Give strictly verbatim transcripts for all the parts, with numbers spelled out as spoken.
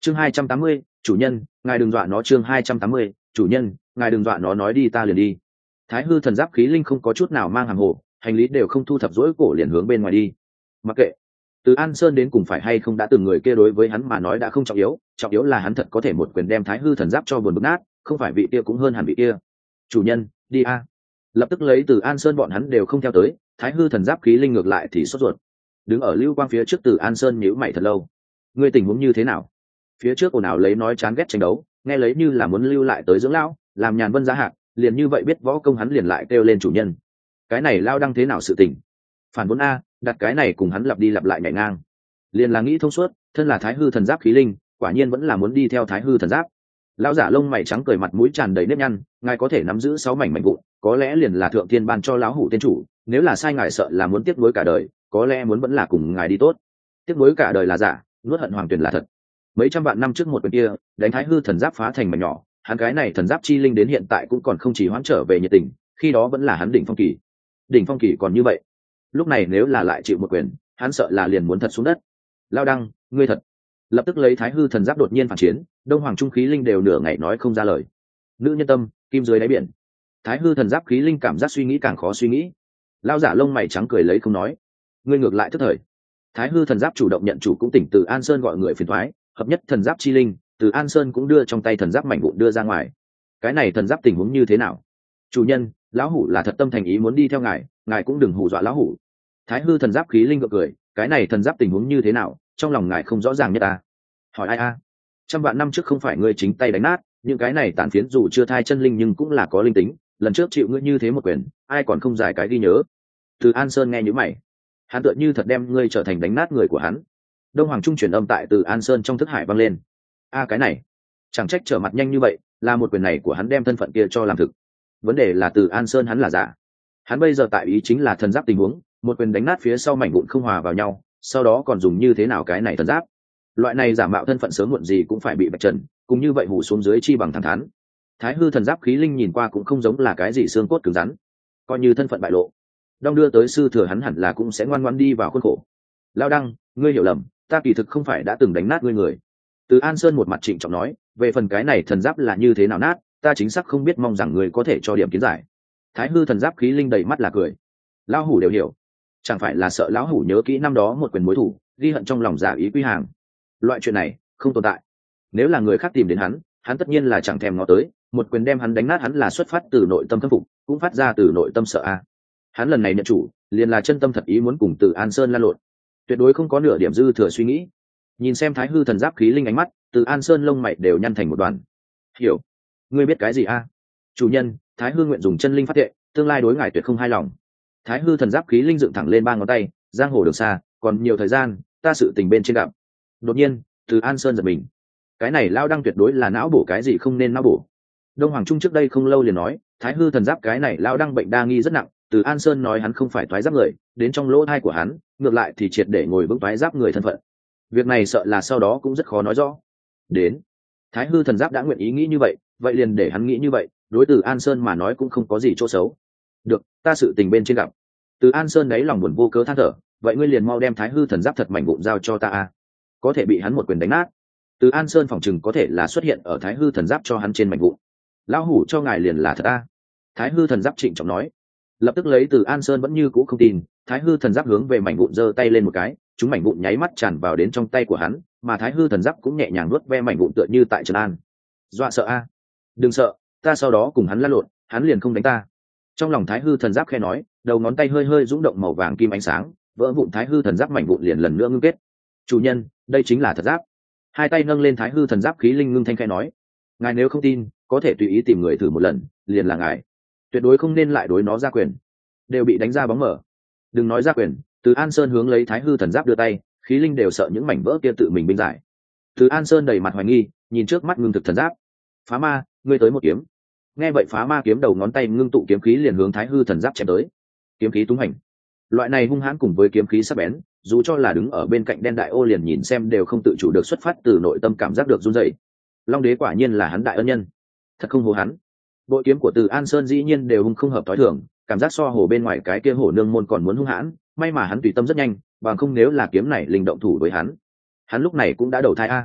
chương hai trăm tám mươi, chủ nhân ngài đừng dọa nó. Chương hai trăm tám mươi, chủ nhân ngài đừng dọa nó, nói đi ta liền đi. Thái hư thần giáp khí linh không có chút nào mang hàng hồ, hành lý đều không thu thập, rỗi cổ liền hướng bên ngoài đi. Mặc kệ từ An Sơn đến cùng phải hay không đã từng người kia đối với hắn mà nói đã không trọng yếu, trọng yếu là hắn thật có thể một quyền đem thái hư thần giáp cho buồn bực nát, không phải vị kia cũng hơn hẳn vị kia. Chủ nhân đi a. Lập tức lấy từ An Sơn bọn hắn đều không theo tới, thái hư thần giáp khí linh ngược lại thì sốt ruột, đứng ở lưu quang phía trước từ An Sơn nhíu mày thật lâu. Ngươi tình huống như thế nào? Phía trước ồn ào lấy nói chán ghét tranh đấu, nghe lấy như là muốn lưu lại tới dưỡng lão, làm nhàn vân giá hạc, liền như vậy biết võ công hắn liền lại kêu lên chủ nhân. Cái này lao đăng thế nào sự tình? Phản vốn a, đặt cái này cùng hắn lặp đi lặp lại nhảy ngang, liền là nghĩ thông suốt, thân là thái hư thần giáp khí linh, quả nhiên vẫn là muốn đi theo thái hư thần giáp. Lão giả lông mày trắng cười, mặt mũi tràn đầy nếp nhăn, ngài có thể nắm giữ sáu mảnh mảnh vụn, có lẽ liền là thượng thiên ban cho lão hủ tên chủ, nếu là sai ngài sợ là muốn tiếc nuối cả đời, có lẽ muốn vẫn là cùng ngài đi tốt. Tiếc nuối cả đời là giả, nuốt hận hoàng tuyển là thật. Mấy trăm vạn năm trước một bên kia, đánh thái hư thần giáp phá thành mảnh nhỏ, hắn cái này thần giáp chi linh đến hiện tại cũng còn không chỉ hoãn trở về nhiệt tình, khi đó vẫn là hắn đỉnh phong kỳ. Đỉnh phong kỳ còn như vậy, lúc này nếu là lại chịu một quyền, hắn sợ là liền muốn thật xuống đất. Lao đăng, ngươi thật. Lập tức lấy thái hư thần giáp đột nhiên phản chiến, đông hoàng trung khí linh đều nửa ngày nói không ra lời. Nữ nhân tâm, kim dưới đáy biển. Thái hư thần giáp khí linh cảm giác suy nghĩ càng khó suy nghĩ. Lao giả lông mày trắng cười lấy không nói. Ngươi ngược lại tức thời. Thái hư thần giáp chủ động nhận chủ cũng tỉnh từ An Sơn gọi người phiền thoái, hợp nhất thần giáp chi linh, từ An Sơn cũng đưa trong tay thần giáp mảnh vụn đưa ra ngoài. Cái này thần giáp tình huống như thế nào? Chủ nhân, lão hủ là thật tâm thành ý muốn đi theo ngài, ngài cũng đừng hù dọa lão hủ. Thái hư thần giáp khí linh gượng cười, cái này thần giáp tình huống như thế nào, trong lòng ngài không rõ ràng nhất ta. Hỏi ai a? Trăm vạn năm trước không phải ngươi chính tay đánh nát, những cái này tàn phiến dù chưa thai chân linh nhưng cũng là có linh tính, lần trước chịu ngươi như thế một quyền, ai còn không giải cái ghi nhớ. Từ An Sơn nghe nhíu mày, hắn tựa như thật đem ngươi trở thành đánh nát người của hắn. Đông hoàng trung chuyển âm tại từ An Sơn trong thức hải vang lên. A cái này, chẳng trách trở mặt nhanh như vậy, là một quyền này của hắn đem thân phận kia cho làm thực. Vấn đề là từ An Sơn hắn là giả, hắn bây giờ tại ý chính là thần giáp tình huống, một quyền đánh nát phía sau mảnh vụn không hòa vào nhau, sau đó còn dùng như thế nào cái này thần giáp, loại này giả mạo thân phận sớm muộn gì cũng phải bị bạch trần, cùng như vậy hủ xuống dưới chi bằng thẳng thắn. Thái hư thần giáp khí linh nhìn qua cũng không giống là cái gì xương cốt cứng rắn, coi như thân phận bại lộ, đong đưa tới sư thừa hắn hẳn là cũng sẽ ngoan ngoãn đi vào khuôn khổ. Lao đăng, ngươi hiểu lầm, ta kỳ thực không phải đã từng đánh nát ngươi người. Từ An Sơn một mặt trịnh trọng nói, về phần cái này thần giáp là như thế nào nát, ta chính xác không biết, mong rằng ngươi có thể cho điểm kiến giải. Thái hư thần giáp khí linh đầy mắt là cười. Lão hủ đều hiểu, chẳng phải là sợ lão hủ nhớ kỹ năm đó một quyền mối thủ, ghi hận trong lòng, giả ý quy hàng. Loại chuyện này không tồn tại. Nếu là người khác tìm đến hắn, hắn tất nhiên là chẳng thèm ngó tới, một quyền đem hắn đánh nát, hắn là xuất phát từ nội tâm khâm phục, cũng phát ra từ nội tâm sợ a. Hắn lần này nhận chủ, liền là chân tâm thật ý muốn cùng Từ An Sơn lan lộn, tuyệt đối không có nửa điểm dư thừa suy nghĩ. Nhìn xem thái hư thần giáp khí linh ánh mắt, Từ An Sơn lông mày đều nhăn thành một đoàn. Hiểu, ngươi biết cái gì a? Chủ nhân, thái hư nguyện dùng chân linh phát thệ, tương lai đối ngài tuyệt không hài lòng. Thái hư thần giáp khí linh dựng thẳng lên ba ngón tay, giang hồ đường xa, còn nhiều thời gian, ta sự tình bên trên gặp. Đột nhiên, Từ An Sơn giật mình, cái này lao đăng tuyệt đối là não bổ cái gì không nên não bổ. Đông hoàng trung trước đây không lâu liền nói, thái hư thần giáp cái này lao đăng bệnh đa nghi rất nặng. Từ An Sơn nói hắn không phải toái giáp người, đến trong lỗ thai của hắn, ngược lại thì triệt để ngồi vững toái giáp người thân phận. Việc này sợ là sau đó cũng rất khó nói rõ. Đến, thái hư thần giáp đã nguyện ý nghĩ như vậy, vậy liền để hắn nghĩ như vậy, đối Từ An Sơn mà nói cũng không có gì chỗ xấu. Được, ta sự tình bên trên gặp. Từ An Sơn đấy lòng buồn vô cớ than thở, vậy ngươi liền mau đem thái hư thần giáp thật mảnh vụn giao cho ta a. Có thể bị hắn một quyền đánh nát, Từ An Sơn phỏng chừng có thể là xuất hiện ở thái hư thần giáp cho hắn trên mảnh vụn. Lão hủ cho ngài liền là thật a. Thái hư thần giáp trịnh trọng nói. Lập tức lấy Từ An Sơn vẫn như cũ không tin, thái hư thần giáp hướng về mảnh vụn giơ tay lên một cái, chúng mảnh vụn nháy mắt tràn vào đến trong tay của hắn, mà thái hư thần giáp cũng nhẹ nhàng nuốt ve mảnh vụn tựa như tại trấn an. Dọa sợ a? Đừng sợ, ta sau đó cùng hắn lăn lộn, hắn liền không đánh ta. Trong lòng thái hư thần giáp khẽ nói, đầu ngón tay hơi hơi rung động, màu vàng kim ánh sáng, vỡ vụn thái hư thần giáp mảnh vụn liền lần nữa ngưng kết. Chủ nhân, đây chính là thật giáp. Hai tay nâng lên thái hư thần giáp khí linh ngưng thanh khẽ nói, ngài nếu không tin, có thể tùy ý tìm người thử một lần, liền là ngài. Tuyệt đối không nên lại đối nó ra quyền, đều bị đánh ra bóng mở. Đừng nói ra quyền, Từ An Sơn hướng lấy thái hư thần giáp đưa tay, khí linh đều sợ những mảnh vỡ kia tự mình binh giải. Từ An Sơn đầy mặt hoài nghi, nhìn trước mắt ngưng thực thần giáp. Phá ma, ngươi tới một kiếm. Nghe vậy phá ma kiếm đầu ngón tay ngưng tụ kiếm khí liền hướng thái hư thần giáp chém tới. Kiếm khí tung hành, loại này hung hãn cùng với kiếm khí sắc bén, dù cho là đứng ở bên cạnh đen đại ô liền nhìn xem đều không tự chủ được xuất phát từ nội tâm cảm giác được run rẩy. Long đế quả nhiên là hắn đại ân nhân, thật không hổ hắn. Bội kiếm của Từ An Sơn dĩ nhiên đều hung không hợp tối thường, cảm giác so hồ bên ngoài cái kia hổ nương môn còn muốn hung hãn, may mà hắn tùy tâm rất nhanh, bằng không nếu là kiếm này linh động thủ với hắn, hắn lúc này cũng đã đầu thai a.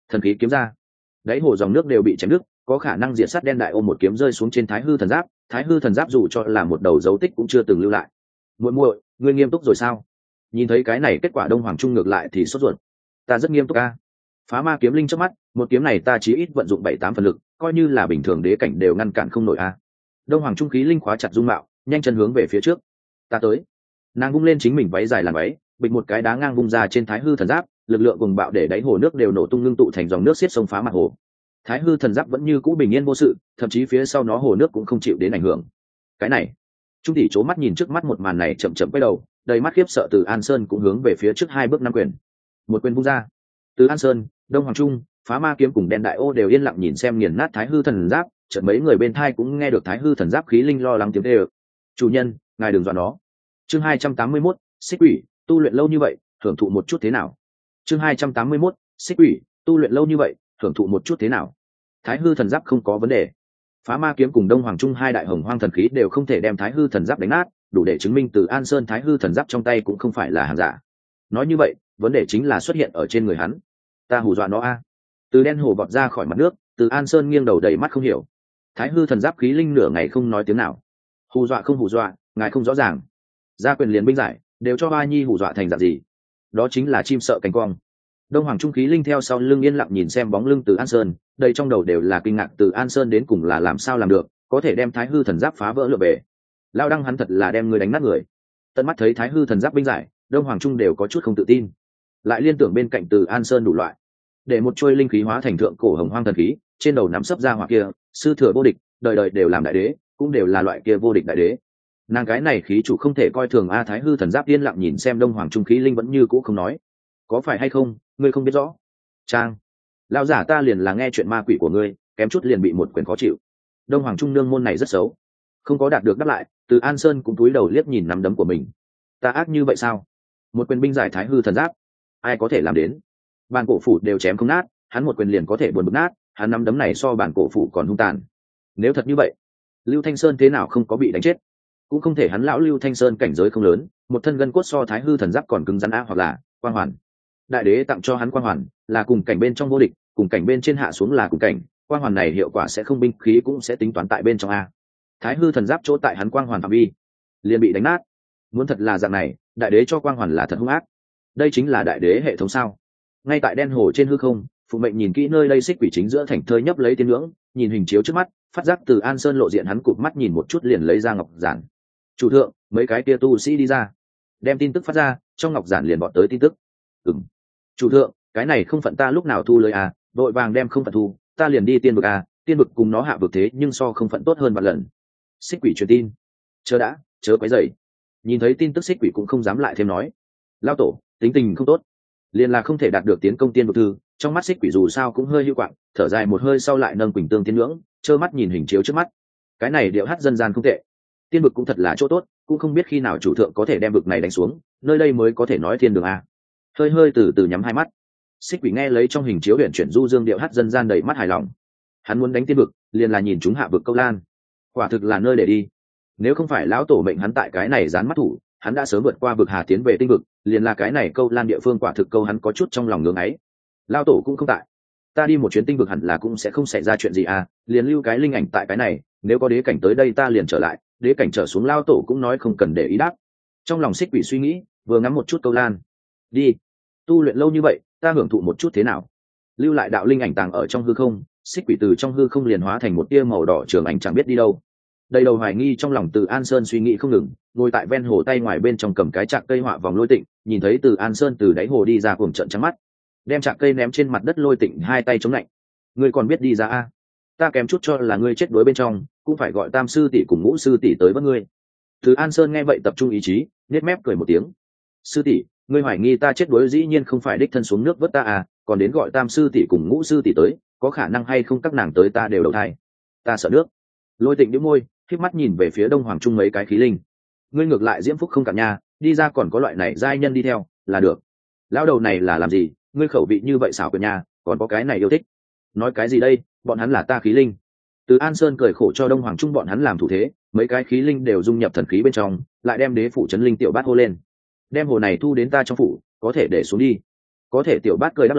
Thần khí kiếm ra, đáy hồ dòng nước đều bị chém đứt, có khả năng diệt sát đen đại ôm một kiếm rơi xuống trên thái hư thần giáp. Thái hư thần giáp dù cho là một đầu dấu tích cũng chưa từng lưu lại. Muội muội, ngươi nghiêm túc rồi sao? Nhìn thấy cái này kết quả Đông Hoàng Trung ngược lại thì sốt ruột. Ta rất nghiêm túc a. Phá ma kiếm linh chớp mắt, một kiếm này ta chỉ ít vận dụng bảy tám phần lực, coi như là bình thường đế cảnh đều ngăn cản không nổi a. Đông Hoàng Trung khí linh khóa chặt dung mạo, nhanh chân hướng về phía trước. Ta tới. Nàng vung lên chính mình váy dài làn váy, bịch một cái đá ngang vung ra trên thái hư thần giáp, lực lượng cùng bạo để đáy hồ nước đều nổ tung ngưng tụ thành dòng nước xiết sông phá mặt hồ. Thái hư thần giáp vẫn như cũ bình yên vô sự, thậm chí phía sau nó hồ nước cũng không chịu đến ảnh hưởng. Cái này, Trung tỷ chố mắt nhìn trước mắt một màn này chậm chậm quay đầu, đầy mắt khiếp sợ. Từ An Sơn cũng hướng về phía trước hai bước năm quyền. Một quyền vung ra. Từ An Sơn, Đông Hoàng Trung, Phá Ma kiếm cùng đen đại ô đều yên lặng nhìn xem nghiền nát thái hư thần giáp, chợt mấy người bên thai cũng nghe được thái hư thần giáp khí linh lo lắng tiếng kêu. Chủ nhân, ngài đừng dọa nó. Chương hai trăm tám mươi mốt, xích quỷ, tu luyện lâu như vậy, hưởng thụ một chút thế nào? Chương hai trăm tám mươi mốt, xích quỷ, tu luyện lâu như vậy, hưởng thụ một chút thế nào? Thái hư thần giáp không có vấn đề. Phá Ma kiếm cùng Đông Hoàng Trung hai đại hồng hoang thần khí đều không thể đem thái hư thần giáp đánh nát, đủ để chứng minh Từ An Sơn thái hư thần giáp trong tay cũng không phải là hàng giả. Nói như vậy, vấn đề chính là xuất hiện ở trên người hắn. Ta hù dọa nó a. Từ đen hồ vọt ra khỏi mặt nước, Từ An Sơn nghiêng đầu đầy mắt không hiểu. Thái hư thần giáp khí linh nửa ngày không nói tiếng nào. Hù dọa không hù dọa, ngài không rõ ràng. Gia quyền liền binh giải, đều cho Ba Nhi hù dọa thành dạng gì? Đó chính là chim sợ cánh quang. Đông Hoàng Trung khí linh theo sau lưng yên lặng nhìn xem bóng lưng Từ An Sơn, đầy trong đầu đều là kinh ngạc. Từ An Sơn đến cùng là làm sao làm được, có thể đem thái hư thần giáp phá vỡ lựa bể. Lao đăng hắn thật là đem người đánh nát người. Tận mắt thấy thái hư thần giáp binh giải, Đông Hoàng Trung đều có chút không tự tin. Lại liên tưởng bên cạnh Từ An Sơn đủ loại, để một chuôi linh khí hóa thành thượng cổ hồng hoang thần khí, trên đầu nắm sấp ra hoặc kia, sư thừa vô địch, đời đời đều làm đại đế, cũng đều là loại kia vô địch đại đế. Nàng cái này khí chủ không thể coi thường a. Thái hư thần giáp yên lặng nhìn xem Đông Hoàng Trung khí linh vẫn như cũ không nói. Có phải hay không, ngươi không biết rõ. Trang, lão giả ta liền là nghe chuyện ma quỷ của ngươi, kém chút liền bị một quyền khó chịu. Đông Hoàng Trung nương môn này rất xấu, không có đạt được đáp lại. Từ An Sơn cũng cúi đầu liếc nhìn nắm đấm của mình. Ta ác như vậy sao? Một quyền binh giải thái hư thần giáp, ai có thể làm đến? Bàn cổ phủ đều chém không nát, hắn một quyền liền có thể buồn bực nát, hắn nắm đấm này so bàn cổ phủ còn hung tàn. Nếu thật như vậy, Lưu Thanh Sơn thế nào không có bị đánh chết? Cũng không thể, hắn lão Lưu Thanh Sơn cảnh giới không lớn, một thân gân cốt so thái hư thần giáp còn cứng rắn á. Hoặc là quang hoàn, đại đế tặng cho hắn quang hoàn, là cùng cảnh bên trong vô địch, cùng cảnh bên trên hạ xuống là cùng cảnh, quang hoàn này hiệu quả sẽ không, binh khí cũng sẽ tính toán tại bên trong a. Thái hư thần giáp chỗ tại hắn quang hoàn phạm vi liền bị đánh nát. Muốn thật là dạng này, đại đế cho quang hoàn là thật hung ác. Đây chính là đại đế hệ thống sao? Ngay tại đen hồ trên hư không, phụ mệnh nhìn kỹ nơi đây xích quỷ chính giữa thành thơi nhấp lấy tiên ngưỡng, nhìn hình chiếu trước mắt, phát giác Từ An Sơn lộ diện, hắn cụp mắt nhìn một chút liền lấy ra ngọc giản. Chủ thượng, mấy cái kia tu sĩ đi ra, đem tin tức phát ra, trong ngọc giản liền bọn tới tin tức. Ừm, chủ thượng, cái này không phận ta lúc nào thu lời à, đội vàng đem không phận thu, ta liền đi tiên vực à, tiên vực cùng nó hạ vực thế nhưng so không phận tốt hơn vạn lần. Xích quỷ truyền tin. Chớ đã, chớ quấy rầy. Nhìn thấy tin tức xích quỷ cũng không dám lại thêm nói. Lao tổ, tính tình không tốt, liền là không thể đạt được tiến công tiên vực thư. Trong mắt xích quỷ dù sao cũng hơi hưu quạng, thở dài một hơi sau lại nâng quỳnh tương tiên ngưỡng, trơ mắt nhìn hình chiếu trước mắt. Cái này điệu hát dân gian không tệ, tiên vực cũng thật là chỗ tốt, cũng không biết khi nào chủ thượng có thể đem vực này đánh xuống, nơi đây mới có thể nói thiên đường a. Hơi hơi từ từ nhắm hai mắt, xích quỷ nghe lấy trong hình chiếu huyện chuyển du dương điệu hát dân gian đầy mắt hài lòng. Hắn muốn đánh tiên vực, liền là nhìn chúng hạ vực câu lan, quả thực là nơi để đi. Nếu không phải lão tổ mệnh hắn tại cái này dán mắt thủ, hắn đã sớm vượt qua vực hà tiến về tinh vực, liền là cái này câu lan địa phương, quả thực câu hắn có chút trong lòng ngưỡng ấy. Lão tổ cũng không tại, ta đi một chuyến tinh vực hẳn là cũng sẽ không xảy ra chuyện gì à, liền lưu cái linh ảnh tại cái này, nếu có đế cảnh tới đây ta liền trở lại, đế cảnh trở xuống lão tổ cũng nói không cần để ý đáp. Trong lòng xích quỷ suy nghĩ, vừa ngắm một chút câu lan. Đi, tu luyện lâu như vậy, ta hưởng thụ một chút thế nào? Lưu lại đạo linh ảnh tàng ở trong hư không, xích quỷ từ trong hư không liền hóa thành một tia màu đỏ trường ảnh chẳng biết đi đâu. Đầy đầu hoài nghi trong lòng Từ An Sơn suy nghĩ không ngừng, ngồi tại ven hồ tay ngoài bên trong cầm cái chạc cây họa vòng Lôi Tịnh, nhìn thấy Từ An Sơn từ đáy hồ đi ra cuồng trận trắng mắt, đem chạc cây ném trên mặt đất. Lôi Tịnh hai tay chống lạnh, ngươi còn biết đi ra a? Ta kém chút cho là ngươi chết đuối bên trong, cũng phải gọi tam sư tỷ cùng ngũ sư tỷ tới vớt ngươi. Từ An Sơn nghe vậy tập trung ý chí, nhếch mép cười một tiếng. Sư tỷ, ngươi hoài nghi ta chết đuối dĩ nhiên không phải đích thân xuống nước vớt ta à, còn đến gọi tam sư tỷ cùng ngũ sư tỷ tới, có khả năng hay không các nàng tới ta đều đầu thai. Ta sợ nước. Lôi Tịnh nhíu môi, khép mắt nhìn về phía Đông Hoàng Trung mấy cái khí linh. Ngươi ngược lại diễm phúc không cạn nha, đi ra còn có loại này giai nhân đi theo, là được. Lão đầu này là làm gì, ngươi khẩu vị như vậy xảo quyệt nha, còn có cái này yêu thích. Nói cái gì đây, bọn hắn là ta khí linh. Từ An Sơn cười khổ cho Đông Hoàng Trung bọn hắn làm thủ thế, mấy cái khí linh đều dung nhập thần khí bên trong, lại đem đế phủ trấn linh tiểu bát hô lên. Đem hồ này thu đến ta trong phủ, có thể để xuống đi. Có thể tiểu bát cười đáp lời,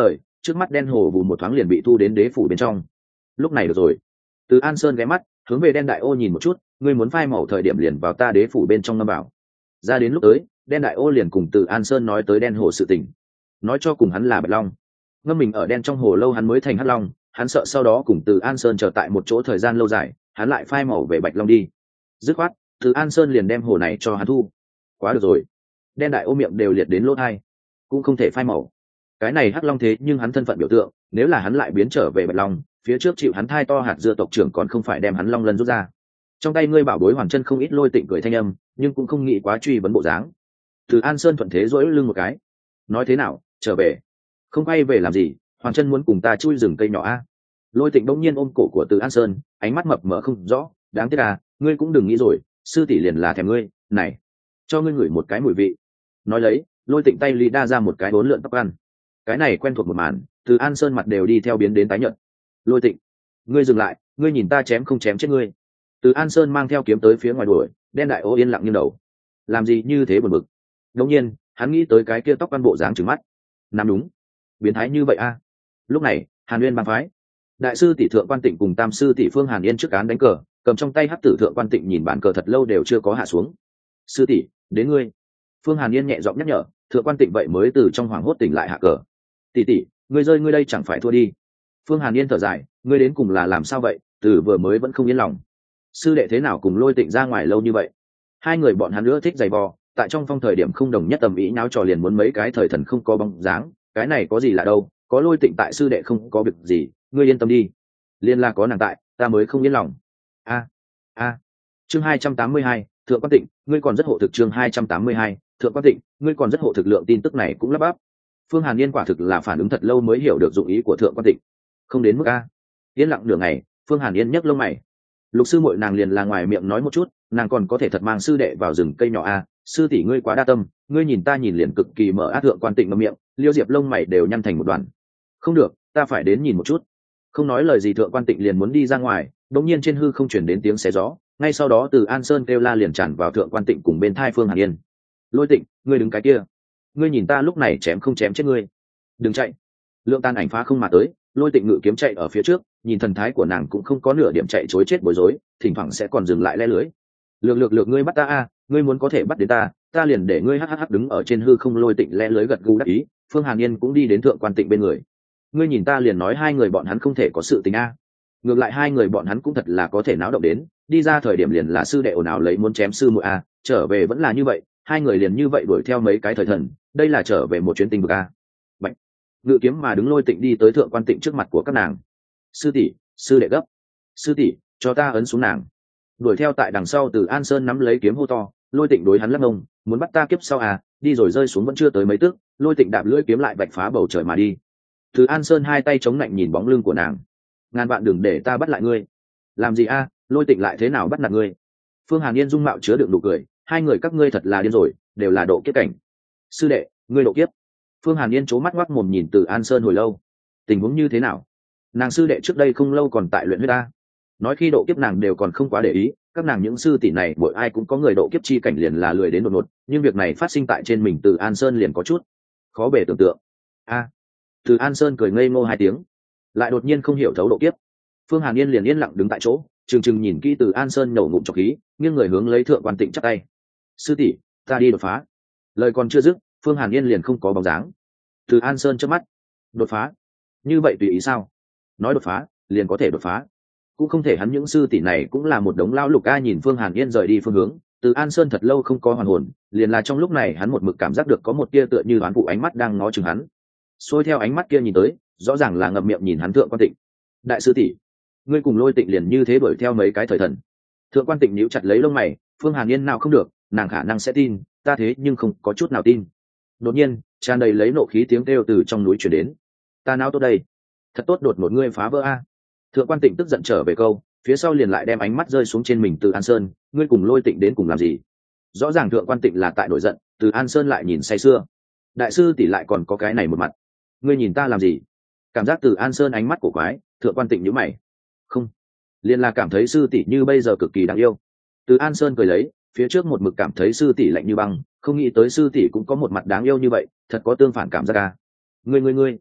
trước mắt đen hồ vù một thoáng liền bị thu đến đế phủ bên trong. Lúc này được rồi. Từ An Sơn ghé mắt hướng về đen đại ô nhìn một chút, ngươi muốn phai màu thời điểm liền vào ta đế phủ bên trong ngâm bảo. Ra đến lúc tới, đen đại ô liền cùng Từ An Sơn nói tới đen hồ sự tình, nói cho cùng hắn là bạch long, ngâm mình ở đen trong hồ lâu hắn mới thành hắc long, hắn sợ sau đó cùng Từ An Sơn chờ tại một chỗ thời gian lâu dài, hắn lại phai màu về bạch long đi. Dứt khoát Từ An Sơn liền đem hồ này cho hắn thu. Quá được rồi. Đen đại ô miệng đều liệt đến lỗ tai, cũng không thể phai màu. Cái này hắc long thế nhưng hắn thân phận biểu tượng, nếu là hắn lại biến trở về bạch long, phía trước chịu hắn thai to hạt dưa tộc trưởng còn không phải đem hắn long lân rút ra. Trong tay ngươi bảo bối hoàn chân không ít Lôi Tịnh cười thanh âm, nhưng cũng không nghĩ quá truy vấn bộ dáng. Từ An Sơn thuận thế duỗi lưng một cái, nói thế nào, trở về? Không quay về làm gì? Hoàn chân muốn cùng ta chui rừng cây nhỏ a? Lôi Tịnh bỗng nhiên ôm cổ của Từ An Sơn, ánh mắt mập mờ không rõ, đáng tiếc à, ngươi cũng đừng nghĩ rồi, sư tỷ liền là thèm ngươi, này, cho ngươi ngửi một cái mùi vị. Nói lấy, Lôi Tịnh tay lý đa ra một cái bốn lượn tóc ăn. Cái này quen thuộc một màn, Từ An Sơn mặt đều đi theo biến đến tái nhợt. Lôi Tịnh, ngươi dừng lại, ngươi nhìn ta chém không chém chết ngươi. Từ An Sơn mang theo kiếm tới phía ngoài đuổi, đen đại ô yên lặng như đầu. Làm gì như thế buồn bực? Đột nhiên, hắn nghĩ tới cái kia tóc quan bộ dáng trừng mắt. Nam đúng, biến thái như vậy a. Lúc này, Hàn Uyên bang phái, đại sư tỷ Thượng Quan Tịnh cùng tam sư tỷ Phương Hàn Yên trước cán đánh cờ, cầm trong tay hắc tử Thượng Quan Tịnh nhìn bàn cờ thật lâu đều chưa có hạ xuống. Sư tỷ, đến ngươi. Phương Hàn Yên nhẹ giọng nhắc nhở, Thượng Quan Tịnh vậy mới từ trong hoảng hốt tỉnh lại hạ cờ. Tỷ tỷ, ngươi rơi ngươi đây chẳng phải thua đi. Phương Hàn Yên thở dài, ngươi đến cùng là làm sao vậy, từ vừa mới vẫn không yên lòng. Sư đệ thế nào cùng Lôi Tịnh ra ngoài lâu như vậy? Hai người bọn hắn nữa thích giày vò, tại trong phong thời điểm không đồng nhất tầm ý nháo trò liền muốn mấy cái thời thần không có bóng dáng, cái này có gì lạ đâu, có Lôi Tịnh tại sư đệ không có việc gì, ngươi yên tâm đi. Liên la có nàng tại, ta mới không yên lòng. A a. Chương hai trăm tám mươi hai, Thượng Quan Tịnh, ngươi còn rất hộ thực. Chương hai trăm tám mươi hai, Thượng Quan Tịnh, ngươi còn rất hộ thực. Lượng tin tức này cũng lắp bắp. Phương Hàn Yên quả thực là phản ứng thật lâu mới hiểu được dụng ý của Thượng Quan Tịnh. Không đến mức a. Yên lặng nửa ngày, Phương Hàn Yên nhấc lông mày. Lục sư muội nàng liền là ngoài miệng nói một chút, nàng còn có thể thật mang sư đệ vào rừng cây nhỏ a. Sư tỷ ngươi quá đa tâm, ngươi nhìn ta nhìn liền cực kỳ mở ác. Thượng Quan Tịnh ngậm miệng, Liêu Diệp lông mày đều nhăn thành một đoàn. Không được, ta phải đến nhìn một chút. Không nói lời gì Thượng Quan Tịnh liền muốn đi ra ngoài, đột nhiên trên hư không chuyển đến tiếng xé gió, ngay sau đó Từ An Sơn kêu la liền tràn vào Thượng Quan Tịnh cùng bên thai Phương Hàn Yên. Lôi Tịnh, ngươi đứng cái kia, ngươi nhìn ta lúc này chém không chém chết ngươi. Đừng chạy. Lượng tan ảnh phá không mà tới, Lôi Tịnh ngự kiếm chạy ở phía trước, nhìn thần thái của nàng cũng không có nửa điểm chạy chối chết bối rối, thỉnh thoảng sẽ còn dừng lại le lưới. Lược lược lược ngươi bắt ta a, ngươi muốn có thể bắt đến ta, ta liền để ngươi hắc hắc đứng ở trên hư không. Lôi Tịnh le lưới gật gù đắc ý, Phương Hàn Yên cũng đi đến Thượng Quan Tịnh bên người. Ngươi nhìn ta liền nói hai người bọn hắn không thể có sự tình a. Ngược lại hai người bọn hắn cũng thật là có thể náo động đến, đi ra thời điểm liền là sư đệ ồn ào lấy muốn chém sư muội a, trở về vẫn là như vậy, hai người liền như vậy đuổi theo mấy cái thời thần, đây là trở về một chuyến tình vực a. Bạch. Ngự kiếm mà đứng Lôi Tịnh đi tới Thượng Quan Tịnh trước mặt của các nàng. Sư tỷ, sư đệ gấp. Sư tỷ, cho ta ấn xuống nàng. Đuổi theo tại đằng sau Từ An Sơn nắm lấy kiếm hô to, Lôi Tịnh đối hắn lắc ngông, muốn bắt ta kiếp sau à, đi rồi rơi xuống vẫn chưa tới mấy tước, Lôi Tịnh đạp lưỡi kiếm lại bạch phá bầu trời mà đi. Từ An Sơn hai tay chống lạnh nhìn bóng lưng của nàng. Ngàn vạn đừng để ta bắt lại ngươi. Làm gì a? Lôi Tịnh lại thế nào bắt nạt ngươi? Phương Hàn Yên dung mạo chứa đựng nụ cười, hai người các ngươi thật là điên rồi, đều là độ kiếp cảnh. Sư đệ, ngươi độ kiếp. Phương Hàn Yên trố mắt ngoác mồm nhìn Từ An Sơn hồi lâu. Tình huống như thế nào? Nàng sư đệ trước đây không lâu còn tại luyện huyết ta. Nói khi độ kiếp nàng đều còn không quá để ý, các nàng những sư tỷ này mỗi ai cũng có người độ kiếp chi cảnh liền là lười đến đột ngột, nhưng việc này phát sinh tại trên mình Từ An Sơn liền có chút khó bề tưởng tượng. A. Từ An Sơn cười ngây ngô hai tiếng, lại đột nhiên không hiểu thấu độ kiếp. Phương Hàn Yên liền yên lặng đứng tại chỗ, trừng trừng nhìn kỹ Từ An Sơn nổ ngụm trọc khí, nghiêng người hướng lấy Thượng Quan Tịnh chắp tay. Sư tỷ, ta đi đột phá. Lời còn chưa dứt, Phương Hàn Yên liền không có bóng dáng. Từ An Sơn chớp mắt. Đột phá? Như vậy tùy ý sao? Nói đột phá, liền có thể đột phá. Cũng không thể hắn những sư tỷ này cũng là một đống lão lục a. Nhìn Phương Hàn Yên rời đi phương hướng, Từ An Sơn thật lâu không có hoàn hồn, liền là trong lúc này hắn một mực cảm giác được có một tia tựa như đoán vụ ánh mắt đang ngó chừng hắn. Xôi theo ánh mắt kia nhìn tới, rõ ràng là ngậm miệng nhìn hắn. Thượng Quan Tịnh, đại sư tỷ, ngươi cùng Lôi Tịnh liền như thế đuổi theo mấy cái thời thần. Thượng Quan Tịnh nhíu chặt lấy lông mày, Phương Hàn Yên nào không được, nàng khả năng sẽ tin, ta thế nhưng không có chút nào tin. Đột nhiên, tràn đầy lấy nộ khí tiếng kêu từ trong núi truyền đến. Ta nào tốt đây? Thật tốt đột một ngươi phá vỡ a. Thượng Quan Tịnh tức giận trở về câu, phía sau liền lại đem ánh mắt rơi xuống trên mình Từ An Sơn, ngươi cùng Lôi Tịnh đến cùng làm gì? Rõ ràng Thượng Quan Tịnh là tại nổi giận, Từ An Sơn lại nhìn say sưa. Đại sư tỷ lại còn có cái này một mặt, ngươi nhìn ta làm gì? Cảm giác Từ An Sơn ánh mắt cổ quái, Thượng Quan Tịnh nhíu mày. Không, liền là cảm thấy sư tỷ như bây giờ cực kỳ đáng yêu. Từ An Sơn cười lấy, phía trước một mực cảm thấy sư tỷ lạnh như băng, không nghĩ tới sư tỷ cũng có một mặt đáng yêu như vậy, thật có tương phản cảm giác à? Ngươi ngươi ngươi,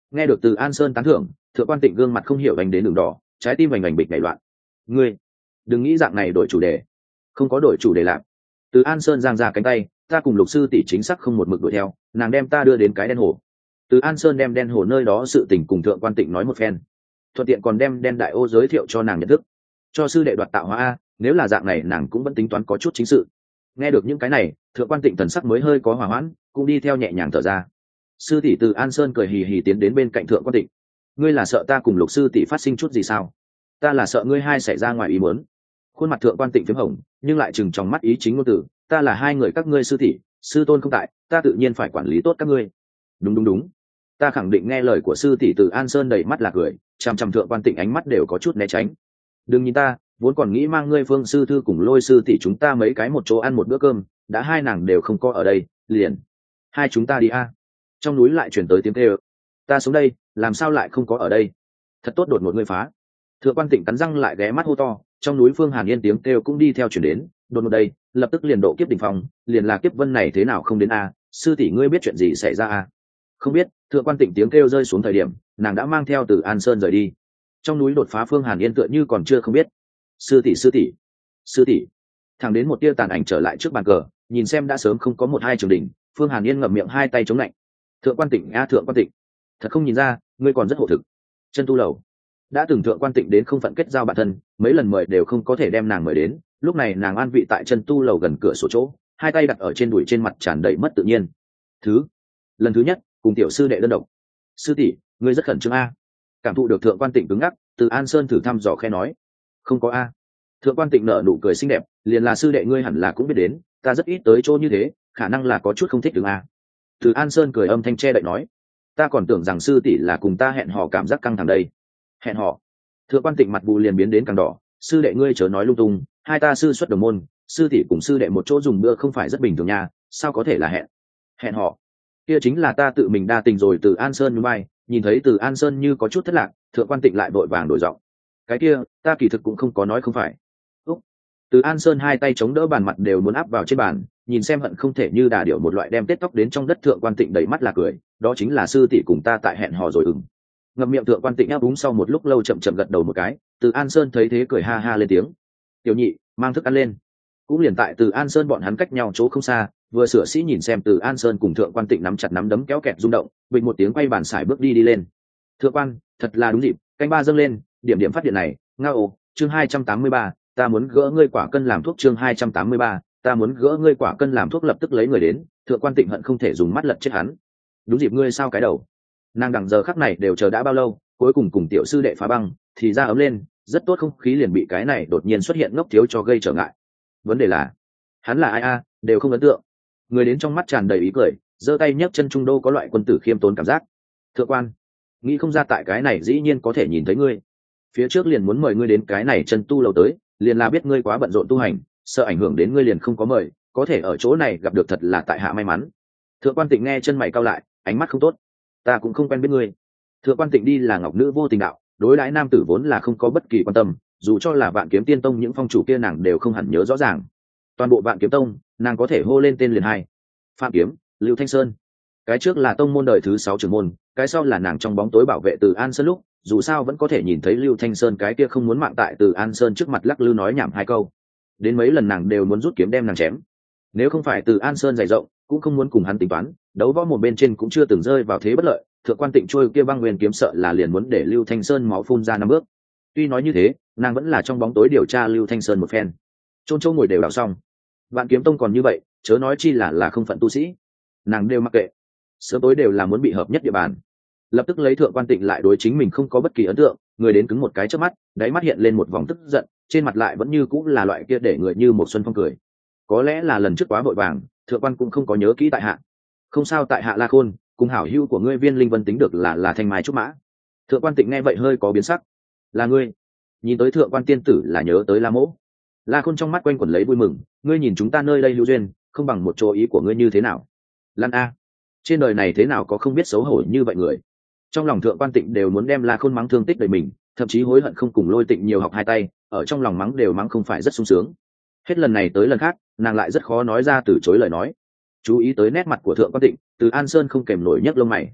Nghe được từ An Sơn tán thưởng, thượng quan tịnh gương mặt không hiểu đánh đến đường đỏ, trái tim vành vành bịch nảy loạn. Ngươi đừng nghĩ dạng này đổi chủ đề. Không có đổi chủ đề làm. Từ An Sơn giang ra cánh tay, ta cùng lục sư tỷ chính xác không một mực đuổi theo, nàng đem ta đưa đến cái đen hồ. Từ An Sơn đem đen hồ nơi đó sự tình cùng thượng quan tịnh nói một phen, thuận tiện còn đem đen đại ô giới thiệu cho nàng nhận thức. Cho sư đệ đoạt tạo hóa a, nếu là dạng này nàng cũng vẫn tính toán có chút chính sự. Nghe được những cái này, thượng quan tịnh thần sắc mới hơi có hòa hoãn, cũng đi theo nhẹ nhàng thở ra. Sư tỷ Từ An Sơn cười hì hì tiến đến bên cạnh thượng quan tịnh. Ngươi là sợ ta cùng lục sư tỷ phát sinh chút gì sao? Ta là sợ ngươi hai xảy ra ngoài ý muốn. Khuôn mặt thượng quan tịnh phím hồng, nhưng lại chừng trong mắt ý chính ngôn tử, ta là hai người các ngươi sư tỷ, sư tôn không tại, ta tự nhiên phải quản lý tốt các ngươi. Đúng đúng đúng, ta khẳng định nghe lời của sư tỷ. Từ An Sơn đầy mắt là cười, chằm chằm thượng quan tịnh ánh mắt đều có chút né tránh. Đừng nhìn ta, vốn còn nghĩ mang ngươi Phương sư thư cùng Lôi sư tỷ chúng ta mấy cái một chỗ ăn một bữa cơm, đã hai nàng đều không có ở đây, liền hai chúng ta đi a. Trong núi lại chuyển tới tiếng kêu, ta xuống đây, làm sao lại không có ở đây? Thật tốt, đột ngột ngươi phá. Thượng quan tịnh cắn răng lại ghé mắt hô to, trong núi Phương Hàn Yên tiếng kêu cũng đi theo chuyển đến, đột ngột đây, lập tức liền độ kiếp đỉnh phong, liền là kiếp vân này thế nào không đến a? Sư tỷ ngươi biết chuyện gì xảy ra a? Không biết. Thượng quan tịnh tiếng kêu rơi xuống thời điểm, nàng đã mang theo Từ An Sơn rời đi. Trong núi đột phá Phương Hàn Yên tựa như còn chưa không biết. Sư tỷ sư tỷ sư tỷ thẳng đến một tia tàn ảnh trở lại trước bàn cờ, nhìn xem đã sớm không có một hai trường đỉnh, Phương Hàn Yên ngậm miệng hai tay chống lạnh. Thượng quan tịnh a, thượng quan tịnh, thật không nhìn ra ngươi còn rất hộ thực. Chân tu lầu đã từng thượng quan tịnh đến không phận kết giao bản thân, mấy lần mời đều không có thể đem nàng mời đến, lúc này nàng an vị tại chân tu lầu gần cửa sổ chỗ, hai tay đặt ở trên đùi, trên mặt tràn đầy mất tự nhiên. Thứ lần thứ nhất cùng tiểu sư đệ đơn độc. Sư tỷ ngươi rất khẩn trương a. Cảm thụ được thượng quan tịnh cứng ngắc, Từ An Sơn thử thăm dò khe nói, không có a. Thượng quan tịnh nở nụ cười xinh đẹp, liền là sư đệ ngươi hẳn là cũng biết đến, ta rất ít tới chỗ như thế, khả năng là có chút không thích đứng a. Từ An Sơn cười âm thanh che đậy nói, ta còn tưởng rằng sư tỷ là cùng ta hẹn hò cảm giác căng thẳng đây. Hẹn hò? Thượng quan tịnh mặt bù liền biến đến càng đỏ, sư đệ ngươi chớ nói lung tung, hai ta sư xuất đồng môn, sư tỷ cùng sư đệ một chỗ dùng bữa không phải rất bình thường nha, sao có thể là hẹn hẹn hò? Kia chính là ta tự mình đa tình rồi. Từ An Sơn nhún vai, nhìn thấy Từ An Sơn như có chút thất lạc, thượng quan tịnh lại vội vàng đổi giọng, cái kia ta kỳ thực cũng không có nói không phải. Úc. Từ An Sơn hai tay chống đỡ bàn, mặt đều muốn áp vào trên bàn, nhìn xem hận không thể như đà điểu một loại đem tết tóc đến trong đất. Thượng quan tịnh đầy mắt là cười, đó chính là sư tỷ cùng ta tại hẹn hò rồi. Ừng. Ngậm miệng thượng quan tịnh áp úng sau một lúc lâu chậm chậm gật đầu một cái. Từ An Sơn thấy thế cười ha ha lên tiếng, tiểu nhị mang thức ăn lên. Cũng liền tại Từ An Sơn bọn hắn cách nhau chỗ không xa, vừa sửa sĩ nhìn xem Từ An Sơn cùng thượng quan tịnh nắm chặt nắm đấm kéo kẹt rung động, bình một tiếng quay bàn xài bước đi đi lên. Thượng quan, thật là đúng dịp, canh ba dâng lên, điểm điểm phát điện này. Ngao ồ, chương hai trăm tám mươi ba, ta muốn gỡ ngươi quả cân làm thuốc. Chương hai trăm tám mươi ba, ta muốn gỡ ngươi quả cân làm thuốc. Lập tức lấy người đến, thượng quan tịnh hận không thể dùng mắt lật chết hắn. Đúng dịp ngươi sao cái đầu, nàng đằng giờ khắc này đều chờ đã bao lâu, cuối cùng cùng tiểu sư đệ phá băng thì ra ấm lên, rất tốt không khí liền bị cái này đột nhiên xuất hiện ngốc thiếu cho gây trở ngại. Vấn đề là hắn là ai a, đều không ấn tượng. Người đến trong mắt tràn đầy ý cười, giơ tay nhấc chân trung đô có loại quân tử khiêm tốn cảm giác. Thượng quan, nghĩ không ra tại cái này dĩ nhiên có thể nhìn thấy ngươi, phía trước liền muốn mời ngươi đến cái này chân tu lầu tới, liền là biết ngươi quá bận rộn tu hành, sợ ảnh hưởng đến ngươi liền không có mời, có thể ở chỗ này gặp được thật là tại hạ may mắn. Thượng quan tịnh nghe chân mày cau lại, ánh mắt không tốt, ta cũng không quen biết ngươi. Thượng quan tịnh đi là ngọc nữ vô tình đạo, đối đãi nam tử vốn là không có bất kỳ quan tâm, dù cho là Vạn Kiếm Tiên Tông những phong chủ kia nàng đều không hẳn nhớ rõ ràng. Toàn bộ Vạn Kiếm Tông nàng có thể hô lên tên liền hai: Phạm Kiếm, Lưu Thanh Sơn. Cái trước là tông môn đời thứ sáu trưởng môn, cái sau là nàng trong bóng tối bảo vệ Từ An Sơn lúc, dù sao vẫn có thể nhìn thấy Lưu Thanh Sơn cái kia không muốn mạng tại Từ An Sơn trước mặt lắc lư nói nhảm hai câu. Đến mấy lần nàng đều muốn rút kiếm đem nàng chém. Nếu không phải Từ An Sơn dày rộng, cũng không muốn cùng hắn tính toán, đấu võ một bên trên cũng chưa từng rơi vào thế bất lợi. Thượng quan tịnh trôi kia băng nguyên kiếm sợ là liền muốn để Lưu Thanh Sơn máu phun ra năm bước. Tuy nói như thế, nàng vẫn là trong bóng tối điều tra Lưu Thanh Sơn một phen. Chôn châu ngồi đều đào xong, Vạn Kiếm Tông còn như vậy, chớ nói chi là là không phận tu sĩ, nàng đều mặc kệ, sớm tối đều là muốn bị hợp nhất địa bàn. Lập tức lấy thượng quan tịnh lại đối chính mình không có bất kỳ ấn tượng, người đến cứng một cái trước mắt, đáy mắt hiện lên một vòng tức giận, trên mặt lại vẫn như cũng là loại kia để người như một xuân phong cười. Có lẽ là lần trước quá vội vàng, thượng quan cũng không có nhớ kỹ tại hạ. Không sao, tại hạ La Khôn, cùng hảo hữu của ngươi Viên Linh Vân tính được là là thanh mai trúc mã. Thượng quan tịnh nghe vậy hơi có biến sắc. Là ngươi? Nhìn tới thượng quan tiên tử là nhớ tới La Mỗ. La Khôn trong mắt quanh quẩn lấy vui mừng, ngươi nhìn chúng ta nơi đây hữu duyên, không bằng một chỗ ý của ngươi như thế nào? Lan a, trên đời này thế nào có không biết xấu hổ như vậy người. Trong lòng thượng quan tịnh đều muốn đem La Khôn mắng thương tích đời mình, thậm chí hối hận không cùng Lôi Tịnh nhiều học hai tay, ở trong lòng mắng đều mắng không phải rất sung sướng. Hết lần này tới lần khác, nàng lại rất khó nói ra từ chối lời nói. Chú ý tới nét mặt của thượng quan tịnh, Từ An Sơn không kèm nổi nhấc lông mày.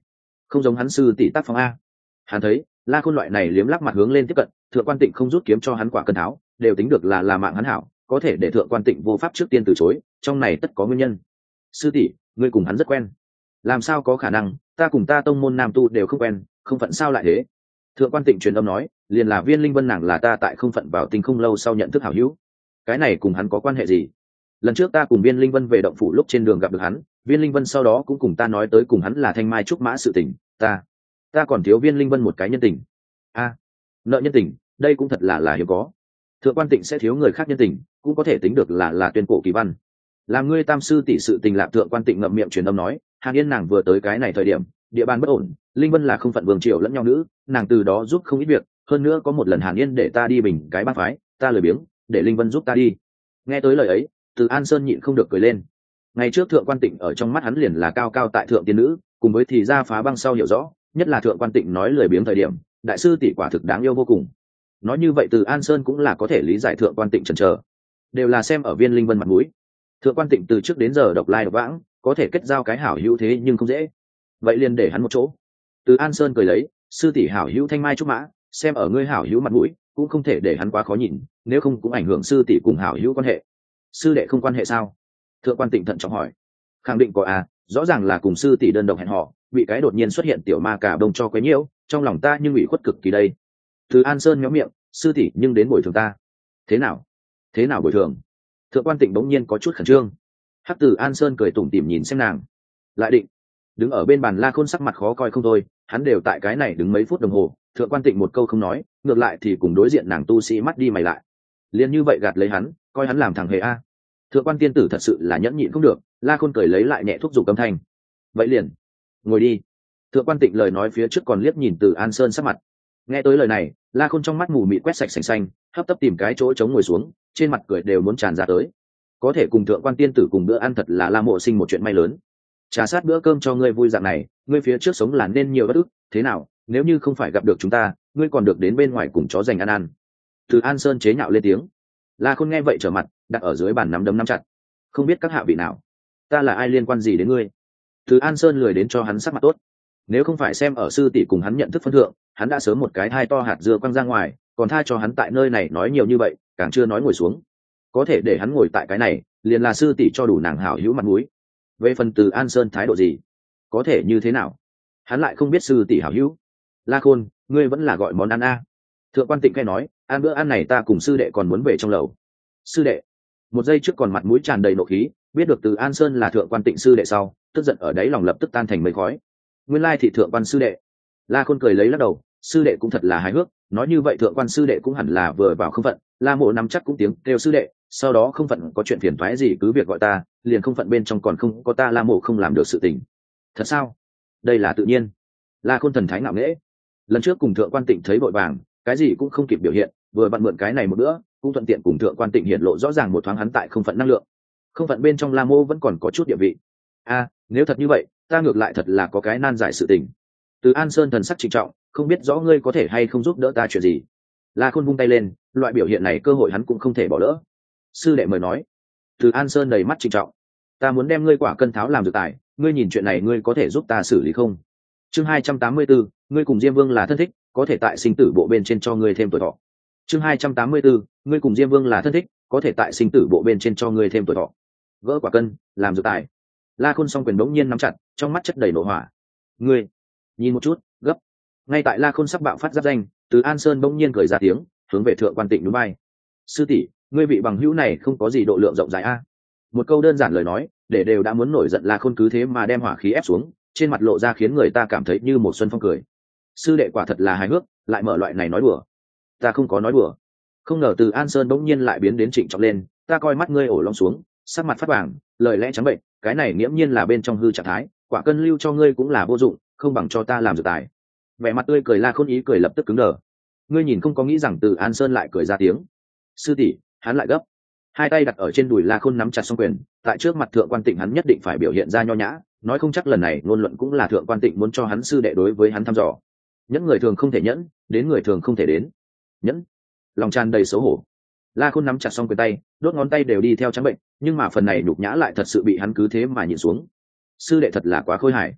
không giống hắn sư tỷ tác phong a. Hắn thấy La Khôn loại này liếm lắc mặt hướng lên tiếp cận, thượng quan tịnh không rút kiếm cho hắn quả cân tháo, đều tính được là là mạng hắn hảo, có thể để thượng quan tịnh vô pháp trước tiên từ chối, trong này tất có nguyên nhân. Sư tỷ, ngươi cùng hắn rất quen. Làm sao có khả năng, ta cùng ta tông môn nam tu đều không quen, không phận sao lại thế? Thượng quan tịnh truyền âm nói, liền là Viên Linh Vân nàng là ta tại không phận vào tinh không lâu sau nhận thức hảo hữu. Cái này cùng hắn có quan hệ gì? Lần trước ta cùng Viên Linh Vân về động phủ lúc trên đường gặp được hắn, Viên Linh Vân sau đó cũng cùng ta nói tới cùng hắn là thanh mai trúc mã sự tình, ta, ta còn thiếu Viên Linh Vân một cái nhân tình. A, nợ nhân tình, đây cũng thật là là hiếm có. Thượng quan tịnh sẽ thiếu người khác nhân tình, cũng có thể tính được là là tuyên cổ kỳ văn. Làm ngươi tam sư tỷ sự tình lạc thượng quan tịnh ngậm miệng truyền âm nói, Hàn Yên nàng vừa tới cái này thời điểm, địa bàn bất ổn, Linh Vân là không phận vương triều lẫn nhau nữ, nàng từ đó giúp không ít việc, hơn nữa có một lần Hàn Yên để ta đi bình cái bác phái, ta lười biếng, để Linh Vân giúp ta đi. Nghe tới lời ấy, Từ An Sơn nhịn không được cười lên. Ngày trước thượng quan tịnh ở trong mắt hắn liền là cao cao tại thượng tiên nữ, cùng với thì ra phá băng sau hiểu rõ, nhất là thượng quan tịnh nói lười biếng thời điểm, đại sư tỷ quả thực đáng yêu vô cùng. Nói như vậy Từ An Sơn cũng là có thể lý giải thượng quan tịnh chần chờ, đều là xem ở Viên Linh Vân mặt mũi. Thượng quan tịnh từ trước đến giờ độc lai độc vãng, có thể kết giao cái hảo hữu thế nhưng không dễ, vậy liền để hắn một chỗ. Từ An Sơn cười lấy, sư tỷ hảo hữu thanh mai trúc mã, xem ở ngươi hảo hữu mặt mũi, cũng không thể để hắn quá khó nhìn, nếu không cũng ảnh hưởng sư tỷ cùng hảo hữu quan hệ. Sư đệ không quan hệ sao? Thượng quan tịnh thận trọng hỏi. Khẳng định có à, rõ ràng là cùng sư tỷ đơn độc hẹn hò, bị cái đột nhiên xuất hiện tiểu ma cả đông cho quấy nhiễu, trong lòng ta nhưng ủy khuất cực kỳ đây. Từ An Sơn méo miệng, sư tỷ nhưng đến bồi thường ta. Thế nào? Thế nào bồi thường? Thượng quan tịnh bỗng nhiên có chút khẩn trương. Hắc Từ An Sơn cười tủm tỉm nhìn xem nàng, lại định. Đứng ở bên bàn La Khôn sắc mặt khó coi không thôi, hắn đều tại cái này đứng mấy phút đồng hồ, thượng quan tịnh một câu không nói, ngược lại thì cùng đối diện nàng tu sĩ mắt đi mày lại, liền như vậy gạt lấy hắn, coi hắn làm thằng hề a. Thượng quan tiên tử thật sự là nhẫn nhịn không được, La Khôn cười lấy lại nhẹ thúc giục âm thanh, vậy liền ngồi đi. Thượng quan tịnh lời nói phía trước còn liếc nhìn Từ An Sơn sắc mặt, nghe tới lời này, La Khôn trong mắt mù mịt quét sạch sành xanh, hấp tấp tìm cái chỗ trống ngồi xuống, trên mặt cười đều muốn tràn ra tới. Có thể cùng thượng quan tiên tử cùng bữa ăn thật là La Mộ sinh một chuyện may lớn. Trà sát bữa cơm cho ngươi vui dạng này, ngươi phía trước sống là nên nhiều bất ức, thế nào, nếu như không phải gặp được chúng ta, ngươi còn được đến bên ngoài cùng chó dành ăn ăn. Từ An Sơn chế nhạo lên tiếng. La Khôn nghe vậy trở mặt, đặt ở dưới bàn nắm đấm nắm chặt. Không biết các hạ vị nào, ta là ai liên quan gì đến ngươi? Từ An Sơn lười đến cho hắn sắc mặt tốt. Nếu không phải xem ở sư tỷ cùng hắn nhận thức phân thượng, hắn đã sớm một cái thai to hạt dưa quăng ra ngoài, còn tha cho hắn tại nơi này nói nhiều như vậy, càng chưa nói ngồi xuống. Có thể để hắn ngồi tại cái này, liền là sư tỷ cho đủ nàng hảo hữu mặt mũi. Về phần Từ An Sơn thái độ gì, có thể như thế nào, hắn lại không biết sư tỷ hảo hữu. La Khôn, ngươi vẫn là gọi món ăn a. Thượng quan tịnh khai nói, ăn bữa ăn này ta cùng sư đệ còn muốn về trong lầu. Sư đệ? Một giây trước còn mặt mũi tràn đầy nộ khí, biết được Từ An Sơn là thượng quan tịnh sư đệ sau, tức giận ở đấy lòng lập tức tan thành mây khói. Nguyên lai thị thượng quan sư đệ. La Khôn cười lấy lắc đầu, sư đệ cũng thật là hài hước, nói như vậy thượng quan sư đệ cũng hẳn là vừa vào không phận. La Mộ nắm chắc cũng tiếng kêu sư đệ, sau đó không phận có chuyện phiền toái gì cứ việc gọi ta, liền không phận bên trong còn không có ta La Mộ không làm được sự tình. Thật sao? Đây là tự nhiên. La Khôn thần thái ngạo nghễ. Lần trước cùng thượng quan tịnh thấy vội vàng, cái gì cũng không kịp biểu hiện, vừa bận mượn cái này một bữa, cũng thuận tiện cùng thượng quan tịnh hiện lộ rõ ràng một thoáng hắn tại không phận năng lượng. Không phận bên trong La Mộ vẫn còn có chút địa vị. A, nếu thật như vậy, ta ngược lại thật là có cái nan giải sự tình. Từ An Sơn thần sắc trịnh trọng, không biết rõ ngươi có thể hay không giúp đỡ ta chuyện gì. La Khôn vung tay lên, loại biểu hiện này cơ hội hắn cũng không thể bỏ lỡ. Sư đệ mời nói. Từ An Sơn đầy mắt trịnh trọng, ta muốn đem ngươi quả cân tháo làm dược tài, ngươi nhìn chuyện này ngươi có thể giúp ta xử lý không? Chương hai trăm tám mươi bốn, ngươi cùng Diêm Vương là thân thích, có thể tại sinh tử bộ bên trên cho ngươi thêm tuổi thọ. Chương hai trăm tám mươi bốn, ngươi cùng Diêm Vương là thân thích, có thể tại sinh tử bộ bên trên cho ngươi thêm tuổi thọ. Gỡ quả cân, làm dược tài. La Khôn song quyền bỗng nhiên nắm chặt, trong mắt chất đầy nộ hỏa. Ngươi, nhìn một chút, gấp. Ngay tại La Khôn sắp bạo phát giáp danh, Từ An Sơn bỗng nhiên cười ra tiếng, hướng về thượng quan tịnh núi bay. Sư tỷ, ngươi vị bằng hữu này không có gì độ lượng rộng rãi a. Một câu đơn giản lời nói, để đều đã muốn nổi giận La Khôn cứ thế mà đem hỏa khí ép xuống, trên mặt lộ ra khiến người ta cảm thấy như một xuân phong cười. Sư đệ quả thật là hài hước, lại mở loại này nói đùa. Ta không có nói đùa. Không ngờ Từ An Sơn bỗng nhiên lại biến đến trịnh trọng lên, ta coi mắt ngươi ổ lông xuống, sắc mặt phát vàng, lời lẽ trắng bệnh, cái này nghiễm nhiên là bên trong hư trạng thái, quả cân lưu cho ngươi cũng là vô dụng, không bằng cho ta làm dược tài. Vẻ mặt tươi cười La Khôn ý cười lập tức cứng đờ. Ngươi nhìn không có nghĩ rằng Từ An Sơn lại cười ra tiếng. Sư tỷ, hắn lại gấp. Hai tay đặt ở trên đùi La Khôn nắm chặt song quyền, tại trước mặt thượng quan tịnh hắn nhất định phải biểu hiện ra nho nhã, nói không chắc lần này ngôn luận cũng là thượng quan tịnh muốn cho hắn sư đệ đối với hắn thăm dò. Nhẫn người thường không thể nhẫn, đến người thường không thể đến. Nhẫn. Lòng tràn đầy xấu hổ. La Khôn nắm chặt song quyền tay, đốt ngón tay đều đi theo trắng bệnh, nhưng mà phần này nhục nhã lại thật sự bị hắn cứ thế mà nhịn xuống. Sư đệ thật là quá khôi hài.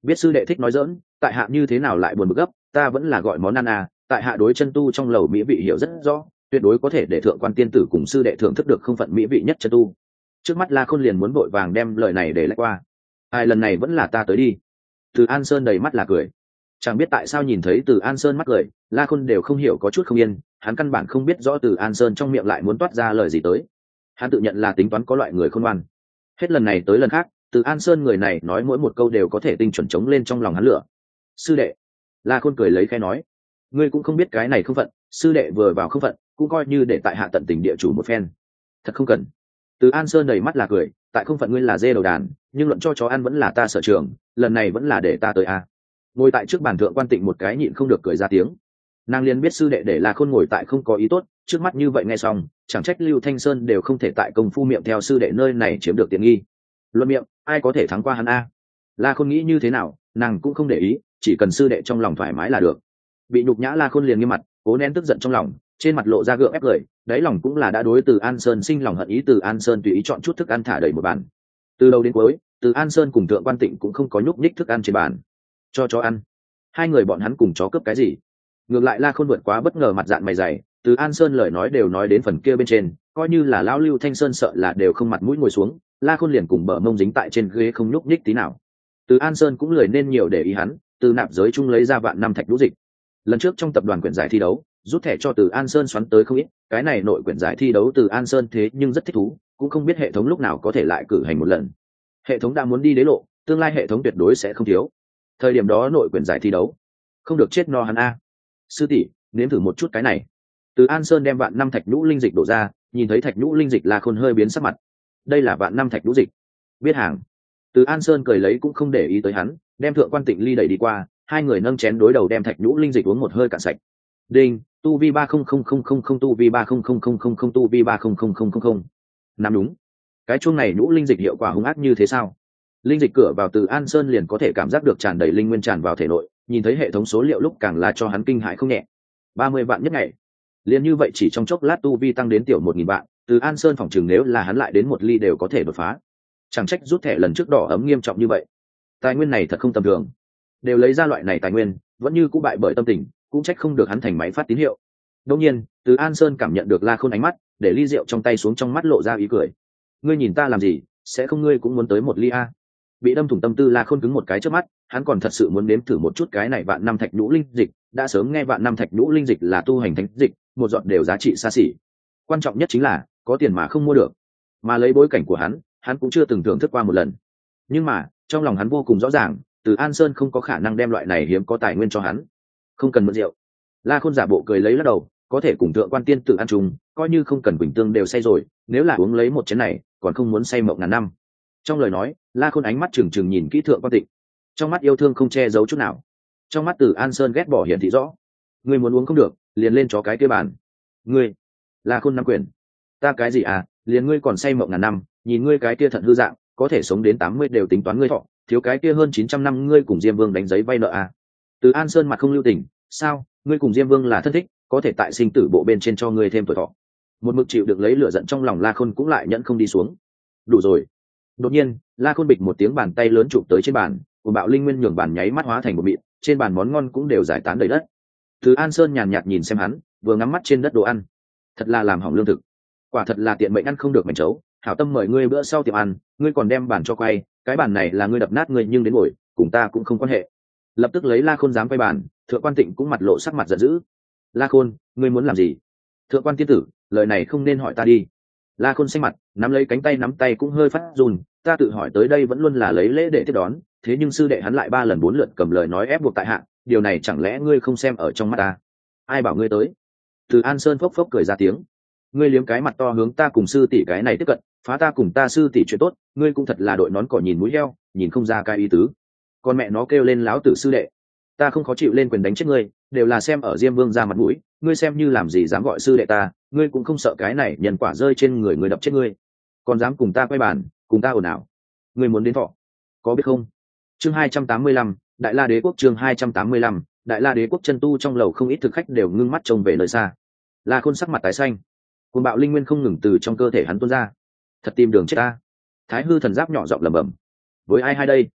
biết sư đệ thích nói dỡn, tại hạ như thế nào lại buồn bực gấp, ta vẫn là gọi món ăn à, tại hạ đối chân tu trong lầu mỹ vị hiểu rất rõ, tuyệt đối có thể để thượng quan tiên tử cùng sư đệ thưởng thức được không phận mỹ vị nhất chân tu. Trước mắt La Khôn liền muốn vội vàng đem lời này để lại qua. Ai lần này vẫn là ta tới đi. Từ An Sơn đầy mắt là cười. Chẳng biết tại sao nhìn thấy Từ An Sơn mắt cười, La Khôn đều không hiểu có chút không yên, hắn căn bản không biết rõ Từ An Sơn trong miệng lại muốn toát ra lời gì tới. Hắn tự nhận là tính toán có loại người khôn ngoan. Hết lần này tới lần khác, Từ An Sơn người này nói mỗi một câu đều có thể tinh chuẩn chống lên trong lòng hắn lửa. Sư đệ, La Khôn cười lấy khẽ nói, ngươi cũng không biết cái này không phận, sư đệ vừa vào không phận, cũng coi như để tại hạ tận tình địa chủ một phen. Thật không cần. Từ An Sơn đầy mắt là cười, tại không phận ngươi là dê đầu đàn, nhưng luận cho chó ăn vẫn là ta sở trường, lần này vẫn là để ta tới a. Ngồi tại trước bàn thượng quan tịnh một cái nhịn không được cười ra tiếng. Nàng liền biết sư đệ để La Khôn ngồi tại không có ý tốt, trước mắt như vậy nghe xong, chẳng trách Lưu Thanh Sơn đều không thể tại công phu miệng theo sư đệ nơi này chiếm được tiện nghi. Luận miệng, ai có thể thắng qua hắn a? La Khôn nghĩ như thế nào, nàng cũng không để ý, chỉ cần sư đệ trong lòng thoải mái là được. Bị nhục nhã La Khôn liền nghiêm mặt, cố nén tức giận trong lòng, trên mặt lộ ra gượng ép cười, đáy lòng cũng là đã đối Từ An Sơn sinh lòng hận ý. Từ An Sơn tùy ý chọn chút thức ăn thả đầy một bàn. Từ đầu đến cuối, Từ An Sơn cùng thượng quan tịnh cũng không có nhúc nhích thức ăn trên bàn. Cho chó ăn. Hai người bọn hắn cùng chó cướp cái gì? Ngược lại La Khôn vượt quá bất ngờ mặt dạn mày dày, Từ An Sơn lời nói đều nói đến phần kia bên trên, coi như là lão Lưu Thanh Sơn sợ là đều không mặt mũi ngồi xuống, La Khôn liền cùng bờ mông dính tại trên ghế không nhúc nhích tí nào. Từ An Sơn cũng lười nên nhiều để ý hắn, từ nạp giới chung lấy ra vạn năm thạch lũ dịch. Lần trước trong tập đoàn quyển giải thi đấu, rút thẻ cho Từ An Sơn xoắn tới không ít, cái này nội quyển giải thi đấu Từ An Sơn thế nhưng rất thích thú, cũng không biết hệ thống lúc nào có thể lại cử hành một lần. Hệ thống đã muốn đi đế lộ, tương lai hệ thống tuyệt đối sẽ không thiếu. Thời điểm đó nội quyển giải thi đấu, không được chết no hắn a. Sư tỷ, nếm thử một chút cái này. Từ An Sơn đem vạn năm thạch nhũ linh dịch đổ ra, nhìn thấy thạch nhũ linh dịch La Khôn hơi biến sắc mặt. Đây là vạn năm thạch nhũ dịch. Biết hàng. Từ An Sơn cười lấy cũng không để ý tới hắn, đem thượng quan tịnh ly đẩy đi qua, hai người nâng chén đối đầu đem thạch nhũ linh dịch uống một hơi cạn sạch. Đinh, tu vi ba không không không không không tu vi ba không không không không không tu vi ba không không không không không. Nắm đúng. Cái chuông này nhũ linh dịch hiệu quả hung ác như thế sao? Linh dịch cửa vào Từ An Sơn liền có thể cảm giác được tràn đầy linh nguyên tràn vào thể nội, nhìn thấy hệ thống số liệu lúc càng là cho hắn kinh hãi không nhẹ. ba mươi vạn nhất ngày. Liền như vậy chỉ trong chốc lát tu vi tăng đến tiểu một nghìn vạn, Từ An Sơn phỏng chừng nếu là hắn lại đến một ly đều có thể đột phá. Chẳng trách rút thẻ lần trước đỏ ấm nghiêm trọng như vậy. Tài nguyên này thật không tầm thường. Đều lấy ra loại này tài nguyên, vẫn như cũ bại bởi tâm tình, cũng trách không được hắn thành máy phát tín hiệu. Đương nhiên, Từ An Sơn cảm nhận được La Khôn ánh mắt, để ly rượu trong tay xuống, trong mắt lộ ra ý cười. Ngươi nhìn ta làm gì, sẽ không ngươi cũng muốn tới một ly a? Bị đâm thủng tâm tư La Khôn cứng một cái trước mắt, hắn còn thật sự muốn nếm thử một chút cái này vạn năm thạch nhũ linh dịch, đã sớm nghe vạn năm thạch nhũ linh dịch là tu hành thánh dịch, một giọt đều giá trị xa xỉ. Quan trọng nhất chính là có tiền mà không mua được. Mà lấy bối cảnh của hắn, hắn cũng chưa từng thưởng thức qua một lần. Nhưng mà, trong lòng hắn vô cùng rõ ràng, Từ An Sơn không có khả năng đem loại này hiếm có tài nguyên cho hắn. Không cần mượn rượu. La Khôn giả bộ cười lấy lắc đầu, có thể cùng thượng quan tiên tự ăn chung, coi như không cần Quỳnh Tương đều say rồi, nếu là uống lấy một chén này, còn không muốn say mộng ngàn năm. Trong lời nói, La Khôn ánh mắt trừng trừng nhìn kỹ thượng quan tịnh, trong mắt yêu thương không che giấu chút nào. Trong mắt Từ An Sơn ghét bỏ hiển thị rõ. Ngươi muốn uống không được, liền lên chó cái kia bàn. Ngươi, La Khôn nắm quyền. Ta cái gì à, liền ngươi còn say mộng ngàn năm, nhìn ngươi cái kia thận hư dạng, có thể sống đến tám mươi đều tính toán ngươi thọ, thiếu cái kia hơn chín trăm năm ngươi cùng Diêm Vương đánh giấy vay nợ à? Từ An Sơn mặt không lưu tình, sao, ngươi cùng Diêm Vương là thân thích, có thể tại sinh tử bộ bên trên cho ngươi thêm tuổi thọ. Một mực chịu được lấy lửa giận trong lòng La Khôn cũng lại nhẫn không đi xuống. Đủ rồi. Đột nhiên, La Khôn bịch một tiếng bàn tay lớn chụp tới trên bàn, cùng bạo linh nguyên nhường bàn nháy mắt hóa thành một mịn, trên bàn món ngon cũng đều giải tán đầy đất. Từ An Sơn nhàn nhạt nhìn xem hắn, vừa ngắm mắt trên đất đồ ăn, thật là làm hỏng lương thực, quả thật là tiện mệnh ăn không được mảnh chấu. Hảo tâm mời ngươi bữa sau tiệm ăn, ngươi còn đem bàn cho quay, cái bàn này là ngươi đập nát ngươi nhưng đến ngồi, cùng ta cũng không quan hệ. Lập tức lấy La Khôn dám quay bàn, thượng quan tịnh cũng mặt lộ sắc mặt giận dữ. La Khôn, ngươi muốn làm gì? Thượng quan tiên tử, lời này không nên hỏi ta đi. La Khôn xanh mặt, nắm lấy cánh tay nắm tay cũng hơi phát run, ta tự hỏi tới đây vẫn luôn là lấy lễ để tiếp đón, thế nhưng sư đệ hắn lại ba lần bốn lượt cầm lời nói ép buộc tại hạ, điều này chẳng lẽ ngươi không xem ở trong mắt ta? Ai bảo ngươi tới? Từ An Sơn phốc phốc cười ra tiếng. Ngươi liếm cái mặt to hướng ta cùng sư tỷ cái này tiếp cận, phá ta cùng ta sư tỷ chuyện tốt, ngươi cũng thật là đội nón cỏ nhìn mũi heo, nhìn không ra cái ý tứ. Con mẹ nó kêu lên láo tử sư đệ, ta không khó chịu lên quyền đánh chết ngươi, đều là xem ở Diêm Vương ra mặt mũi, ngươi xem như làm gì dám gọi sư đệ ta, ngươi cũng không sợ cái này nhân quả rơi trên người người đập chết ngươi, còn dám cùng ta quay bàn, cùng ta ồn ào, ngươi muốn đến thọ, có biết không? Chương hai trăm tám mươi lăm, Đại La Đế quốc. Chương hai trăm tám mươi lăm, Đại La Đế quốc. Chân tu trong lầu không ít thực khách đều ngưng mắt trông về nơi xa. La Khôn sắc mặt tái xanh, cuồng bạo linh nguyên không ngừng từ trong cơ thể hắn tuôn ra, thật tìm đường chết ta. Thái hư thần giáp nhỏ giọng lẩm bẩm, với ai hai đây?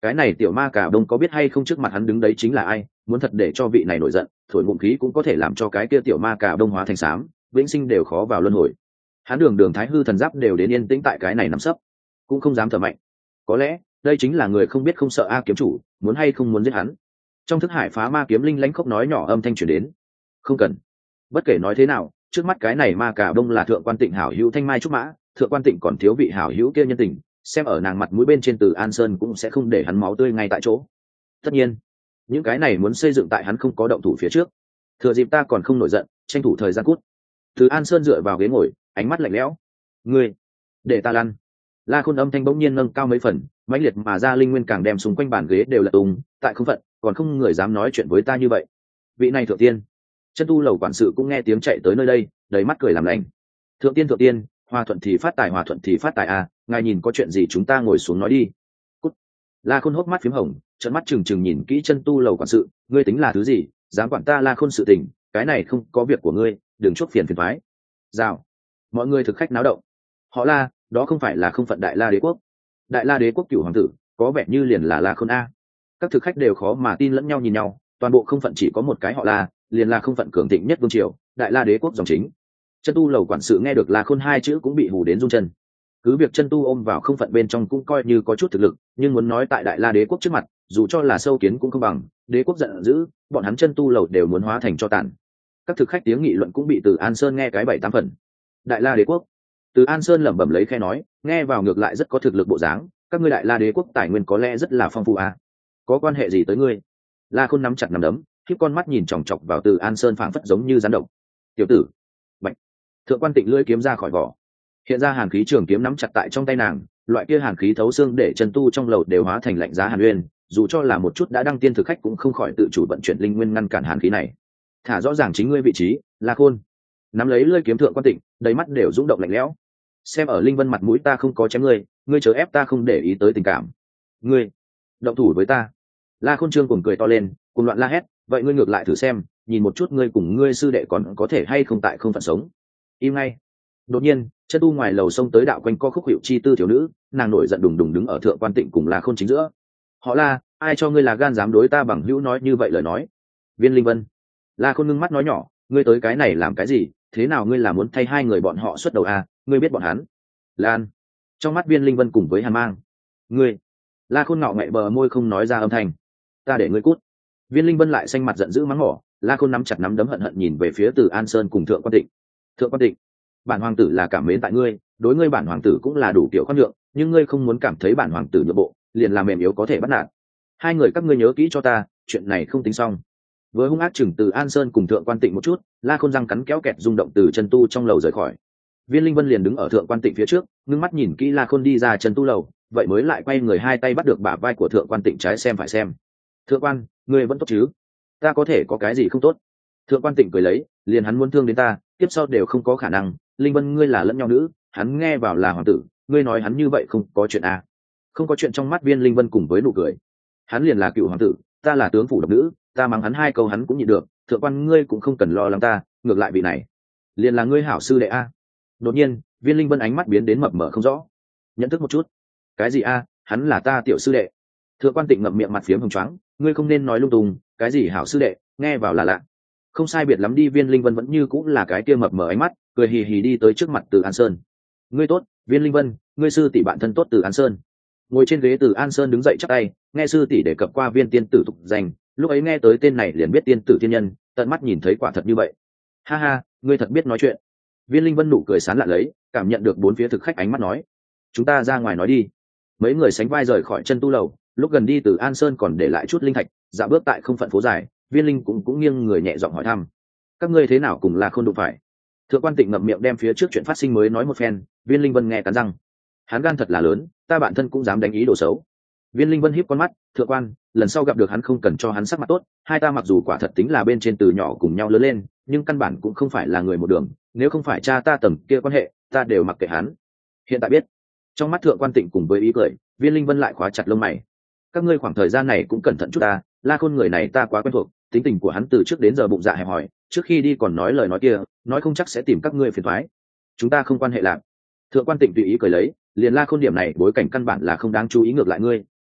cái này tiểu ma cả đông có biết hay không trước mặt hắn đứng đấy chính là ai, muốn thật để cho vị này nổi giận thổi ngụm khí cũng có thể làm cho cái kia tiểu ma cả đông hóa thành xám vĩnh sinh đều khó vào luân hồi. Hắn đường đường thái hư thần giáp đều đến yên tĩnh tại cái này nằm sấp cũng không dám thở mạnh. Có lẽ đây chính là người không biết không sợ a kiếm chủ muốn hay không muốn giết hắn. Trong thức hải phá ma kiếm linh lãnh khốc nói nhỏ âm thanh truyền đến. Không cần. Bất kể nói thế nào trước mắt cái này ma cả đông là thượng quan tịnh hảo hữu thanh mai trúc mã, thượng quan tịnh còn thiếu vị hảo hữu kia nhân tình, xem ở nàng mặt mũi bên trên Từ An Sơn cũng sẽ không để hắn máu tươi ngay tại chỗ. Tất nhiên những cái này muốn xây dựng tại hắn không có động thủ phía trước. Thừa dịp ta còn không nổi giận tranh thủ thời gian cút. Từ An Sơn dựa vào ghế ngồi ánh mắt lạnh lẽo. Ngươi để ta lăn. La Khôn âm thanh bỗng nhiên nâng cao mấy phần, mãnh liệt mà ra linh nguyên càng đem xung quanh bàn ghế đều lật tung, tại không phận, còn không người dám nói chuyện với ta như vậy. Vị này thượng tiên. Chân tu lầu quản sự cũng nghe tiếng chạy tới nơi đây, đầy mắt cười làm lành. Thượng tiên thượng tiên, hòa thuận thì phát tài hòa thuận thì phát tài à, ngài nhìn có chuyện gì chúng ta ngồi xuống nói đi. Cút. La Khôn hốc mắt phím hồng, trợn mắt trừng trừng nhìn kỹ chân tu lầu quản sự, ngươi tính là thứ gì, dám quản ta La Khôn sự tình, cái này không có việc của ngươi, đừng chuốc phiền phiền toái. Rào. Mọi người thực khách náo động. Họ La, đó không phải là không phận Đại La Đế quốc. Đại La Đế quốc cửu hoàng tử, có vẻ như liền là La Khôn a. Các thực khách đều khó mà tin lẫn nhau nhìn nhau, toàn bộ không phận chỉ có một cái họ La, liền là không phận cường thịnh nhất vương triều, Đại La Đế quốc dòng chính. Chân tu lầu quản sự nghe được La Khôn hai chữ cũng bị hù đến run chân. Cứ việc chân tu ôm vào không phận bên trong cũng coi như có chút thực lực, nhưng muốn nói tại Đại La Đế quốc trước mặt, dù cho là sâu kiến cũng không bằng. Đế quốc giận dữ, bọn hắn chân tu lầu đều muốn hóa thành cho tàn. Các thực khách tiếng nghị luận cũng bị Từ An Sơn nghe cái bảy tám phần. Đại La Đế quốc. Từ An Sơn lẩm bẩm lấy khe nói, nghe vào ngược lại rất có thực lực bộ dáng, các ngươi Đại La Đế quốc tài nguyên có lẽ rất là phong phú à? Có quan hệ gì tới ngươi? La Khôn nắm chặt nắm đấm, khiếp con mắt nhìn chòng chọc vào Từ An Sơn phảng phất giống như rắn độc. Tiểu tử, Bạch. Thượng quan Tịnh lưỡi kiếm ra khỏi vỏ, hiện ra hàn khí trường kiếm nắm chặt tại trong tay nàng, loại kia hàn khí thấu xương để chân tu trong lầu đều hóa thành lạnh giá hàn nguyên, dù cho là một chút đã đăng tiên thực khách cũng không khỏi tự chủ vận chuyển linh nguyên ngăn cản hàn khí này. Thả rõ ràng chính ngươi vị trí, La Khôn. Nắm lấy lưỡi kiếm Thượng quan Tịnh, đầy mắt đều rung động lạnh lẽo. Xem ở linh vân mặt mũi ta không có chém ngươi, ngươi chớ ép ta không để ý tới tình cảm. Ngươi động thủ với ta. La Khôn trương cùng cười to lên, cùng loạn la hét, vậy ngươi ngược lại thử xem, nhìn một chút ngươi cùng ngươi sư đệ còn có thể hay không tại không phận sống. Im ngay. Đột nhiên chân tu ngoài lầu sông tới đạo quanh co khúc hiệu chi tư thiếu nữ, nàng nổi giận đùng đùng đứng ở Thượng quan Tịnh cùng La Khôn chính giữa. Họ La, ai cho ngươi là gan dám đối ta bằng hữu nói như vậy lời nói? Viên Linh Vân. La Khôn ngưng mắt nói nhỏ, ngươi tới cái này làm cái gì, thế nào ngươi là muốn thay hai người bọn họ xuất đầu à, ngươi biết bọn hắn? Lan. Trong mắt Viên Linh Vân cùng với hàn mang. Ngươi. La Khôn ngạo nghễ bờ môi không nói ra âm thanh. Ta để ngươi cút. Viên Linh Vân lại xanh mặt giận dữ mắng mỏ. La Khôn nắm chặt nắm đấm hận hận nhìn về phía Từ An Sơn cùng Thượng quan Tịnh. Thượng quan Tịnh, bản hoàng tử là cảm mến tại ngươi, đối ngươi bản hoàng tử cũng là đủ kiểu khoan nhượng, nhưng ngươi không muốn cảm thấy bản hoàng tử nhượng bộ, liền làm mềm yếu có thể bắt nạt. Hai người các ngươi nhớ kỹ cho ta, chuyện này không tính xong. Với hung ác chừng Từ An Sơn cùng Thượng quan Tịnh một chút, La Khôn răng cắn kéo kẹt rung động từ chân tu trong lầu rời khỏi. Viên Linh Vân liền đứng ở Thượng quan Tịnh phía trước, ngưng mắt nhìn kỹ La Khôn đi ra chân tu lầu, vậy mới lại quay người hai tay bắt được bả vai của Thượng quan Tịnh trái xem phải xem. Thượng quan, ngươi vẫn tốt chứ? Ta có thể có cái gì không tốt? Thượng quan Tịnh cười lấy, liền hắn muốn thương đến ta, tiếp sau đều không có khả năng. Linh Vân ngươi là lẫn nhau nữ, hắn nghe vào là hoàng tử, ngươi nói hắn như vậy không có chuyện à? Không có chuyện. Trong mắt Viên Linh Vân cùng với nụ cười. Hắn liền là cựu hoàng tử, ta là tướng phủ độc nữ, ta mắng hắn hai câu hắn cũng nhịn được. Thượng quan ngươi cũng không cần lo lắng ta, ngược lại vị này liền là ngươi hảo sư đệ a. Đột nhiên Viên Linh Vân ánh mắt biến đến mập mờ không rõ. Nhận thức một chút. Cái gì a? Hắn là ta tiểu sư đệ. Thượng quan Tịnh ngậm miệng mặt phiếm hồng choáng, ngươi không nên nói lung tung, cái gì hảo sư đệ, nghe vào là lạ. Không sai biệt lắm đi. Viên Linh Vân vẫn như cũng là cái kia mập mờ ánh mắt, cười hì hì đi tới trước mặt Từ An Sơn. Ngươi tốt, Viên Linh Vân, ngươi sư tỷ bạn thân tốt Từ An Sơn. Ngồi trên ghế Từ An Sơn đứng dậy chắp tay, nghe sư tỷ đề cập qua Viên tiên tử tục danh, lúc ấy nghe tới tên này liền biết tiên tử thiên nhân, tận mắt nhìn thấy quả thật như vậy. Ha ha, ngươi thật biết nói chuyện. Viên Linh Vân nụ cười sán lạ lấy, cảm nhận được bốn phía thực khách ánh mắt nói, chúng ta ra ngoài nói đi. Mấy người sánh vai rời khỏi chân tu lầu, lúc gần đi Từ An Sơn còn để lại chút linh thạch, dạo bước tại không phận phố dài. Viên Linh cũng cũng nghiêng người nhẹ giọng hỏi thăm, các ngươi thế nào cùng là không đụng phải? Thượng quan Tịnh ngậm miệng đem phía trước chuyện phát sinh mới nói một phen. Viên Linh Vân nghe cắn răng, hắn gan thật là lớn, ta bản thân cũng dám đánh ý đồ xấu. Viên Linh Vân híp con mắt, thượng quan, lần sau gặp được hắn không cần cho hắn sắc mặt tốt, hai ta mặc dù quả thật tính là bên trên từ nhỏ cùng nhau lớn lên, nhưng căn bản cũng không phải là người một đường, nếu không phải cha ta tầng kia quan hệ, ta đều mặc kệ hắn. Hiện tại biết. Trong mắt Thượng quan Tịnh cùng với ý cười, Viên Linh Vân lại khóa chặt lông mày. Các ngươi khoảng thời gian này cũng cẩn thận chút ta, La Khôn người này ta quá quen thuộc, tính tình của hắn từ trước đến giờ bụng dạ hẹp hòi, trước khi đi còn nói lời nói kia, nói không chắc sẽ tìm các ngươi phiền toái. Chúng ta không quan hệ lạc. Thượng quan Tịnh tùy ý cười lấy, liền La Khôn điểm này bối cảnh căn bản là không đáng chú ý, ngược lại ngươi,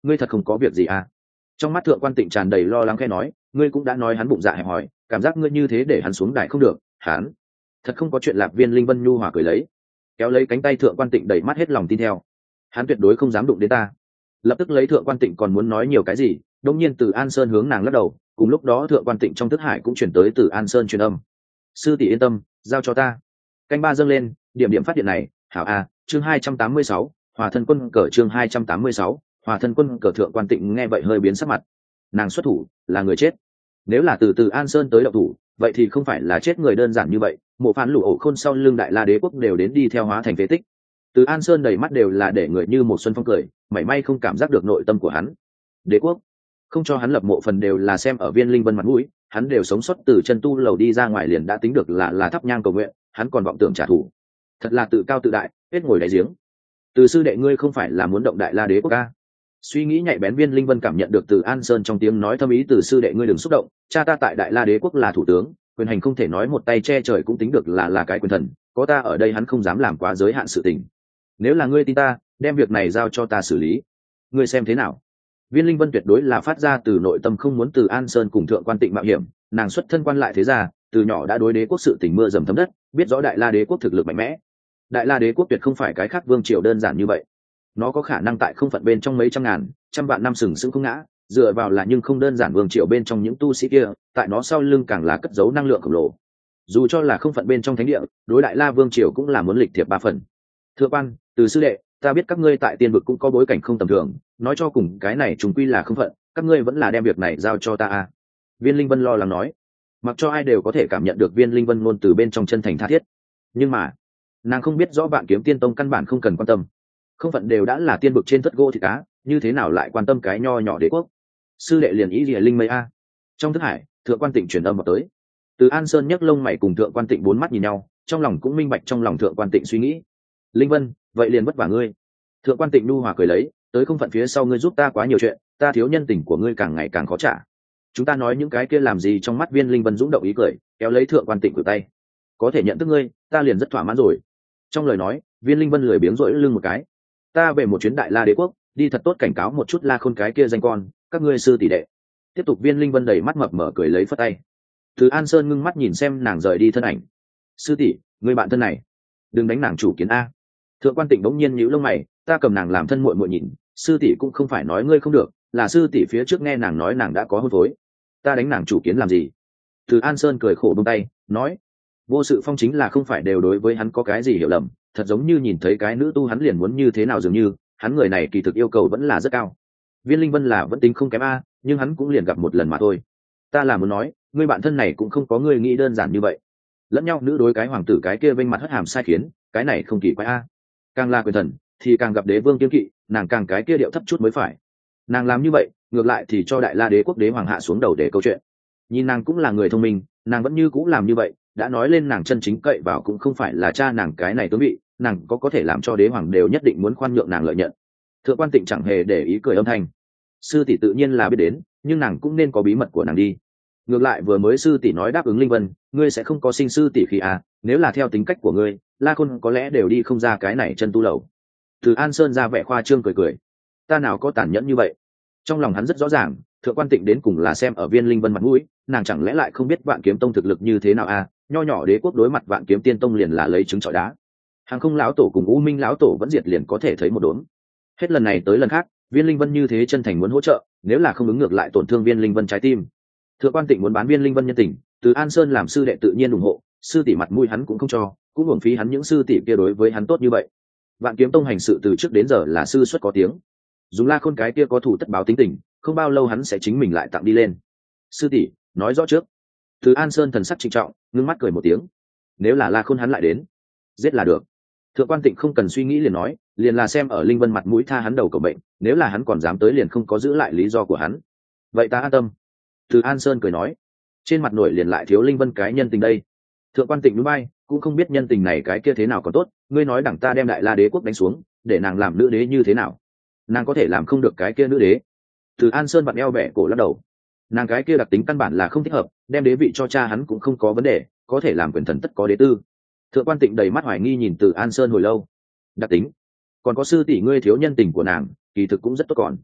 ngươi thật không có việc gì à? Trong mắt thượng quan tịnh tràn đầy lo lắng khẽ nói, ngươi cũng đã nói hắn bụng dạ hẹp hòi, cảm giác ngươi như thế để hắn xuống đài không được. Hắn thật không có chuyện. Lạc Viên Linh Vân nhu hòa cười lấy, kéo lấy cánh tay thượng quan tịnh đẩy mắt hết lòng tin theo. Hắn tuyệt đối không dám đụng đến ta. Lập tức lấy thượng quan tịnh còn muốn nói nhiều cái gì, đông nhiên từ An Sơn hướng nàng lắc đầu. Cùng lúc đó thượng quan tịnh trong thức hải cũng chuyển tới từ An Sơn truyền âm, sư tỷ yên tâm, giao cho ta. Canh ba dâng lên, điểm điểm phát điện này. Hảo a. Chương hai trăm tám mươi sáu, hòa thân quân cờ. Chương hai trăm tám mươi sáu, hòa thân quân cờ. Thượng quan tịnh nghe vậy hơi biến sắc mặt. Nàng xuất thủ là người chết, nếu là từ từ An Sơn tới đậu thủ, vậy thì không phải là chết người đơn giản như vậy. Mộ phán lũ ổ khôn sau lưng Đại La Đế quốc đều đến đi theo hóa thành phế tích. Từ An Sơn đầy mắt đều là để người như một xuân phong cười, mảy may không cảm giác được nội tâm của hắn. Đế quốc không cho hắn lập mộ phần đều là xem ở Viên Linh Vân mặt mũi, hắn đều sống sót từ chân tu lầu đi ra ngoài liền đã tính được là là thắp nhang cầu nguyện, hắn còn vọng tưởng trả thù, thật là tự cao tự đại, hết ngồi đáy giếng. Từ sư đệ ngươi không phải là muốn động Đại La Đế quốc ca? Suy nghĩ nhạy bén Viên Linh Vân cảm nhận được từ An Sơn trong tiếng nói thâm ý. Từ sư đệ ngươi đừng xúc động, cha ta tại Đại La Đế quốc là thủ tướng, quyền hành không thể nói một tay che trời cũng tính được là là cái quyền thần, có ta ở đây hắn không dám làm quá giới hạn sự tình. Nếu là ngươi tin ta, đem việc này giao cho ta xử lý, ngươi xem thế nào? Viên Linh Vân tuyệt đối là phát ra từ nội tâm không muốn từ An Sơn cùng thượng quan tịnh mạo hiểm, nàng xuất thân quan lại thế gia, từ nhỏ đã đối đế quốc sự tình mưa dầm thấm đất, biết rõ Đại La Đế quốc thực lực mạnh mẽ. Đại La Đế quốc tuyệt không phải cái khác vương triều đơn giản như vậy, nó có khả năng tại không phận bên trong mấy trăm ngàn, trăm vạn năm sừng sững không ngã, dựa vào là nhưng không đơn giản vương triều bên trong những tu sĩ kia, tại nó sau lưng càng là cất giấu năng lượng khổng lồ. Dù cho là không phận bên trong thánh địa, đối Đại La vương triều cũng là muốn lịch thiệp ba phần. Thượng quan, từ sư đệ, ta biết các ngươi tại tiên vực cũng có bối cảnh không tầm thường, nói cho cùng cái này trùng quy là không phận, các ngươi vẫn là đem việc này giao cho ta a. Viên Linh Vân lo lắng nói, mặc cho ai đều có thể cảm nhận được Viên Linh Vân ngôn từ bên trong chân thành tha thiết, nhưng mà nàng không biết rõ Vạn Kiếm Tiên Tông căn bản không cần quan tâm, không phận đều đã là tiên vực trên thất gỗ thì cá, như thế nào lại quan tâm cái nho nhỏ đế quốc? Sư đệ liền ý gì linh mây a? Trong thức hải, thượng quan tịnh truyền âm vào tới. Từ An Sơn nhấc lông mày cùng thượng quan tịnh bốn mắt nhìn nhau, trong lòng cũng minh bạch trong lòng thượng quan tịnh suy nghĩ. Linh Vân, vậy liền vất vả ngươi. Thượng quan tịnh nu hòa cười lấy, tới không phận phía sau ngươi giúp ta quá nhiều chuyện, ta thiếu nhân tình của ngươi càng ngày càng khó trả. Chúng ta nói những cái kia làm gì? Trong mắt Viên Linh Vân dũng động ý cười, kéo lấy thượng quan tịnh cử tay. Có thể nhận thức ngươi, ta liền rất thỏa mãn rồi. Trong lời nói, Viên Linh Vân lười biếng rỗi lưng một cái. Ta về một chuyến Đại La Đế quốc, đi thật tốt cảnh cáo một chút La Khôn cái kia danh con, các ngươi sư tỷ đệ. Tiếp tục. Viên Linh Vân đầy mắt mập mở cười lấy phất tay. Từ An Sơn ngưng mắt nhìn xem nàng rời đi thân ảnh. Sư tỷ, người bạn thân này, đừng đánh nàng chủ kiến a. Thượng quan tịnh bỗng nhiên nhíu lông mày, ta cầm nàng làm thân muội muội nhìn, sư tỷ cũng không phải nói ngươi không được, là sư tỷ phía trước nghe nàng nói nàng đã có hôn phối, ta đánh nàng chủ kiến làm gì? Từ An Sơn cười khổ buông tay, nói, vô sự phong chính là không phải đều đối với hắn có cái gì hiểu lầm, thật giống như nhìn thấy cái nữ tu hắn liền muốn như thế nào, dường như hắn người này kỳ thực yêu cầu vẫn là rất cao. Viên Linh Vân là vẫn tính không kém a, nhưng hắn cũng liền gặp một lần mà thôi. Ta là muốn nói, ngươi bạn thân này cũng không có ngươi nghĩ đơn giản như vậy. Lẫn nhau nữ đối cái hoàng tử cái kia vênh mặt hất hàm sai khiến, cái này không kỳ quái a. Càng là quyền thần thì càng gặp đế vương kiên kỵ, nàng càng cái kia điệu thấp chút mới phải. Nàng làm như vậy ngược lại thì cho Đại La Đế quốc đế hoàng hạ xuống đầu để câu chuyện. Nhìn nàng cũng là người thông minh, nàng vẫn như cũng làm như vậy, đã nói lên nàng chân chính cậy vào cũng không phải là cha nàng cái này tướng vị, nàng có có thể làm cho đế hoàng đều nhất định muốn khoan nhượng nàng lợi nhận. Thượng quan tịnh chẳng hề để ý cười âm thanh. Sư tỷ tự nhiên là biết đến, nhưng nàng cũng nên có bí mật của nàng đi. Ngược lại vừa mới sư tỷ nói đáp ứng Linh Vân, ngươi sẽ không có sinh sư tỷ khi à, nếu là theo tính cách của ngươi, La Khôn có lẽ đều đi không ra cái này chân tu lầu. Từ An Sơn ra vẻ khoa trương cười cười, ta nào có tàn nhẫn như vậy. Trong lòng hắn rất rõ ràng, thượng quan tịnh đến cùng là xem ở Viên Linh Vân mặt mũi, nàng chẳng lẽ lại không biết Vạn Kiếm Tông thực lực như thế nào à? Nho nhỏ đế quốc đối mặt Vạn Kiếm Tiên Tông liền là lấy trứng trọi đá. Hàng không lão tổ cùng U Minh lão tổ vẫn diệt liền có thể thấy một đốm. Hết lần này tới lần khác, Viên Linh Vân như thế chân thành muốn hỗ trợ, nếu là không ứng ngược lại tổn thương Viên Linh Vân trái tim. Thượng quan tịnh muốn bán Viên Linh Vân nhân tình, từ An Sơn làm sư đệ tự nhiên ủng hộ, sư tỷ mặt mũi hắn cũng không cho, cũng uổng phí hắn những sư tỷ kia đối với hắn tốt như vậy. Vạn Kiếm Tông hành sự từ trước đến giờ là sư xuất có tiếng, dùng La Khôn cái kia có thủ tất báo tính tình, không bao lâu hắn sẽ chính mình lại tặng đi lên. Sư tỷ nói rõ trước. Từ An Sơn thần sắc trịnh trọng, ngưng mắt cười một tiếng. Nếu là La Khôn hắn lại đến, giết là được. Thượng quan tịnh không cần suy nghĩ liền nói, liền là xem ở Linh Vân mặt mũi tha hắn đầu cầu bệnh, nếu là hắn còn dám tới liền không có giữ lại lý do của hắn. Vậy ta an tâm. Từ An Sơn cười nói, trên mặt nổi liền lại thiếu Linh Vân cái nhân tình đây. Thượng quan tịnh núi bay, cũng không biết nhân tình này cái kia thế nào còn tốt, ngươi nói đẳng ta đem Đại La Đế quốc đánh xuống, để nàng làm nữ đế như thế nào? Nàng có thể làm không được cái kia nữ đế. Từ An Sơn vặn eo bẻ cổ lắc đầu, nàng cái kia đặc tính căn bản là không thích hợp, đem đế vị cho cha hắn cũng không có vấn đề, có thể làm quyền thần tất có đế tư. Thượng quan tịnh đầy mắt hoài nghi nhìn Từ An Sơn hồi lâu. Đặc tính? Còn có sư tỷ ngươi thiếu nhân tình của nàng, kỳ thực cũng rất tốt còn.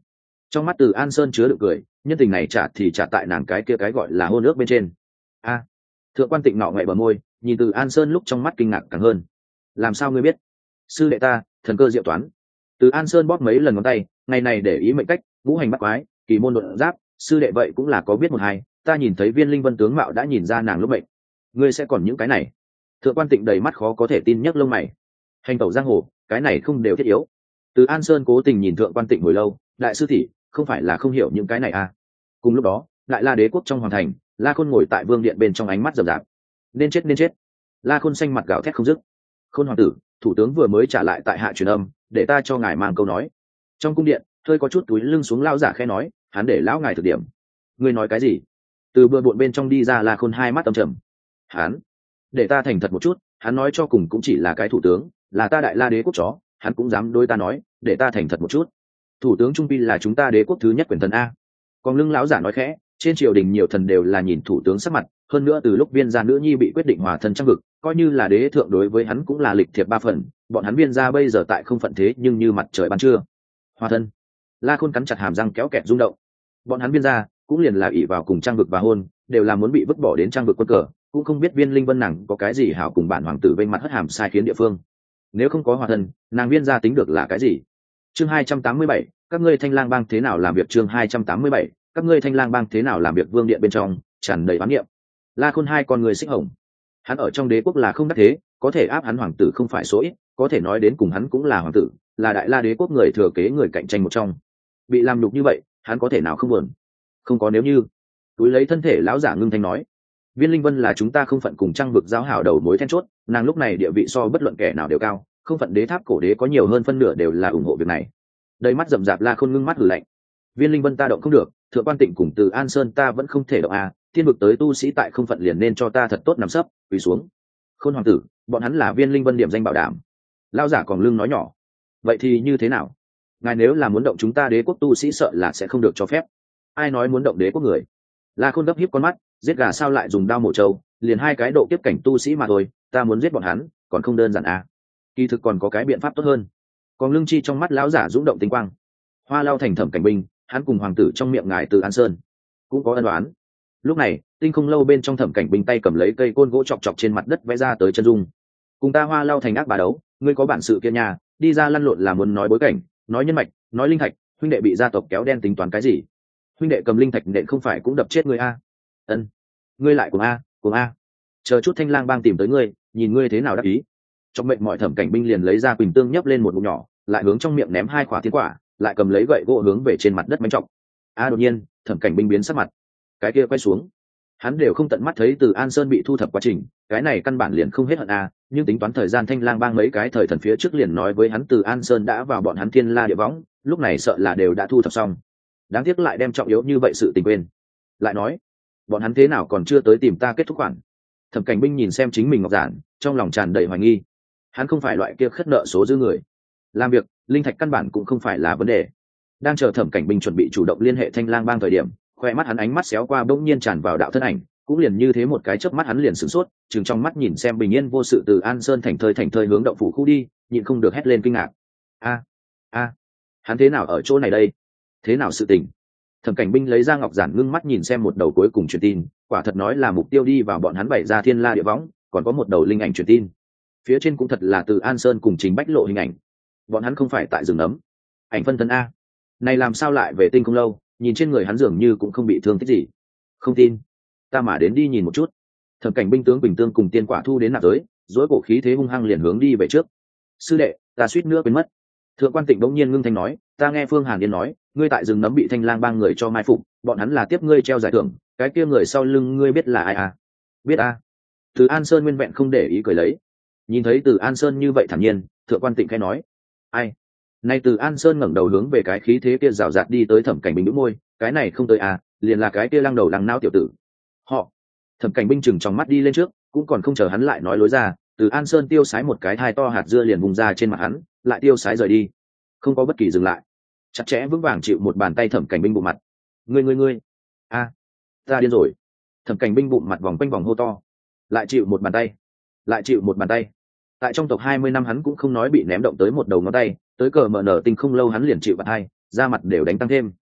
Trong mắt Từ An Sơn chứa được cười, nhân tình này trả thì trả tại nàng cái kia cái gọi là hôn ước bên trên. A. Thượng quan Tịnh nọ ngậy bờ môi, nhìn Từ An Sơn lúc trong mắt kinh ngạc càng hơn. Làm sao ngươi biết? Sư đệ ta, thần cơ diệu toán. Từ An Sơn bóp mấy lần ngón tay, ngày này để ý mệnh cách, ngũ hành bắt quái, kỳ môn đột giáp, sư đệ vậy cũng là có biết một hai, ta nhìn thấy Viên Linh Vân tướng mạo đã nhìn ra nàng lúc mệnh. Ngươi sẽ còn những cái này? Thượng quan Tịnh đầy mắt khó có thể tin nhấc lông mày. Hành tẩu giang hồ, cái này không đều thiết yếu. Từ An Sơn cố tình nhìn Thượng quan Tịnh hồi lâu, đại sư tỷ, không phải là không hiểu những cái này à? Cùng lúc đó, lại La Đế quốc trong hoàng thành, La Khôn ngồi tại vương điện bên trong ánh mắt rậm rạp. Nên chết nên chết. La Khôn xanh mặt gào thét không dứt. Khôn hoàng tử, thủ tướng vừa mới trả lại tại hạ truyền âm, để ta cho ngài mang câu nói. Trong cung điện, hơi có chút túi lưng xuống lao giả khẽ nói, hắn để lão ngài thực điểm. Ngươi nói cái gì? Từ bừa bộn bên trong đi ra La Khôn hai mắt âm trầm. Hắn, để ta thành thật một chút, hắn nói cho cùng cũng chỉ là cái thủ tướng, là ta đại La Đế quốc chó, hắn cũng dám đối ta nói, để ta thành thật một chút. Thủ tướng trung pi là chúng ta đế quốc thứ nhất quyền thần a. Còn lưng lão giả nói khẽ, trên triều đình nhiều thần đều là nhìn thủ tướng sắc mặt, hơn nữa từ lúc Viên gia nữ nhi bị quyết định hòa thân trong vực, coi như là đế thượng đối với hắn cũng là lịch thiệp ba phần, bọn hắn Viên gia bây giờ tại không phận thế nhưng như mặt trời ban trưa. Hòa thân. La Khôn cắn chặt hàm răng kéo kẹt rung động. Bọn hắn Viên gia cũng liền là ỷ vào cùng trang vực và hôn, đều là muốn bị vứt bỏ đến trang vực quân cờ, cũng không biết Viên Linh Vân nàng có cái gì hảo cùng bản hoàng tử vênh mặt hất hàm sai khiến địa phương. Nếu không có hòa thân, nàng Viên gia tính được là cái gì? Chương hai trăm tám mươi bảy, các ngươi Thanh Lang bang thế nào làm việc? Chương hai trăm tám mươi bảy, các ngươi Thanh Lang bang thế nào làm việc? Vương điện bên trong tràn đầy oán niệm. La Khôn hai con người xích hồng, hắn ở trong đế quốc là không đắc thế, có thể áp hắn hoàng tử không phải số ít, có thể nói đến cùng hắn cũng là hoàng tử, là đại La đế quốc người thừa kế người cạnh tranh một trong. Bị làm nhục như vậy, hắn có thể nào không buồn? Không có nếu như. Túi lấy thân thể lão giả ngưng thanh nói, Viên Linh Vân là chúng ta không phận cùng trang vực giao hảo đầu mối then chốt, nàng lúc này địa vị so bất luận kẻ nào đều cao, không phận đế tháp cổ đế có nhiều hơn phân nửa đều là ủng hộ việc này. Đầy mắt rậm rạp La Khôn ngưng mắt hử lạnh. Viên Linh Vân ta động không được, Thượng quan Tịnh cùng Từ An Sơn ta vẫn không thể động à, thiên vực tới tu sĩ tại không phận liền nên cho ta thật tốt nằm sấp quỳ xuống. Khôn hoàng tử, bọn hắn là Viên Linh Vân điểm danh bảo đảm. Lão giả còn lưng nói nhỏ, vậy thì như thế nào? Ngài nếu là muốn động chúng ta đế quốc tu sĩ sợ là sẽ không được cho phép. Ai nói muốn động đế quốc người? La Khôn gấp hiếp con mắt, giết gà sao lại dùng đao mổ trâu, liền hai cái độ kiếp cảnh tu sĩ mà thôi, ta muốn giết bọn hắn còn không đơn giản à? Kỳ thực còn có cái biện pháp tốt hơn. Còn lưng chi trong mắt lão giả dũng động tinh quang. Hoa Lao thành Thẩm Cảnh Binh, hắn cùng hoàng tử trong miệng ngài Từ An Sơn cũng có ân đoán. Lúc này tinh không lâu bên trong Thẩm Cảnh Binh tay cầm lấy cây côn gỗ chọc chọc trên mặt đất vẽ ra tới chân dung. Cùng ta Hoa Lao thành ác bà đấu, ngươi có bản sự kia nhà, đi ra lăn lộn là muốn nói bối cảnh, nói nhân mạch, nói linh thạch, huynh đệ bị gia tộc kéo đen tính toán cái gì? Huynh đệ cầm linh thạch nện không phải cũng đập chết ngươi a? Ân, ngươi lại cùng a, cùng a. Chờ chút Thanh Lang bang tìm tới ngươi, nhìn ngươi thế nào đắc ý. Trong mệnh mọi Thẩm Cảnh Binh liền lấy ra quỳnh tương nhấp lên một ngụm nhỏ, lại hướng trong miệng ném hai quả thiên quả, lại cầm lấy gậy gỗ hướng về trên mặt đất mánh trọng. A đột nhiên Thẩm Cảnh Binh biến sắc mặt, cái kia quay xuống, hắn đều không tận mắt thấy Từ An Sơn bị thu thập quá trình, cái này căn bản liền không hết hận a. Nhưng tính toán thời gian Thanh Lang bang mấy cái thời thần phía trước liền nói với hắn Từ An Sơn đã vào bọn hắn Thiên La địa võng, lúc này sợ là đều đã thu thập xong. Đáng tiếc lại đem trọng yếu như vậy sự tình quên. Lại nói, bọn hắn thế nào còn chưa tới tìm ta kết thúc khoản? Thẩm Cảnh Binh nhìn xem chính mình ngọc giản, trong lòng tràn đầy hoài nghi. Hắn không phải loại kia khất nợ số dư người, làm việc linh thạch căn bản cũng không phải là vấn đề. Đang chờ Thẩm Cảnh Binh chuẩn bị chủ động liên hệ Thanh Lang bang thời điểm, khoe mắt hắn ánh mắt xéo qua bỗng nhiên tràn vào đạo thân ảnh, cũng liền như thế một cái chớp mắt hắn liền sửng sốt, chừng trong mắt nhìn xem bình yên vô sự Từ An Sơn thành thơi thành thơi hướng động phủ khu đi, nhịn không được hét lên kinh ngạc. A a, hắn thế nào ở chỗ này đây? Thế nào sự tình? Thẩm Cảnh Binh lấy ra ngọc giản ngưng mắt nhìn xem một đầu cuối cùng truyền tin, quả thật nói là mục tiêu đi vào bọn hắn bảy ra Thiên La địa võng, còn có một đầu linh ảnh truyền tin. Phía trên cũng thật là Từ An Sơn cùng Trình Bách lộ hình ảnh. Bọn hắn không phải tại rừng nấm. Ảnh phân thân a. Này làm sao lại về tinh không lâu, nhìn trên người hắn dường như cũng không bị thương tích gì. Không tin, ta mà đến đi nhìn một chút. Thẩm Cảnh Binh tướng Bình Tương cùng tiên quả thu đến nạp giới, dối cổ khí thế hung hăng liền hướng đi về trước. Sư đệ, ta suýt nữa quên mất. Thượng quan Tịnh bỗng nhiên ngưng thanh nói, ta nghe Phương Hàn Yên nói, ngươi tại rừng nấm bị Thanh Lang bang người cho mai phục, bọn hắn là tiếp ngươi treo giải thưởng, cái kia người sau lưng ngươi biết là ai à? Biết a. Từ An Sơn nguyên vẹn không để ý cười lấy. Nhìn thấy Từ An Sơn như vậy thản nhiên, Thượng quan Tịnh khẽ nói, ai? Nay Từ An Sơn ngẩng đầu hướng về cái khí thế kia rào rạt đi tới Thẩm Cảnh Binh nhếch môi, cái này không tới à, liền là cái kia lăng đầu lăng nao tiểu tử. Họ. Thẩm Cảnh Binh chừng trong mắt đi lên trước, cũng còn không chờ hắn lại nói lối ra, Từ An Sơn tiêu sái một cái thai to hạt dưa liền vùng ra trên mặt hắn, lại tiêu sái rời đi, không có bất kỳ dừng lại, chặt chẽ vững vàng chịu một bàn tay Thẩm Cảnh Binh bụng mặt. Ngươi ngươi ngươi, a, ta điên rồi. Thẩm Cảnh Binh bụng mặt vòng quanh vòng hô to, lại chịu một bàn tay, lại chịu một bàn tay. Tại trong tộc hai mươi năm hắn cũng không nói bị ném động tới một đầu ngón tay, tới cờ mở nở tinh không lâu hắn liền chịu bạt hai, da mặt đều đánh tăng thêm.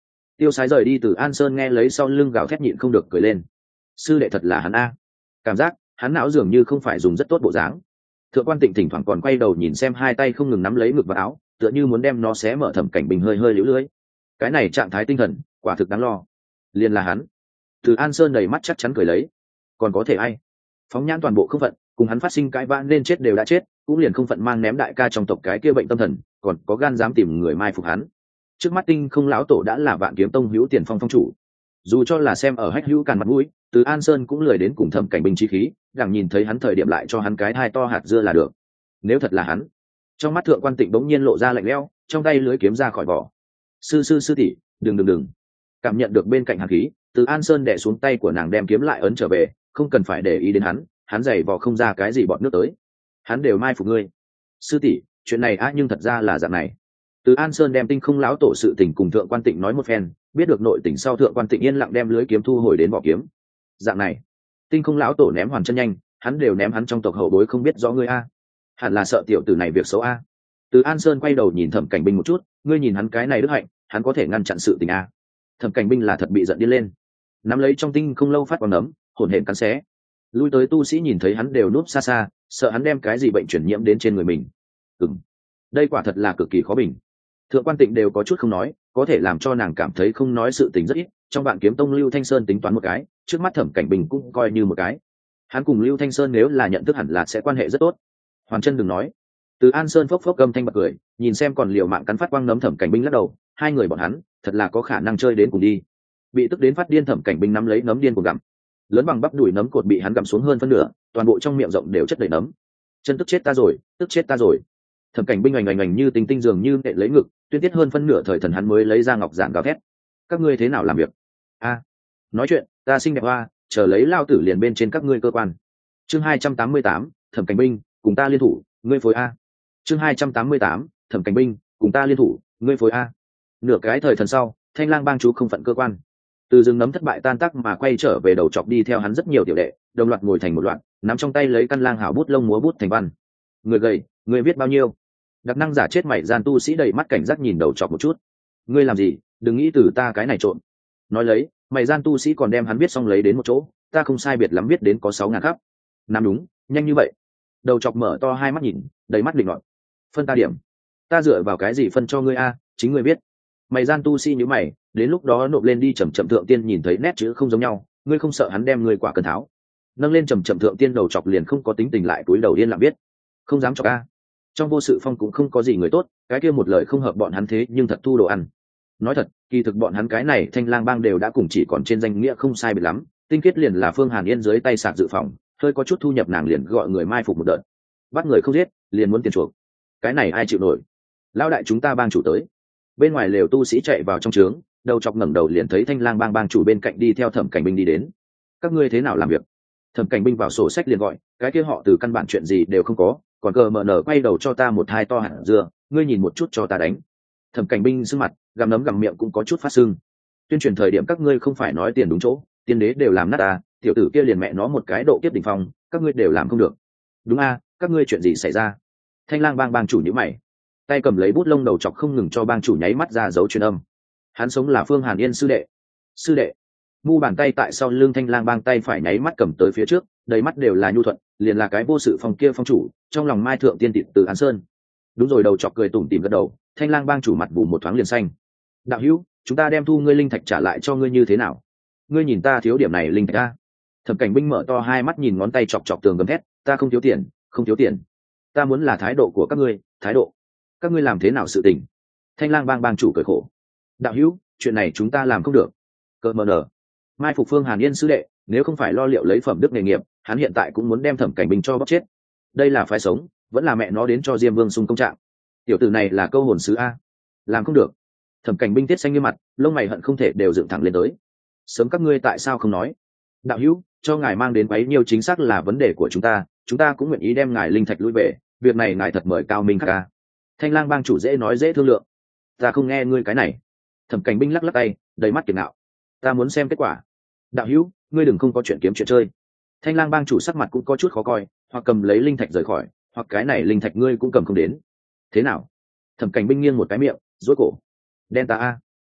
Tiêu Sái rời đi từ An Sơn nghe lấy sau lưng gào thét nhịn không được cười lên. Sư đệ thật là hắn a. Cảm giác hắn não dường như không phải dùng rất tốt bộ dáng. Thượng quan Tịnh thỉnh thoảng còn quay đầu nhìn xem hai tay không ngừng nắm lấy ngực và áo, tựa như muốn đem nó xé mở. Thẩm Cảnh Bình hơi hơi liễu lưỡi. Cái này trạng thái tinh thần quả thực đáng lo. Liền là hắn. Từ An Sơn đầy mắt chắc chắn cười lấy. Còn có thể ai? Phóng nhãn toàn bộ không phận, cùng hắn phát sinh cãi vã nên chết đều đã chết, cũng liền không phận mang ném đại ca trong tộc cái kia bệnh tâm thần, còn có gan dám tìm người mai phục hắn. Trước mắt Tinh Không lão tổ đã là Vạn Kiếm Tông hữu tiền phong phong chủ. Dù cho là xem ở hách hữu càn mặt mũi, từ An Sơn cũng lười đến cùng Thẩm Cảnh Bình chi khí, đằng nhìn thấy hắn thời điểm lại cho hắn cái hai to hạt dưa là được. Nếu thật là hắn, trong mắt Thượng quan Tịnh bỗng nhiên lộ ra lạnh lẽo, trong tay lưới kiếm ra khỏi vỏ. Sư sư sư tỷ, đừng đừng đừng. Cảm nhận được bên cạnh hàn khí, từ An Sơn đè xuống tay của nàng đem kiếm lại ấn trở về, không cần phải để ý đến hắn, hắn giày vò không ra cái gì bọn nước tới. Hắn đều mai phục ngươi. Sư tỷ, chuyện này á nhưng thật ra là dạng này. Từ An Sơn đem Tinh Không lão tổ sự tình cùng Thượng quan Tịnh nói một phen, biết được nội tình sau Thượng quan Tịnh yên lặng đem lưới kiếm thu hồi đến vỏ kiếm. Dạng này, Tinh Không lão tổ ném hoàn chân nhanh, hắn đều ném hắn trong tộc hậu bối không biết rõ ngươi a. Hẳn là sợ tiểu tử này việc xấu a. Từ An Sơn quay đầu nhìn Thẩm Cảnh Bình một chút, ngươi nhìn hắn cái này đức hạnh, hắn có thể ngăn chặn sự tình a. Thẩm Cảnh Bình là thật bị giận điên lên, nắm lấy trong tinh không lâu phát quang nấm, hổn hển cắn xé. Lui tới tu sĩ nhìn thấy hắn đều núp xa xa, sợ hắn đem cái gì bệnh truyền nhiễm đến trên người mình. Ừm, đây quả thật là cực kỳ khó bình. Thượng quan Tịnh đều có chút không nói, có thể làm cho nàng cảm thấy không nói sự tình rất ít. Trong Vạn Kiếm Tông Lưu Thanh Sơn tính toán một cái, trước mắt Thẩm Cảnh Bình cũng coi như một cái. Hắn cùng Lưu Thanh Sơn nếu là nhận thức hẳn là sẽ quan hệ rất tốt. Hoàn Chân đừng nói. Từ An Sơn phốc phốc gầm thanh bật cười, nhìn xem còn liều mạng cắn phát quang nấm Thẩm Cảnh Bình lắc đầu, hai người bọn hắn thật là có khả năng chơi đến cùng đi. Bị tức đến phát điên Thẩm Cảnh Bình nắm lấy nấm điên cuồng gặm, lớn bằng bắp đùi nấm cột bị hắn gặm xuống hơn phân nửa, toàn bộ trong miệng rộng đều chất đầy nấm. Chân tức chết ta rồi, tức chết ta rồi. Thẩm Cảnh Bình oành oành oành như tinh tinh dường như nện lấy ngực, tuyên tiết hơn phân nửa thời thần hắn mới lấy ra ngọc giản gào thét. Các ngươi thế nào làm việc? A, nói chuyện, ta xinh đẹp hoa, chờ lấy lao tử liền bên trên các ngươi cơ quan. Chương hai trăm tám mươi tám, Thẩm Cảnh Bình, cùng ta liên thủ, ngươi phối a. Chương hai trăm tám mươi tám, Thẩm Cảnh Bình, cùng ta liên thủ, ngươi phối a. Nửa cái thời thần sau, Thanh Lang bang chú không phận cơ quan. Từ rừng nấm thất bại tan tác mà quay trở về đầu chọc đi theo hắn rất nhiều tiểu đệ, đồng loạt ngồi thành một loạt, nắm trong tay lấy căn lang hảo bút lông múa bút thành văn. Người gầy, người viết bao nhiêu? Đặc năng giả chết mày gian tu sĩ đầy mắt cảnh giác nhìn đầu chọc một chút. Ngươi làm gì? Đừng nghĩ từ ta cái này trộn. Nói lấy, mày gian tu sĩ còn đem hắn viết xong lấy đến một chỗ, ta không sai biệt lắm viết đến có sáu ngàn khắp. Nam đúng, nhanh như vậy. Đầu chọc mở to hai mắt nhìn, đầy mắt định luận. Phân ta điểm. Ta dựa vào cái gì phân cho ngươi a? Chính ngươi biết. Mày gian tu sĩ như mày, đến lúc đó nộp lên đi. Chậm chậm thượng tiên nhìn thấy nét chữ không giống nhau, ngươi không sợ hắn đem ngươi quả cần tháo. Nâng lên chậm chậm thượng tiên đầu chọc liền không có tính tình lại túi đầu yên lặng biết, không dám chọc a. Trong vô sự phong cũng không có gì người tốt, cái kia một lời không hợp bọn hắn thế nhưng thật thu đồ ăn. Nói thật, kỳ thực bọn hắn cái này Thanh Lang bang đều đã cùng chỉ còn trên danh nghĩa không sai biệt lắm, tinh kết liền là Phương Hàn Yên dưới tay sạc dự phòng, hơi có chút thu nhập nàng liền gọi người mai phục một đợt, bắt người không giết liền muốn tiền chuộc, cái này ai chịu nổi. Lão đại chúng ta bang chủ tới. Bên ngoài lều tu sĩ chạy vào trong trướng, đầu chọc ngẩng đầu liền thấy Thanh Lang bang bang chủ bên cạnh đi theo Thẩm Cảnh Bình đi đến. Các ngươi thế nào làm việc? Thẩm Cảnh Bình vào sổ sách liền gọi, cái kia họ từ căn bản chuyện gì đều không có, còn cờ mở nở quay đầu cho ta một hai to hạt dưa, ngươi nhìn một chút cho ta đánh. Thẩm Cảnh Bình sưng mặt, gặm nấm gặm miệng cũng có chút phát sưng. Tuyên truyền thời điểm các ngươi không phải nói tiền đúng chỗ, tiên đế đều làm nát ta, tiểu tử kia liền mẹ nó một cái độ kiếp đỉnh phong, các ngươi đều làm không được. Đúng a, các ngươi chuyện gì xảy ra? Thanh Lang bang bang chủ nhíu mày, tay cầm lấy bút lông đầu chọc không ngừng cho bang chủ nháy mắt ra dấu truyền âm. Hắn sống là Phương Hàn Yên sư đệ. Sư đệ. Mu bàn tay tại sau lưng Thanh Lang bang tay phải nháy mắt cầm tới phía trước, đầy mắt đều là nhu thuận, liền là cái vô sự phòng kia phong chủ, trong lòng mai thượng tiên tịt từ An Sơn. Đúng rồi, đầu chọc cười tủm tỉm gật đầu, Thanh Lang bang chủ mặt bù một thoáng liền xanh. Đạo hữu, chúng ta đem thu ngươi linh thạch trả lại cho ngươi như thế nào? Ngươi nhìn ta thiếu điểm này linh thạch a. Thẩm Cảnh Bình mở to hai mắt nhìn ngón tay chọc chọc tường gầm thét, ta không thiếu tiền, không thiếu tiền. Ta muốn là thái độ của các ngươi, thái độ. Các ngươi làm thế nào sự tình? Thanh Lang bang bang chủ cười khổ. Đạo hữu, chuyện này chúng ta làm không được. Cơ mờ nở. Mai phục Phương Hàn Yên sư đệ, nếu không phải lo liệu lấy phẩm đức nghề nghiệp, hắn hiện tại cũng muốn đem Thẩm Cảnh Bình cho bóc chết. Đây là phái sống, vẫn là mẹ nó đến cho Diêm Vương xung công trạng. Tiểu tử này là câu hồn sứ a, làm không được. Thẩm Cảnh Bình tiết xanh như mặt, lông mày hận không thể đều dựng thẳng lên tới. Sớm các ngươi tại sao không nói? Đạo hữu, cho ngài mang đến bấy nhiêu chính xác là vấn đề của chúng ta, chúng ta cũng nguyện ý đem ngài linh thạch lui về, việc này ngài thật mời cao minh khắc a. Thanh Lang bang chủ dễ nói dễ thương lượng, ta không nghe ngươi cái này. Thẩm Cảnh Bình lắc lắc tay, đầy mắt kiệt ngạo, ta muốn xem kết quả. Đạo hữu, ngươi đừng không có chuyện kiếm chuyện chơi. Thanh Lang bang chủ sắc mặt cũng có chút khó coi, hoặc cầm lấy linh thạch rời khỏi, hoặc cái này linh thạch ngươi cũng cầm không đến. Thế nào? Thẩm Cảnh Bình nghiêng một cái miệng, rối cổ. Đen ta a.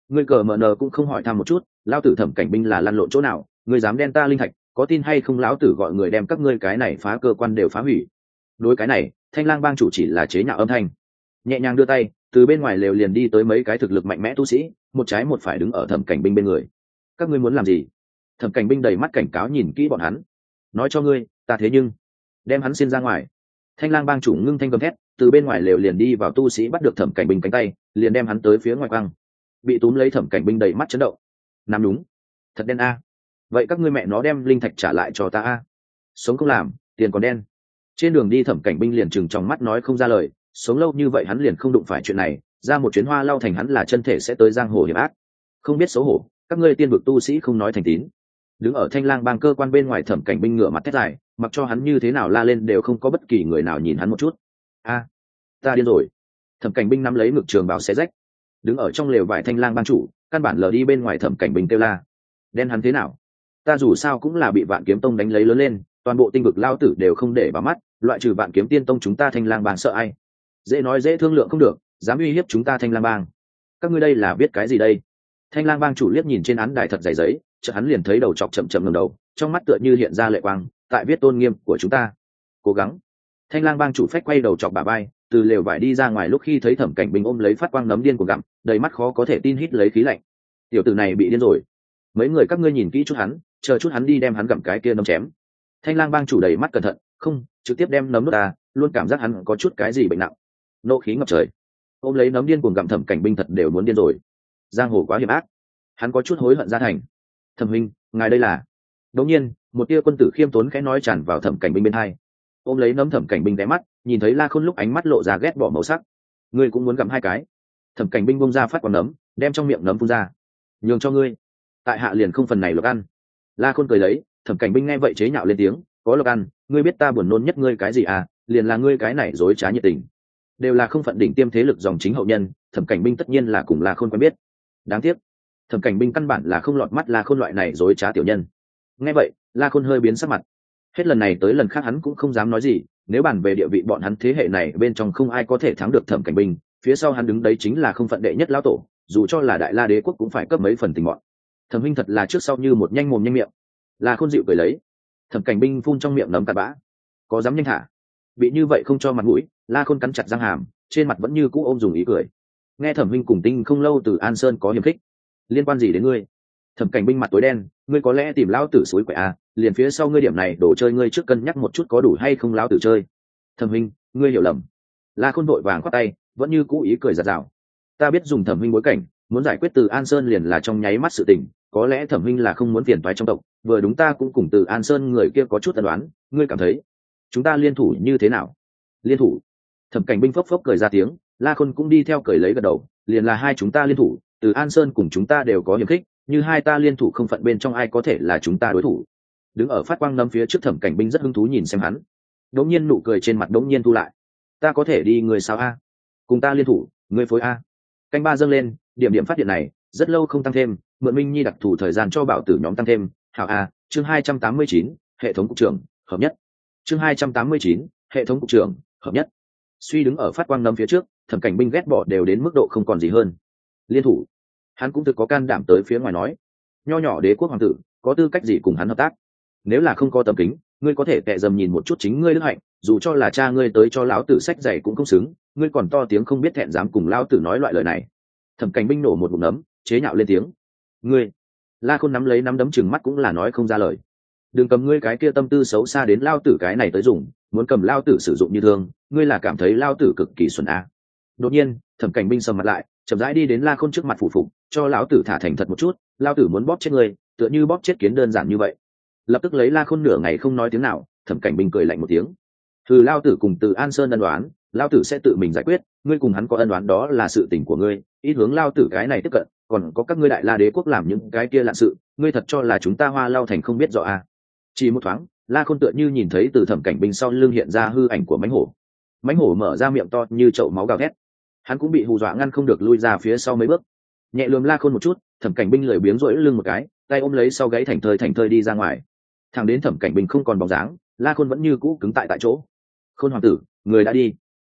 ngươi cờ mờ nờ cũng không hỏi thăm một chút lao tử thẩm cảnh binh là lăn lộn chỗ nào, ngươi dám đen ta linh thạch, có tin hay không lão tử gọi người đem các ngươi cái này phá cơ quan đều phá hủy. Đối cái này Thanh Lang bang chủ chỉ là chế nhạo âm thanh, nhẹ nhàng đưa tay từ bên ngoài lều liền đi tới mấy cái thực lực mạnh mẽ tu sĩ, một trái một phải đứng ở thẩm cảnh binh bên người. Các ngươi muốn làm gì? Thẩm cảnh binh đầy mắt cảnh cáo nhìn kỹ bọn hắn, nói cho ngươi ta thế nhưng đem hắn xin ra ngoài. Thanh Lang bang chủ ngưng thanh gầm thét từ bên ngoài lều liền đi vào tu sĩ bắt được thẩm cảnh binh cánh tay liền đem hắn tới phía ngoài quăng. Bị túm lấy thẩm cảnh binh đầy mắt chấn động, nằm đúng thật đen a. Vậy các ngươi mẹ nó đem linh thạch trả lại cho ta a. Sống không làm tiền còn đen. Trên đường đi thẩm cảnh binh liền chừng trong mắt nói không ra lời, sống lâu như vậy hắn liền không đụng phải chuyện này, ra một chuyến hoa lau thành hắn là chân thể sẽ tới giang hồ hiểm ác. Không biết xấu hổ, các ngươi tiên vực tu sĩ không nói thành tín. Đứng ở Thanh Lang bang cơ quan bên ngoài thẩm cảnh binh ngửa mặt thét dài, mặc cho hắn như thế nào la lên đều không có bất kỳ người nào nhìn hắn một chút. A, ta điên rồi. Thẩm cảnh binh nắm lấy ngực trường bào xé rách, đứng ở trong lều vải Thanh Lang bang chủ căn bản lờ đi bên ngoài thẩm cảnh binh kêu la. Đen hắn thế nào? Ta dù sao cũng là bị Vạn Kiếm Tông đánh lấy lớn lên, toàn bộ tinh vực lao tử đều không để vào mắt, loại trừ Vạn Kiếm Tiên Tông chúng ta Thanh Lang bang sợ ai? Dễ nói dễ thương lượng không được, dám uy hiếp chúng ta Thanh Lang bang. Các ngươi đây là biết cái gì đây? Thanh Lang bang chủ liếc nhìn trên án đài thật dày giấy, chợt hắn liền thấy đầu chọc chậm chậm ngẩng đầu, trong mắt tựa như hiện ra lệ quang, tại viết tôn nghiêm của chúng ta. Cố gắng. Thanh Lang bang chủ phách quay đầu chọc bả vai, từ lều vải đi ra ngoài lúc khi thấy thẩm cảnh binh ôm lấy phát quang nấm điên của gặm, đầy mắt khó có thể tin hít lấy khí lạnh. Tiểu tử này bị điên rồi. Mấy người các ngươi nhìn kỹ chút hắn, chờ chút hắn đi đem hắn gặm cái kia nấm chém. Thanh Lang bang chủ đầy mắt cẩn thận, không, trực tiếp đem nấm nuốt ta, luôn cảm giác hắn có chút cái gì bệnh nặng. Nộ khí ngập trời, ôm lấy nấm điên cuồng gặm thẩm cảnh binh thật đều muốn điên rồi. Giang hồ quá hiểm ác, hắn có chút hối hận ra thành. Thẩm huynh, ngài đây là? Đột nhiên, một tia quân tử khiêm tốn khẽ nói tràn vào thẩm cảnh binh bên hai. Ôm lấy nấm thẩm cảnh binh ghé mắt, nhìn thấy La Khôn lúc ánh mắt lộ ra ghét bỏ màu sắc. Ngươi cũng muốn gặm hai cái? Thẩm cảnh binh bông ra phát quả nấm, đem trong miệng nấm phun ra. Nhường cho ngươi. Tại hạ liền không phần này lộc ăn. La Khôn cười lấy, thẩm cảnh binh nghe vậy chế nhạo lên tiếng, có lộc ăn, ngươi biết ta buồn nôn nhất ngươi cái gì à? Liền là ngươi cái này dối trá nhiệt tình. Đều là không phận đỉnh tiêm thế lực dòng chính hậu nhân, thẩm cảnh binh tất nhiên là cùng La Khôn quen biết. Đáng tiếc, thẩm cảnh binh căn bản là không lọt mắt La Khôn loại này dối trá tiểu nhân. Nghe vậy, La Khôn hơi biến sắc mặt. Hết lần này tới lần khác hắn cũng không dám nói gì, nếu bàn về địa vị bọn hắn thế hệ này bên trong không ai có thể thắng được thẩm cảnh binh, phía sau hắn đứng đấy chính là không phận đệ nhất lão tổ, dù cho là đại la đế quốc cũng phải cấp mấy phần tình bọn. Thẩm huynh thật là trước sau như một nhanh mồm nhanh miệng. La Khôn dịu cười lấy, thẩm cảnh binh phun trong miệng nấm tạt bã, có dám nhanh hả? Bị như vậy không cho mặt mũi, La Khôn cắn chặt răng hàm, trên mặt vẫn như cũ ôm dùng ý cười. Nghe thẩm huynh cùng Tinh không lâu từ An Sơn có hiềm khích, liên quan gì đến ngươi? Thẩm cảnh binh mặt tối đen, ngươi có lẽ tìm lão tử suối quậy à? Liền phía sau ngươi điểm này đồ chơi ngươi trước cân nhắc một chút có đủ hay không lão tử chơi. Thẩm huynh, ngươi hiểu lầm. La Khôn vội vàng khoát tay, vẫn như cũ ý cười giạt rào. Ta biết dùng thẩm huynh bối cảnh, muốn giải quyết từ An Sơn liền là trong nháy mắt sự tình, có lẽ thẩm huynh là không muốn phiền toái trong tộc, vừa đúng ta cũng cùng từ An Sơn người kia có chút ân đoán, ngươi cảm thấy chúng ta liên thủ như thế nào? Liên thủ? Thẩm cảnh binh phốc phốc cười ra tiếng, La Khôn cũng đi theo cười lấy gật đầu, liền là hai chúng ta liên thủ, từ An Sơn cùng chúng ta đều có hiềm khích, như hai ta liên thủ không phận bên trong ai có thể là chúng ta đối thủ. Đứng ở phát quang nấm phía trước thẩm cảnh binh rất hứng thú nhìn xem hắn, đống nhiên nụ cười trên mặt đống nhiên thu lại. Ta có thể đi người sao a? Cùng ta liên thủ, ngươi phối a? Canh ba dâng lên, điểm điểm phát điện này rất lâu không tăng thêm, mượn Minh Nhi đặc thù thời gian cho bảo tử nhóm tăng thêm. Hảo a, chương hai trăm tám mươi chín, hệ thống cục trưởng hợp nhất. Chương hai trăm tám mươi chín, hệ thống cục trưởng hợp nhất. Suy đứng ở phát quang nấm phía trước, thẩm cảnh binh ghét bỏ đều đến mức độ không còn gì hơn. Liên thủ? Hắn cũng thực có can đảm tới phía ngoài nói, nho nhỏ đế quốc hoàng tử có tư cách gì cùng hắn hợp tác? Nếu là không có tấm kính, ngươi có thể tệ dầm nhìn một chút chính ngươi đức hạnh, dù cho là cha ngươi tới cho lão tử sách giày cũng không xứng, ngươi còn to tiếng không biết thẹn dám cùng lão tử nói loại lời này. Thẩm cảnh binh nổ một ngụm nấm, chế nhạo lên tiếng. Ngươi? La Khôn nắm lấy nắm đấm chừng mắt cũng là nói không ra lời. Đừng cầm ngươi cái kia tâm tư xấu xa đến lao tử cái này tới dùng, muốn cầm lao tử sử dụng như thương, ngươi là cảm thấy lao tử cực kỳ xuẩn a. Đột nhiên, thẩm cảnh binh sầm mặt lại, chậm rãi đi đến La Khôn trước mặt phủ phục, cho lão tử thả thành thật một chút, lao tử muốn bóp chết ngươi, tựa như bóp chết kiến đơn giản như vậy. Lập tức lấy La Khôn nửa ngày không nói tiếng nào, thẩm cảnh binh cười lạnh một tiếng. Từ lao tử cùng từ An Sơn ân đoán, lao tử sẽ tự mình giải quyết, ngươi cùng hắn có ân đoán đó là sự tình của ngươi, ít hướng lao tử cái này tiếp cận, còn có các ngươi đại la đế quốc làm những cái kia lạ sự, ngươi thật cho là chúng ta Hoa Lao thành không biết rõ à? Chỉ một thoáng, La Khôn tựa như nhìn thấy từ thẩm cảnh binh sau lưng hiện ra hư ảnh của mãnh hổ. Mãnh hổ mở ra miệng to như chậu máu gào thét. Hắn cũng bị hù dọa ngăn không được lui ra phía sau mấy bước. Nhẹ lườm La Khôn một chút, thẩm cảnh binh lười biếng rỗi lưng một cái, tay ôm lấy sau gáy thành thơi thành thơi đi ra ngoài. Thằng đến thẩm cảnh binh không còn bóng dáng, La Khôn vẫn như cũ cứng tại tại chỗ. Khôn hoàng tử, người đã đi.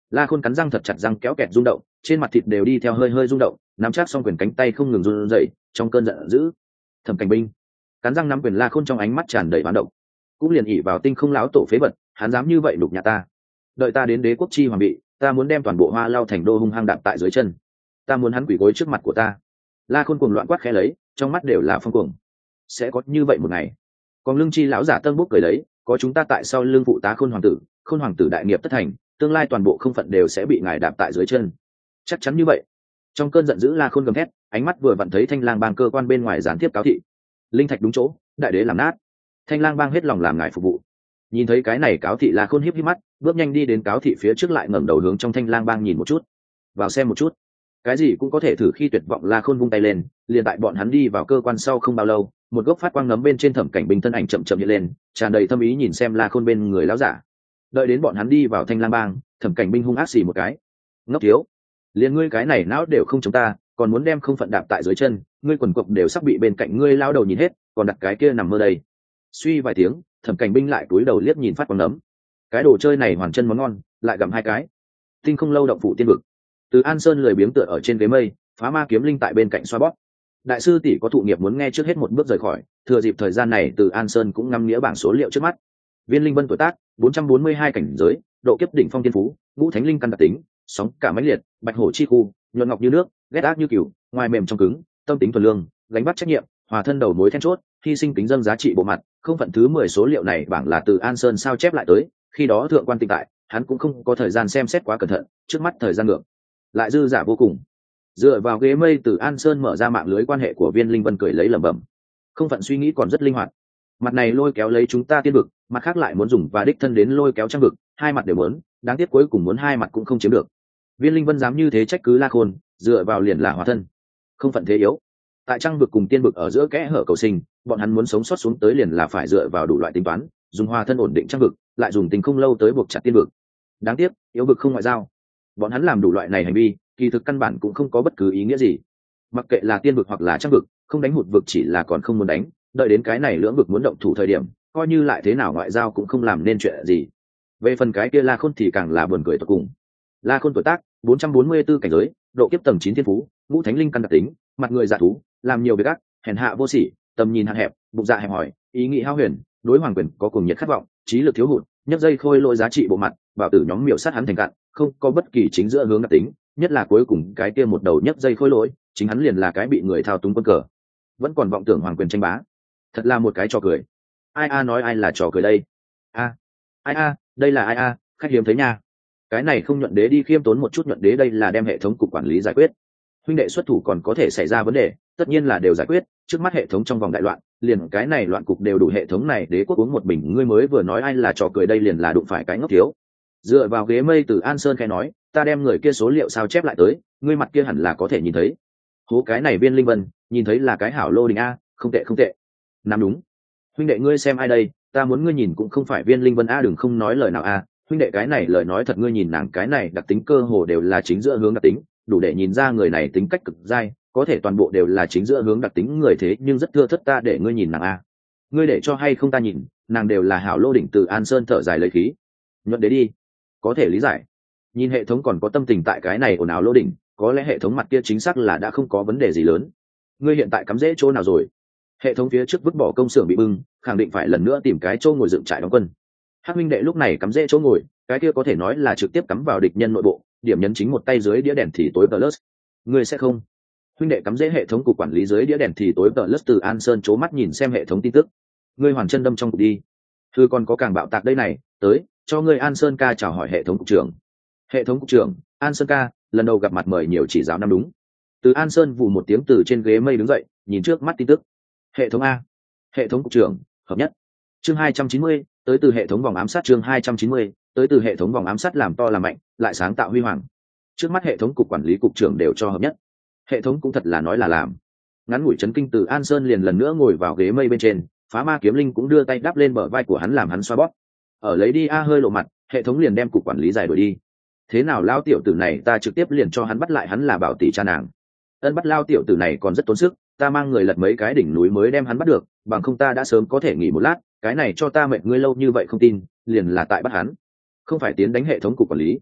La Khôn cắn răng thật chặt, răng kéo kẹt rung động, trên mặt thịt đều đi theo hơi hơi rung động, nắm chắc xong quyền cánh tay không ngừng run rẩy, trong cơn giận dữ. Thẩm Cảnh Binh cắn răng nắm quyền La Khôn, trong ánh mắt tràn đầy hoán động. Cũng liền ỷ vào tinh không láo tổ phế vật, hắn dám như vậy đục nhà ta. Đợi ta đến đế quốc chi hoàng bị, ta muốn đem toàn bộ Hoa Lao thành đô hung hăng đạp tại dưới chân. Ta muốn hắn quỳ gối trước mặt của ta. La Khôn cuồng loạn quát khẽ lấy, trong mắt đều là phong cuồng. Sẽ có như vậy một ngày. Còn lưng chi lão giả tân bốc cười lấy, có chúng ta tại sau lưng phụ tá Khôn hoàng tử, Khôn hoàng tử đại nghiệp tất thành, tương lai toàn bộ không phận đều sẽ bị ngài đạp tại dưới chân. Chắc chắn như vậy. Trong cơn giận dữ, La Khôn gầm thét, ánh mắt vừa vặn thấy Thanh Lang Bang cơ quan bên ngoài gián tiếp cáo thị. Linh thạch đúng chỗ, đại đế làm nát. Thanh Lang Bang hết lòng làm ngài phục vụ. Nhìn thấy cái này cáo thị, La Khôn híp híp mắt, bước nhanh đi đến cáo thị phía trước, lại ngẩng đầu hướng trong Thanh Lang Bang nhìn một chút. Vào xem một chút. Cái gì cũng có thể thử khi tuyệt vọng. La Khôn vung tay lên, liền tại bọn hắn đi vào cơ quan sau không bao lâu, một gốc phát quang nấm bên trên Thẩm Cảnh Binh thân ảnh chậm chậm hiện lên, tràn đầy thâm ý nhìn xem La Khôn bên người lão giả. Đợi đến bọn hắn đi vào Thanh Lang Bang, Thẩm Cảnh Binh hung ác xì một cái. Ngốc thiếu, liền ngươi cái này não đều không chống ta, còn muốn đem không phận đạp tại dưới chân, ngươi quần cục đều sắp bị bên cạnh ngươi lao đầu nhìn hết, còn đặt cái kia nằm mơ đây. Suy vài tiếng, Thẩm Cảnh Binh lại cúi đầu liếc nhìn phát quang nấm. Cái đồ chơi này hoàn chân món ngon, lại gặm hai cái. Tinh không lâu động phủ tiên vực. Từ An Sơn lười biếng tựa ở trên ghế mây, Phá Ma kiếm linh tại bên cạnh xoa bóp. Đại sư tỷ có thụ nghiệp muốn nghe trước hết một bước rời khỏi, thừa dịp thời gian này Từ An Sơn cũng ngắm nghĩa bảng số liệu trước mắt. Viên Linh Vân tuổi tác bốn trăm bốn mươi hai cảnh giới, độ kiếp đỉnh phong tiên phú, ngũ thánh linh căn đặc tính, sóng cả mãnh liệt, bạch hổ chi khu, nhuận ngọc như nước, ghét ác như cừu, ngoài mềm trong cứng, tâm tính thuần lương, gánh vác trách nhiệm, hòa thân đầu mối then chốt, hy sinh kính dâng giá trị bộ mặt. Không phận thứ mười số liệu này bảng là Từ An Sơn sao chép lại tới, khi đó thượng quan tinh tại, hắn cũng không có thời gian xem xét quá cẩn thận, trước mắt thời gian ngược lại dư giả vô cùng. Dựa vào ghế mây, Từ An Sơn mở ra mạng lưới quan hệ của Viên Linh Vân, cười lấy lẩm bẩm. Không phận suy nghĩ còn rất linh hoạt. Mặt này lôi kéo lấy chúng ta tiên vực, mặt khác lại muốn dùng và đích thân đến lôi kéo trang vực, hai mặt đều muốn, đáng tiếc cuối cùng muốn hai mặt cũng không chiếm được. Viên Linh Vân dám như thế trách cứ La Khôn, dựa vào liền là hòa thân. Không phận thế yếu. Tại trang vực cùng tiên vực ở giữa kẽ hở cầu sinh, bọn hắn muốn sống sót xuống tới liền là phải dựa vào đủ loại tính toán, dùng hòa thân ổn định trang vực, lại dùng tình không lâu tới buộc chặt tiên vực. Đáng tiếc, yếu vực không ngoại giao. Bọn hắn làm đủ loại này hành vi, kỳ thực căn bản cũng không có bất cứ ý nghĩa gì. Mặc kệ là tiên vực hoặc là trang vực, không đánh hụt vực chỉ là còn không muốn đánh, đợi đến cái này lưỡng vực muốn động thủ thời điểm, coi như lại thế nào ngoại giao cũng không làm nên chuyện gì. Về phần cái kia La Khôn thì càng là buồn cười tột cùng. La Khôn tuổi tác bốn trăm bốn mươi tư cảnh giới, độ kiếp tầng chín thiên phú, ngũ thánh linh căn đặc tính, mặt người dạ thú, làm nhiều việc ác, hèn hạ vô sỉ, tầm nhìn hạn hẹp, bụng dạ hẹp hòi, ý nghĩ hao huyền, đối hoàng quyền có cuồng nhiệt khát vọng, trí lực thiếu hụt, nhấc dây khôi lỗi giá trị bộ mặt, bảo tử nhóm miểu sát hắn thành cạn, không có bất kỳ chính giữa hướng đặc tính, nhất là cuối cùng cái kia một đầu nhấc dây khôi lỗi, chính hắn liền là cái bị người thao túng quân cờ, vẫn còn vọng tưởng hoàng quyền tranh bá. Thật là một cái trò cười. Ai a nói ai là trò cười đây? A, ai a, đây là ai a, khách hiếm thấy nha. Cái này không nhuận đế đi khiêm tốn một chút, nhuận đế đây là đem hệ thống cục quản lý giải quyết. Huynh đệ xuất thủ còn có thể xảy ra vấn đề, tất nhiên là đều giải quyết, trước mắt hệ thống trong vòng đại loạn, liền cái này loạn cục đều đủ hệ thống này đế quốc uống một bình, ngươi mới vừa nói ai là trò cười đây liền là đụng phải cái ngốc thiếu. Dựa vào ghế mây, Từ An Sơn khẽ nói, ta đem người kia số liệu sao chép lại tới, ngươi mặt kia hẳn là có thể nhìn thấy. Hố cái này Viên Linh Vân, nhìn thấy là cái hảo lô đình a, không tệ không tệ. Nam đúng. Huynh đệ ngươi xem ai đây, ta muốn ngươi nhìn cũng không phải Viên Linh Vân a, đừng không nói lời nào a. Huynh đệ cái này lời nói thật, ngươi nhìn nàng cái này đặc tính cơ hồ đều là chính giữa hướng đặc tính, đủ để nhìn ra người này tính cách cực dai, có thể toàn bộ đều là chính giữa hướng đặc tính người, thế nhưng rất thưa thất, ta để ngươi nhìn nàng a. Ngươi để cho hay không ta nhìn, nàng đều là hảo lô đỉnh. Từ An Sơn thở dài lấy khí. Nhuận đế đi, có thể lý giải. Nhìn hệ thống còn có tâm tình tại cái này ồn ào lô đỉnh, có lẽ hệ thống mặt kia chính xác là đã không có vấn đề gì lớn. Ngươi hiện tại cắm rễ chỗ nào rồi? Hệ thống phía trước vứt bỏ công xưởng bị bưng, khẳng định phải lần nữa tìm cái chỗ ngồi dựng trại đóng quân. Hắc huynh đệ lúc này cắm rễ chỗ ngồi, cái kia có thể nói là trực tiếp cắm vào địch nhân nội bộ, điểm nhấn chính một tay dưới đĩa đèn thì tối plus. Ngươi sẽ không? Huynh đệ cắm rễ hệ thống cục quản lý dưới đĩa đèn thì tối plus. Từ An Sơn chố mắt nhìn xem hệ thống tin tức. Ngươi hoàn chân đâm trong cục đi. Thư còn có càng bạo tạc đây này, tới, cho ngươi An Sơn ca chào hỏi hệ thống cục trưởng. Hệ thống cục trưởng, An Sơn ca, lần đầu gặp mặt mời nhiều chỉ giáo năm đúng. Từ An Sơn vù một tiếng từ trên ghế mây đứng dậy, nhìn trước mắt tin tức. Hệ thống a, hệ thống cục trưởng, hợp nhất. Chương hai trăm chín mươi, tới từ hệ thống vòng ám sát. Chương hai trăm chín mươi, tới từ hệ thống vòng ám sát, làm to làm mạnh, lại sáng tạo huy hoàng. Trước mắt hệ thống cục quản lý cục trưởng đều cho hợp nhất. Hệ thống cũng thật là nói là làm. Ngắn ngủi chấn kinh, Từ An Sơn liền lần nữa ngồi vào ghế mây bên trên, Phá Ma kiếm linh cũng đưa tay đắp lên bờ vai của hắn làm hắn xoa bóp. Ở lấy đi a hơi lộ mặt, hệ thống liền đem cục quản lý giải đuổi đi. Thế nào lao tiểu tử này, ta trực tiếp liền cho hắn bắt lại, hắn là bảo tỷ cha nàng. Ân, bắt lao tiểu tử này còn rất tốn sức, ta mang người lật mấy cái đỉnh núi mới đem hắn bắt được, bằng không ta đã sớm có thể nghỉ một lát, cái này cho ta mệt ngươi lâu như vậy không tin, liền là tại bắt hắn, không phải tiến đánh hệ thống cục quản lý.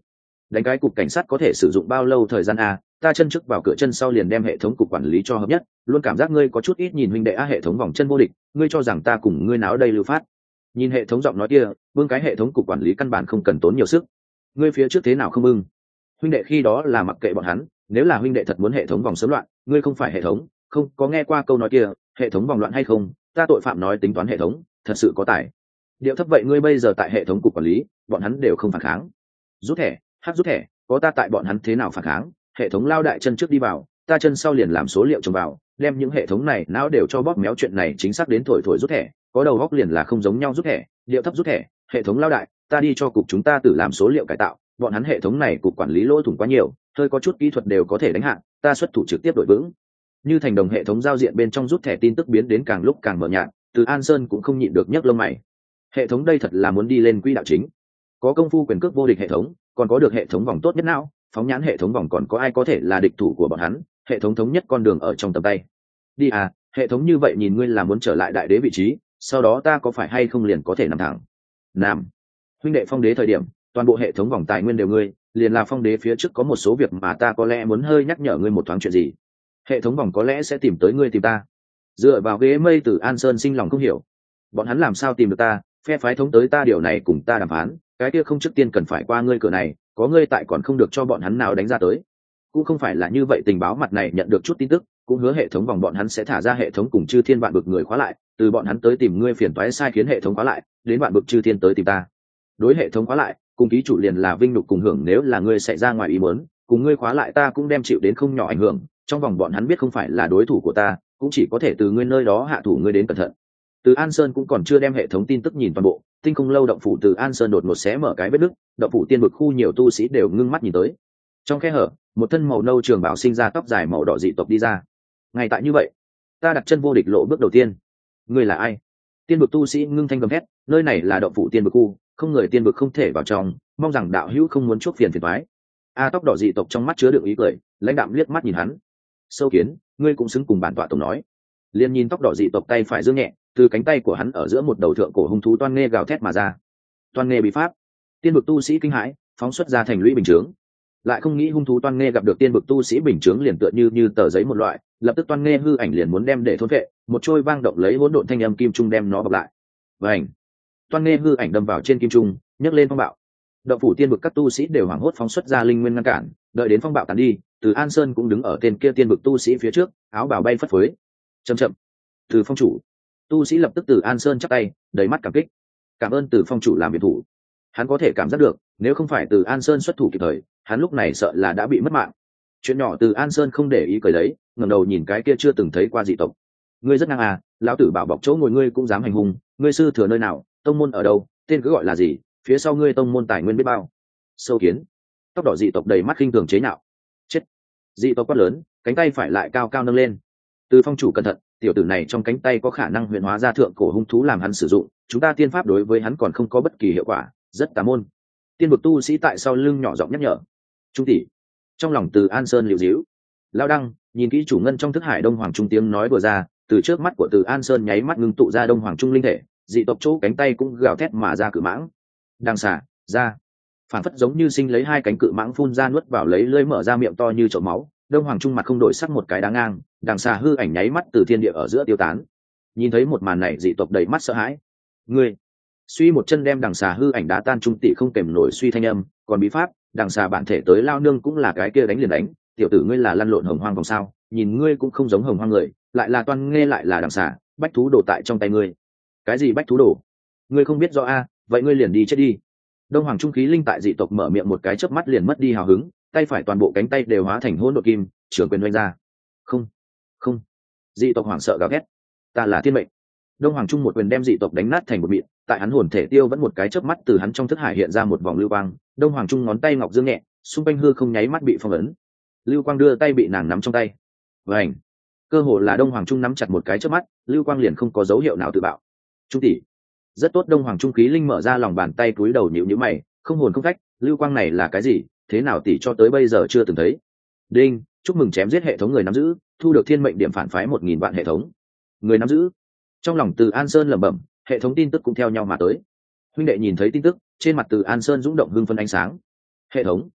đánh cái cục cảnh sát có thể sử dụng bao lâu thời gian a? Ta chân trước vào cửa chân sau liền đem hệ thống cục quản lý cho hợp nhất, luôn cảm giác ngươi có chút ít nhìn huynh đệ a. Hệ thống vòng chân vô địch, ngươi cho rằng ta cùng ngươi náo đây lưu phát? Nhìn hệ thống giọng nói kia, vương cái hệ thống cục quản lý căn bản không cần tốn nhiều sức. Ngươi phía trước thế nào không ưng? Huynh đệ khi đó là mặc kệ bọn hắn, nếu là huynh đệ thật muốn hệ thống vòng sớm loạn, ngươi không phải hệ thống, không có nghe qua câu nói kia, hệ thống vòng loạn hay không? Ta tội phạm nói tính toán hệ thống, thật sự có tài. Điệu thấp vậy ngươi bây giờ tại hệ thống cục quản lý, bọn hắn đều không phản kháng. Rút thẻ, hát rút thẻ, có ta tại bọn hắn thế nào phản kháng? Hệ thống lao đại chân trước đi vào, ta chân sau liền làm số liệu trồng vào, đem những hệ thống này não đều cho bóp méo. Chuyện này chính xác đến thổi thổi rút thẻ, có đầu góc liền là không giống nhau rút thẻ. Điệu thấp rút thẻ, hệ thống lao đại, ta đi cho cục chúng ta tự làm số liệu cải tạo, bọn hắn hệ thống này cục quản lý lỗ thủng quá nhiều, hơi có chút kỹ thuật đều có thể đánh hạ, ta xuất thủ trực tiếp đội vững. Như thành đồng hệ thống giao diện bên trong rút thẻ tin tức biến đến càng lúc càng mờ nhạt, từ An Sơn cũng không nhịn được nhấc lông mày. Hệ thống đây thật là muốn đi lên quỹ đạo chính, có công phu quyền cước vô địch hệ thống, còn có được hệ thống vòng tốt nhất não, phóng nhãn hệ thống vòng còn có ai có thể là địch thủ của bọn hắn? Hệ thống thống nhất con đường ở trong tầm tay. Đi à, hệ thống như vậy nhìn ngươi là muốn trở lại đại đế vị trí, sau đó ta có phải hay không liền có thể nằm thẳng? Nam, huynh đệ phong đế thời điểm, toàn bộ hệ thống vòng tài nguyên đều ngươi, liền là phong đế phía trước có một số việc mà ta có lẽ muốn hơi nhắc nhở ngươi một thoáng chuyện gì. Hệ thống vòng có lẽ sẽ tìm tới ngươi tìm ta. Dựa vào ghế mây từ An Sơn sinh lòng không hiểu, bọn hắn làm sao tìm được ta? Phe phái thống tới ta điều này cùng ta đàm phán, cái kia không trước tiên cần phải qua ngươi cửa này, có ngươi tại còn không được cho bọn hắn nào đánh ra tới. Cũng không phải là như vậy, tình báo mặt này nhận được chút tin tức, cũng hứa hệ thống vòng bọn hắn sẽ thả ra hệ thống cùng chư thiên vạn bực người khóa lại, từ bọn hắn tới tìm ngươi phiền toái sai khiến hệ thống khóa lại, đến vạn bực chư thiên tới tìm ta. Đối hệ thống khóa lại, cùng ký chủ liền là vinh nhục cùng hưởng, nếu là ngươi xảy ra ngoài ý muốn, cùng ngươi khóa lại ta cũng đem chịu đến không nhỏ ảnh hưởng, trong vòng bọn hắn biết không phải là đối thủ của ta, cũng chỉ có thể từ ngươi nơi đó hạ thủ ngươi đến cẩn thận. Từ An Sơn cũng còn chưa đem hệ thống tin tức nhìn toàn bộ, tinh không lâu động phủ từ An Sơn đột ngột xé mở cái vết nứt, động phủ tiên vực khu nhiều tu sĩ đều ngưng mắt nhìn tới. Trong khe hở, một thân màu nâu trường bảo sinh ra tóc dài màu đỏ dị tộc đi ra. Ngay tại như vậy, ta đặt chân vô địch lộ bước đầu tiên. Ngươi là ai? Tiên vực tu sĩ ngưng thanh gầm hét, nơi này là động phủ tiên vực khu, không người tiên vực không thể vào trong, mong rằng đạo hữu không muốn chuốc phiền phiền toái. A tóc đỏ dị tộc trong mắt chứa đựng ý cười, lãnh đạm liếc mắt nhìn hắn. Sâu kiến, ngươi cũng xứng cùng bản tọa tổng nói. Liên nhìn tóc đỏ dị tộc tay phải giương nhẹ, từ cánh tay của hắn ở giữa một đầu thượng cổ hung thú toan nghe gào thét mà ra. Toan nghe bị pháp, tiên vực tu sĩ kinh hãi, phóng xuất ra thành lũy bình chướng. Lại không nghĩ hung thú toan nghe gặp được tiên vực tu sĩ bình chướng liền tựa như như tờ giấy một loại, lập tức toan nghe hư ảnh liền muốn đem để thôn vệ, một trôi vang động lấy hỗn độn thanh âm kim trung đem nó bọc lại. Vành, toan nghe hư ảnh đâm vào trên kim trung, nhấc lên phong bạo. Động phủ tiên vực các tu sĩ đều hoảng hốt phóng xuất ra linh nguyên ngăn cản, đợi đến phong bạo tàn đi, từ An Sơn cũng đứng ở tên kia tiên vực tu sĩ phía trước, áo bào bay phất phới. Chậm chậm, từ phong chủ, tu sĩ lập tức từ An Sơn chắp tay, đầy mắt cảm kích, cảm ơn từ phong chủ làm việc thủ. Hắn có thể cảm giác được, nếu không phải từ An Sơn xuất thủ kịp thời, hắn lúc này sợ là đã bị mất mạng. Chuyện nhỏ từ An Sơn không để ý cười đấy, ngẩng đầu nhìn cái kia chưa từng thấy qua dị tộc. Ngươi rất ngang à, lão tử bảo bọc chỗ ngồi ngươi cũng dám hành hung, ngươi sư thừa nơi nào, tông môn ở đâu, tên cứ gọi là gì, phía sau ngươi tông môn tài nguyên biết bao. Sâu kiến, tóc đỏ dị tộc đầy mắt khinh thường chế nhạo. Chết. Dị tộc quát lớn, cánh tay phải lại cao cao nâng lên. Từ phong chủ cẩn thận, tiểu tử này trong cánh tay có khả năng huyền hóa ra thượng cổ hung thú làm hắn sử dụng, chúng ta tiên pháp đối với hắn còn không có bất kỳ hiệu quả, rất tà môn. Tiên vực tu sĩ tại sau lưng nhỏ giọng nhắc nhở. Trung tỷ, trong lòng từ An Sơn liều díu. Lao đăng nhìn kỹ chủ ngân trong thức hải đông hoàng trung tiếng nói vừa ra, từ trước mắt của từ An Sơn nháy mắt ngưng tụ ra đông hoàng trung linh thể, dị tộc chỗ cánh tay cũng gào thét mà ra cự mãng. Đang xả ra, phản phất giống như sinh lấy hai cánh cự mãng phun ra nuốt vào lấy lưỡi mở ra miệng to như chậu máu. Đông hoàng trung mặt không đổi sắc một cái đá ngang, đằng xà hư ảnh nháy mắt từ thiên địa ở giữa tiêu tán. Nhìn thấy một màn này dị tộc đầy mắt sợ hãi. Ngươi, suy một chân đem đằng xà hư ảnh đá tan, trung tỷ không kèm nổi suy thanh âm, còn bí pháp, đằng xà bản thể tới lao nương cũng là cái kia đánh liền đánh, tiểu tử ngươi là lăn lộn hồng hoang vòng sao, nhìn ngươi cũng không giống hồng hoang người, lại là toan nghe lại là đằng xà, bách thú đồ tại trong tay ngươi. Cái gì bách thú đồ? Ngươi không biết rõ a, vậy ngươi liền đi chết đi. Đông hoàng trung khí linh tại dị tộc mở miệng một cái chớp mắt liền mất đi hào hứng, tay phải toàn bộ cánh tay đều hóa thành hỗn độn kim, trưởng quyền doanh ra. Không, không. Dị tộc hoảng sợ gào thét. Ta là thiên mệnh. Đông hoàng trung một quyền đem dị tộc đánh nát thành một mịn, tại hắn hồn thể tiêu vẫn một cái chớp mắt từ hắn trong thức hải hiện ra một vòng lưu quang, đông hoàng trung ngón tay ngọc dương nhẹ, xung quanh hư không nháy mắt bị phong ấn. Lưu quang đưa tay bị nàng nắm trong tay. Vành. Cơ hồ là đông hoàng trung nắm chặt một cái chớp mắt, lưu quang liền không có dấu hiệu nào tự bạo. Trung tỷ, rất tốt. Đông hoàng trung khí linh mở ra lòng bàn tay cúi đầu nhíu nhíu mày, không hồn không phách, lưu quang này là cái gì, thế nào tỷ cho tới bây giờ chưa từng thấy. Đinh, chúc mừng chém giết hệ thống người nắm giữ, thu được thiên mệnh điểm phản phái một nghìn vạn hệ thống người nắm giữ. Trong lòng từ An Sơn lẩm bẩm, hệ thống tin tức cũng theo nhau mà tới. Huynh đệ nhìn thấy tin tức, trên mặt từ An Sơn rung động hưng phấn ánh sáng. Hệ thống,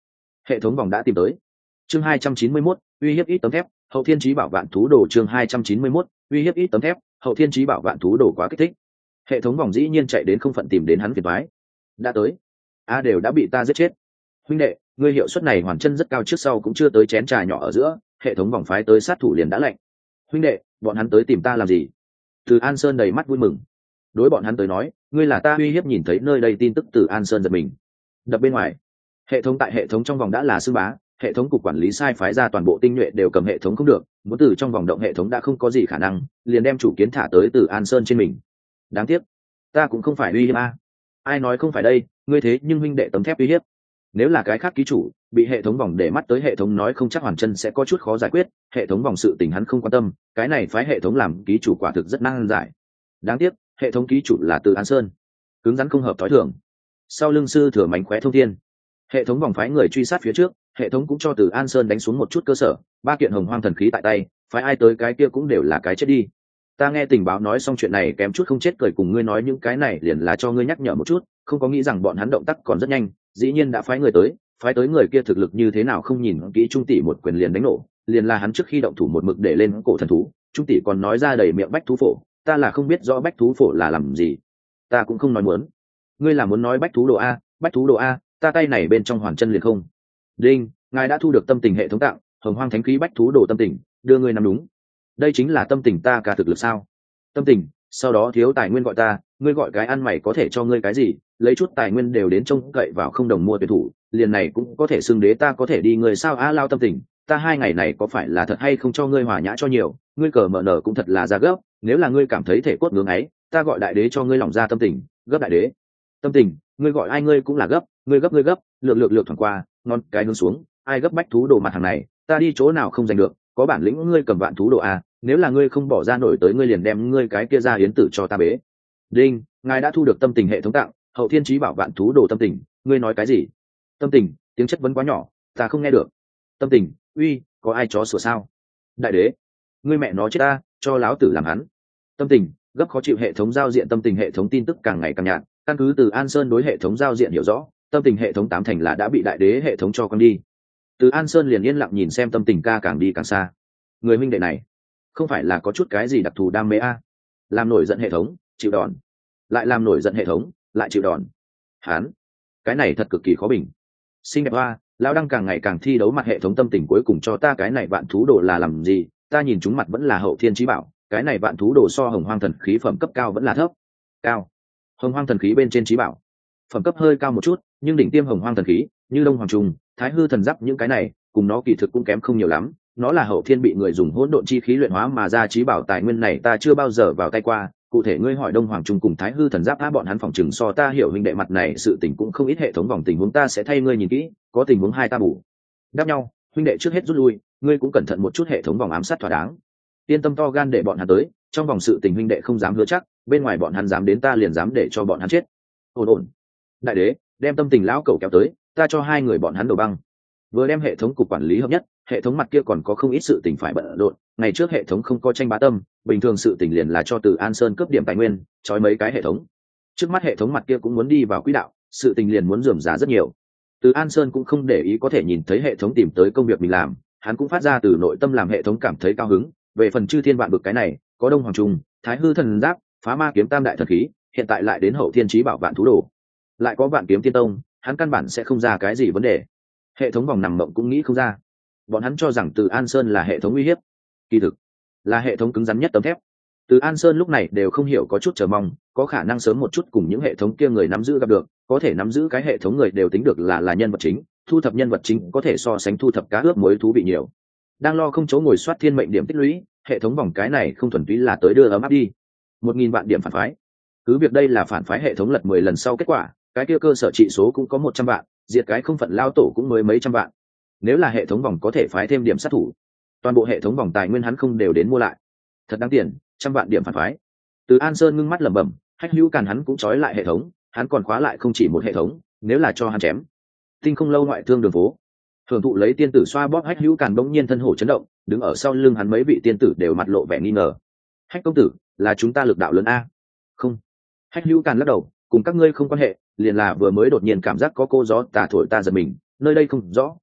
hệ thống vòng đã tìm tới. Chương hai trăm chín mươi mốt, uy hiếp ít tấm thép, hậu thiên chí bảo vạn thú đồ. Chương hai trăm chín mươi mốt, uy hiếp ít tấm thép, hậu thiên chí bảo vạn thú đồ. Quá kích thích. Hệ thống vòng dĩ nhiên chạy đến không phận tìm đến hắn phiền toái. Đã tới. A đều đã bị ta giết chết. Huynh đệ, ngươi hiệu suất này hoàn chân rất cao, trước sau cũng chưa tới chén trà nhỏ ở giữa, hệ thống vòng phái tới sát thủ liền đã lạnh. Huynh đệ, bọn hắn tới tìm ta làm gì? Từ An Sơn đầy mắt vui mừng. Đối bọn hắn tới nói, ngươi là ta uy hiếp. Nhìn thấy nơi đây tin tức, Từ An Sơn giật mình. Đập bên ngoài, hệ thống tại hệ thống trong vòng đã là sư bá, hệ thống cục quản lý sai phái ra toàn bộ tinh nhuệ đều cầm hệ thống không được, muốn từ trong vòng động hệ thống đã không có gì khả năng, liền đem chủ kiến thả tới Từ An Sơn trên mình. Đáng tiếc, ta cũng không phải uy hiếp a. Ai nói không phải đây, ngươi thế nhưng huynh đệ tấm thép uy hiếp. Nếu là cái khác ký chủ bị hệ thống vòng để mắt tới, hệ thống nói không chắc hoàn chân sẽ có chút khó giải quyết, hệ thống vòng sự tình hắn không quan tâm, cái này phái hệ thống làm ký chủ quả thực rất năng giải. Đáng tiếc, hệ thống ký chủ là Từ An Sơn, cứng rắn không hợp thói thường. Sau lưng sư thừa mánh khóe thông thiên, hệ thống vòng phái người truy sát phía trước, hệ thống cũng cho Từ An Sơn đánh xuống một chút cơ sở, ba kiện hồng hoang thần khí tại tay, phái ai tới cái kia cũng đều là cái chết đi. Ta nghe tình báo nói xong chuyện này kém chút không chết cười, cùng ngươi nói những cái này liền là cho ngươi nhắc nhở một chút, không có nghĩ rằng bọn hắn động tác còn rất nhanh, dĩ nhiên đã phái người tới. Phái tới người kia thực lực như thế nào không nhìn kỹ, trung tỷ một quyền liền đánh nổ, liền là hắn trước khi động thủ một mực để lên cổ thần thú, trung tỷ còn nói ra đầy miệng bách thú phổ, ta là không biết rõ bách thú phổ là làm gì, ta cũng không nói muốn. Ngươi là muốn nói bách thú đồ a? Bách thú đồ a, ta tay này bên trong hoàn chân liền không. Đinh, ngài đã thu được tâm tình hệ thống tặng, hồng hoang thánh khí bách thú đồ tâm tình, đưa ngươi nắm đúng. Đây chính là tâm tình ta cả thực lực sao? Tâm tình, sau đó thiếu tài nguyên gọi ta, ngươi gọi cái ăn mày có thể cho ngươi cái gì, lấy chút tài nguyên đều đến trông cậy vào không đồng mua tuyển thủ, liền này cũng có thể xưng đế, ta có thể đi người sao a? Lao tâm tình, ta hai ngày này có phải là thật hay không cho ngươi hòa nhã cho nhiều, ngươi cờ mở nở cũng thật là ra gấp, nếu là ngươi cảm thấy thể cốt ngưỡng ấy, ta gọi đại đế cho ngươi lòng ra tâm tình, gấp đại đế. Tâm tình, ngươi gọi ai ngươi cũng là gấp, ngươi gấp ngươi gấp, lược lược lược thoảng qua, ngon cái hướng xuống, ai gấp bách thú đồ mặt hàng này, ta đi chỗ nào không giành được, có bản lĩnh ngươi cầm vạn thú đồ a, nếu là ngươi không bỏ ra nổi tới, ngươi liền đem ngươi cái kia ra hiến tử cho ta bế. Đinh, ngài đã thu được tâm tình hệ thống tặng, hậu thiên chí bảo vạn thú đồ tâm tình, ngươi nói cái gì? Tâm tình, tiếng chất vấn quá nhỏ, ta không nghe được. Tâm tình, uy, có ai chó sủa sao? Đại đế, ngươi mẹ nó chết ta, cho láo tử làm hắn. Tâm tình, gấp khó chịu, hệ thống giao diện tâm tình hệ thống tin tức càng ngày càng nhạt, căn cứ Từ An Sơn đối hệ thống giao diện hiểu rõ, tâm tình hệ thống tám thành là đã bị đại đế hệ thống cho con đi. Từ An Sơn liền yên lặng nhìn xem tâm tình ca càng đi càng xa. Người huynh đệ này không phải là có chút cái gì đặc thù đam mê a? Làm nổi giận hệ thống, chịu đòn, lại làm nổi giận hệ thống, lại chịu đòn. Hán, cái này thật cực kỳ khó bình. Xinh đẹp hoa, lão đăng càng ngày càng thi đấu mặt hệ thống tâm tình, cuối cùng cho ta cái này vạn thú đồ là làm gì? Ta nhìn chúng mặt vẫn là hậu thiên chí bảo, cái này vạn thú đồ so hồng hoang thần khí phẩm cấp cao vẫn là thấp. Cao. Hồng hoang thần khí bên trên chí bảo phẩm cấp hơi cao một chút, nhưng đỉnh tiêm hồng hoang thần khí như đông hoàng trung, thái hư thần giáp những cái này cùng nó kỳ thực cũng kém không nhiều lắm. Nó là hậu thiên bị người dùng hỗn độn chi khí luyện hóa mà ra chí bảo, tài nguyên này ta chưa bao giờ vào tay qua. Cụ thể ngươi hỏi đông hoàng trung cùng thái hư thần giáp, bọn hắn phòng chừng so ta hiểu huynh đệ mặt này sự tình cũng không ít. Hệ thống vòng tình huống ta sẽ thay ngươi nhìn kỹ, có tình huống hai ta bù đáp nhau. Huynh đệ trước hết rút lui, ngươi cũng cẩn thận một chút, hệ thống vòng ám sát thỏa đáng. Yên tâm, to gan để bọn hắn tới, trong vòng sự tình huynh đệ không dám hứa chắc, bên ngoài bọn hắn dám đến ta liền dám để cho bọn hắn chết. Ổn ổn. Đại đế, đem tâm tình lão cẩu kéo tới, ta cho hai người bọn hắn đầu băng. Vừa đem hệ thống cục quản lý hợp nhất, hệ thống mặt kia còn có không ít sự tình phải bận rộn. Ngày trước hệ thống không có tranh bá tâm, bình thường sự tình liền là cho Từ An Sơn cướp điểm tài nguyên, trói mấy cái hệ thống. Trước mắt hệ thống mặt kia cũng muốn đi vào quỹ đạo, sự tình liền muốn rườm rà rất nhiều. Từ An Sơn cũng không để ý, có thể nhìn thấy hệ thống tìm tới công việc mình làm, hắn cũng phát ra từ nội tâm làm hệ thống cảm thấy cao hứng. Về phần chư thiên vạn vực cái này, có đông hoàng trung, thái hư thần giáp, phá ma kiếm tam đại thần khí, hiện tại lại đến hậu thiên chí bảo vạn thú đồ, lại có vạn kiếm tiên tông, hắn căn bản sẽ không ra cái gì vấn đề. Hệ thống vòng nằm mộng cũng nghĩ không ra. Bọn hắn cho rằng Từ An Sơn là hệ thống uy hiếp, kỳ thực là hệ thống cứng rắn nhất tấm thép. Từ An Sơn lúc này đều không hiểu, có chút chờ mong, có khả năng sớm một chút cùng những hệ thống kia người nắm giữ gặp được, có thể nắm giữ cái hệ thống người đều tính được là là nhân vật chính, thu thập nhân vật chính có thể so sánh thu thập cá ướp muối thú vị nhiều. Đang lo không chỗ ngồi soát thiên mệnh điểm tích lũy, hệ thống vòng cái này không thuần túy là tới đưa ấm áp đi. Một nghìn vạn điểm phản phái, cứ việc đây là phản phái hệ thống lật mười lần sau kết quả, cái kia cơ sở trị số cũng có một trăm vạn, diệt cái không phận lao tổ cũng mới mấy trăm vạn. Nếu là hệ thống vòng có thể phái thêm điểm sát thủ, toàn bộ hệ thống vòng tài nguyên hắn không đều đến mua lại. Thật đáng tiền, trăm vạn điểm phản phái. Từ An Sơn ngưng mắt lẩm bẩm, Hách Hữu Càn hắn cũng trói lại hệ thống, hắn còn khóa lại không chỉ một hệ thống, nếu là cho hắn chém. Tinh không lâu ngoại thương đường phố, thường thụ lấy tiên tử xoa bóp Hách Hữu Càn bỗng nhiên thân hổ chấn động, đứng ở sau lưng hắn mấy vị tiên tử đều mặt lộ vẻ nghi ngờ. Hách công tử, là chúng ta lực đạo lớn a? Không. Hách Hữu Càn lắc đầu, cùng các ngươi không quan hệ, liền là vừa mới đột nhiên cảm giác có cô gió tà thổi ta giật mình, nơi đây không rõ,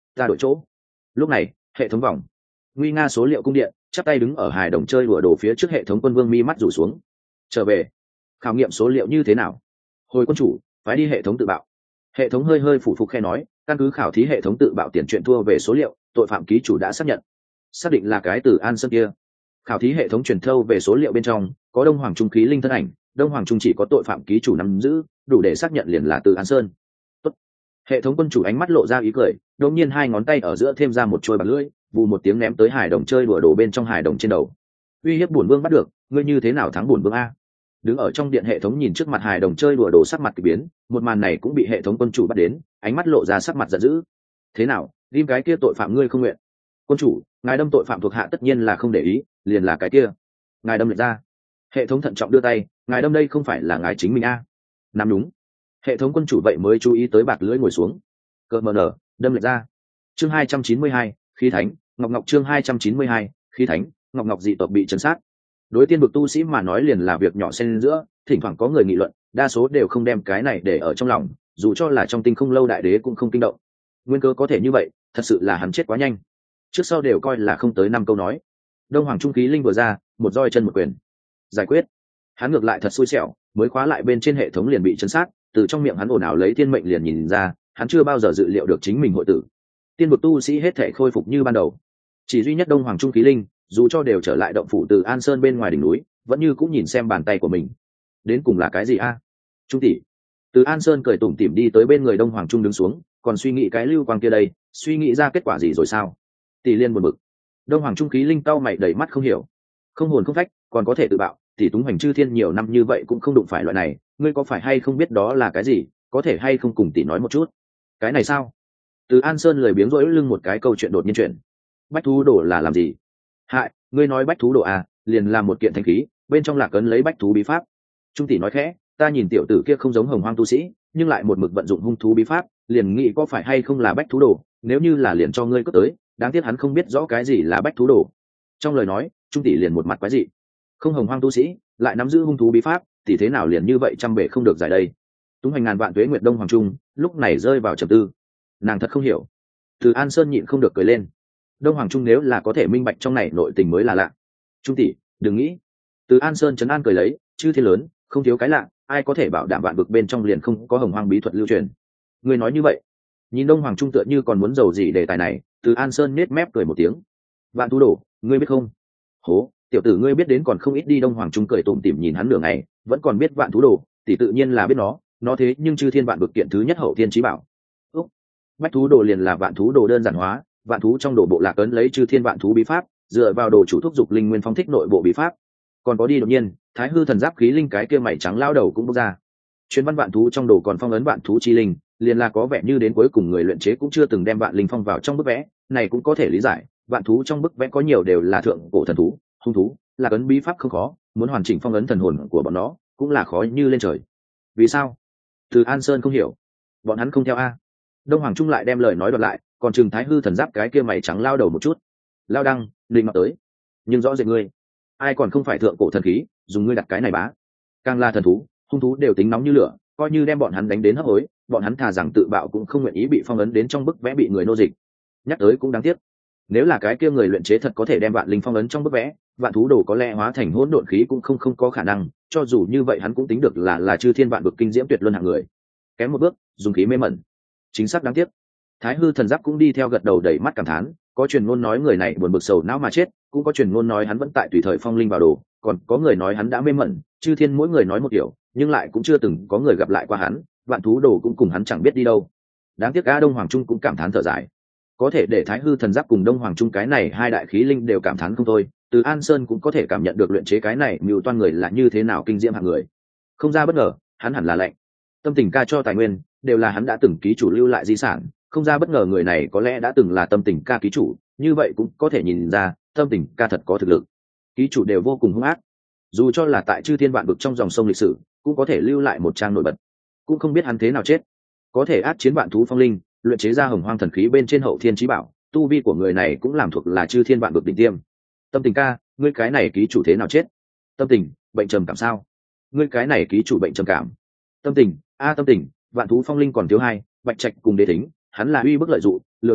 ta đổi chỗ. Lúc này hệ thống vòng nguy nga số liệu cung điện chắp tay đứng ở hài đồng chơi đùa đồ phía trước hệ thống quân vương mi mắt rủ xuống. Trở về khảo nghiệm số liệu như thế nào? Hồi quân chủ phải đi hệ thống tự bạo. Hệ thống hơi hơi phủ phục khe nói, căn cứ khảo thí hệ thống tự bạo tiền chuyện thua về số liệu, tội phạm ký chủ đã xác nhận, xác định là cái từ An Sơn kia. Khảo thí hệ thống truyền thâu về số liệu bên trong có Đông Hoàng Trung khí linh thân ảnh, Đông Hoàng Trung chỉ có tội phạm ký chủ nắm giữ, đủ để xác nhận liền là từ An Sơn. Tốt. Hệ thống quân chủ ánh mắt lộ ra ý cười, đột nhiên hai ngón tay ở giữa thêm ra một chuôi bạc lưỡi, vù một tiếng ném tới hài đồng chơi đùa đồ bên trong hài đồng trên đầu. Uy hiếp bổn vương bắt được, ngươi như thế nào thắng bổn vương a? Đứng ở trong điện hệ thống nhìn trước mặt hài đồng chơi đùa đồ sắc mặt kỳ biến, một màn này cũng bị hệ thống quân chủ bắt đến, ánh mắt lộ ra sắc mặt giận dữ. Thế nào, ghim cái kia tội phạm ngươi không nguyện? Quân chủ, ngài đâm tội phạm thuộc hạ tất nhiên là không để ý, liền là cái kia. Ngài đâm lệch ra. Hệ thống thận trọng đưa tay, ngài đâm đây không phải là ngài chính mình a? Nắm đúng. Hệ thống quân chủ vậy mới chú ý tới bạc lưỡi ngồi xuống. Cờ mờ nở, đâm lệch ra. Chương hai trăm chín mươi hai, khí thánh, Ngọc Ngọc chương hai trăm chín mươi hai, khí thánh, Ngọc Ngọc dị tộc bị trấn sát. Đối tiên vực tu sĩ mà nói liền là việc nhỏ xen giữa, thỉnh thoảng có người nghị luận, đa số đều không đem cái này để ở trong lòng, dù cho là trong tinh không lâu đại đế cũng không kinh động. Nguyên cơ có thể như vậy, thật sự là hắn chết quá nhanh. Trước sau đều coi là không tới năm câu nói. Đông Hoàng Trung khí linh vừa ra, một roi chân một quyền. Giải quyết. Hắn ngược lại thật xui xẻo, mới khóa lại bên trên hệ thống liền bị chấn sát, từ trong miệng hắn ồn ào lấy thiên mệnh liền nhìn ra, hắn chưa bao giờ dự liệu được chính mình hội tử. Tiên vực tu sĩ hết thể khôi phục như ban đầu. Chỉ duy nhất Đông Hoàng Trung khí linh, dù cho đều trở lại động phủ từ An Sơn bên ngoài đỉnh núi, vẫn như cũng nhìn xem bàn tay của mình. Đến cùng là cái gì a? Trung tỷ. Từ An Sơn cười tủm tỉm đi tới bên người Đông Hoàng Trung đứng xuống, còn suy nghĩ cái lưu quang kia đây, suy nghĩ ra kết quả gì rồi sao? Tỷ liên buồn bực. Đông Hoàng Trung khí linh cau mày đầy mắt không hiểu. Không hồn không phách, còn có thể tự bạo, tỷ túng hành chư thiên nhiều năm như vậy cũng không đụng phải loại này, ngươi có phải hay không biết đó là cái gì, có thể hay không cùng tỷ nói một chút? Cái này sao? Từ An Sơn lười biếng rỗi lưng một cái câu chuyện đột nhiên chuyện. Bách thú đồ là làm gì? Hại, ngươi nói bách thú đồ à, liền là một kiện thanh khí, bên trong lạc ấn lấy bách thú bí pháp. Trung tỷ nói khẽ, ta nhìn tiểu tử kia không giống hồng hoang tu sĩ, nhưng lại một mực vận dụng hung thú bí pháp, liền nghĩ có phải hay không là bách thú đồ, nếu như là liền cho ngươi cất tới, đáng tiếc hắn không biết rõ cái gì là bách thú đồ. Trong lời nói, Trung tỷ liền một mặt quái dị. Không hồng hoang tu sĩ, lại nắm giữ hung thú bí pháp, thì thế nào liền như vậy trăm bể không được giải đây. Túng hành ngàn vạn tuế nguyệt Đông Hoàng Trung, lúc này rơi vào trầm tư. Nàng thật không hiểu. Từ An Sơn nhịn không được cười lên. Đông Hoàng Trung nếu là có thể minh bạch trong này nội tình mới là lạ. Trung tỷ, đừng nghĩ. Từ An Sơn trấn an cười lấy, chư thiên lớn, không thiếu cái lạ, ai có thể bảo đảm vạn vực bên trong liền không có hồng hoang bí thuật lưu truyền. Người nói như vậy. Nhìn Đông Hoàng Trung tựa như còn muốn giàu gì đề tài này, Từ An Sơn nết mép cười một tiếng. Vạn thú đồ, ngươi biết không? Hố, tiểu tử ngươi biết đến còn không ít đi. Đông Hoàng Trung cười tủm tỉm nhìn hắn nửa ngày, vẫn còn biết vạn thú đồ, tỷ tự nhiên là biết nó, nó thế nhưng chư thiên vạn vực kiện thứ nhất hậu thiên chí bảo. Úc, bách thú đồ liền là vạn thú đồ đơn giản hóa, vạn thú trong đồ bộ lạc ấn lấy chư thiên vạn thú bí pháp, dựa vào đồ chủ thúc dục linh nguyên phong thích nội bộ bí pháp. Còn có đi đột nhiên, Thái hư thần giáp khí linh cái kia mày trắng lao đầu cũng bốc ra. Chuyên văn vạn thú trong đồ còn phong ấn vạn thú chi linh, liền là có vẻ như đến cuối cùng người luyện chế cũng chưa từng đem vạn linh phong vào trong bức vẽ, này cũng có thể lý giải, vạn thú trong bức vẽ có nhiều đều là thượng cổ thần thú, hung thú, là ấn bí pháp không khó, muốn hoàn chỉnh phong ấn thần hồn của bọn nó, cũng là khó như lên trời. Vì sao? Từ An Sơn không hiểu. Bọn hắn không theo a. Đông Hoàng Trung lại đem lời nói đoạt lại, còn Trừng Thái hư thần giáp cái kia mày trắng lao đầu một chút. Lao đăng, định mặc tới. Nhưng rõ rệt ngươi, ai còn không phải thượng cổ thần khí, dùng ngươi đặt cái này bá. Càng là thần thú, hung thú đều tính nóng như lửa, coi như đem bọn hắn đánh đến hấp hối, bọn hắn thà rằng tự bạo cũng không nguyện ý bị phong ấn đến trong bức vẽ bị người nô dịch. Nhắc tới cũng đáng tiếc. Nếu là cái kia người luyện chế thật có thể đem vạn linh phong ấn trong bức vẽ, vạn thú đồ có lẽ hóa thành hỗn độn khí cũng không không có khả năng, cho dù như vậy hắn cũng tính được là là chư thiên vạn vực kinh diễm tuyệt luân hạng người. Kém một bước, dùng khí mê mẩn. Chính xác đáng tiếc. Thái hư thần giáp cũng đi theo gật đầu đẩy mắt cảm thán, có truyền ngôn nói người này buồn bực sầu não mà chết, cũng có truyền ngôn nói hắn vẫn tại tùy thời phong linh vào đồ, còn có người nói hắn đã mê mẩn, chư thiên mỗi người nói một kiểu, nhưng lại cũng chưa từng có người gặp lại qua hắn, vạn thú đồ cũng cùng hắn chẳng biết đi đâu. Đáng tiếc A Đông Hoàng Trung cũng cảm thán thở dài. Có thể để Thái hư thần giáp cùng Đông Hoàng Trung cái này hai đại khí linh đều cảm thán không thôi, từ An Sơn cũng có thể cảm nhận được luyện chế cái này mưu toan người là như thế nào kinh diễm hạng người. Không ra bất ngờ, hắn hẳn là lệnh. Tâm tình ca cho tài nguyên đều là hắn đã từng ký chủ lưu lại di sản, không ra bất ngờ người này có lẽ đã từng là tâm tình ca ký chủ, như vậy cũng có thể nhìn ra tâm tình ca thật có thực lực. Ký chủ đều vô cùng hung ác, dù cho là tại chư thiên vạn vực trong dòng sông lịch sử cũng có thể lưu lại một trang nổi bật. Cũng không biết hắn thế nào chết, có thể át chiến vạn thú phong linh, luyện chế ra hồng hoang thần khí bên trên hậu thiên chí bảo, tu vi của người này cũng làm thuộc là chư thiên vạn vực đỉnh tiêm. Tâm tình ca, ngươi cái này ký chủ thế nào chết? Tâm tình, bệnh trầm cảm sao? Ngươi cái này ký chủ bệnh trầm cảm. Tâm tình, a tâm tình, vạn thú phong linh còn thiếu hai, bạch trạch cùng đế thính, hắn là uy bức lợi dụ, lừa bịp,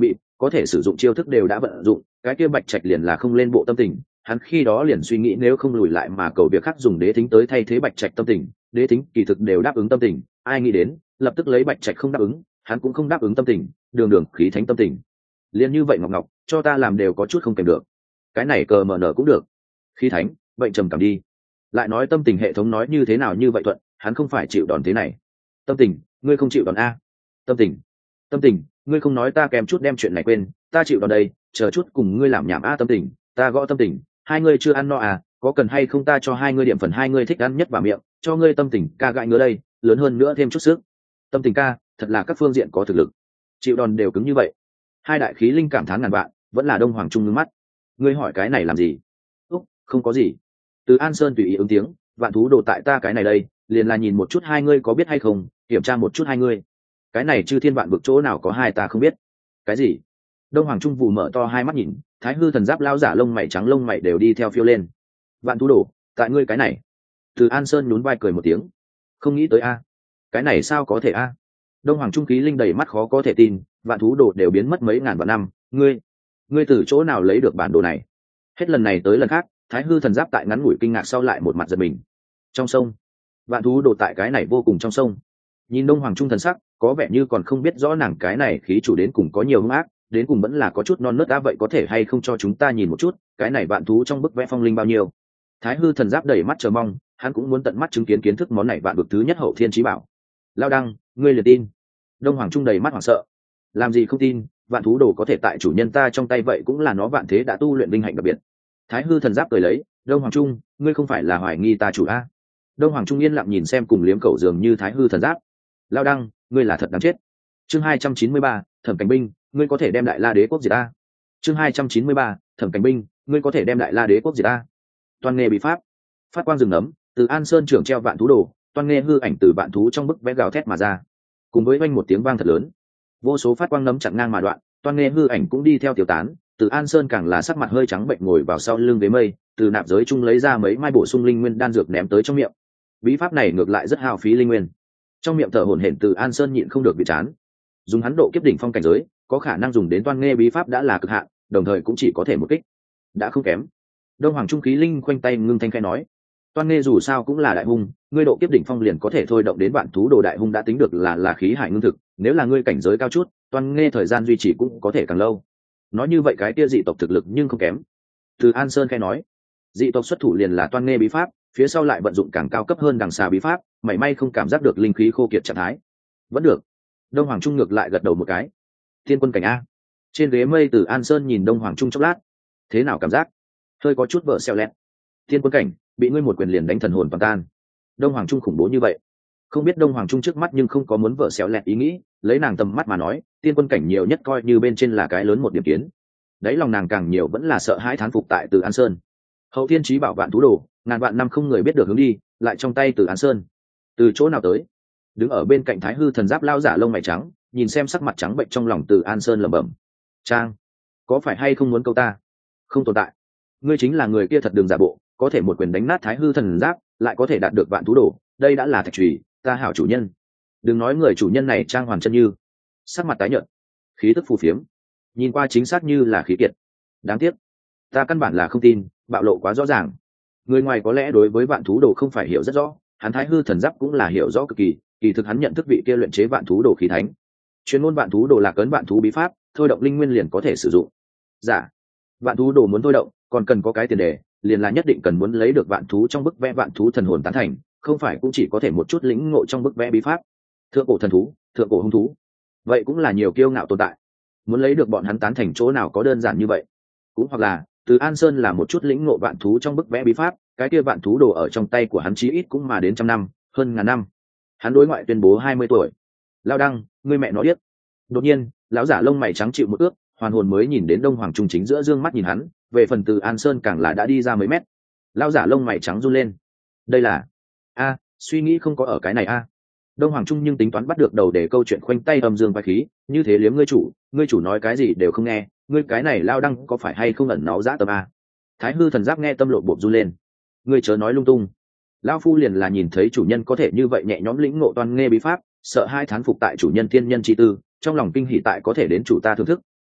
có thể sử dụng chiêu thức đều đã vận dụng, cái kia bạch trạch liền là không lên bộ tâm tình. Hắn khi đó liền suy nghĩ nếu không lùi lại mà cầu việc khác dùng đế thính tới thay thế bạch trạch tâm tình, đế thính kỳ thực đều đáp ứng tâm tình, ai nghĩ đến lập tức lấy bạch trạch không đáp ứng, hắn cũng không đáp ứng tâm tình, đường đường khí thánh tâm tình. Liên như vậy ngọc ngọc cho ta làm đều có chút không kèm được, cái này cờ mở nở cũng được. Khí thánh bệnh trầm cảm đi, lại nói tâm tình hệ thống nói như thế nào như vậy thuận, hắn không phải chịu đòn thế này. Tâm tình ngươi không chịu đòn a? Tâm tình tâm tình ngươi không nói ta kèm chút đem chuyện này quên, ta chịu đòn đây, chờ chút cùng ngươi làm nhảm a. Tâm tình ta gõ tâm tình, hai ngươi chưa ăn no à, có cần hay không ta cho hai ngươi điểm phần hai ngươi thích ăn nhất vào miệng, cho ngươi tâm tình ca gãi ngứa đây, lớn hơn nữa thêm chút sức. Tâm tình ca thật là các phương diện có thực lực, chịu đòn đều cứng như vậy. Hai đại khí linh cảm thán ngàn vạn, vẫn là Đông Hoàng Trung ngưng mắt. Ngươi hỏi cái này làm gì? Úc, không có gì. Từ An Sơn tùy ý ứng tiếng, vạn thú đồ tại ta cái này đây, liền là nhìn một chút hai ngươi có biết hay không, kiểm tra một chút hai ngươi. Cái này chư thiên vạn vực chỗ nào có hai ta không biết. Cái gì? Đông Hoàng Trung vù mở to hai mắt nhìn, Thái Hư thần giáp lao giả lông mày trắng lông mày đều đi theo phiêu lên. Vạn thú đồ, tại ngươi cái này. Từ An Sơn nhún vai cười một tiếng. Không nghĩ tới a. Cái này sao có thể a? Đông Hoàng Trung khí linh đầy mắt khó có thể tin, vạn thú đồ đều biến mất mấy ngàn vạn năm, ngươi, ngươi từ chỗ nào lấy được bản đồ này? Hết lần này tới lần khác, Thái Hư thần giáp tại ngắn ngủi kinh ngạc sau lại một mặt giật mình. Trong sông, vạn thú đồ tại cái này vô cùng trong sông. Nhìn Đông Hoàng Trung thần sắc, có vẻ như còn không biết rõ nàng cái này khí chủ đến cùng có nhiều hung ác, đến cùng vẫn là có chút non nớt đã vậy có thể hay không cho chúng ta nhìn một chút, cái này vạn thú trong bức vẽ phong linh bao nhiêu? Thái Hư thần giáp đầy mắt chờ mong, hắn cũng muốn tận mắt chứng kiến kiến thức món này vạn vực thứ nhất hậu thiên chí bảo. Lao đăng, ngươi liền tin? Đông Hoàng Trung đầy mắt hoảng sợ. Làm gì không tin, vạn thú đồ có thể tại chủ nhân ta trong tay vậy cũng là nó vạn thế đã tu luyện vinh hạnh đặc biệt. Thái Hư thần giáp cười lấy, Đông Hoàng Trung, ngươi không phải là hoài nghi ta chủ a? Đông Hoàng Trung yên lặng nhìn xem cùng liếm cẩu dường như Thái Hư thần giáp. Lao đăng, ngươi là thật đáng chết. Chương hai trăm chín mươi ba, Thẩm Cảnh Binh, ngươi có thể đem Đại La Đế quốc diệt a? Chương hai trăm chín mươi ba, Thẩm Cảnh Binh, ngươi có thể đem Đại La Đế quốc diệt a? Toàn nghề bị pháp, phát quang rừng nấm, từ An Sơn trưởng treo vạn thú đồ, toàn nghề hư ảnh từ vạn thú trong bức vẽ gào thét mà ra. Cùng với vang một tiếng vang thật lớn, vô số phát quang nấm chặn ngang mà đoạn, toàn nghề hư ảnh cũng đi theo tiêu tán. Từ An Sơn càng là sắc mặt hơi trắng bệnh ngồi vào sau lưng ghế mây, từ nạp giới trung lấy ra mấy mai bổ sung linh nguyên đan dược ném tới trong miệng. Bí pháp này ngược lại rất hao phí linh nguyên. Trong miệng thở hổn hển Từ An Sơn nhịn không được bị chán. Dùng hắn độ kiếp đỉnh phong cảnh giới, có khả năng dùng đến toan nghe bí pháp đã là cực hạn, đồng thời cũng chỉ có thể một kích, đã không kém. Đông Hoàng Trung khí linh khoanh tay ngưng thanh khai nói, toan nghe dù sao cũng là đại hung, ngươi độ kiếp đỉnh phong liền có thể thôi động đến vạn thú đồ đại hung đã tính được là là khí hải ngưng thực, nếu là ngươi cảnh giới cao chút, toan nghe thời gian duy trì cũng có thể càng lâu. Nói như vậy cái kia dị tộc thực lực nhưng không kém. Từ An Sơn khai nói, dị tộc xuất thủ liền là toan nghe bí pháp, phía sau lại vận dụng càng cao cấp hơn đằng xà bí pháp, mảy may không cảm giác được linh khí khô kiệt trạng thái. Vẫn được. Đông Hoàng Trung ngược lại gật đầu một cái. Thiên quân cảnh a. Trên ghế mây Từ An Sơn nhìn Đông Hoàng Trung chốc lát, thế nào cảm giác? Hơi có chút vợ xeo lẹt. Thiên quân cảnh, bị ngươi một quyền liền đánh thần hồn toàn tan. Đông Hoàng Trung khủng bố như vậy. Không biết Đông Hoàng Trung trước mắt nhưng không có muốn vợ xéo lẹt ý nghĩ, lấy nàng tầm mắt mà nói, tiên quân cảnh nhiều nhất coi như bên trên là cái lớn một điểm kiến. Đấy lòng nàng càng nhiều vẫn là sợ hãi thán phục tại Từ An Sơn. Hậu thiên chí bảo vạn thú đồ, ngàn vạn năm không người biết được hướng đi, lại trong tay Từ An Sơn. Từ chỗ nào tới? Đứng ở bên cạnh Thái Hư thần giáp lao giả lông mày trắng, nhìn xem sắc mặt trắng bệnh trong lòng Từ An Sơn lẩm bẩm. Trang, có phải hay không muốn câu ta? Không tồn tại. Ngươi chính là người kia thật đường giả bộ, có thể một quyền đánh nát Thái Hư thần giáp, lại có thể đạt được vạn thú đồ, đây đã là thạch trùy, ta hảo chủ nhân. Đừng nói người chủ nhân này trang hoàn chân như, sắc mặt tái nhợt, khí tức phù phiếm, nhìn qua chính xác như là khí kiệt. Đáng tiếc, ta căn bản là không tin, bạo lộ quá rõ ràng. Người ngoài có lẽ đối với vạn thú đồ không phải hiểu rất rõ, hắn Thái Hư thần giáp cũng là hiểu rõ cực kỳ, kỳ thực hắn nhận thức vị kia luyện chế vạn thú đồ khí thánh. Chuyên môn vạn thú đồ là cấn vạn thú bí pháp, thôi động linh nguyên liền có thể sử dụng. Giả, dạ. Vạn thú đồ muốn thôi động, còn cần có cái tiền đề, liền là nhất định cần muốn lấy được vạn thú trong bức vẽ vạn thú thần hồn tán thành, không phải cũng chỉ có thể một chút lĩnh ngộ trong bức vẽ bí pháp. Thượng cổ thần thú, thượng cổ hung thú, vậy cũng là nhiều kiêu ngạo tồn tại. Muốn lấy được bọn hắn tán thành chỗ nào có đơn giản như vậy? Cũng hoặc là, Từ An Sơn là một chút lĩnh ngộ vạn thú trong bức vẽ bí pháp, cái kia vạn thú đồ ở trong tay của hắn chí ít cũng mà đến trăm năm, hơn ngàn năm. Hắn đối ngoại tuyên bố hai mươi tuổi. Lao đăng, ngươi mẹ nó điếc. Đột nhiên, lão giả lông mày trắng chịu một ước, hoàn hồn mới nhìn đến Đông Hoàng Trung chính giữa dương mắt nhìn hắn, về phần Từ An Sơn càng là đã đi ra mấy mét. Lão giả lông mày trắng run lên. Đây là a, suy nghĩ không có ở cái này a. Đông Hoàng Trung nhưng tính toán bắt được đầu để câu chuyện khoanh tay âm dương vai khí, như thế liếm ngươi chủ, ngươi chủ nói cái gì đều không nghe, ngươi cái này lao đăng có phải hay không ẩn náu dã tâm a? Thái Hư thần giáp nghe tâm lộ bộp run lên. Ngươi chớ nói lung tung. Lão phu liền là nhìn thấy chủ nhân có thể như vậy nhẹ nhõm lĩnh ngộ toàn nghe bí pháp, sợ hai thán phục tại chủ nhân thiên nhân chi tư, trong lòng kinh hỉ tại có thể đến chủ ta thưởng thức,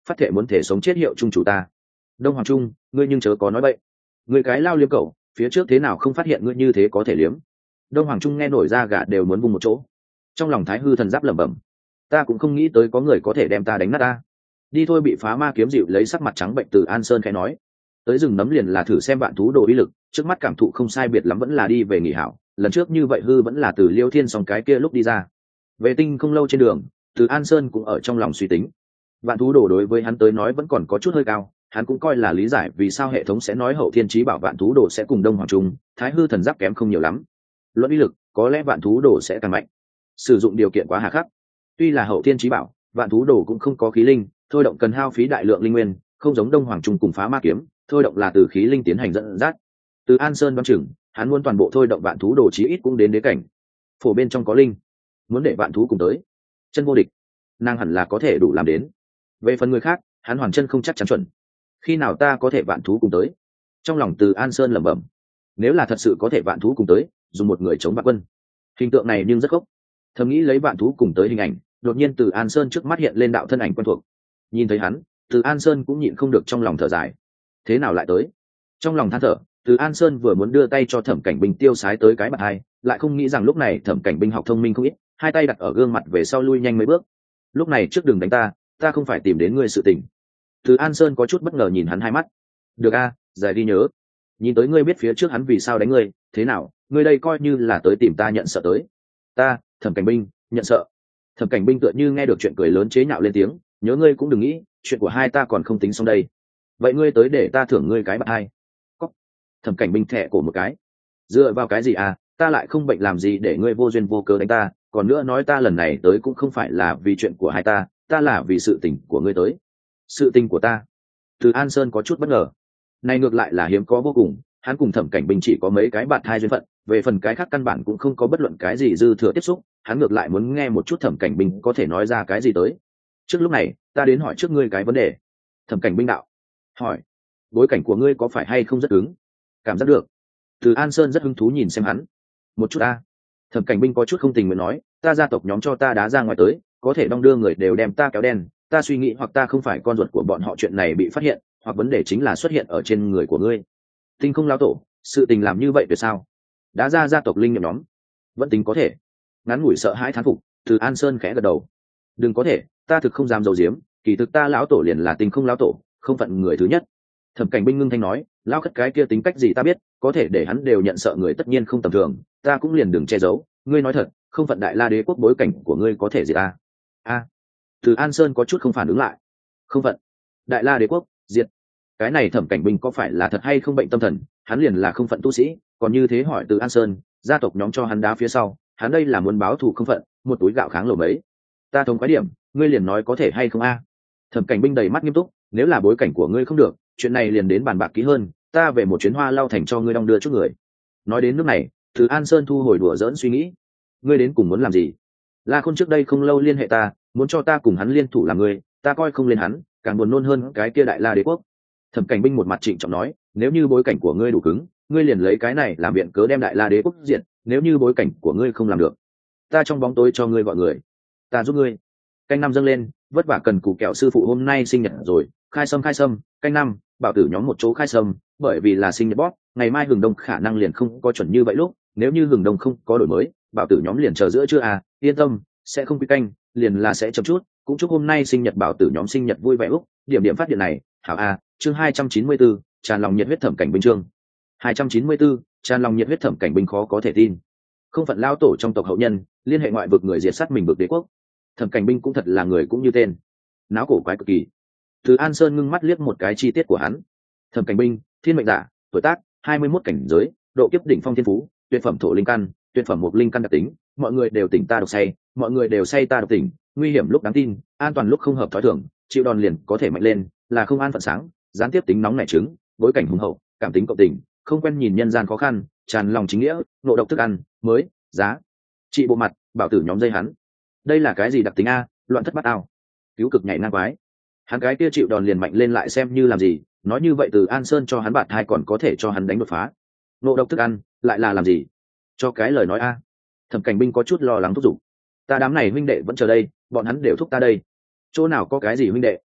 phát thệ muốn thể sống chết hiệu trung chủ ta. Đông Hoàng Trung, ngươi nhưng chớ có nói bậy. Ngươi cái lao liếm cẩu, phía trước thế nào không phát hiện ngươi như thế có thể liếm. Đông Hoàng Trung nghe nổi ra gà đều muốn vùng một chỗ. Trong lòng Thái Hư thần giáp lẩm bẩm, ta cũng không nghĩ tới có người có thể đem ta đánh nát ta. Đi thôi. Bị phá ma kiếm dịu lấy sắc mặt trắng bệnh từ An Sơn khẽ nói, tới rừng nấm liền là thử xem vạn thú đồ uy lực, trước mắt cảm thụ không sai biệt lắm vẫn là đi về nghỉ hảo, lần trước như vậy hư vẫn là từ Liêu Thiên song cái kia lúc đi ra. Về tinh không lâu trên đường, từ An Sơn cũng ở trong lòng suy tính, vạn thú đồ đối với hắn tới nói vẫn còn có chút hơi cao, hắn cũng coi là lý giải vì sao hệ thống sẽ nói hậu thiên chí bảo vạn thú đồ sẽ cùng Đông Hoàng Trung, Thái Hư thần giáp kém không nhiều lắm. Luận uy lực, có lẽ vạn thú đồ sẽ càng mạnh. Sử dụng điều kiện quá hà khắc. Tuy là hậu thiên chí bảo, vạn thú đồ cũng không có khí linh, thôi động cần hao phí đại lượng linh nguyên, không giống Đông Hoàng Trung cùng phá ma kiếm, thôi động là từ khí linh tiến hành dẫn dắt. Từ An Sơn đoán chừng, hắn muốn toàn bộ thôi động vạn thú đồ chí ít cũng đến đế cảnh. Phổ bên trong có linh, muốn để vạn thú cùng tới, chân vô địch, nàng hẳn là có thể đủ làm đến. Về phần người khác, hắn hoàn chân không chắc chắn chuẩn. Khi nào ta có thể vạn thú cùng tới? Trong lòng Từ An Sơn lẩm bẩm, nếu là thật sự có thể vạn thú cùng tới, dùng một người chống vạn quân. Hình tượng này nhưng rất gốc. Thầm nghĩ lấy vạn thú cùng tới hình ảnh, đột nhiên Từ An Sơn trước mắt hiện lên đạo thân ảnh quen thuộc. Nhìn thấy hắn, Từ An Sơn cũng nhịn không được trong lòng thở dài. Thế nào lại tới? Trong lòng than thở, Từ An Sơn vừa muốn đưa tay cho Thẩm Cảnh Binh tiêu sái tới cái bạt hai, lại không nghĩ rằng lúc này Thẩm Cảnh Binh học thông minh không ít, hai tay đặt ở gương mặt về sau lui nhanh mấy bước. Lúc này trước đường đánh ta, ta không phải tìm đến ngươi sự tình. Từ An Sơn có chút bất ngờ nhìn hắn hai mắt. Được a, dài đi nhớ. Nhìn tới ngươi biết phía trước hắn vì sao đánh ngươi, thế nào, ngươi đây coi như là tới tìm ta nhận sợ tới. Ta, Thẩm Cảnh Binh, nhận sợ. Thẩm Cảnh Binh tựa như nghe được chuyện cười lớn chế nhạo lên tiếng, nhớ ngươi cũng đừng nghĩ, chuyện của hai ta còn không tính xong đây. Vậy ngươi tới để ta thưởng ngươi cái bạt hai. Cóc. Thẩm Cảnh Binh thẹ cổ một cái. Dựa vào cái gì à, ta lại không bệnh làm gì để ngươi vô duyên vô cớ đánh ta, còn nữa nói ta lần này tới cũng không phải là vì chuyện của hai ta, ta là vì sự tình của ngươi tới. Sự tình của ta? Từ An Sơn có chút bất ngờ. Này ngược lại là hiếm có vô cùng, hắn cùng Thẩm Cảnh Binh chỉ có mấy cái bạt hai duyên phận, về phần cái khác căn bản cũng không có bất luận cái gì dư thừa tiếp xúc, hắn ngược lại muốn nghe một chút Thẩm Cảnh Binh có thể nói ra cái gì tới. Trước lúc này, ta đến hỏi trước ngươi cái vấn đề. Thẩm Cảnh Binh đạo. Hỏi. Bối cảnh của ngươi có phải hay không rất cứng? Cảm giác được. Từ An Sơn rất hứng thú nhìn xem hắn. Một chút a. Thẩm Cảnh Binh có chút không tình nguyện nói, ta gia tộc nhóm cho ta đá ra ngoài tới, có thể đong đưa người đều đem ta kéo đen, ta suy nghĩ hoặc ta không phải con ruột của bọn họ chuyện này bị phát hiện, hoặc vấn đề chính là xuất hiện ở trên người của ngươi. Tinh không lão tổ, sự tình làm như vậy tuyệt sao? Đã ra gia tộc linh nghiệm nhóm, vẫn tính có thể. Ngắn ngủi sợ hãi thán phục, Từ An Sơn khẽ gật đầu. Đừng có thể, ta thực không dám giấu giếm, kỳ thực ta lão tổ liền là tinh không lão tổ, không phận người thứ nhất. Thẩm Cảnh Binh ngưng thanh nói, lão khất cái kia tính cách gì ta biết, có thể để hắn đều nhận sợ người tất nhiên không tầm thường, ta cũng liền đừng che giấu, ngươi nói thật, không phận Đại La Đế quốc bối cảnh của ngươi có thể gì ta? A. Từ An Sơn có chút không phản ứng lại. Không phận Đại La Đế quốc diệt. Cái này Thẩm Cảnh Binh có phải là thật hay không bệnh tâm thần, hắn liền là không phận tu sĩ, còn như thế hỏi Từ An Sơn, gia tộc nhóm cho hắn đá phía sau, hắn đây là muốn báo thù không phận, một túi gạo kháng lầu mấy. Ta thống quái điểm, ngươi liền nói có thể hay không a? Thẩm Cảnh Binh đầy mắt nghiêm túc, nếu là bối cảnh của ngươi không được, chuyện này liền đến bàn bạc kỹ hơn, ta về một chuyến Hoa Lau thành cho ngươi đong đưa chút người. Nói đến nước này, Từ An Sơn thu hồi đùa giỡn suy nghĩ. Ngươi đến cùng muốn làm gì? La Khôn trước đây không lâu liên hệ ta, muốn cho ta cùng hắn liên thủ làm ngươi, ta coi không lên hắn, càng buồn nôn hơn cái kia Đại La Đế quốc. Thẩm Cảnh Binh một mặt trịnh trọng nói, nếu như bối cảnh của ngươi đủ cứng, ngươi liền lấy cái này làm viện cớ đem Đại La Đế quốc diệt, nếu như bối cảnh của ngươi không làm được, ta trong bóng tối cho ngươi gọi người, ta giúp ngươi. Canh năm dâng lên, vất vả cần cù kẹo sư phụ hôm nay sinh nhật rồi, khai sâm khai sâm, canh năm, bảo tử nhóm một chỗ khai sâm, bởi vì là sinh nhật bót, ngày mai Hừng Đông khả năng liền không có chuẩn như vậy lúc, nếu như Hừng Đông không có đổi mới, bảo tử nhóm liền chờ giữa trưa à, yên tâm, sẽ không quy canh, liền là sẽ chậm chút, cũng chúc hôm nay sinh nhật bảo tử nhóm sinh nhật vui vẻ lúc, điểm điểm phát điện này, hảo a, chương hai trăm chín mươi tư, tràn lòng nhiệt huyết Thẩm Cảnh Binh chương hai trăm chín mươi tư, tràn lòng nhiệt huyết Thẩm Cảnh Binh khó có thể tin. Không phận lao tổ trong tộc hậu nhân, liên hệ ngoại vực người diệt sát mình vực đế quốc. Thẩm Cảnh Binh cũng thật là người cũng như tên, náo cổ quái cực kỳ. Từ An Sơn ngưng mắt liếc một cái chi tiết của hắn. Thẩm Cảnh Binh, thiên mệnh giả, tuổi tác hai mươi mốt cảnh giới, độ kiếp đỉnh phong thiên phú, tuyệt phẩm thổ linh căn, tuyệt phẩm một linh căn đặc tính, mọi người đều tỉnh ta độc say, mọi người đều say ta độc tỉnh, nguy hiểm lúc đáng tin, an toàn lúc không hợp thói thường, chịu đòn liền có thể mạnh lên, là không an phận sáng, gián tiếp tính nóng nảy trứng, bối cảnh hùng hậu, cảm tính cộng tình, không quen nhìn nhân gian khó khăn, tràn lòng chính nghĩa, nộ độc thức ăn mới giá trị bộ mặt, bảo tử nhóm dây hắn. Đây là cái gì đặc tính a? Loạn thất bát ao, cứu cực nhảy ngang quái. Hắn cái kia chịu đòn liền mạnh lên lại xem như làm gì? Nói như vậy Từ An Sơn cho hắn bạt hai còn có thể cho hắn đánh đột phá. Nộ độc thức ăn lại là làm gì? Cho cái lời nói a. Thẩm Cảnh Binh có chút lo lắng thúc giục. Ta đám này huynh đệ vẫn chờ đây, bọn hắn đều thúc ta đây. Chỗ nào có cái gì huynh đệ?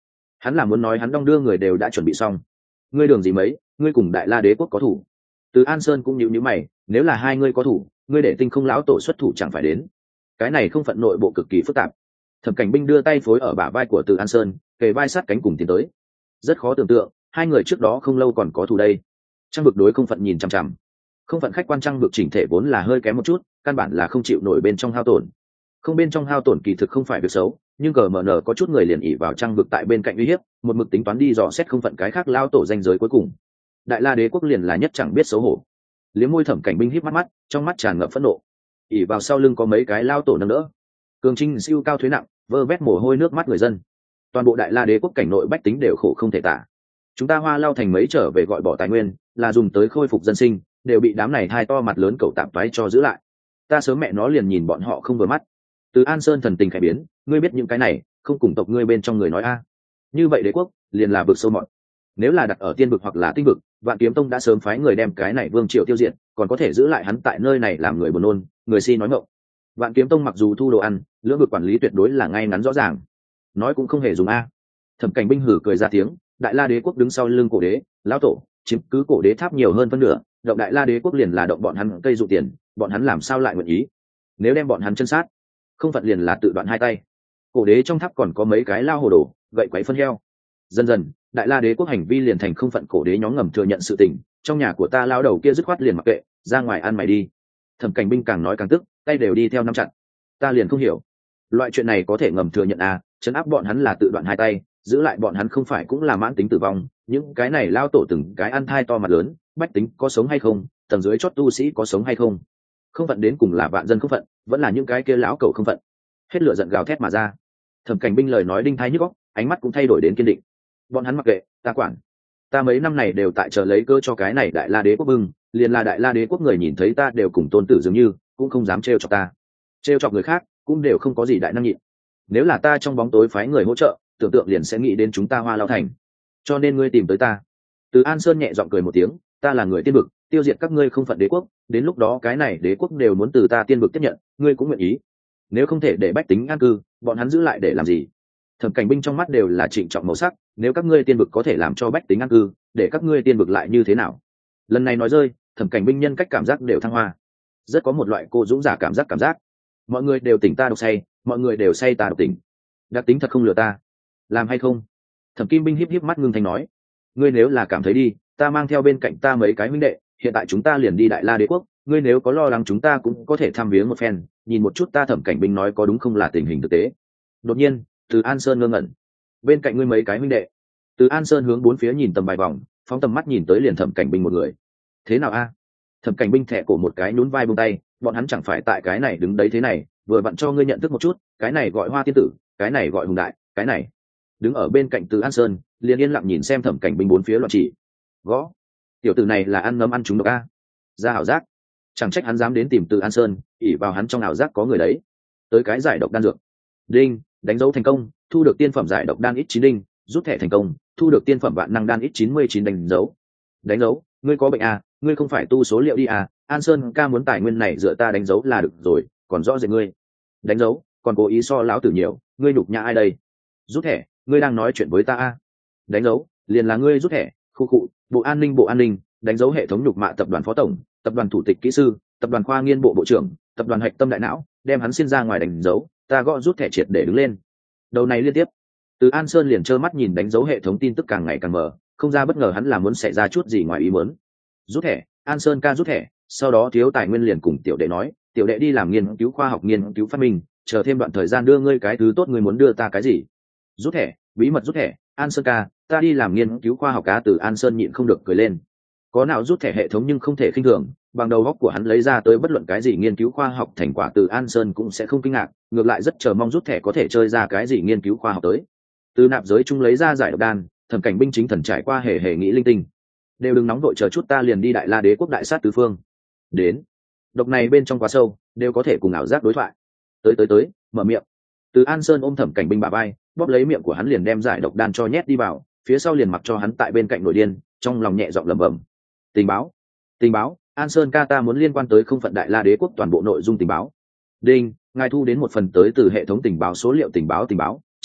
Hắn là muốn nói hắn đong đưa người đều đã chuẩn bị xong. Ngươi đường gì mấy, ngươi cùng Đại La Đế quốc có thủ. Từ An Sơn cũng nhíu nhíu mày, nếu là hai ngươi có thủ, ngươi để Tinh Không lão tổ xuất thủ chẳng phải đến. Cái này không phận nội bộ cực kỳ phức tạp. Thẩm Cảnh Binh đưa tay phối ở bả vai của Từ An Sơn, kề vai sát cánh cùng tiến tới. Rất khó tưởng tượng, hai người trước đó không lâu còn có thủ đây. Trang vực đối không phận nhìn chằm chằm. Không phận khách quan trang vực chỉnh thể vốn là hơi kém một chút, căn bản là không chịu nổi bên trong hao tổn. Không bên trong hao tổn kỳ thực không phải việc xấu, nhưng cờ mở nở có chút người liền ỉ vào trang vực tại bên cạnh uy hiếp, một mực tính toán đi dò xét không phận cái khác lao tổ danh giới cuối cùng. Đại La Đế quốc liền là nhất chẳng biết xấu hổ. Liếm môi Thẩm Cảnh Binh híp mắt mắt, trong mắt tràn ngập phẫn nộ. ỉ vào sau lưng có mấy cái lao tổ nâng đỡ. Cường trinh siêu cao thuế nặng, vơ vét mồ hôi nước mắt người dân. Toàn bộ Đại La Đế quốc cảnh nội bách tính đều khổ không thể tả. Chúng ta Hoa Lao thành mấy trở về gọi bỏ tài nguyên, là dùng tới khôi phục dân sinh, đều bị đám này hai to mặt lớn cậu tạm toái cho giữ lại. Ta sớm mẹ nó liền nhìn bọn họ không vừa mắt. Từ An Sơn thần tình khẽ biến, ngươi biết những cái này, không cùng tộc ngươi bên trong người nói a. Như vậy đế quốc liền là vực sâu mọt. Nếu là đặt ở tiên vực hoặc là tinh vực, Vạn Kiếm Tông đã sớm phái người đem cái này vương triều tiêu diệt, còn có thể giữ lại hắn tại nơi này làm người buồn nôn, người si nói ngọng. Vạn Kiếm Tông mặc dù thu đồ ăn, lưỡng vực quản lý tuyệt đối là ngay ngắn rõ ràng, nói cũng không hề dùng a. Thẩm Cảnh Binh hử cười ra tiếng, Đại La Đế quốc đứng sau lưng cổ đế, lão tổ, chiếm cứ cổ đế tháp nhiều hơn phân nửa, động Đại La Đế quốc liền là động bọn hắn cây dụ tiền, bọn hắn làm sao lại nguyện ý? Nếu đem bọn hắn chân sát, không phận liền là tự đoạn hai tay. Cổ đế trong tháp còn có mấy cái lao hồ đồ, gậy quấy phân heo. Dần dần, Đại La Đế quốc hành vi liền thành không phận cổ đế nhóm ngầm thừa nhận sự tình, trong nhà của ta lao đầu kia dứt khoát liền mặc kệ, ra ngoài ăn mày đi. Thẩm Cảnh Binh càng nói càng tức, tay đều đi theo nắm chặt. Ta liền không hiểu, loại chuyện này có thể ngầm thừa nhận à? Trấn áp bọn hắn là tự đoạn hai tay, giữ lại bọn hắn không phải cũng là mãn tính tử vong, những cái này lao tổ từng cái ăn thai to mặt lớn, bách tính có sống hay không, tầng dưới chót tu sĩ có sống hay không? Không phận đến cùng là vạn dân không phận, vẫn là những cái kia lão cầu không phận. Hết lửa giận gào thét mà ra. Thẩm Cảnh Binh lời nói đinh thái nhức óc, ánh mắt cũng thay đổi đến kiên định. Bọn hắn mặc kệ, ta quản. Ta mấy năm này đều tại chờ lấy cơ cho cái này Đại La Đế quốc bưng, liền là Đại La Đế quốc người nhìn thấy ta đều cùng tôn tử dường như, cũng không dám trêu chọc ta. Trêu chọc người khác, cũng đều không có gì đại năng nhịn. Nếu là ta trong bóng tối phái người hỗ trợ, tưởng tượng liền sẽ nghĩ đến chúng ta Hoa Lao thành. Cho nên ngươi tìm tới ta. Từ An Sơn nhẹ giọng cười một tiếng, ta là người tiên vực, tiêu diệt các ngươi không phận đế quốc, đến lúc đó cái này đế quốc đều muốn từ ta tiên vực tiếp nhận, ngươi cũng nguyện ý. Nếu không thể để bách tính an cư, bọn hắn giữ lại để làm gì? Thẩm Cảnh Binh trong mắt đều là trịnh trọng màu sắc, nếu các ngươi tiên vực có thể làm cho bách tính an cư, để các ngươi tiên vực lại như thế nào? Lần này nói rơi, Thẩm Cảnh Binh nhân cách cảm giác đều thăng hoa, rất có một loại cô dũng giả cảm giác cảm giác. Mọi người đều tỉnh ta độc say, mọi người đều say ta độc tỉnh. Đặc tính thật không lừa ta, làm hay không? Thẩm Kim Binh híp híp mắt ngưng thanh nói, ngươi nếu là cảm thấy đi, ta mang theo bên cạnh ta mấy cái huynh đệ, hiện tại chúng ta liền đi Đại La Đế quốc, ngươi nếu có lo lắng chúng ta cũng có thể thăm viếng một phen, nhìn một chút ta Thẩm Cảnh Binh nói có đúng không là tình hình thực tế. Đột nhiên, Từ An Sơn ngơ ngẩn, bên cạnh ngươi mấy cái huynh đệ. Từ An Sơn hướng bốn phía nhìn tầm vài vòng, phóng tầm mắt nhìn tới liền Thẩm Cảnh Binh một người. Thế nào a? Thẩm Cảnh Binh thẻ cổ một cái nhún vai buông tay, bọn hắn chẳng phải tại cái này đứng đấy thế này, vừa vặn cho ngươi nhận thức một chút, cái này gọi Hoa Tiên tử, cái này gọi Hùng Đại, cái này. Đứng ở bên cạnh Từ An Sơn, liền yên lặng nhìn xem Thẩm Cảnh Binh bốn phía loạn chỉ. Gõ. Tiểu tử này là ăn ngấm ăn trúng độc a. Ra ảo giác. Chẳng trách hắn dám đến tìm Từ An Sơn, ỷ vào hắn trong ảo giác có người đấy. Tới cái giải độc đan dược. Đinh, đánh dấu thành công, thu được tiên phẩm giải độc đan ít chín đinh, rút thẻ thành công, thu được tiên phẩm vạn năng đan ít chín mươi chín đánh dấu. Đánh dấu, ngươi có bệnh à, ngươi không phải tu số liệu đi à, An Sơn ca muốn tài nguyên này dựa ta đánh dấu là được rồi, còn rõ rệt ngươi. Đánh dấu, còn cố ý so lão tử nhiều, ngươi nhục nhã ai đây? Rút thẻ, ngươi đang nói chuyện với ta à? Đánh dấu, liền là ngươi rút thẻ, khu cụ, bộ an ninh bộ an ninh, đánh dấu hệ thống nhục mạ tập đoàn phó tổng, tập đoàn thủ tịch kỹ sư, tập đoàn khoa nghiên bộ bộ trưởng, tập đoàn hạch tâm đại não, đem hắn xin ra ngoài đánh dấu, ta gõ rút thẻ triệt để đứng lên. Đầu này liên tiếp. Từ An Sơn liền trơ mắt nhìn đánh dấu hệ thống tin tức càng ngày càng mờ, không ra bất ngờ hắn là muốn xảy ra chút gì ngoài ý muốn. Rút thẻ, An Sơn ca rút thẻ, sau đó thiếu tài nguyên liền cùng tiểu đệ nói, tiểu đệ đi làm nghiên cứu khoa học nghiên cứu phát minh, chờ thêm đoạn thời gian đưa ngươi cái thứ tốt, ngươi muốn đưa ta cái gì? Rút thẻ, bí mật rút thẻ, An Sơn ca, ta đi làm nghiên cứu khoa học cá. Từ An Sơn nhịn không được cười lên. Có nào rút thẻ hệ thống nhưng không thể khinh thường, bằng đầu góc của hắn lấy ra tới bất luận cái gì nghiên cứu khoa học thành quả Từ An Sơn cũng sẽ không kinh ngạc, ngược lại rất chờ mong rút thẻ có thể chơi ra cái gì nghiên cứu khoa học tới. Từ nạp giới chung lấy ra giải độc đan, Thẩm Cảnh Binh chính thần trải qua hề hề nghĩ linh tinh. Đều đừng nóng vội, chờ chút ta liền đi Đại La Đế quốc đại sát tứ phương. Đến, độc này bên trong quá sâu, đều có thể cùng ảo giác đối thoại. Tới tới tới, mở miệng. Từ An Sơn ôm Thẩm Cảnh Binh bả vai, bóp lấy miệng của hắn liền đem giải độc đan cho nhét đi vào, phía sau liền mặc cho hắn tại bên cạnh nội điên, trong lòng nhẹ giọng lẩm bẩm. Tình báo, tình báo, An Sơn ca, ta muốn liên quan tới không phận Đại La Đế quốc toàn bộ nội dung tình báo. Đinh, ngài thu đến một phần tới từ hệ thống tình báo số liệu tình báo tình báo, tra thu,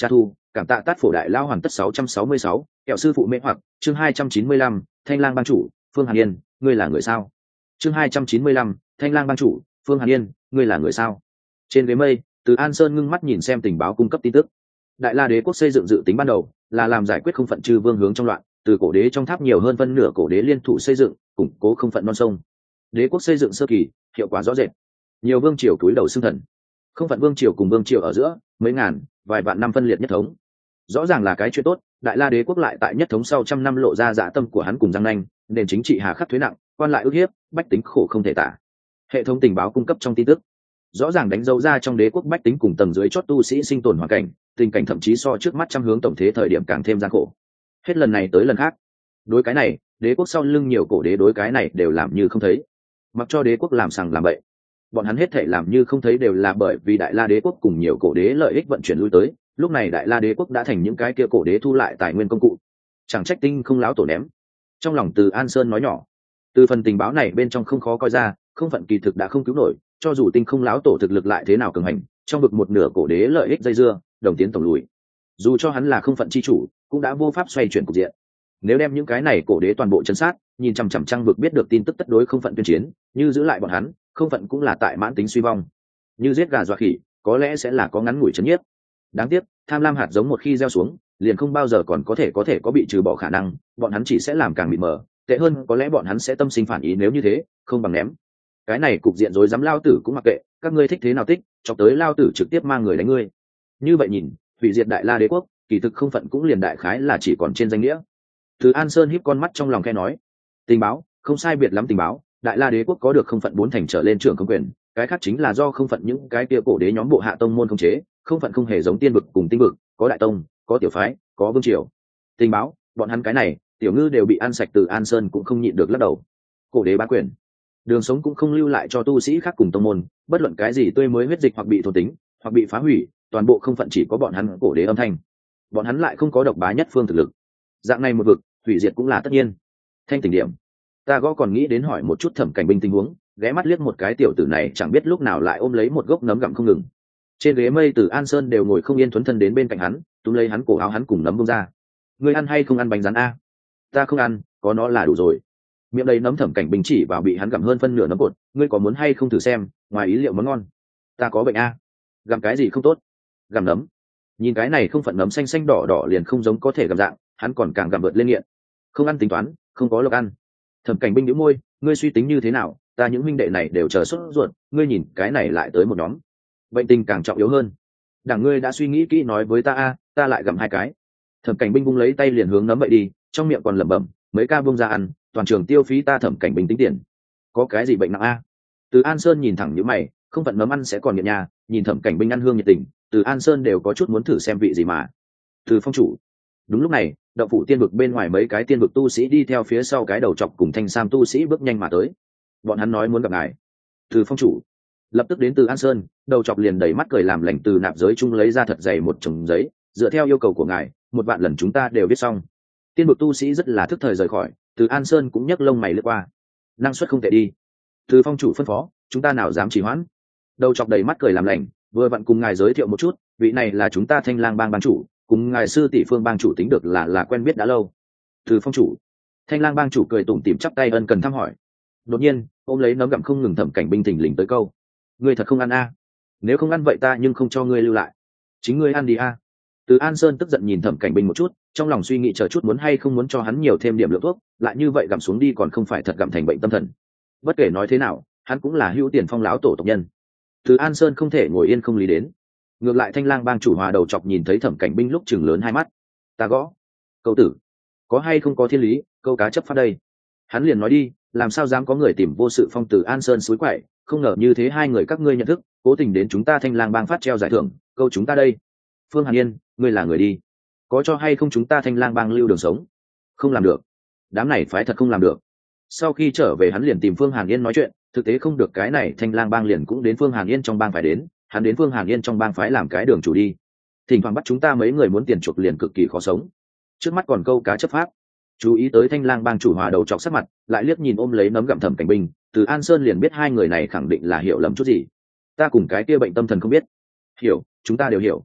cảm tạ tát phổ đại lao hoàn tất sáu trăm sáu mươi sáu, kẹo sư phụ mê hoặc, chương hai trăm chín mươi lăm, thanh lang bang chủ, Phương Hàn Yên, ngươi là người sao? Chương hai trăm chín mươi lăm, thanh lang bang chủ, Phương Hàn Yên, ngươi là người sao? Trên ghế mây, Từ An Sơn ngưng mắt nhìn xem tình báo cung cấp tin tức. Đại La Đế quốc xây dựng dự tính ban đầu là làm giải quyết không phận chư vương hướng trong loạn, từ cổ đế trong tháp nhiều hơn phân nửa cổ đế liên thủ xây dựng, củng cố không phận non sông. Đế quốc xây dựng sơ kỳ, hiệu quả rõ rệt. Nhiều vương triều túi đầu xưng thần. Không phận vương triều cùng vương triều ở giữa, mấy ngàn, vài vạn năm phân liệt nhất thống. Rõ ràng là cái chuyện tốt, Đại La Đế quốc lại tại nhất thống sau trăm năm lộ ra dạ tâm của hắn cùng răng nanh, nền chính trị hà khắc thuế nặng, quan lại ức hiếp, bách tính khổ không thể tả. Hệ thống tình báo cung cấp trong tin tức rõ ràng đánh dấu ra trong đế quốc bách tính cùng tầng dưới chót tu sĩ sinh tồn hoàn cảnh, tình cảnh thậm chí so trước mắt trăm hướng tổng thế thời điểm càng thêm gian khổ. Hết lần này tới lần khác, đối cái này, đế quốc sau lưng nhiều cổ đế đối cái này đều làm như không thấy, mặc cho đế quốc làm sằng làm bậy. Bọn hắn hết thể làm như không thấy đều là bởi vì Đại La Đế quốc cùng nhiều cổ đế lợi ích vận chuyển lui tới, lúc này Đại La Đế quốc đã thành những cái kia cổ đế thu lại tài nguyên công cụ. Chẳng trách tinh không láo tổ ném. Trong lòng Từ An Sơn nói nhỏ, từ phần tình báo này bên trong không khó coi ra, không phận kỳ thực đã không cứu nổi, cho dù tinh không láo tổ thực lực lại thế nào cường hành, trong vực một nửa cổ đế lợi ích dây dưa, đồng tiến tổng lùi. Dù cho hắn là không phận chi chủ, cũng đã vô pháp xoay chuyển cục diện. Nếu đem những cái này cổ đế toàn bộ chân sát, nhìn chằm chằm trăng vực biết được tin tức tất đối không phận tuyên chiến, như giữ lại bọn hắn, không phận cũng là tại mãn tính suy vong. Như giết gà dọa khỉ, có lẽ sẽ là có ngắn ngủi chấn nhiếp. Đáng tiếc, tham lam hạt giống một khi gieo xuống, liền không bao giờ còn có thể có thể có bị trừ bỏ khả năng, bọn hắn chỉ sẽ làm càng mịt mờ, tệ hơn có lẽ bọn hắn sẽ tâm sinh phản ý, nếu như thế, không bằng ném. Cái này cục diện rối rắm lao tử cũng mặc kệ, các ngươi thích thế nào thích, chọc tới lao tử trực tiếp mang người đánh ngươi. Như vậy nhìn, hủy diệt Đại La Đế quốc, kỳ thực không phận cũng liền đại khái là chỉ còn trên danh nghĩa. Từ An Sơn híp con mắt trong lòng khe nói, tình báo, không sai biệt lắm tình báo, Đại La Đế quốc có được không phận bốn thành trở lên trưởng công quyền, cái khác chính là do không phận những cái kia cổ đế nhóm bộ hạ tông môn khống chế, không phận không hề giống tiên vực cùng tinh vực, có đại tông, có tiểu phái, có vương triều. Tình báo, bọn hắn cái này, tiểu ngư đều bị ăn sạch. Từ An Sơn cũng không nhịn được lắc đầu. Cổ đế bá quyền, đường sống cũng không lưu lại cho tu sĩ khác cùng tông môn, bất luận cái gì tươi mới huyết dịch hoặc bị thôn tính, hoặc bị phá hủy, toàn bộ không phận chỉ có bọn hắn cổ đế âm thanh. Bọn hắn lại không có độc bá nhất phương thực lực. Dạng này một vực, hủy diệt cũng là tất nhiên. Thanh tỉnh điểm, ta gõ còn nghĩ đến hỏi một chút Thẩm Cảnh Binh tình huống, ghé mắt liếc một cái tiểu tử này chẳng biết lúc nào lại ôm lấy một gốc nấm gặm không ngừng. Trên ghế mây Từ An Sơn đều ngồi không yên, thuấn thân đến bên cạnh hắn, túm lấy hắn cổ áo hắn cùng nấm bông ra. Ngươi ăn hay không ăn bánh rán a? Ta không ăn, có nó là đủ rồi. Miệng đầy nấm Thẩm Cảnh Binh chỉ vào bị hắn gặm hơn phân nửa nấm bột, ngươi có muốn hay không thử xem, ngoài ý liệu món ngon. Ta có bệnh a? Gặm cái gì không tốt? Gặm nấm. Nhìn cái này không phận nấm xanh xanh đỏ đỏ liền không giống có thể gặm dạng, hắn còn càng gặm vượt lên nghiện. Không ăn tính toán, không có lộc ăn. Thẩm Cảnh Binh nhíu môi, ngươi suy tính như thế nào? Ta những huynh đệ này đều chờ sốt ruột, ngươi nhìn cái này lại tới một nhóm. Bệnh tình càng trọng yếu hơn. Đảng ngươi đã suy nghĩ kỹ nói với ta a, ta lại gặm hai cái. Thẩm Cảnh Binh bung lấy tay liền hướng nấm vậy đi, trong miệng còn lẩm bẩm, mấy ca bung ra ăn, toàn trường tiêu phí ta Thẩm Cảnh Binh tính tiền. Có cái gì bệnh nặng a? Từ An Sơn nhìn thẳng nhíu mày, không phận nấm ăn sẽ còn nghiện nhà, nhìn Thẩm Cảnh Binh ăn hương nhiệt tình, Từ An Sơn đều có chút muốn thử xem vị gì mà. Từ phong chủ. Đúng lúc này, động phủ tiên vực bên ngoài mấy cái tiên vực tu sĩ đi theo phía sau cái đầu chọc cùng thanh sam tu sĩ bước nhanh mà tới. Bọn hắn nói muốn gặp ngài. Từ phong chủ. Lập tức đến Từ An Sơn, đầu chọc liền đẩy mắt cười làm lành từ nạp giới chung lấy ra thật dày một chồng giấy, dựa theo yêu cầu của ngài, một vạn lần chúng ta đều viết xong. Tiên vực tu sĩ rất là thức thời rời khỏi, Từ An Sơn cũng nhấc lông mày lướt qua. Năng suất không tệ đi. Từ phong chủ phân phó, chúng ta nào dám trì hoãn. Đầu chọc đầy mắt cười làm lành, vừa vặn cùng ngài giới thiệu một chút, vị này là chúng ta Thanh Lang bang bang chủ, cùng ngài sư tỷ Phương bang chủ tính được là là quen biết đã lâu. Từ phong chủ. Thanh Lang bang chủ cười tủm tỉm chắp tay ân cần thăm hỏi. Đột nhiên, ôm lấy nấm gặm không ngừng Thẩm Cảnh Binh thình lình tới câu, ngươi thật không ăn a? Nếu không ăn vậy ta nhưng không cho ngươi lưu lại, chính ngươi ăn đi a. Từ An Sơn tức giận nhìn Thẩm Cảnh Binh một chút, trong lòng suy nghĩ chờ chút muốn hay không muốn cho hắn nhiều thêm điểm lượng thuốc, lại như vậy gặm xuống đi còn không phải thật gặm thành bệnh tâm thần. Bất kể nói thế nào, hắn cũng là hữu tiền phong lão tổ tộc nhân. Từ An Sơn không thể ngồi yên không lý đến. Ngược lại Thanh Lang bang chủ hòa đầu chọc nhìn thấy Thẩm Cảnh Binh lúc chừng lớn hai mắt. Ta gõ, cậu tử, có hay không có thiên lý, câu cá chấp pháp đây. Hắn liền nói đi, làm sao dám có người tìm vô sự phong Từ An Sơn suối quậy, không ngờ như thế hai người các ngươi nhận thức, cố tình đến chúng ta Thanh Lang bang phát treo giải thưởng, câu chúng ta đây. Phương Hàn Yên, ngươi là người đi, có cho hay không chúng ta Thanh Lang bang lưu đường sống? Không làm được, đám này phái thật không làm được. Sau khi trở về hắn liền tìm Phương Hàn Yên nói chuyện, thực tế không được cái này Thanh Lang bang liền cũng đến Phương Hàn Yên trong bang phải đến, hắn đến Phương Hàn Yên trong bang phái làm cái đường chủ đi. Thỉnh thoảng bắt chúng ta mấy người muốn tiền chuộc liền cực kỳ khó sống. Trước mắt còn câu cá chấp pháp. Chú ý tới Thanh Lang bang chủ hòa đầu chọc sắc mặt, lại liếc nhìn ôm lấy nấm gặm Thẩm Cảnh Binh, Từ An Sơn liền biết hai người này khẳng định là hiểu lầm chút gì. Ta cùng cái kia bệnh tâm thần không biết. Hiểu, chúng ta đều hiểu.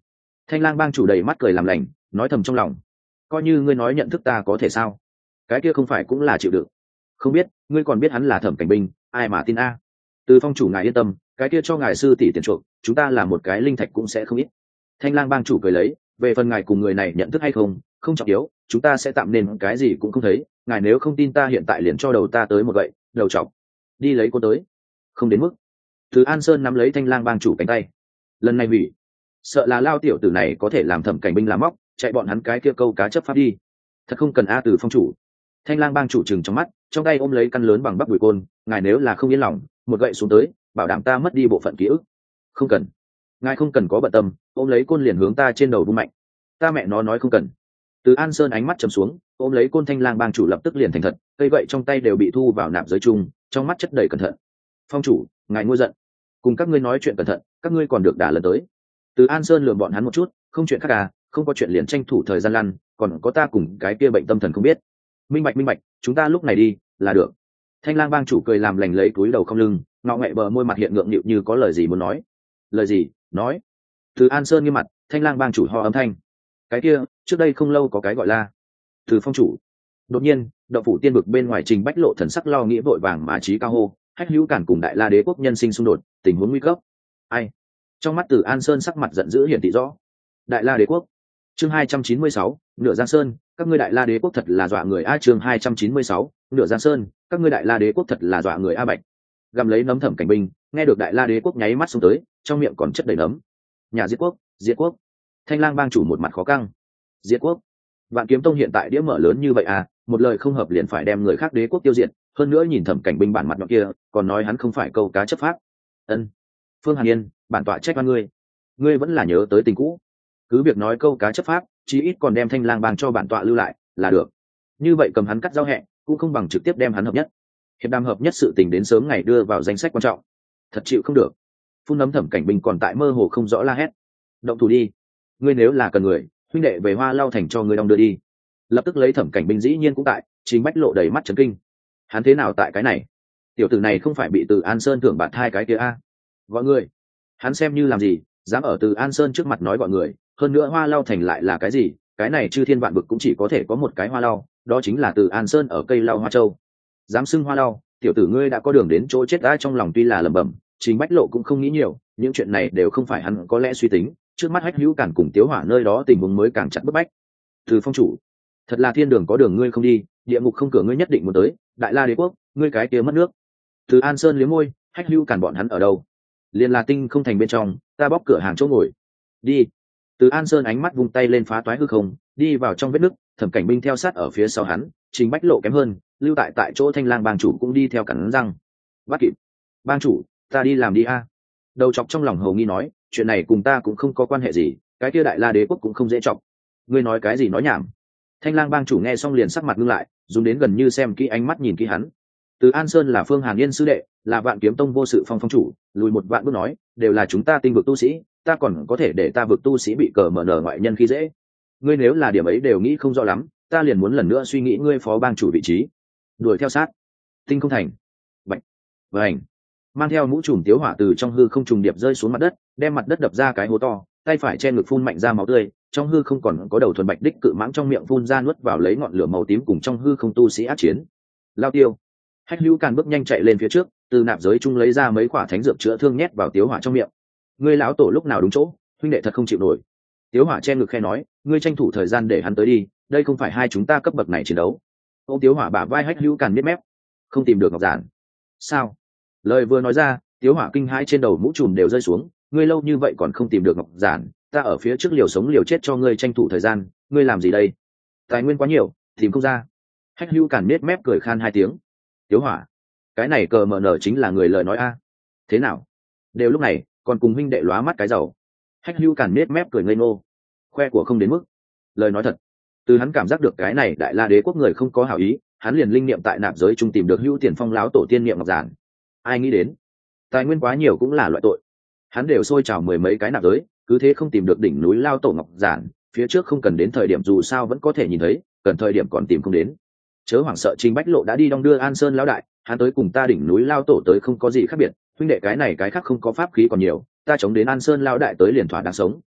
Thanh Lang bang chủ đầy mắt cười làm lành, nói thầm trong lòng, coi như ngươi nói nhận thức ta có thể sao, cái kia không phải cũng là chịu đựng. Không biết ngươi còn biết hắn là Thẩm Cảnh Binh, ai mà tin a. Từ phong chủ ngài yên tâm, cái kia cho ngài sư tỷ tiền chuộc, chúng ta là một cái linh thạch cũng sẽ không ít. Thanh Lang bang chủ cười lấy, về phần ngài cùng người này nhận thức hay không không trọng yếu, chúng ta sẽ tạm nên cái gì cũng không thấy. Ngài nếu không tin ta hiện tại liền cho đầu ta tới một gậy, đầu chọc đi lấy cô tới. Không đến mức. Từ An Sơn nắm lấy Thanh Lang bang chủ cánh tay, lần này hủy, sợ là lao tiểu tử này có thể làm Thẩm Cảnh Binh làm móc, chạy bọn hắn cái kia câu cá chấp pháp đi. Thật không cần a. Từ phong chủ. Thanh Lang bang chủ trừng trong mắt, trong tay ôm lấy căn lớn bằng bắp đùi côn, ngài nếu là không yên lòng, một gậy xuống tới, bảo đảm ta mất đi bộ phận ký ức. Không cần, ngài không cần có bận tâm, ôm lấy côn liền hướng ta trên đầu vung mạnh. Ta mẹ nó nói không cần. Từ An Sơn ánh mắt trầm xuống, ôm lấy côn Thanh Lang bang chủ lập tức liền thành thật, cây gậy trong tay đều bị thu vào nạp giới chung, trong mắt chất đầy cẩn thận. Phong chủ, ngài ngôi giận, cùng các ngươi nói chuyện cẩn thận, các ngươi còn được đả lần tới. Từ An Sơn lườm bọn hắn một chút, không chuyện khác à, không có chuyện liền tranh thủ thời gian lăn, còn có ta cùng cái kia bệnh tâm thần không biết. Minh bạch minh bạch, chúng ta lúc này đi là được. Thanh Lang bang chủ cười làm lành lấy túi đầu không lưng, ngọ nghệ bờ môi mặt hiện ngượng nghịu như có lời gì muốn nói. Lời gì? Nói. Từ An Sơn nghiêm mặt, Thanh Lang bang chủ ho âm thanh. Cái kia, trước đây không lâu có cái gọi là Từ phong chủ. Đột nhiên, động phủ tiên vực bên ngoài Trình Bách Lộ thần sắc lo nghĩ vội vàng mà trí cao hô, Hách Hữu Cản cùng Đại La Đế quốc nhân sinh xung đột, tình huống nguy cấp. Ai? Trong mắt Từ An Sơn sắc mặt giận dữ hiển thị rõ. Đại La Đế quốc. Chương hai trăm chín mươi sáu, nửa Giang Sơn, các ngươi Đại La Đế quốc thật là dọa người a. Chương hai trăm chín mươi sáu, nửa Giang Sơn, các ngươi Đại La Đế quốc thật là dọa người a. Bạch gầm lấy nấm Thẩm Cảnh Binh, nghe được Đại La Đế quốc nháy mắt xuống tới, trong miệng còn chất đầy nấm. Nhà diệt quốc, diệt quốc. Thanh Lang bang chủ một mặt khó căng. Diệt quốc? Vạn Kiếm Tông hiện tại đĩa mở lớn như vậy à, một lời không hợp liền phải đem người khác đế quốc tiêu diệt, hơn nữa nhìn Thẩm Cảnh Binh bản mặt nhọn kia, còn nói hắn không phải câu cá chấp pháp. Ân. Phương Hàn Yên, bản tọa trách oan ngươi. Ngươi vẫn là nhớ tới tình cũ. Cứ việc nói câu cá chấp pháp, chí ít còn đem Thanh Lang bang cho bản tọa lưu lại là được. Như vậy cầm hắn cắt giao hẹn, cũng không bằng trực tiếp đem hắn hợp nhất. Hiệp đàm hợp nhất sự tình đến sớm ngày đưa vào danh sách quan trọng. Thật chịu không được. Phun nấm Thẩm Cảnh Binh còn tại mơ hồ không rõ la hét. Động thủ đi. Ngươi nếu là cần người, huynh đệ về Hoa Lao thành cho ngươi đong đưa đi. Lập tức lấy Thẩm Cảnh Binh dĩ nhiên cũng tại, Trình Bách Lộ đầy mắt chấn kinh. Hắn thế nào tại cái này? Tiểu tử này không phải bị Từ An Sơn thưởng bạt hai cái kia a? Gọi người. Hắn xem như làm gì, dám ở Từ An Sơn trước mặt nói gọi người, hơn nữa Hoa Lao thành lại là cái gì? Cái này chư thiên vạn vực cũng chỉ có thể có một cái Hoa Lao, đó chính là Từ An Sơn ở cây Lao Hoa Châu. Dám xưng Hoa Lao, tiểu tử ngươi đã có đường đến chỗ chết đã. Trong lòng tuy là lẩm bẩm, Trình Bách Lộ cũng không nghĩ nhiều, những chuyện này đều không phải hắn có lẽ suy tính, trước mắt Hách Hữu Cản cùng Tiếu Hỏa nơi đó tình huống mới càng chặt bức bách. Từ phong chủ, thật là thiên đường có đường ngươi không đi, địa ngục không cửa ngươi nhất định muốn tới, Đại La Đế quốc, ngươi cái kia mất nước. Từ An Sơn liếm môi, Hách Hữu Cản bọn hắn ở đâu? Liên La Tinh không thành bên trong, ta bóc cửa hàng chỗ ngồi. Đi. Từ An Sơn ánh mắt vung tay lên phá toái hư không, đi vào trong vết nứt, Thẩm Cảnh Binh theo sát ở phía sau hắn, Trình Bách Lộ kém hơn, lưu tại tại chỗ Thanh Lang bang chủ cũng đi theo cắn răng. Bắt kịp. Bang chủ, ta đi làm đi a. Đầu chọc trong lòng hầu nghi nói, chuyện này cùng ta cũng không có quan hệ gì, cái kia Đại La Đế quốc cũng không dễ chọc. Ngươi nói cái gì nói nhảm. Thanh Lang bang chủ nghe xong liền sắc mặt ngưng lại, dùng đến gần như xem kỹ ánh mắt nhìn kỹ hắn. Từ An Sơn là Phương Hàn Yên sư đệ, là Vạn Kiếm Tông vô sự phong phong chủ, lùi một vạn bước nói, đều là chúng ta tinh vực tu sĩ, ta còn có thể để ta vực tu sĩ bị cờ mở nở ngoại nhân khi dễ. Ngươi nếu là điểm ấy đều nghĩ không rõ lắm, ta liền muốn lần nữa suy nghĩ ngươi phó bang chủ vị trí. Đuổi theo sát. Tinh không thành. Bạch. Vành. Mang theo mũ trùm Tiếu Hỏa từ trong hư không trùng điệp rơi xuống mặt đất, đem mặt đất đập ra cái hố to, tay phải che ngực phun mạnh ra máu tươi, trong hư không còn có đầu thuần bạch đích cự mãng trong miệng phun ra nuốt vào lấy ngọn lửa màu tím cùng trong hư không tu sĩ ác chiến. Lao tiêu. Hách Hữu Càn bước nhanh chạy lên phía trước, từ nạp giới trung lấy ra mấy quả thánh dược chữa thương nhét vào Tiếu Hỏa trong miệng. Ngươi lão tổ lúc nào đúng chỗ, huynh đệ thật không chịu nổi. Tiếu Hỏa che ngực khe nói, ngươi tranh thủ thời gian để hắn tới đi, đây không phải hai chúng ta cấp bậc này chiến đấu. Ông Tiếu Hỏa bả vai Hách Hữu Càn biết mép, không tìm được ngọc giản. Sao? Lời vừa nói ra, Tiếu Hỏa kinh hãi trên đầu mũ trùm đều rơi xuống, ngươi lâu như vậy còn không tìm được ngọc giản, ta ở phía trước liều sống liều chết cho ngươi tranh thủ thời gian, ngươi làm gì đây? Tài nguyên quá nhiều, tìm không ra. Hách Hữu Càn biết mép cười khan hai tiếng. Tiếu Hỏa, cái này cờ mở nở chính là người lời nói a. Thế nào? Đều lúc này, còn cùng huynh đệ lóa mắt cái giàu. Hách Hữu Càn nết mép cười ngây ngô, khoe của không đến mức. Lời nói thật, từ hắn cảm giác được cái này Đại La Đế quốc người không có hảo ý, hắn liền linh niệm tại nạp giới trung tìm được Hữu Tiền Phong láo tổ tiên niệm ngọc giản. Ai nghĩ đến, tài nguyên quá nhiều cũng là loại tội. Hắn đều xôi trào mười mấy cái nạp giới, cứ thế không tìm được đỉnh núi lao tổ ngọc giản, phía trước không cần đến thời điểm dù sao vẫn có thể nhìn thấy, cần thời điểm còn tìm không đến. Chớ hoảng sợ, Trình Bách Lộ đã đi đong đưa An Sơn lão đại, hắn tới cùng ta đỉnh núi lao tổ tới không có gì khác biệt, huynh đệ cái này cái khác không có pháp khí còn nhiều, ta chống đến An Sơn lão đại tới liền thỏa đáng sống.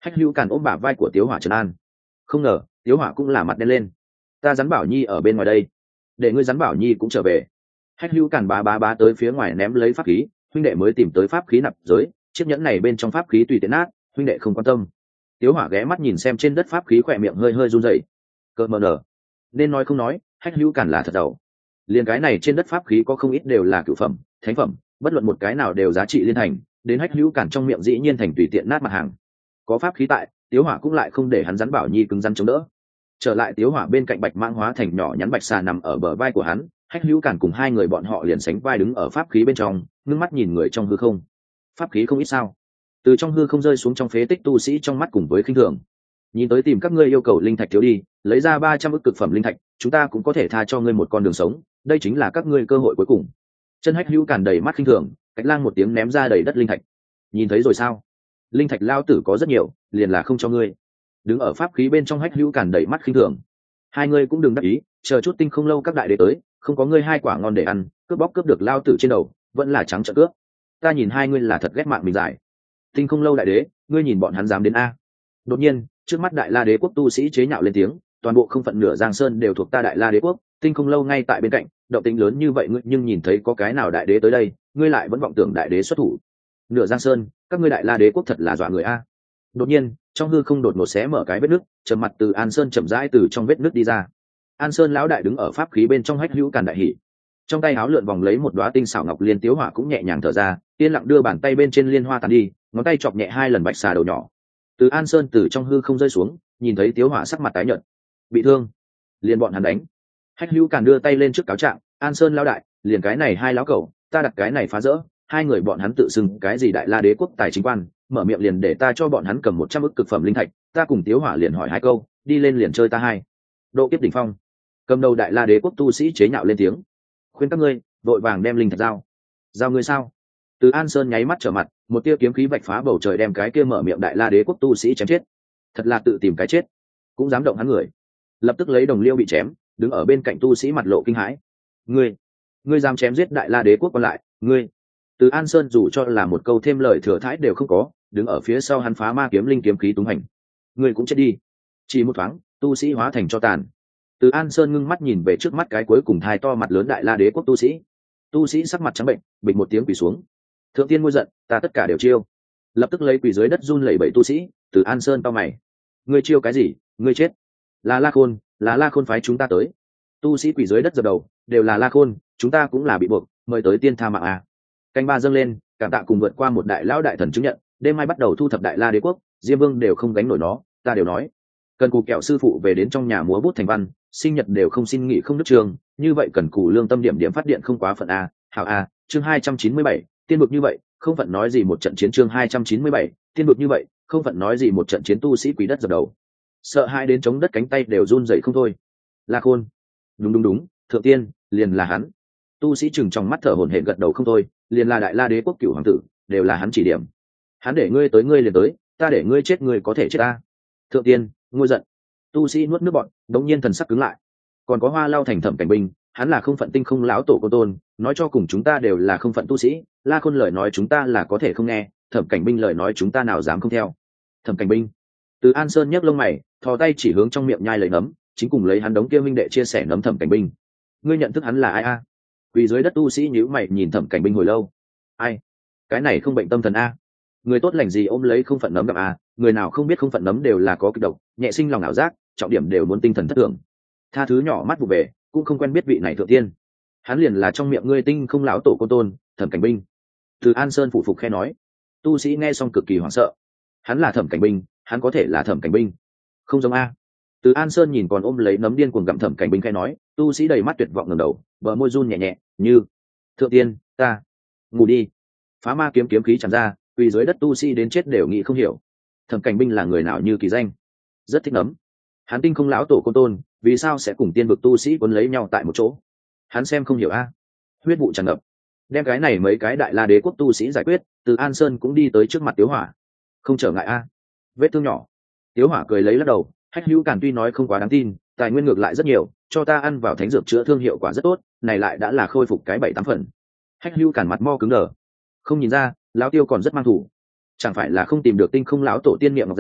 Hách Hữu Càn ôm bả vai của Tiếu Hỏa trấn an. Không ngờ Tiếu Hỏa cũng là mặt đen lên. Ta Rắn Bảo Nhi ở bên ngoài đây, để ngươi Rắn Bảo Nhi cũng trở về. Hách Hữu Càn bá bá bá tới phía ngoài ném lấy pháp khí, huynh đệ mới tìm tới pháp khí nạp giới, chiếc nhẫn này bên trong pháp khí tùy tiện nát, huynh đệ không quan tâm. Tiếu Hỏa ghé mắt nhìn xem trên đất pháp khí, khỏe miệng hơi hơi run rẩy. Cợt mờ nở, nên nói không nói, Hách Hữu Càn là thật đầu. Liên cái này trên đất pháp khí có không ít đều là cửu phẩm, thánh phẩm, bất luận một cái nào đều giá trị liên thành, đến Hách Hữu Càn trong miệng dĩ nhiên thành tùy tiện nát mặt hàng. Có pháp khí tại, Tiếu Hỏa cũng lại không để hắn Rắn Bảo Nhi cứng rắn chống đỡ. Trở lại Tiếu Hỏa bên cạnh Bạch Mãng hóa thành nhỏ nhắn bạch xà nằm ở bờ vai của hắn, Hách Hữu Càn cùng hai người bọn họ liền sánh vai đứng ở pháp khí bên trong, ngưng mắt nhìn người trong hư không. Pháp khí không ít sao? Từ trong hư không rơi xuống trong phế tích tu sĩ trong mắt cùng với khinh thường. Nhìn tới tìm các ngươi yêu cầu linh thạch thiếu đi, lấy ra ba trăm ức cực phẩm linh thạch, chúng ta cũng có thể tha cho ngươi một con đường sống, đây chính là các ngươi cơ hội cuối cùng. Chân Hách Hữu Càn đầy mắt khinh thường, Cách Lang một tiếng ném ra đầy đất linh thạch. Nhìn thấy rồi sao? Linh thạch lao tử có rất nhiều, liền là không cho ngươi. Đứng ở pháp khí bên trong Hách Hữu Càn đầy mắt khinh thường. Hai ngươi cũng đừng đắc ý, chờ chút Tinh Không Lâu các đại đế tới, không có ngươi hai quả ngon để ăn, cướp bóc cướp được lao tử trên đầu, vẫn là trắng trợn cướp. Ta nhìn hai ngươi là thật ghét mạng mình giải. Tinh Không Lâu đại đế, ngươi nhìn bọn hắn dám đến a? Đột nhiên, trước mắt Đại La Đế quốc tu sĩ chế nhạo lên tiếng, toàn bộ không phận nửa Giang Sơn đều thuộc ta Đại La Đế quốc, Tinh Không Lâu ngay tại bên cạnh, động tĩnh lớn như vậy ngươi nhưng nhìn thấy có cái nào đại đế tới đây, ngươi lại vẫn vọng tưởng đại đế xuất thủ. Nửa Giang Sơn, các ngươi Đại La Đế quốc thật là dọa người a. Đột nhiên, trong hư không đột ngột xé mở cái vết nứt, trầm mặt từ An Sơn chậm rãi từ trong vết nứt đi ra. An Sơn lão đại đứng ở pháp khí bên trong Hách Hữu Càn đại hỉ. Trong tay áo lượn vòng lấy một đóa tinh xảo ngọc liên, Tiếu Hỏa cũng nhẹ nhàng thở ra, yên lặng đưa bàn tay bên trên liên hoa tàn đi, ngón tay chọc nhẹ hai lần bạch xà đầu nhỏ. Từ An Sơn từ trong hư không rơi xuống, nhìn thấy Tiếu Hỏa sắc mặt tái nhợt, bị thương, liền bọn hắn đánh. Hách Hữu Càn đưa tay lên trước cáo trạng, An Sơn lão đại, liền cái này hai lão cẩu, ta đặt cái này phá rỡ, hai người bọn hắn tự xưng cái gì Đại La Đế quốc tài chính quan, mở miệng liền để ta cho bọn hắn cầm một trăm ức cực phẩm linh thạch, ta cùng Tiếu Hỏa liền hỏi hai câu, đi lên liền chơi ta hai. Độ kiếp đỉnh phong. Cầm đầu Đại La Đế quốc tu sĩ chế nhạo lên tiếng, khuyên các ngươi vội vàng đem linh thạch giao. Giao ngươi sao? Từ An Sơn nháy mắt trở mặt, một tia kiếm khí vạch phá bầu trời đem cái kia mở miệng Đại La Đế quốc tu sĩ chém chết. Thật là tự tìm cái chết, cũng dám động hắn người. Lập tức lấy đồng liêu bị chém, đứng ở bên cạnh tu sĩ mặt lộ kinh hãi. Ngươi, ngươi dám chém giết Đại La Đế quốc còn lại, ngươi. Từ An Sơn dù cho là một câu thêm lời thừa thãi đều không có, đứng ở phía sau hắn phá ma kiếm linh kiếm khí túng hành. Ngươi cũng chết đi. Chỉ một thoáng, tu sĩ hóa thành cho tàn. Từ An Sơn ngưng mắt nhìn về trước mắt cái cuối cùng thai to mặt lớn Đại La Đế quốc tu sĩ. Tu sĩ sắc mặt trắng bệnh, bịch một tiếng quỳ xuống. Thượng tiên ngôi giận, ta tất cả đều chiêu. Lập tức lấy quỳ dưới đất run lẩy bẩy tu sĩ. Từ An Sơn to mày, ngươi chiêu cái gì? Ngươi chết. Là La Khôn, là La Khôn phái chúng ta tới. Tu sĩ quỳ dưới đất dập đầu, đều là La Khôn, chúng ta cũng là bị buộc, mời tới tiên tha mạng à. Canh ba dâng lên, cảm tạ cùng vượt qua một đại lão đại thần chứng nhận, đêm mai bắt đầu thu thập Đại La Đế quốc, Diêm Vương đều không gánh nổi nó, ta đều nói. Cần cù kẹo sư phụ về đến trong nhà múa bút thành văn, sinh nhật đều không xin nghỉ không đức trường, như vậy cần cù lương tâm điểm điểm phát điện không quá phận a. Hảo a, chương hai trăm chín mươi bảy, tiên vực như vậy, không phận nói gì một trận chiến chương hai trăm chín mươi bảy, tiên vực như vậy, không phận nói gì một trận chiến tu sĩ quý đất dập đầu. Sợ hai đến chống đất cánh tay đều run rẩy không thôi. La Khôn. Đúng đúng đúng, thượng tiên, liền là hắn. Tu sĩ chừng trong mắt thở hổn hển gật đầu không thôi, liền là Đại La Đế quốc cửu hoàng tử, đều là hắn chỉ điểm. Hắn để ngươi tới ngươi liền tới, ta để ngươi chết ngươi có thể chết ta. Thượng tiên, ngôi giận. Tu sĩ nuốt nước bọn, đống nhiên thần sắc cứng lại. Còn có Hoa Lao thành Thẩm Cảnh Binh, hắn là không phận Tinh Không lão tổ cô tôn, nói cho cùng chúng ta đều là không phận tu sĩ. La Khôn lời nói chúng ta là có thể không nghe, Thẩm Cảnh Binh lời nói chúng ta nào dám không theo. Thẩm Cảnh Binh. Từ An Sơn nhấc lông mày, thò tay chỉ hướng trong miệng nhai lấy nấm, chính cùng lấy hắn đống kia minh đệ chia sẻ nấm Thẩm Cảnh Binh. Ngươi nhận thức hắn là ai a? Quỳ dưới đất tu sĩ nhíu mày nhìn Thẩm Cảnh Binh hồi lâu. Ai? Cái này không bệnh tâm thần a? Người tốt lành gì ôm lấy không phận nấm gặp a? Người nào không biết không phận nấm đều là có kịch độc, nhẹ sinh lòng ảo giác, trọng điểm đều muốn tinh thần thất thường. Tha thứ nhỏ mắt vụ về, cũng không quen biết vị này thượng tiên. Hắn liền là trong miệng ngươi Tinh Không lão tổ cô tôn, Thẩm Cảnh Binh. Từ An Sơn phụ phục khe nói. Tu sĩ nghe xong cực kỳ hoảng sợ. Hắn là Thẩm Cảnh Binh, hắn có thể là Thẩm Cảnh Binh? Không giống a. Từ An Sơn nhìn còn ôm lấy nấm điên cuồng gặm Thẩm Cảnh Binh khe nói, tu sĩ đầy mắt tuyệt vọng ngẩng đầu, bờ môi run nhẹ nhẹ, như thượng tiên, ta ngủ đi. Phá ma kiếm kiếm khí tràn ra, quỳ dưới đất tu sĩ đến chết đều nghĩ không hiểu. Thẩm Cảnh Binh là người nào như kỳ danh? Rất thích nấm. Hắn Tinh Không lão tổ cô tôn, vì sao sẽ cùng tiên vực tu sĩ cuốn lấy nhau tại một chỗ? Hắn xem không hiểu a. Huyết vụ tràn ngập, đem cái này mấy cái Đại La Đế quốc tu sĩ giải quyết. Từ An Sơn cũng đi tới trước mặt Tiếu Hỏa. Không trở ngại a, vết thương nhỏ. Tiếu Hỏa cười lấy lắc đầu, Hách Hữu Càn tuy nói không quá đáng tin, tài nguyên ngược lại rất nhiều, cho ta ăn vào thánh dược chữa thương hiệu quả rất tốt, này lại đã là khôi phục cái bảy tám phần. Hách Hữu Càn mặt mo cứng đờ, không nhìn ra lão Tiêu còn rất mang thủ, chẳng phải là không tìm được Tinh Không lão tổ tiên niệm ngọc giản,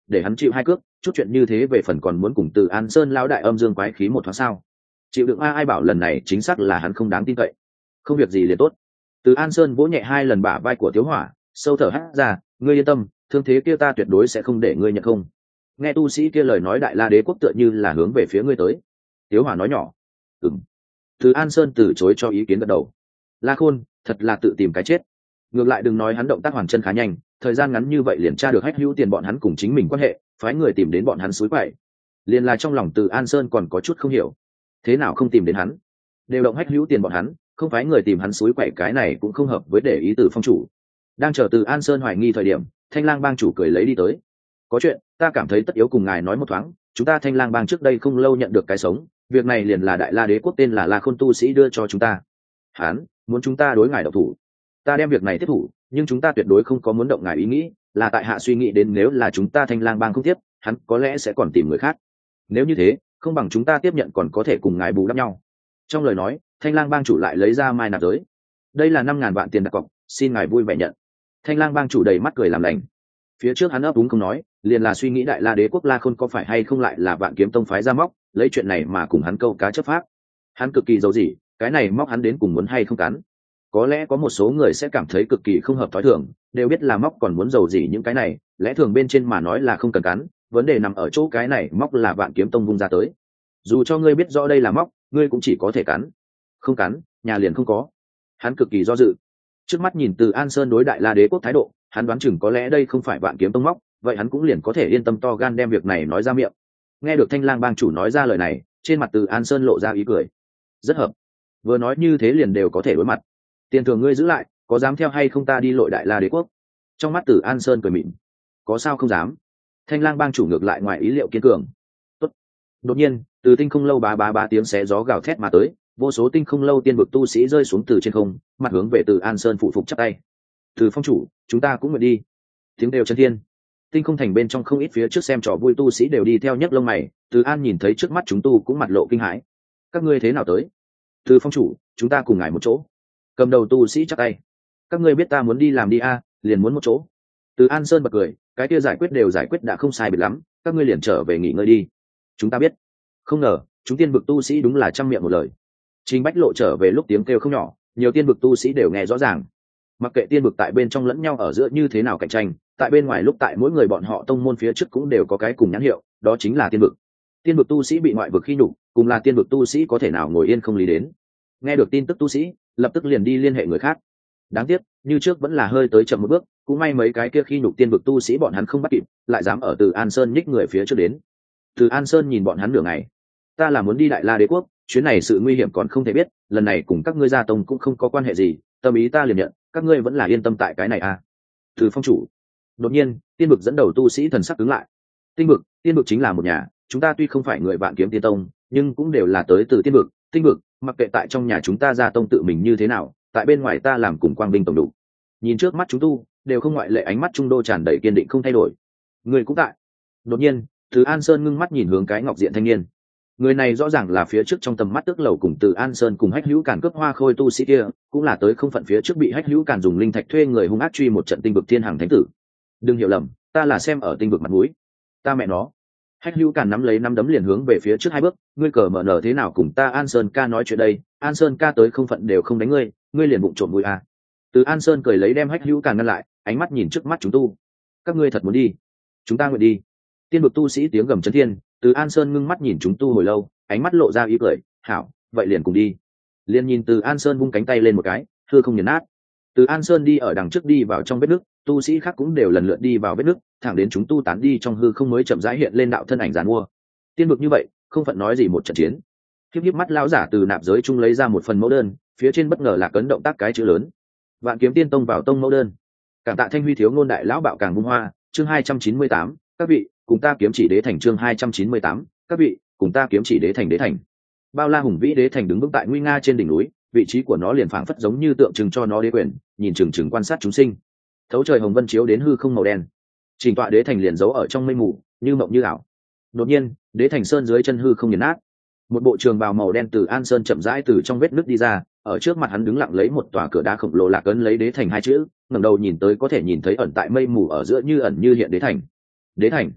để hắn chịu hai cước, chút chuyện như thế về phần còn muốn cùng Từ An Sơn lão đại âm dương quái khí một thoáng sao? Chịu đựng a ai bảo lần này chính xác là hắn không đáng tin cậy. Không việc gì liền tốt. Từ An Sơn vỗ nhẹ hai lần bả vai của Tiếu Hỏa, sâu thở hắt ra, ngươi yên tâm, thương thế kia ta tuyệt đối sẽ không để ngươi nhận không. Nghe tu sĩ kia lời nói Đại La Đế quốc tựa như là hướng về phía ngươi tới. Tiếu Hỏa nói nhỏ, ừm. Từ An Sơn từ chối cho ý kiến gật đầu. La Khôn, thật là tự tìm cái chết. Ngược lại đừng nói hắn động tác hoàn chân khá nhanh, thời gian ngắn như vậy liền tra được Hách Hữu Tiền bọn hắn cùng chính mình quan hệ, phái người tìm đến bọn hắn suối quậy. Liền là trong lòng Từ An Sơn còn có chút không hiểu, thế nào không tìm đến hắn? Đều động Hách Hữu Tiền bọn hắn, không phái người tìm hắn suối quậy cái này cũng không hợp với để ý Từ phong chủ. Đang chờ Từ An Sơn hoài nghi thời điểm, Thanh Lang bang chủ cười lấy đi tới. Có chuyện, ta cảm thấy tất yếu cùng ngài nói một thoáng, chúng ta Thanh Lang bang trước đây không lâu nhận được cái sống, việc này liền là Đại La Đế quốc tên là La Khôn tu sĩ đưa cho chúng ta. Hắn muốn chúng ta đối ngài độc thủ, ta đem việc này tiếp thủ, nhưng chúng ta tuyệt đối không có muốn động ngài ý nghĩ, là tại hạ suy nghĩ đến nếu là chúng ta Thanh Lang bang không tiếp, hắn có lẽ sẽ còn tìm người khác. Nếu như thế, không bằng chúng ta tiếp nhận còn có thể cùng ngài bù đắp nhau. Trong lời nói, Thanh Lang bang chủ lại lấy ra mai nạp tới. Đây là năm ngàn vạn tiền đặt cọc, xin ngài vui vẻ nhận. Thanh Lang bang chủ đầy mắt cười làm lành. Phía trước hắn ấp úng không nói, liền là suy nghĩ Đại La Đế quốc La Khôn có phải hay không lại là Vạn Kiếm tông phái ra móc, lấy chuyện này mà cùng hắn câu cá chấp pháp. Hắn cực kỳ giàu gì, cái này móc hắn đến cùng muốn hay không cắn. Có lẽ có một số người sẽ cảm thấy cực kỳ không hợp thói thường, đều biết là móc còn muốn giàu gì những cái này, lẽ thường bên trên mà nói là không cần cắn, vấn đề nằm ở chỗ cái này móc là Vạn Kiếm tông vung ra tới. Dù cho ngươi biết rõ đây là móc, ngươi cũng chỉ có thể cắn. Không cắn, nhà liền không có. Hắn cực kỳ do dự. Trước mắt nhìn Từ An Sơn đối Đại La Đế quốc thái độ, hắn đoán chừng có lẽ đây không phải Vạn Kiếm tông móc, vậy hắn cũng liền có thể yên tâm to gan đem việc này nói ra miệng. Nghe được Thanh Lang bang chủ nói ra lời này, trên mặt Từ An Sơn lộ ra ý cười. Rất hợp. Vừa nói như thế liền đều có thể đối mặt. Tiền thưởng ngươi giữ lại, có dám theo hay không ta đi lội Đại La Đế quốc? Trong mắt Từ An Sơn cười mỉm. Có sao không dám? Thanh Lang bang chủ ngược lại ngoài ý liệu kiên cường. Tốt. Đột nhiên, từ tinh không lâu bá bá bá tiếng xé gió gào thét mà tới, vô số tinh không lâu tiên vực tu sĩ rơi xuống từ trên không, mặt hướng về Từ An Sơn phụ phục chắp tay. Từ phong chủ, chúng ta cũng nguyện đi. Tiếng đều chân thiên. Tinh không thành bên trong không ít phía trước xem trò vui tu sĩ đều đi theo nhấc lông mày. Từ An nhìn thấy trước mắt chúng tu cũng mặt lộ kinh hãi. Các ngươi thế nào tới? Từ phong chủ, chúng ta cùng ngài một chỗ. Cầm đầu tu sĩ chắp tay. Các ngươi biết ta muốn đi làm đi a, liền muốn một chỗ. Từ An Sơn bật cười, cái kia giải quyết đều giải quyết đã không sai biệt lắm, các ngươi liền trở về nghỉ ngơi đi. Chúng ta biết. Không ngờ, chúng tiên vực tu sĩ đúng là trăm miệng một lời. Trình Bách Lộ trở về lúc tiếng kêu không nhỏ, nhiều tiên vực tu sĩ đều nghe rõ ràng. Mặc kệ tiên vực tại bên trong lẫn nhau ở giữa như thế nào cạnh tranh, tại bên ngoài lúc tại mỗi người bọn họ tông môn phía trước cũng đều có cái cùng nhãn hiệu, đó chính là tiên vực. Tiên vực tu sĩ bị ngoại vực khi nhục, cùng là tiên vực tu sĩ có thể nào ngồi yên không lý đến. Nghe được tin tức tu sĩ, lập tức liền đi liên hệ người khác. Đáng tiếc, như trước vẫn là hơi tới chậm một bước, cũng may mấy cái kia khi nhục tiên vực tu sĩ bọn hắn không bắt kịp, lại dám ở Từ An Sơn nhích người phía trước đến. Từ An Sơn nhìn bọn hắn nửa ngày. Ta là muốn đi Đại La Đế quốc, chuyến này sự nguy hiểm còn không thể biết, lần này cùng các ngươi gia tông cũng không có quan hệ gì, tâm ý ta liền nhận, các ngươi vẫn là yên tâm tại cái này à? Từ phong chủ. Đột nhiên, tiên vực dẫn đầu tu sĩ thần sắc cứng lại. Tinh vực, tiên vực chính là một nhà, chúng ta tuy không phải người Vạn Kiếm tiên tông, nhưng cũng đều là tới từ tiên vực, tinh vực, mặc kệ tại trong nhà chúng ta gia tông tự mình như thế nào, tại bên ngoài ta làm cùng quang binh tổng đủ. Nhìn trước mắt chúng tu, đều không ngoại lệ ánh mắt trung đô tràn đầy kiên định không thay đổi. Người cũng tại. Đột nhiên, Từ An Sơn ngưng mắt nhìn hướng cái ngọc diện thanh niên. Người này rõ ràng là phía trước trong tầm mắt Tước Lầu cùng Từ An Sơn cùng Hách Hữu Càn cướp hoa khôi tu sĩ kia, cũng là tới không phận phía trước bị Hách Hữu Càn dùng linh thạch thuê người hung ác truy một trận tinh vực thiên hàng thánh tử. Đừng hiểu lầm, ta là xem ở tinh vực mặt mũi. Ta mẹ nó. Hách Hữu Càn nắm lấy năm đấm liền hướng về phía trước hai bước, ngươi cờ mở nở thế nào cùng ta An Sơn ca nói chuyện đây, An Sơn ca tới không phận đều không đánh ngươi, ngươi liền bụng trộm mũi à. Từ An Sơn cười lấy đem Hách Hữu Càn ngăn lại, ánh mắt nhìn trước mắt chúng tu. Các ngươi thật muốn đi? Chúng ta nguyện đi. Tiên vực tu sĩ tiếng gầm chấn thiên, Từ An Sơn ngưng mắt nhìn chúng tu hồi lâu, ánh mắt lộ ra ý cười, hảo, vậy liền cùng đi. Liền nhìn Từ An Sơn vung cánh tay lên một cái, hư không nghiền nát. Từ An Sơn đi ở đằng trước đi vào trong vết nước, tu sĩ khác cũng đều lần lượt đi vào vết nước, thẳng đến chúng tu tán đi trong hư không mới chậm rãi hiện lên đạo thân ảnh giàn mua. Tiên vực như vậy, không phận nói gì một trận chiến. Khiếp khiếp mắt lão giả từ nạp giới trung lấy ra một phần mẫu đơn, phía trên bất ngờ là cấn động tác cái chữ lớn. Vạn Kiếm Tiên tông vào tông mẫu đơn. Cảm tạ Thanh Huy thiếu ngôn đại lão bạo càng bung hoa, chương hai trăm chín mươi tám, các vị, cùng ta kiếm chỉ đế thành chương hai trăm chín mươi tám, các vị, cùng ta kiếm chỉ đế thành đế thành. Bao la hùng vĩ đế thành đứng vững tại nguy nga trên đỉnh núi, vị trí của nó liền phảng phất giống như tượng trưng cho nó đế quyền, nhìn chừng chừng quan sát chúng sinh. Thấu trời hồng vân chiếu đến hư không màu đen. Trình tọa đế thành liền giấu ở trong mây mù, như mộng như ảo. Đột nhiên, đế thành sơn dưới chân hư không nghiền nát. Một bộ trường bào màu đen từ An Sơn chậm rãi từ trong vết nứt đi ra, ở trước mặt hắn đứng lặng lấy một tòa cửa đá khổng lồ lạc ấn lấy đế thành hai chữ, ngẩng đầu nhìn tới có thể nhìn thấy ẩn tại mây mù ở giữa như ẩn như hiện đế thành. Đế thành.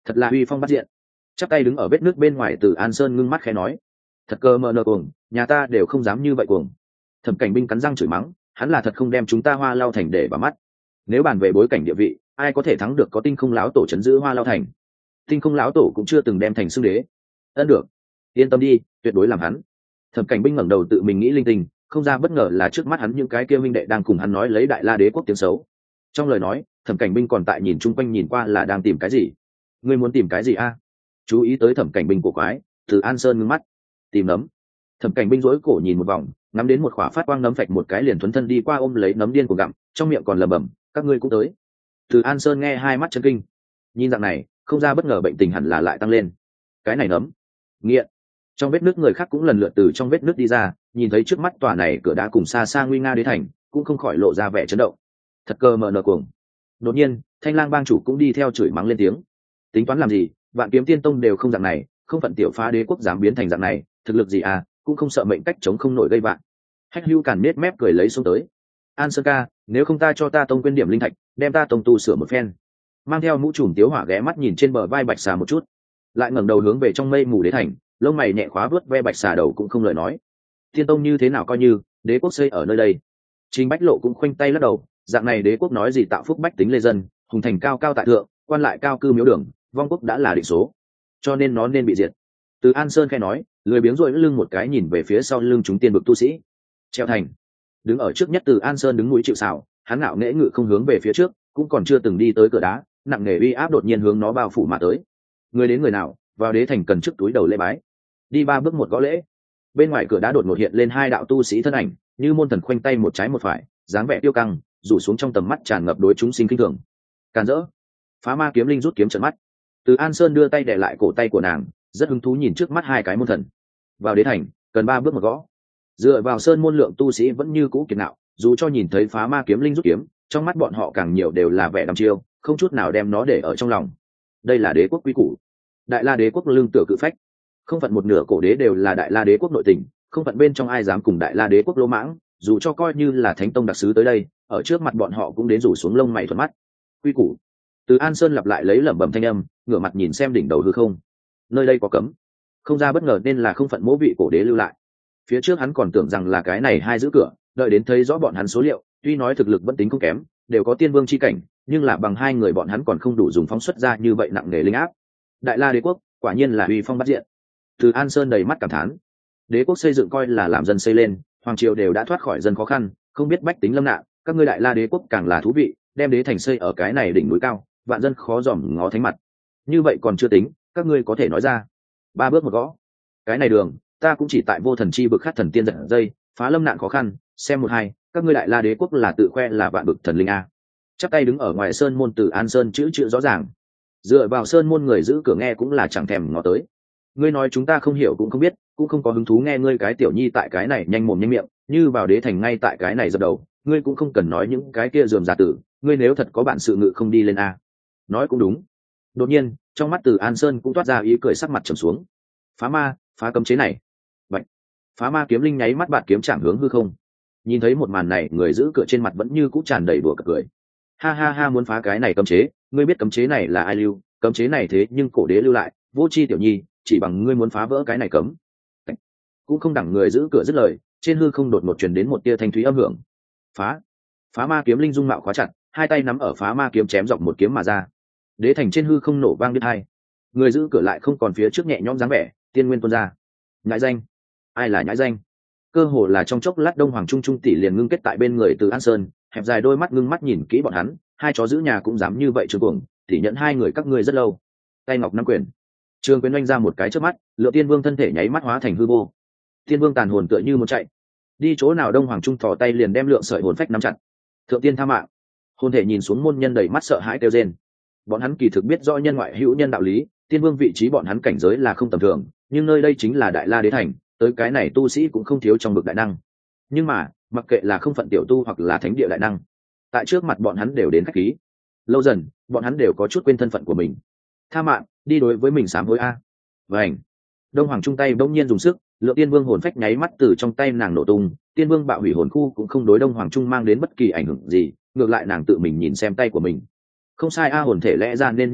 thật là uy phong bắt diện. Chắp tay đứng ở vết nước bên ngoài Từ An Sơn ngưng mắt khẽ nói, thật cơ mờ nờ cuồng, nhà ta đều không dám như vậy cuồng. Thẩm Cảnh Binh cắn răng chửi mắng, hắn là thật không đem chúng ta Hoa Lao Thành để vào mắt. Nếu bàn về bối cảnh địa vị, ai có thể thắng được có Tinh Không lão tổ trấn giữ Hoa Lao Thành? Tinh Không lão tổ cũng chưa từng đem thành xưng đế. Ân được, yên tâm đi, tuyệt đối làm hắn. Thẩm Cảnh Binh ngẩng đầu tự mình nghĩ linh tinh, không ra bất ngờ là trước mắt hắn những cái kia minh đệ đang cùng hắn nói lấy Đại La Đế quốc tiếng xấu. Trong lời nói, Thẩm Cảnh Binh còn tại nhìn chung quanh nhìn qua là đang tìm cái gì. Ngươi muốn tìm cái gì a? Chú ý tới Thẩm Cảnh Binh của quái, Từ An Sơn ngưng mắt, tìm nấm. Thẩm Cảnh Binh rối cổ nhìn một vòng, ngắm đến một khỏa phát quang nấm phạch một cái liền thuấn thân đi qua ôm lấy nấm điên của gặm, trong miệng còn lẩm bẩm, các ngươi cũng tới. Từ An Sơn nghe hai mắt chấn kinh, nhìn dạng này, không ra bất ngờ bệnh tình hẳn là lại tăng lên. Cái này nấm, nghiện. Trong vết nước người khác cũng lần lượt từ trong vết nước đi ra, nhìn thấy trước mắt tòa này cửa đá cùng xa xa nguy nga đế thành, cũng không khỏi lộ ra vẻ chấn động. Thật cơ mờ nờ cuồng. Đột nhiên, Thanh Lang bang chủ cũng đi theo chửi mắng lên tiếng. Tính toán làm gì, Vạn Kiếm Tiên Tông đều không dạng này, không phận tiểu phá đế quốc dám biến thành dạng này, thực lực gì à, cũng không sợ mệnh cách chống không nổi gây vạn. Hách Hưu càn nết mép cười lấy xuống tới. An Sơn ca, nếu không ta cho ta tông quyên điểm linh thạch, đem ta tông tu sửa một phen. Mang theo mũ trùm tiếu hỏa ghé mắt nhìn trên bờ vai bạch xà một chút, lại ngẩng đầu hướng về trong mây mù đế thành, lông mày nhẹ khóa vớt ve bạch xà đầu cũng không lời nói. Tiên tông như thế nào coi như đế quốc xây ở nơi đây. Trình Bách Lộ cũng khoanh tay lắc đầu, dạng này đế quốc nói gì tạo phúc bách tính lê dân, hùng thành cao cao tại thượng, quan lại cao cư miếu đường, vong quốc đã là định số, cho nên nó nên bị diệt. Từ An Sơn khẽ nói, lười biếng rỗi lưng một cái nhìn về phía sau lưng chúng tiên bực tu sĩ. Treo thành. Đứng ở trước nhất Từ An Sơn đứng núi chịu sào, hắn ngạo nghễ ngự không hướng về phía trước, cũng còn chưa từng đi tới cửa đá, nặng nề uy áp đột nhiên hướng nó bao phủ mà tới. Người đến người nào, vào đế thành cần trước túi đầu lễ bái. Đi ba bước một gõ lễ. Bên ngoài cửa đá đột ngột hiện lên hai đạo tu sĩ thân ảnh, như môn thần khoanh tay một trái một phải, dáng vẻ tiêu căng, rủ xuống trong tầm mắt tràn ngập đối chúng sinh kinh thường. Càn rỡ. Phá Ma Kiếm Linh rút kiếm trợn mắt. Từ An Sơn đưa tay để lại cổ tay của nàng, rất hứng thú nhìn trước mắt hai cái môn thần. Vào đế thành, cần ba bước một gõ. Dựa vào sơn môn lượng tu sĩ vẫn như cũ kiệt nạo, dù cho nhìn thấy Phá Ma Kiếm Linh rút kiếm, trong mắt bọn họ càng nhiều đều là vẻ đăm chiêu, không chút nào đem nó để ở trong lòng. Đây là đế quốc quý củ. Đại La đế quốc lương tựa cự phách, không phận một nửa cổ đế đều là Đại La đế quốc nội tình, không phận bên trong ai dám cùng Đại La đế quốc lỗ mãng, dù cho coi như là thánh tông đặc sứ tới đây, ở trước mặt bọn họ cũng đến rủ xuống lông mày thuận mắt. Quy củ. Từ An Sơn lặp lại lấy lẩm bẩm thanh âm, ngửa mặt nhìn xem đỉnh đầu hư không. Nơi đây có cấm, không ra bất ngờ nên là không phận mỗ vị cổ đế lưu lại. Phía trước hắn còn tưởng rằng là cái này hai giữ cửa, đợi đến thấy rõ bọn hắn số liệu, tuy nói thực lực vẫn tính không kém, đều có tiên vương chi cảnh, nhưng là bằng hai người bọn hắn còn không đủ dùng phóng xuất ra như vậy nặng nề linh áp. Đại La đế quốc quả nhiên là uy phong bắt diện. Từ An Sơn đầy mắt cảm thán. Đế quốc xây dựng coi là làm dân xây lên, hoàng triều đều đã thoát khỏi dân khó khăn, không biết bách tính lâm nạn, các ngươi Đại La đế quốc càng là thú vị, đem đế thành xây ở cái này đỉnh núi cao, vạn dân khó dòm ngó thánh mặt. Như vậy còn chưa tính, các ngươi có thể nói ra. Ba bước một gõ. Cái này đường, ta cũng chỉ tại vô thần chi bực khát thần tiên giật dây, phá lâm nạn khó khăn, xem một hai, các ngươi Đại La đế quốc là tự khoe là vạn bực thần linh a. Chắp tay đứng ở ngoài sơn môn Từ An Sơn chữ chữ rõ ràng. Dựa vào sơn môn người giữ cửa nghe cũng là chẳng thèm ngó tới. Ngươi nói chúng ta không hiểu cũng không biết, cũng không có hứng thú nghe ngươi cái tiểu nhi tại cái này nhanh mồm nhanh miệng, như vào đế thành ngay tại cái này dập đầu, ngươi cũng không cần nói những cái kia rườm rà tử, ngươi nếu thật có bản sự ngự không đi lên a. Nói cũng đúng. Đột nhiên, trong mắt Từ An Sơn cũng toát ra ý cười sắc mặt trầm xuống. Phá ma, phá cấm chế này. Vậy, Phá Ma Kiếm Linh nháy mắt bạt kiếm chạm hướng hư không. Nhìn thấy một màn này, người giữ cửa trên mặt vẫn như cũ tràn đầy đùa cợt cười. Ha ha ha, muốn phá cái này cấm chế, ngươi biết cấm chế này là ai lưu, cấm chế này thế nhưng cổ đế lưu lại, vô chi tiểu nhi, chỉ bằng ngươi muốn phá vỡ cái này cấm. Cũng không đẳng người giữ cửa dứt lời, trên hư không đột ngột truyền đến một tia thanh thúy âm hưởng. Phá. Phá Ma Kiếm Linh dung mạo khóa chặt, hai tay nắm ở Phá Ma kiếm chém dọc một kiếm mà ra. Đế thành trên hư không nổ vang biết hai. Người giữ cửa lại không còn phía trước nhẹ nhõm dáng vẻ, tiên nguyên tuôn ra. Nhãi danh. Ai là nhãi danh? Cơ hồ là trong chốc lát Đông Hoàng Trung Trung tỷ liền ngưng kết tại bên người Từ An Sơn, hẹp dài đôi mắt ngưng mắt nhìn kỹ bọn hắn, hai chó giữ nhà cũng dám như vậy trường cuồng, tỷ nhận hai người các ngươi rất lâu. Tay ngọc năm quyền, trường quyền oanh ra một cái trước mắt, Lựa Tiên Vương thân thể nháy mắt hóa thành hư vô. Tiên Vương tàn hồn tựa như muốn chạy, đi chỗ nào Đông Hoàng Trung thò tay liền đem lượng sợi hồn phách nắm chặt. Thượng tiên tha mạng. Hồn thể nhìn xuống môn nhân đầy mắt sợ hãi kêu rên. Bọn hắn kỳ thực biết rõ nhân ngoại hữu nhân đạo lý, Tiên Vương vị trí bọn hắn cảnh giới là không tầm thường, nhưng nơi đây chính là Đại La đế thành, tới cái này tu sĩ cũng không thiếu trong bực đại năng. Nhưng mà, mặc kệ là không phận tiểu tu hoặc là thánh địa đại năng, tại trước mặt bọn hắn đều đến khách khí. Lâu dần, bọn hắn đều có chút quên thân phận của mình. Tha mạng, đi đối với mình sám hối a. Vành. Đông Hoàng Trung tay bỗng nhiên dùng sức, Lượng Tiên Vương hồn phách nháy mắt từ trong tay nàng nổ tung, Tiên Vương bạo hủy hồn khu cũng không đối Đông Hoàng Trung mang đến bất kỳ ảnh hưởng gì, ngược lại nàng tự mình nhìn xem tay của mình. Không sai a, hồn thể lẽ ra nên như vậy,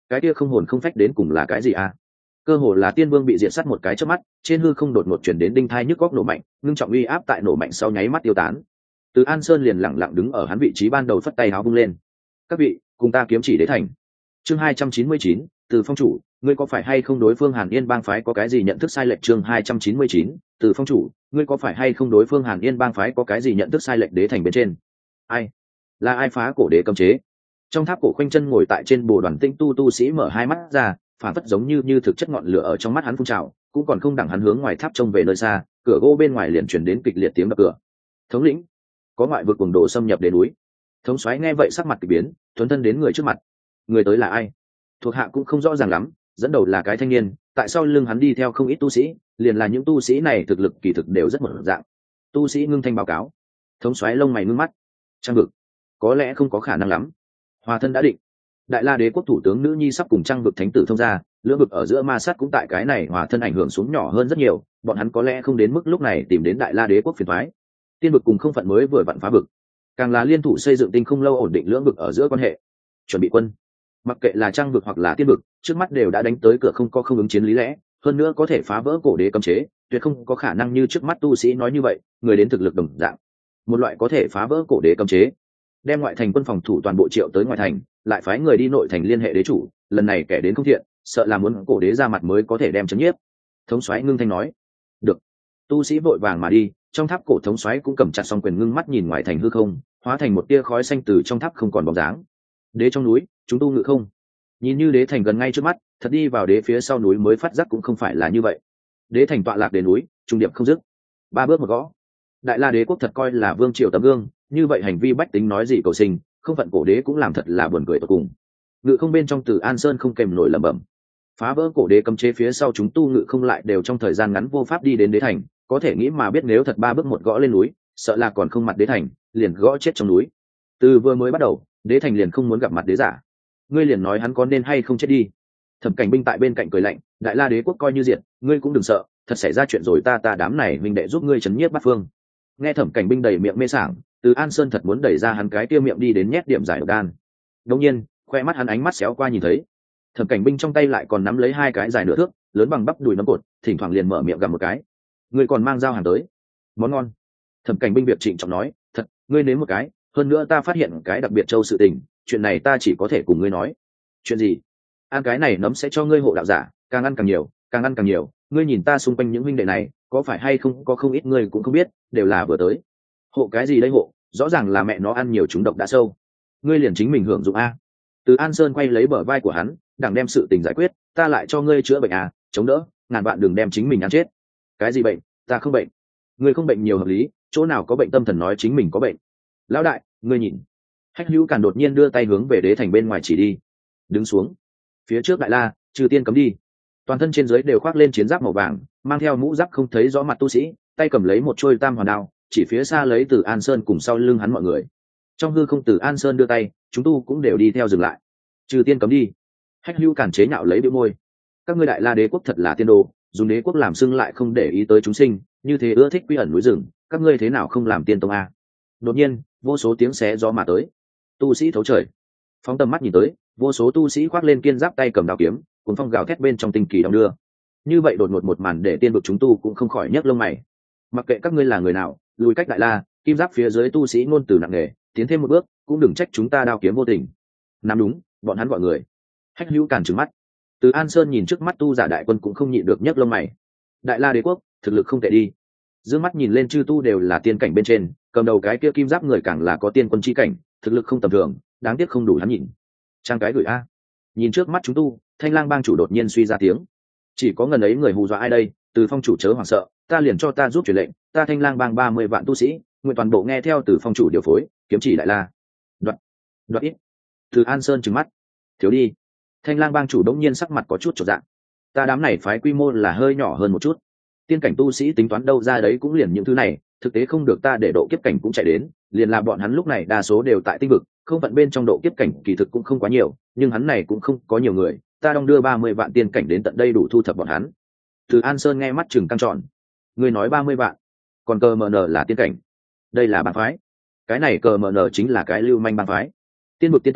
cái kia không hồn không phách đến cùng là cái gì à? Cơ hồ là tiên vương bị diệt sát một cái chớp mắt, trên hư không đột ngột chuyển đến đinh thai nhức góc nổ mạnh, ngưng trọng uy áp tại nổ mạnh sau nháy mắt tiêu tán. Từ An Sơn liền lặng lặng đứng ở hắn vị trí ban đầu, phất tay áo vung lên. Các vị, cùng ta kiếm chỉ đế thành. Chương hai trăm chín mươi chín, Từ Phong chủ, ngươi có phải hay không đối phương Hàn Yên bang phái có cái gì nhận thức sai lệch? Chương hai trăm chín mươi chín, Từ Phong chủ, ngươi có phải hay không đối phương Hàn Yên bang phái có cái gì nhận thức sai lệch? Đế thành bên trên. Ai? Là ai phá cổ đế cấm chế? Trong tháp cổ khoanh chân ngồi tại trên bồ đoàn tinh tu tu sĩ mở hai mắt ra, phản phất giống như như thực chất ngọn lửa ở trong mắt hắn phun trào, cũng còn không đẳng hắn hướng ngoài tháp trông về nơi xa, cửa gỗ bên ngoài liền truyền đến kịch liệt tiếng đập cửa. Thống lĩnh, có ngoại vực cuồng đồ xâm nhập đến núi. Thống soái nghe vậy sắc mặt kỳ biến, thuấn thân đến người trước mặt. Người tới là ai? Thuộc hạ cũng không rõ ràng lắm, dẫn đầu là cái thanh niên, tại sao lưng hắn đi theo không ít tu sĩ, liền là những tu sĩ này thực lực kỳ thực đều rất một dạng. Tu sĩ ngưng thanh báo cáo. Thống soái lông mày ngưng mắt. Trang vực, có lẽ không có khả năng lắm. Hòa thân đã định. Đại La Đế quốc thủ tướng nữ nhi sắp cùng Trang vực thánh tử thông gia, lưỡng vực ở giữa ma sát cũng tại cái này hòa thân ảnh hưởng xuống nhỏ hơn rất nhiều, bọn hắn có lẽ không đến mức lúc này tìm đến Đại La Đế quốc phiền toái. Tiên vực cùng không phận mới vừa vặn phá vực, càng là liên thủ xây dựng tinh không lâu ổn định lưỡng vực ở giữa quan hệ. Chuẩn bị quân, mặc kệ là Trang vực hoặc là Tiên vực, trước mắt đều đã đánh tới cửa, không có không ứng chiến lý lẽ, hơn nữa có thể phá vỡ cổ đế cấm chế, tuyệt không có khả năng như trước mắt tu sĩ nói như vậy, người đến thực lực đồng dạng, một loại có thể phá vỡ cổ đế cấm chế, đem ngoại thành quân phòng thủ toàn bộ triệu tới ngoại thành, lại phái người đi nội thành liên hệ đế chủ, lần này kẻ đến không thiện, sợ là muốn cổ đế ra mặt mới có thể đem chấn nhiếp. Thống soái ngưng thanh nói. Được. Tu sĩ vội vàng mà đi, trong tháp cổ thống soái cũng cầm chặt song quyền, ngưng mắt nhìn ngoại thành hư không, hóa thành một tia khói xanh từ trong tháp không còn bóng dáng. Đế trong núi, chúng tu ngự không. Nhìn như đế thành gần ngay trước mắt, thật đi vào đế phía sau núi mới phát giác cũng không phải là như vậy. Đế thành tọa lạc đế núi, trung điệp không dứt. Ba bước một gõ. Đại La Đế quốc thật coi là vương triều tấm gương, như vậy hành vi bách tính nói gì cầu sinh, không phận cổ đế cũng làm thật là buồn cười tột cùng. Ngự không bên trong Từ An Sơn không kèm nổi lẩm bẩm. Phá vỡ cổ đế cấm chế phía sau chúng tu ngự không lại đều trong thời gian ngắn vô pháp đi đến đế thành, có thể nghĩ mà biết nếu thật ba bước một gõ lên núi, sợ là còn không mặt đế thành, liền gõ chết trong núi. Từ vừa mới bắt đầu, đế thành liền không muốn gặp mặt đế giả. Ngươi liền nói hắn có nên hay không chết đi. Thẩm Cảnh binh tại bên cạnh cười lạnh, Đại La Đế quốc coi như diệt, ngươi cũng đừng sợ, thật xảy ra chuyện rồi ta ta đám này huynh đệ giúp ngươi trấn nhiếp bát phương. Nghe Thẩm Cảnh binh đầy miệng mê sảng, Từ An Sơn thật muốn đẩy ra hắn cái kia miệng đi đến nhét điểm giải độc đan. Đương nhiên, khoe mắt hắn ánh mắt xéo qua nhìn thấy, Thẩm Cảnh binh trong tay lại còn nắm lấy hai cái dài nửa thước, lớn bằng bắp đùi nấm cột, thỉnh thoảng liền mở miệng gặm một cái. Ngươi còn mang dao hàng tới, món ngon. Thẩm Cảnh binh việc trịnh trọng nói, thật, ngươi nếm một cái, hơn nữa ta phát hiện cái đặc biệt châu sự tình, chuyện này ta chỉ có thể cùng ngươi nói. Chuyện gì? Ăn cái này nấm sẽ cho ngươi hộ đạo giả, càng ăn càng nhiều, càng ăn càng nhiều, ngươi nhìn ta xung quanh những huynh đệ này, có phải hay không có không ít ngươi cũng không biết, đều là vừa tới. Hộ cái gì đây hộ, rõ ràng là mẹ nó ăn nhiều chúng độc đã sâu. Ngươi liền chính mình hưởng dụng a. Từ An Sơn quay lấy bờ vai của hắn, đằng đem sự tình giải quyết, ta lại cho ngươi chữa bệnh à, chống đỡ, ngàn vạn đừng đem chính mình ăn chết. Cái gì bệnh? Ta không bệnh. Ngươi không bệnh nhiều hợp lý, chỗ nào có bệnh tâm thần nói chính mình có bệnh. Lão đại, ngươi nhìn. Hách Hữu Càn đột nhiên đưa tay hướng về đế thành bên ngoài chỉ đi. Đứng xuống. Phía trước Đại La, trừ tiên cấm đi. Toàn thân trên dưới đều khoác lên chiến giáp màu vàng, mang theo mũ giáp không thấy rõ mặt tu sĩ, tay cầm lấy một trôi tam hoàn đao, chỉ phía xa lấy Từ An Sơn cùng sau lưng hắn mọi người. Trong hư không Từ An Sơn đưa tay, chúng tu cũng đều đi theo dừng lại. Trừ tiên cấm đi. Hách Hữu Càn chế nhạo lấy bĩu môi. Các ngươi Đại La Đế quốc thật là tiên đồ, dùng đế quốc làm xưng lại không để ý tới chúng sinh, như thế ưa thích quy ẩn núi rừng, các ngươi thế nào không làm tiên tông a? Đột nhiên, vô số tiếng xé gió mà tới. Tu sĩ thấu trời. Phóng tầm mắt nhìn tới, vô số tu sĩ khoác lên kiên giáp, tay cầm đao kiếm, cuốn phong gào thét bên trong tinh kỳ đong đưa. Như vậy đột ngột một màn để tiên vực chúng tu cũng không khỏi nhấc lông mày. Mặc kệ các ngươi là người nào, lùi cách Đại La, kim giáp phía dưới tu sĩ ngôn từ nặng nề, tiến thêm một bước, cũng đừng trách chúng ta đao kiếm vô tình. Nắm đúng, bọn hắn gọi người. Hách Hữu Càn trừng mắt. Từ An Sơn nhìn trước mắt tu giả đại quân cũng không nhịn được nhấc lông mày. Đại La Đế quốc, thực lực không tệ đi. Dương mắt nhìn lên chư tu đều là tiên cảnh bên trên, cầm đầu cái kia kim giáp người càng là có tiên quân chi cảnh, thực lực không tầm thường, đáng tiếc không đủ hắn nhìn. Trang cái gửi a. Nhìn trước mắt chúng tu, Thanh Lang bang chủ đột nhiên suy ra tiếng. Chỉ có ngần ấy người hù dọa ai đây, Từ Phong chủ chớ hoảng sợ, ta liền cho ta giúp truyền lệnh, ta Thanh Lang bang ba mươi vạn tu sĩ, nguyện toàn bộ nghe theo Từ Phong chủ điều phối, kiếm chỉ Đại La. Đoạn, đoạn ít. Từ An Sơn trừng mắt. Thiếu đi. Thanh Lang bang chủ đống nhiên sắc mặt có chút chột dạ. Ta đám này phái quy mô là hơi nhỏ hơn một chút. Tiên cảnh tu sĩ tính toán đâu ra đấy cũng liền những thứ này, thực tế không được ta để độ kiếp cảnh cũng chạy đến, liền là bọn hắn lúc này đa số đều tại tinh vực, không vận bên trong độ kiếp cảnh kỳ thực cũng không quá nhiều, nhưng hắn này cũng không có nhiều người, ta đong đưa ba mươi vạn tiên cảnh đến tận đây đủ thu thập bọn hắn. Từ An Sơn nghe mắt chừng căng tròn. Ngươi nói ba mươi vạn, còn cờ mờ nờ là tiên cảnh. Đây là bang phái. Cái này cờ mờ nờ chính là cái lưu manh bang phái. Tiên vực tiên tông,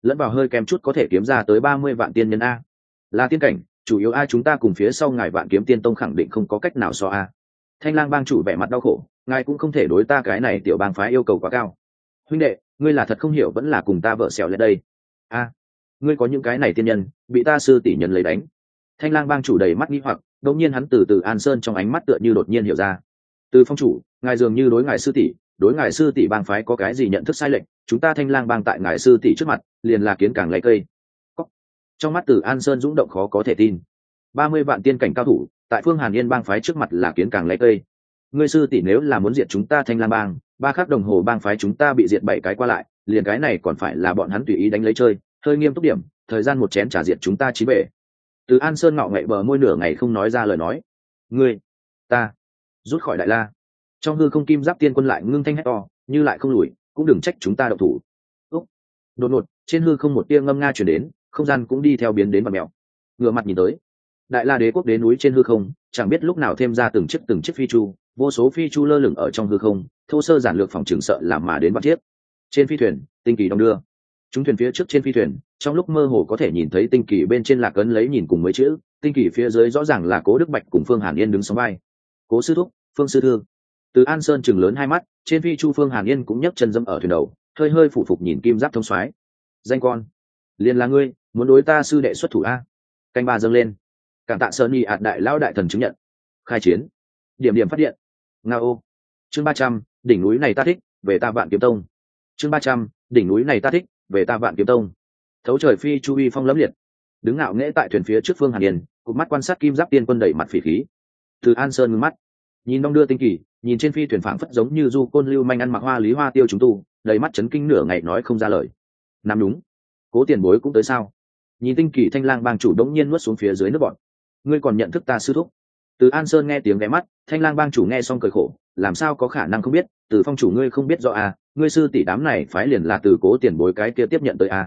lẫn vào hơi kém chút có thể kiếm ra tới ba mươi vạn tiên nhân a. Là tiên cảnh, chủ yếu a chúng ta cùng phía sau ngài Vạn Kiếm Tiên Tông khẳng định không có cách nào so a. Thanh Lang bang chủ vẻ mặt đau khổ, ngài cũng không thể đối ta cái này tiểu bang phái yêu cầu quá cao. Huynh đệ, ngươi là thật không hiểu vẫn là cùng ta vợ xẻo lên đây. A, ngươi có những cái này tiên nhân, bị ta sư tỷ nhân lấy đánh. Thanh Lang bang chủ đầy mắt nghi hoặc, đột nhiên hắn từ từ An Sơn trong ánh mắt tựa như đột nhiên hiểu ra. Từ phong chủ, ngài dường như đối ngài sư tỷ, đối ngài sư tỷ bang phái có cái gì nhận thức sai lệch, chúng ta Thanh Lang bang tại ngài sư tỷ trước mặt, liền là kiến càng lấy cây. Cóc. Trong mắt từ An Sơn dũng động khó có thể tin. ba mươi vạn tiên cảnh cao thủ, tại Phương Hàn Yên bang phái trước mặt là kiến càng lấy cây. Ngươi sư tỷ nếu là muốn diệt chúng ta Thanh Lang bang, ba khắc đồng hồ bang phái chúng ta bị diệt bảy cái qua lại, liền cái này còn phải là bọn hắn tùy ý đánh lấy chơi, hơi nghiêm túc điểm, thời gian một chén trả diệt chúng ta chín bể. Từ An Sơn ngạo nghễ bờ môi nửa ngày không nói ra lời nói. Ngươi, ta, rút khỏi đại la. Trong hư không kim giáp tiên quân lại ngưng thanh hét to, như lại không lùi, cũng đừng trách chúng ta động thủ. Úc. Đột ngột, trên hư không một tia ngâm nga truyền đến, không gian cũng đi theo biến đến bạt mèo. Ngửa mặt nhìn tới, đại la đế quốc đế núi trên hư không, chẳng biết lúc nào thêm ra từng chiếc từng chiếc phi chu, vô số phi chu lơ lửng ở trong hư không, thô sơ giản lược phòng trường sợ làm mà đến vạn chiếc. Trên phi thuyền, tinh kỳ đong đưa. Chúng thuyền phía trước trên phi thuyền, trong lúc mơ hồ có thể nhìn thấy tinh kỳ bên trên lạc ấn lấy nhìn cùng mấy chữ, tinh kỳ phía dưới rõ ràng là Cố Đức Bạch cùng Phương Hàn Yên đứng sóng vai. Cố sư thúc, Phương sư thư. Từ An Sơn chừng lớn hai mắt, trên phi chu Phương Hàn Yên cũng nhấc chân dẫm ở thuyền đầu, hơi hơi phủ phục nhìn kim giáp thông soái. Danh con, liền là ngươi, muốn đối ta sư đệ xuất thủ a? Canh ba dâng lên. Cảm tạ Sơn Nhi ạt đại lão đại thần chứng nhận. Khai chiến. Điểm điểm phát điện. Ngao. Chương ba trăm, đỉnh núi này ta thích, về ta Vạn Kiếm Tông. Chương ba trăm, đỉnh núi này ta thích, về ta Vạn Kiếm Tông. Thấu trời phi chu uy phong lẫm liệt, đứng ngạo nghễ tại thuyền phía trước Phương Hàn Yên, cụp mắt quan sát kim giáp tiên quân đẩy mặt phỉ khí. Từ An Sơn ngưng mắt, nhìn đong đưa tinh kỳ, nhìn trên phi thuyền phảng phất giống như du côn lưu manh ăn mặc hoa lý hoa tiêu chúng tu, đầy mắt chấn kinh nửa ngày nói không ra lời. Nam đúng, Cố tiền bối cũng tới sao? Nhìn tinh kỳ Thanh Lang bang chủ đống nhiên nuốt xuống phía dưới nước bọt. Ngươi còn nhận thức ta sư thúc? Từ An Sơn nghe tiếng ghé mắt, Thanh Lang bang chủ nghe xong cười khổ, làm sao có khả năng không biết, Từ phong chủ ngươi không biết rõ à, ngươi sư tỷ đám này phái liền là từ Cố tiền bối cái kia tiếp nhận tới à.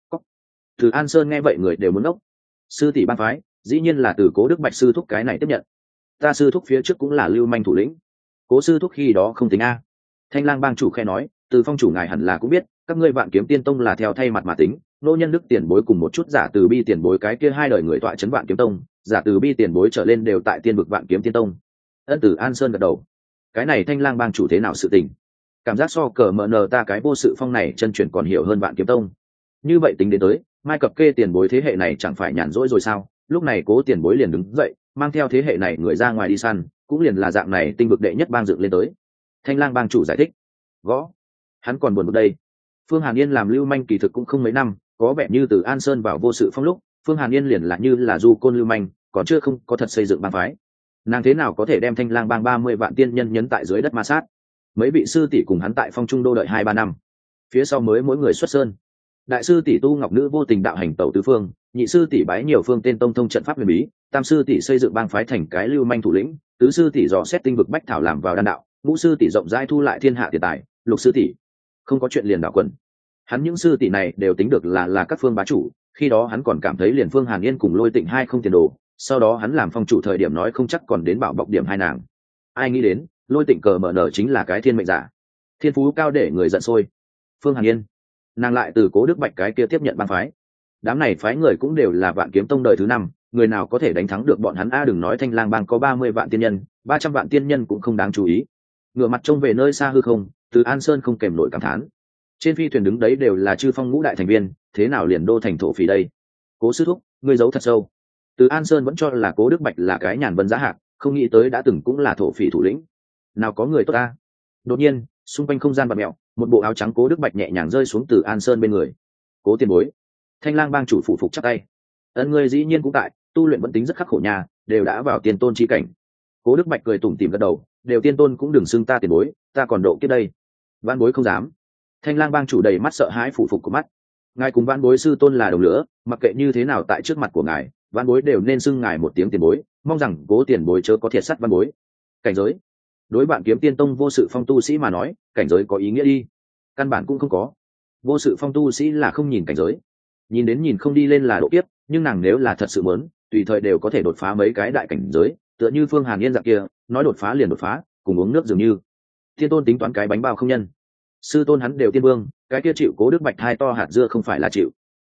Từ An Sơn nghe vậy người đều muốn ốc. Sư tỷ ban phái, dĩ nhiên là từ Cố Đức Bạch sư thúc cái này tiếp nhận. Ta sư thúc phía trước cũng là lưu manh thủ lĩnh. Cố sư thúc khi đó không tính a. Thanh Lang bang chủ khe nói, Từ phong chủ ngài hẳn là cũng biết, các ngươi Vạn Kiếm Tiên Tông là theo thay mặt mà tính, nô nhân đức tiền bối cùng một chút giả từ bi tiền bối cái kia hai đời người tọa trấn Vạn Kiếm Tông, giả từ bi tiền bối trở lên đều tại tiên vực Vạn Kiếm Tiên Tông. Ân Từ An Sơn gật đầu. Cái này Thanh Lang bang chủ thế nào sự tình? Cảm giác so cờ mờ nờ ta cái vô sự phong này chân truyền còn hiểu hơn Vạn Kiếm Tông. Như vậy tính đến tới, mai cập kê tiền bối thế hệ này chẳng phải nhàn rỗi rồi sao? Lúc này Cố tiền bối liền đứng dậy, mang theo thế hệ này người ra ngoài đi săn, cũng liền là dạng này tinh vực đệ nhất bang dựng lên tới. Thanh Lang bang chủ giải thích. Gõ. Hắn còn buồn bực đây. Phương Hàn Yên làm lưu manh kỳ thực cũng không mấy năm, có vẻ như từ An Sơn vào vô sự phong lúc, Phương Hàn Yên liền là như là du côn lưu manh, còn chưa không có thật xây dựng bang phái. Nàng thế nào có thể đem Thanh Lang bang ba mươi vạn tiên nhân nhấn tại dưới đất ma sát? Mấy vị sư tỷ cùng hắn tại Phong Trung đô đợi hai ba năm, phía sau mới mỗi người xuất sơn. Đại sư tỷ tu ngọc nữ vô tình đạo hành tẩu tứ phương, nhị sư tỷ bái nhiều phương tên tông thông trận pháp huyền bí, tam sư tỷ xây dựng bang phái thành cái lưu manh thủ lĩnh, tứ sư tỷ dò xét tinh vực bách thảo làm vào đan đạo, ngũ sư tỷ rộng rãi thu lại thiên hạ tiền tài, lục sư tỷ không có chuyện liền đảo quần. Hắn những sư tỷ này đều tính được là là các phương bá chủ, khi đó hắn còn cảm thấy liền Phương Hàn Yên cùng Lôi Tịnh hai không tiền đồ, sau đó hắn làm phong chủ thời điểm nói không chắc còn đến bảo bọc điểm hai nàng. Ai nghĩ đến, Lôi Tịnh cờ mở nở chính là cái thiên mệnh giả, thiên phú cao để người giận sôi. Phương Hàn Yên, nàng lại từ Cố Đức Bạch cái kia tiếp nhận bang phái. Đám này phái người cũng đều là Vạn Kiếm Tông đời thứ năm, người nào có thể đánh thắng được bọn hắn a? Đừng nói Thanh Lang bang có ba mươi vạn tiên nhân, ba trăm vạn tiên nhân cũng không đáng chú ý. Ngửa mặt trông về nơi xa hư không, Từ An Sơn không kèm nổi cảm thán. Trên phi thuyền đứng đấy đều là chư phong ngũ đại thành viên, thế nào liền đô thành thổ phỉ đây? Cố sư thúc, ngươi giấu thật sâu. Từ An Sơn vẫn cho là Cố Đức Bạch là cái nhàn vân giá hạc, không nghĩ tới đã từng cũng là thổ phỉ thủ lĩnh. Nào có người tốt ta? Đột nhiên, xung quanh không gian bạt mèo, một bộ áo trắng Cố Đức Bạch nhẹ nhàng rơi xuống Từ An Sơn bên người. Cố tiền bối. Thanh Lang bang chủ phụ phục chắc tay. Ân ngươi dĩ nhiên cũng tại, tu luyện vẫn tính rất khắc khổ nhà, đều đã vào tiền tôn chi cảnh. Cố Đức Bạch cười tủm tỉm gật đầu, đều tiên tôn cũng đừng xưng ta tiền bối, ta còn độ kiếp đây. Vãn bối không dám. Thanh Lang bang chủ đầy mắt sợ hãi phụ phục của mắt. Ngài cùng vãn bối sư tôn là đồng lửa, mặc kệ như thế nào tại trước mặt của ngài, vãn bối đều nên xưng ngài một tiếng tiền bối, mong rằng Cố tiền bối chớ có thiệt sắt vãn bối. Cảnh giới. Đối bạn Kiếm Tiên Tông vô sự phong tu sĩ mà nói, cảnh giới có ý nghĩa đi. Căn bản cũng không có. Vô sự phong tu sĩ là không nhìn cảnh giới. Nhìn đến nhìn không đi lên là độ kiếp, nhưng nàng nếu là thật sự muốn, tùy thời đều có thể đột phá mấy cái đại cảnh giới, tựa như Phương Hàn Yên dạng kia, nói đột phá liền đột phá, cùng uống nước dường như. Tiên tôn tính toán cái bánh bao không nhân. Sư tôn hắn đều tiên vương, cái kia chịu Cố Đức Bạch hai to hạt dưa không phải là chịu,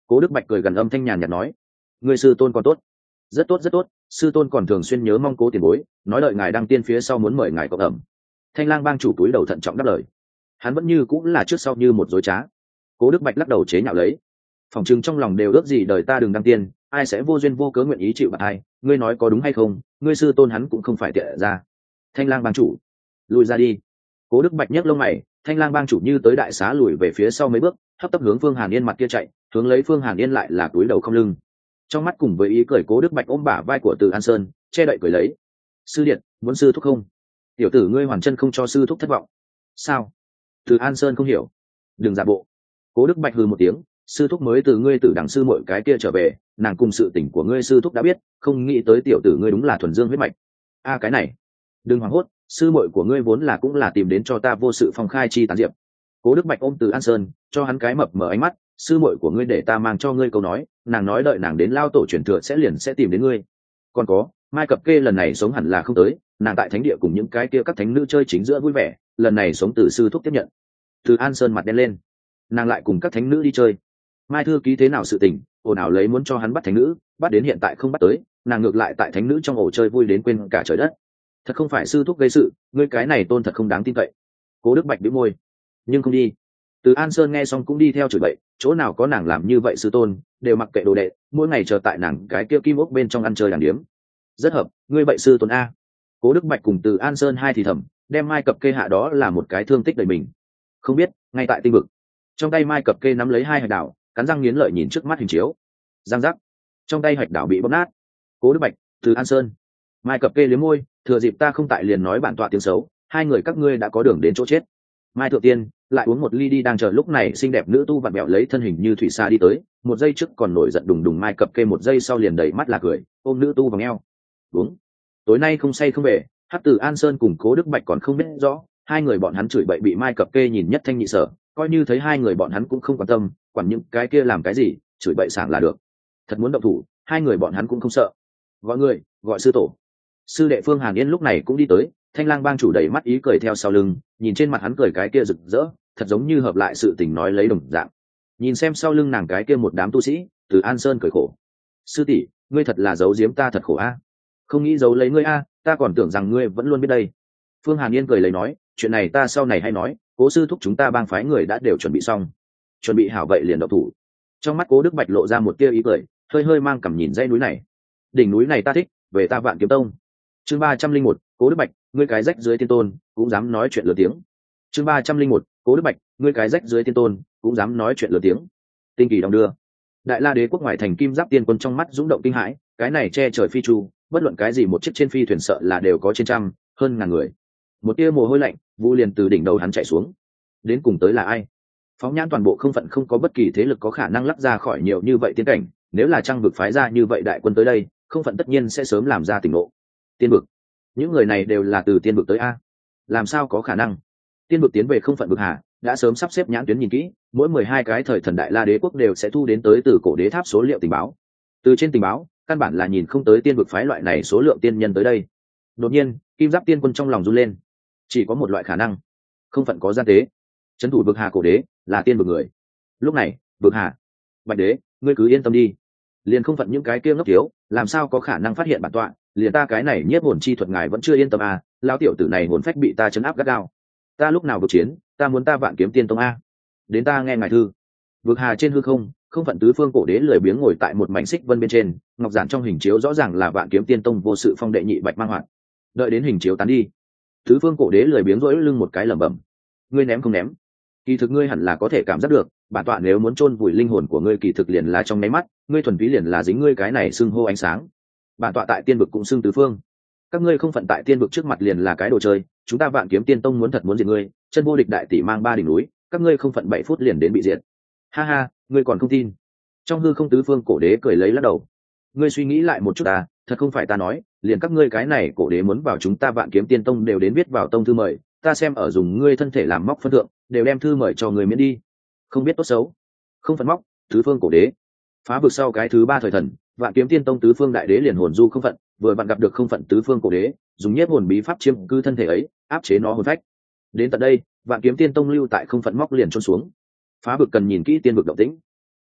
Cố Đức Bạch cười gần âm thanh nhàn nhạt nói, người sư tôn còn tốt. Rất tốt rất tốt, sư tôn còn thường xuyên nhớ mong Cố tiền bối, nói đợi ngài đăng tiên phía sau muốn mời ngài cộng ẩm. Thanh Lang bang chủ túi đầu thận trọng đáp lời. Hắn vẫn như cũng là trước sau như một dối trá. Cố Đức Bạch lắc đầu chế nhạo lấy, phòng trừng trong lòng đều ước gì đời ta đừng đăng tiên, ai sẽ vô duyên vô cớ nguyện ý chịu bạc ai, ngươi nói có đúng hay không, ngươi sư tôn hắn cũng không phải tệ ra. Thanh Lang bang chủ, lùi ra đi. Cố Đức Bạch nhấc lông mày, Thanh Lang bang chủ như tới đại xá lùi về phía sau mấy bước, hấp tấp hướng Phương Hàn Yên mặt kia chạy, hướng lấy Phương Hàn Yên lại là túi đầu không lưng. Trong mắt cùng với ý cười, Cố Đức Bạch ôm bả vai của Từ An Sơn, che đậy cười lấy, sư điện muốn sư thúc không? Tiểu tử ngươi hoàn chân không cho sư thúc thất vọng sao? Từ An Sơn không hiểu, đừng giả bộ. Cố Đức Bạch hừ một tiếng, sư thúc mới từ ngươi tử đẳng sư muội cái kia trở về, nàng cùng sự tình của ngươi sư thúc đã biết, không nghĩ tới tiểu tử ngươi đúng là thuần dương huyết mạch. A cái này, đừng hoảng hốt, sư muội của ngươi vốn là cũng là tìm đến cho ta vô sự phong khai chi tán diệp. Cố Đức Bạch ôm Từ An Sơn, cho hắn cái mập mở ánh mắt, sư muội của ngươi để ta mang cho ngươi câu nói, nàng nói đợi nàng đến lao tổ truyền thừa sẽ liền sẽ tìm đến ngươi. Còn có, Mai Cập Kê lần này sống hẳn là không tới, nàng tại thánh địa cùng những cái kia các thánh nữ chơi chính giữa vui vẻ, lần này sống từ sư thúc tiếp nhận. Từ An Sơn mặt đen lên, nàng lại cùng các thánh nữ đi chơi. Mai thư ký thế nào sự tình, ồn ào lấy muốn cho hắn bắt thánh nữ, bắt đến hiện tại không bắt tới, nàng ngược lại tại thánh nữ trong ổ chơi vui đến quên cả trời đất. Thật không phải sư thúc gây sự, ngươi cái này tôn thật không đáng tin cậy. Cố Đức Bạch bĩu môi, nhưng không đi. Từ An Sơn nghe xong cũng đi theo chửi bậy, chỗ nào có nàng làm như vậy sư tôn, đều mặc kệ đồ đệ, mỗi ngày chờ tại nàng cái kia kim ốc bên trong ăn chơi đàng điếm. Rất hợp, ngươi vậy sư tôn a. Cố Đức Bạch cùng Từ An Sơn hai thì thầm, đem Mai Cập Kê hạ đó là một cái thương tích đầy mình. Không biết, ngay tại tinh vực, trong tay Mai Cập Kê nắm lấy hai hạch đảo, cắn răng nghiến lợi nhìn trước mắt hình chiếu. Giang giác, trong tay hạch đảo bị bóp nát. Cố Đức Bạch, Từ An Sơn, Mai Cập Kê liếm môi, thừa dịp ta không tại liền nói bản tọa tiếng xấu, hai người các ngươi đã có đường đến chỗ chết. Mai Thượng Tiên lại uống một ly đi, đang chờ lúc này xinh đẹp nữ tu vặn bẹo lấy thân hình như thủy sa đi tới, một giây trước còn nổi giận đùng đùng Mai Cập Kê một giây sau liền đầy mắt là cười, ôm nữ tu vào eo. Uống. Tối nay không say không về, Hắc Từ An Sơn cùng Cố Đức Bạch còn không biết rõ, hai người bọn hắn chửi bậy bị Mai Cập Kê nhìn nhất thanh nhị sở, coi như thấy hai người bọn hắn cũng không quan tâm, quản những cái kia làm cái gì, chửi bậy sảng là được. Thật muốn động thủ, hai người bọn hắn cũng không sợ. Gọi người, gọi sư tổ. Sư đệ Phương Hàn Yên lúc này cũng đi tới, Thanh Lang bang chủ đầy mắt ý cười theo sau lưng, nhìn trên mặt hắn cười cái kia rực rỡ, thật giống như hợp lại sự tình nói lấy đồng dạng. Nhìn xem sau lưng nàng cái kia một đám tu sĩ, Từ An Sơn cười khổ. Sư tỷ, ngươi thật là giấu giếm ta thật khổ a. Không nghĩ giấu lấy ngươi a, ta còn tưởng rằng ngươi vẫn luôn biết đây. Phương Hàn Yên cười lấy nói, chuyện này ta sau này hay nói, Cố sư thúc chúng ta bang phái người đã đều chuẩn bị xong, chuẩn bị hảo vậy liền động thủ. Trong mắt Cố Đức Bạch lộ ra một tia ý cười, hơi hơi mang cầm nhìn dãy núi này. Đỉnh núi này ta thích, về ta Vạn Kiếm Tông. Chương ba trăm linh một, Cố Đức Bạch, ngươi cái rách dưới tiên tôn, cũng dám nói chuyện lừa tiếng. Chương ba trăm linh một, Cố Đức Bạch, ngươi cái rách dưới tiên tôn, cũng dám nói chuyện lừa tiếng. Tinh kỳ đồng đưa. Đại La Đế quốc ngoài thành Kim Giáp tiên quân trong mắt dũng động kinh hãi, cái này che trời phi chu, bất luận cái gì một chiếc trên phi thuyền sợ là đều có trên trăm, hơn ngàn người. Một tia mồ hôi lạnh, Vu liền từ đỉnh đầu hắn chạy xuống. Đến cùng tới là ai? Phóng nhãn toàn bộ không phận không có bất kỳ thế lực có khả năng lắc ra khỏi nhiều như vậy tiên cảnh, nếu là Trăng vực phái ra như vậy đại quân tới đây, không phận tất nhiên sẽ sớm làm ra tỉnh ngộ. Tiên vực, những người này đều là từ tiên vực tới a, làm sao có khả năng? Tiên vực tiến về không phận vực hà, đã sớm sắp xếp nhãn tuyến nhìn kỹ, mỗi mười hai cái thời thần Đại La Đế quốc đều sẽ thu đến tới từ cổ đế tháp số liệu tình báo. Từ trên tình báo, căn bản là nhìn không tới tiên vực phái loại này số lượng tiên nhân tới đây. Đột nhiên, Kim Giáp tiên quân trong lòng run lên. Chỉ có một loại khả năng, không phận có gian tế. Trấn thủ vực hà cổ đế là tiên vực người. Lúc này, vực hà, Bạch đế, ngươi cứ yên tâm đi. Liền không phận những cái kia ngốc thiếu, làm sao có khả năng phát hiện bản tọa, liền ta cái này nhiếp hồn chi thuật ngài vẫn chưa yên tâm à, lão tiểu tử này hồn phách bị ta chấn áp gắt gao. Ta lúc nào vực chiến, ta muốn ta Vạn Kiếm Tiên Tông a. Đến ta nghe ngài thư. Vực hà trên hư không, không phận tứ phương cổ đế lười biếng ngồi tại một mảnh xích vân bên trên, ngọc giản trong hình chiếu rõ ràng là Vạn Kiếm Tiên Tông vô sự phong đệ nhị Bạch Mang Hoạt. Đợi đến hình chiếu tán đi, tứ phương cổ đế lười biếng rỗi lưng một cái lẩm bẩm, ngươi ném không ném, kỳ thực ngươi hẳn là có thể cảm giác được, bản tọa nếu muốn chôn vùi linh hồn của ngươi kỳ thực liền là trong nháy mắt, ngươi thuần túy liền là dính ngươi cái này xưng hô ánh sáng. Bản tọa tại tiên vực cũng xưng tứ phương, các ngươi không phận tại tiên vực trước mặt liền là cái đồ chơi, chúng ta Vạn Kiếm Tiên Tông muốn thật muốn diệt ngươi, chân vô địch đại tỷ mang ba đỉnh núi, các ngươi không phận bảy phút liền đến bị diệt. Ha ha, ngươi còn không tin? Trong hư không tứ phương cổ đế cười lấy lắc đầu. Ngươi suy nghĩ lại một chút à, thật không phải ta nói, liền các ngươi cái này cổ đế muốn vào chúng ta Vạn Kiếm Tiên Tông đều đến viết vào tông thư mời, ta xem ở dùng ngươi thân thể làm móc phân thượng, đều đem thư mời cho người miễn đi. Không biết tốt xấu, không phận móc, tứ phương cổ đế phá vực sau cái thứ ba thời thần, Vạn Kiếm Tiên Tông tứ phương đại đế liền hồn du không phận, vừa vặn gặp được không phận tứ phương cổ đế, dùng nhiếp hồn bí pháp chiếm cư thân thể ấy, áp chế nó hồn phách. Đến tận đây, Vạn Kiếm Tiên Tông lưu tại không phận móc liền trôn xuống. Phá vực cần nhìn kỹ tiên vực động tĩnh.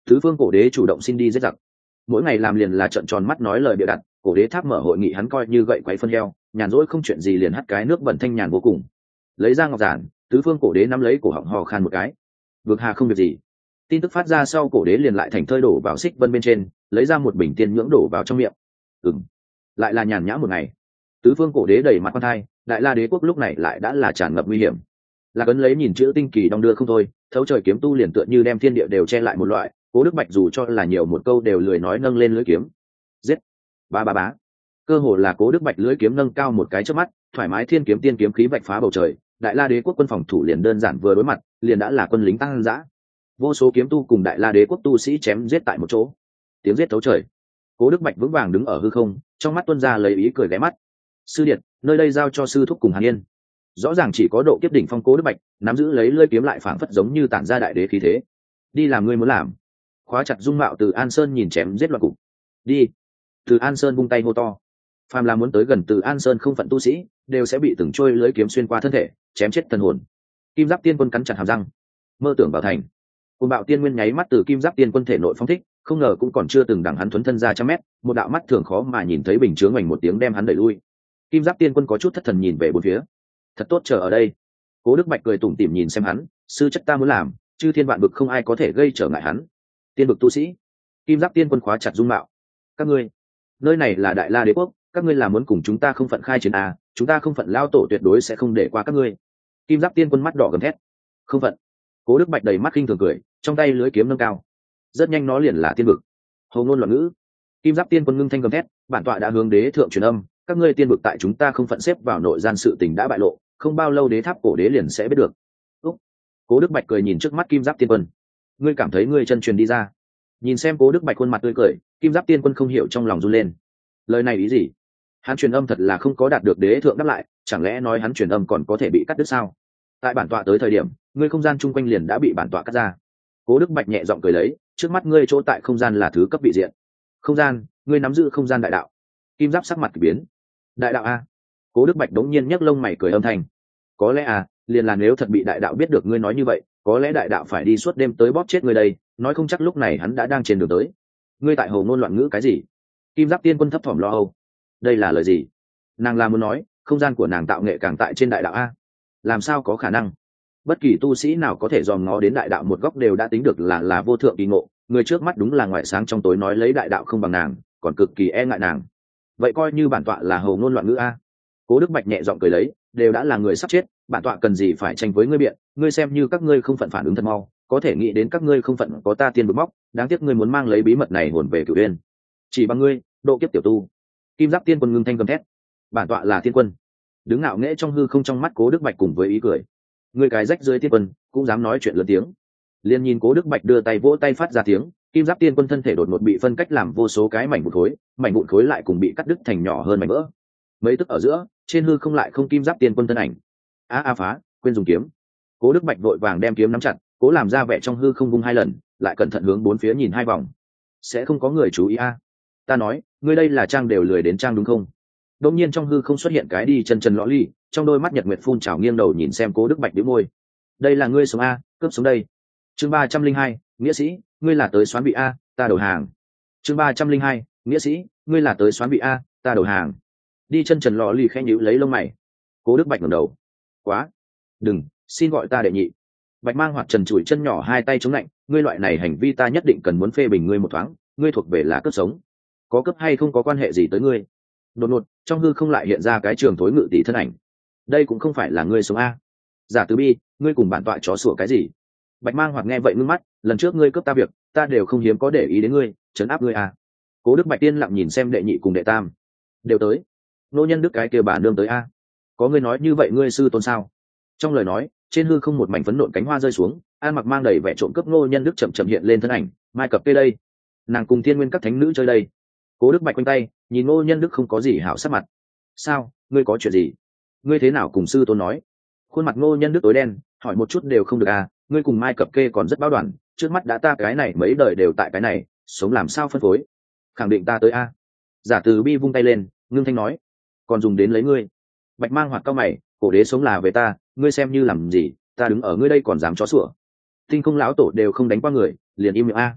Tứ phương cổ đế chủ động xin đi giết giặc, mỗi ngày làm liền là trợn tròn mắt nói lời bịa đặt. Cổ đế tháp mở hội nghị hắn coi như gậy quấy phân heo, nhàn rỗi không chuyện gì liền hắt cái nước bẩn thanh nhàn vô cùng. Lấy ra ngọc giản, tứ phương cổ đế nắm lấy cổ họng hò khan một cái. Vực hà không việc gì. Tin tức phát ra sau, cổ đế liền lại thành thơi đổ vào xích vân bên trên, lấy ra một bình tiên nhưỡng đổ vào trong miệng. Ừm, lại là nhàn nhã một ngày. Tứ phương cổ đế đầy mặt quan thai, đại la đế quốc lúc này lại đã là tràn ngập nguy hiểm. Là cấn lấy nhìn chữ tinh kỳ đong đưa không thôi, thấu trời kiếm tu liền tựa như đem thiên địa đều che lại một loại. Cố Đức Bạch dù cho là nhiều một câu đều lười nói, nâng lên lưỡi kiếm giết. Ba ba bá, cơ hồ là Cố Đức Bạch lưỡi kiếm nâng cao một cái trước mắt, thoải mái thiên kiếm tiên kiếm khí vạch phá bầu trời. Đại la đế quốc quân phòng thủ liền đơn giản vừa đối mặt liền đã là quân lính tăng dã, vô số kiếm tu cùng đại la đế quốc tu sĩ chém giết tại một chỗ, tiếng giết thấu trời. Cố Đức Bạch vững vàng đứng ở hư không, trong mắt tuôn ra lấy ý cười ghé mắt. Sư điện, nơi đây giao cho sư thúc cùng Hàn Yên. Rõ ràng chỉ có độ kiếp đỉnh phong Cố Đức Bạch nắm giữ lấy lưỡi kiếm lại phảng phất giống như tản ra đại đế khí thế. Đi làm ngươi muốn làm. Khóa chặt dung mạo Từ An Sơn nhìn chém giết loạn cục. Đi. Từ An Sơn vung tay hô to. Phàm là muốn tới gần Từ An Sơn không phận tu sĩ đều sẽ bị từng trôi lưỡi kiếm xuyên qua thân thể, chém chết thần hồn. Kim Giáp Tiên Quân cắn chặt hàm răng, mơ tưởng vào thành. Cùng bạo tiên nguyên nháy mắt từ Kim Giáp Tiên Quân thể nội phóng thích, không ngờ cũng còn chưa từng đằng hắn thuấn thân ra trăm mét, một đạo mắt thường khó mà nhìn thấy bình chướng ảnh một tiếng đem hắn đẩy lui. Kim Giáp Tiên Quân có chút thất thần nhìn về bốn phía. Thật tốt chờ ở đây. Cố Đức Bạch cười tủm tỉm nhìn xem hắn, sư chất ta muốn làm, chư thiên vạn vực không ai có thể gây trở ngại hắn. Tiên vực tu sĩ. Kim Giáp Tiên Quân khóa chặt dung mạo. Các ngươi, nơi này là Đại La Đế quốc, các ngươi là muốn cùng chúng ta không phận khai chiến à, chúng ta không phận lao tổ tuyệt đối sẽ không để qua các ngươi. Kim Giáp Tiên Quân mắt đỏ gầm thét. Không phận. Cố Đức Bạch đầy mắt khinh thường cười, trong tay lưới kiếm nâng cao, rất nhanh nó liền là tiên vực. Hầu ngôn loạn ngữ. Kim Giáp Tiên Quân ngưng thanh gầm thét, bản tọa đã hướng đế thượng truyền âm, các ngươi tiên vực tại chúng ta không phận xếp vào nội gian sự tình đã bại lộ, không bao lâu đế tháp cổ đế liền sẽ biết được. Úc. Cố Đức Bạch cười nhìn trước mắt Kim Giáp Tiên Quân, ngươi cảm thấy ngươi chân truyền đi ra? Nhìn xem Cố Đức Bạch khuôn mặt tươi cười, Kim Giáp Tiên Quân không hiểu trong lòng run lên. Lời này ý gì? Hắn truyền âm thật là không có đạt được đế thượng đáp lại, chẳng lẽ nói hắn truyền âm còn có thể bị cắt đứt sao? Tại bản tọa tới thời điểm, ngươi không gian chung quanh liền đã bị bản tọa cắt ra. Cố Đức Bạch nhẹ giọng cười lấy, trước mắt ngươi chỗ tại không gian là thứ cấp vị diện. Không gian, ngươi nắm giữ không gian đại đạo. Kim Giáp sắc mặt kỳ biến. Đại đạo a? Cố Đức Bạch đống nhiên nhấc lông mày cười âm thanh. Có lẽ à, liền là nếu thật bị đại đạo biết được ngươi nói như vậy, có lẽ đại đạo phải đi suốt đêm tới bóp chết ngươi đây, nói không chắc lúc này hắn đã đang trên đường tới. Ngươi tại hồ ngôn loạn ngữ cái gì? Kim Giáp Tiên Quân thấp thỏm lo âu. Đây là lời gì? Nàng là muốn nói, không gian của nàng tạo nghệ càng tại trên đại đạo a? Làm sao có khả năng? Bất kỳ tu sĩ nào có thể dòm ngó đến đại đạo một góc đều đã tính được là là vô thượng kỳ ngộ, người trước mắt đúng là ngoại sáng trong tối nói lấy đại đạo không bằng nàng, còn cực kỳ e ngại nàng. Vậy coi như bản tọa là hồ ngôn loạn ngữ a? Cố Đức Bạch nhẹ giọng cười lấy, đều đã là người sắp chết, bản tọa cần gì phải tranh với ngươi biện, ngươi xem như các ngươi không phận phản ứng thật mau, có thể nghĩ đến các ngươi không phận có ta tiên bực móc, đáng tiếc ngươi muốn mang lấy bí mật này hồn về Cửu Uyên. Chỉ bằng ngươi, độ kiếp tiểu tu. Kim Giáp Tiên Quân ngưng thanh gầm thét. Bản tọa là tiên quân. Đứng ngạo nghễ trong hư không, trong mắt Cố Đức Bạch cùng với ý cười. Ngươi cái rách dưới tiên quân, cũng dám nói chuyện lớn tiếng. Liên nhìn Cố Đức Bạch đưa tay vỗ tay phát ra tiếng, Kim Giáp Tiên Quân thân thể đột ngột bị phân cách làm vô số cái mảnh vụn khối, mảnh vụn khối lại cùng bị cắt đứt thành nhỏ hơn mảnh vỡ. Mấy tức ở giữa, trên hư không lại không Kim Giáp Tiên Quân thân ảnh. A a phá, quên dùng kiếm. Cố Đức Bạch vội vàng đem kiếm nắm chặt, cố làm ra vẻ trong hư không vung hai lần, lại cẩn thận hướng bốn phía nhìn hai vòng. Sẽ không có người chú ý a? Ta nói, ngươi đây là trang đều lười đến trang đúng không? Đột nhiên trong hư không xuất hiện cái đi chân chân lõ ly, trong đôi mắt nhật nguyệt phun trào nghiêng đầu nhìn xem Cố Đức Bạch bĩu môi. Đây là ngươi sống a, cướp sống đây. Chương ba trăm linh hai, nghĩa sĩ, ngươi là tới xoán bị a, ta đầu hàng. Chương ba trăm linh hai, nghĩa sĩ, ngươi là tới xoán bị a, ta đầu hàng. Đi chân trần lọ ly khẽ nhíu lấy lông mày. Cố Đức Bạch ngẩng đầu. Quá, đừng, xin gọi ta đệ nhị. Bạch Mang Hoạt trần trụi chân nhỏ hai tay chống lạnh, ngươi loại này hành vi ta nhất định cần muốn phê bình ngươi một thoáng, ngươi thuộc về là cướp sống. Có cướp hay không có quan hệ gì tới ngươi. Đột ngột, trong hư không lại hiện ra cái trường thối ngự tỷ thân ảnh. Đây cũng không phải là ngươi sống a. Giả Từ Bi, ngươi cùng bản tọa chó sủa cái gì? Bạch Mang Hoạt nghe vậy ngưng mắt, lần trước ngươi cướp ta việc, ta đều không hiếm có để ý đến ngươi, trấn áp ngươi à? Cố Đức Bạch tiên lặng nhìn xem đệ nhị cùng đệ tam, đều tới. Nô nhân đức cái kia bà nương tới a. Có ngươi nói như vậy ngươi sư tôn sao? Trong lời nói, trên hư không một mảnh phấn nộn cánh hoa rơi xuống, An Mặc mang đầy vẻ trộm cướp Nô nhân đức chậm chậm hiện lên thân ảnh, mai cập cây đây, nàng cùng thiên nguyên các thánh nữ chơi đây. Cố Đức Bạch quanh tay, nhìn Nô nhân đức không có gì hảo sắc mặt. Sao, ngươi có chuyện gì? Ngươi thế nào cùng sư tôn nói? Khuôn mặt Nô nhân đức tối đen, hỏi một chút đều không được à? Ngươi cùng mai cập kê còn rất báo đoàn, trước mắt đã ta cái này mấy đời đều tại cái này, sống làm sao phân phối? Khẳng định ta tới a. Giả Từ Bi vung tay lên, ngưng thanh nói, còn dùng đến lấy ngươi. Bạch Mang Hoạt cao mày, cổ đế sống là về ta, ngươi xem như làm gì, ta đứng ở ngươi đây còn dám chó sủa. Tinh Không lão tổ đều không đánh qua người, liền im miệng a.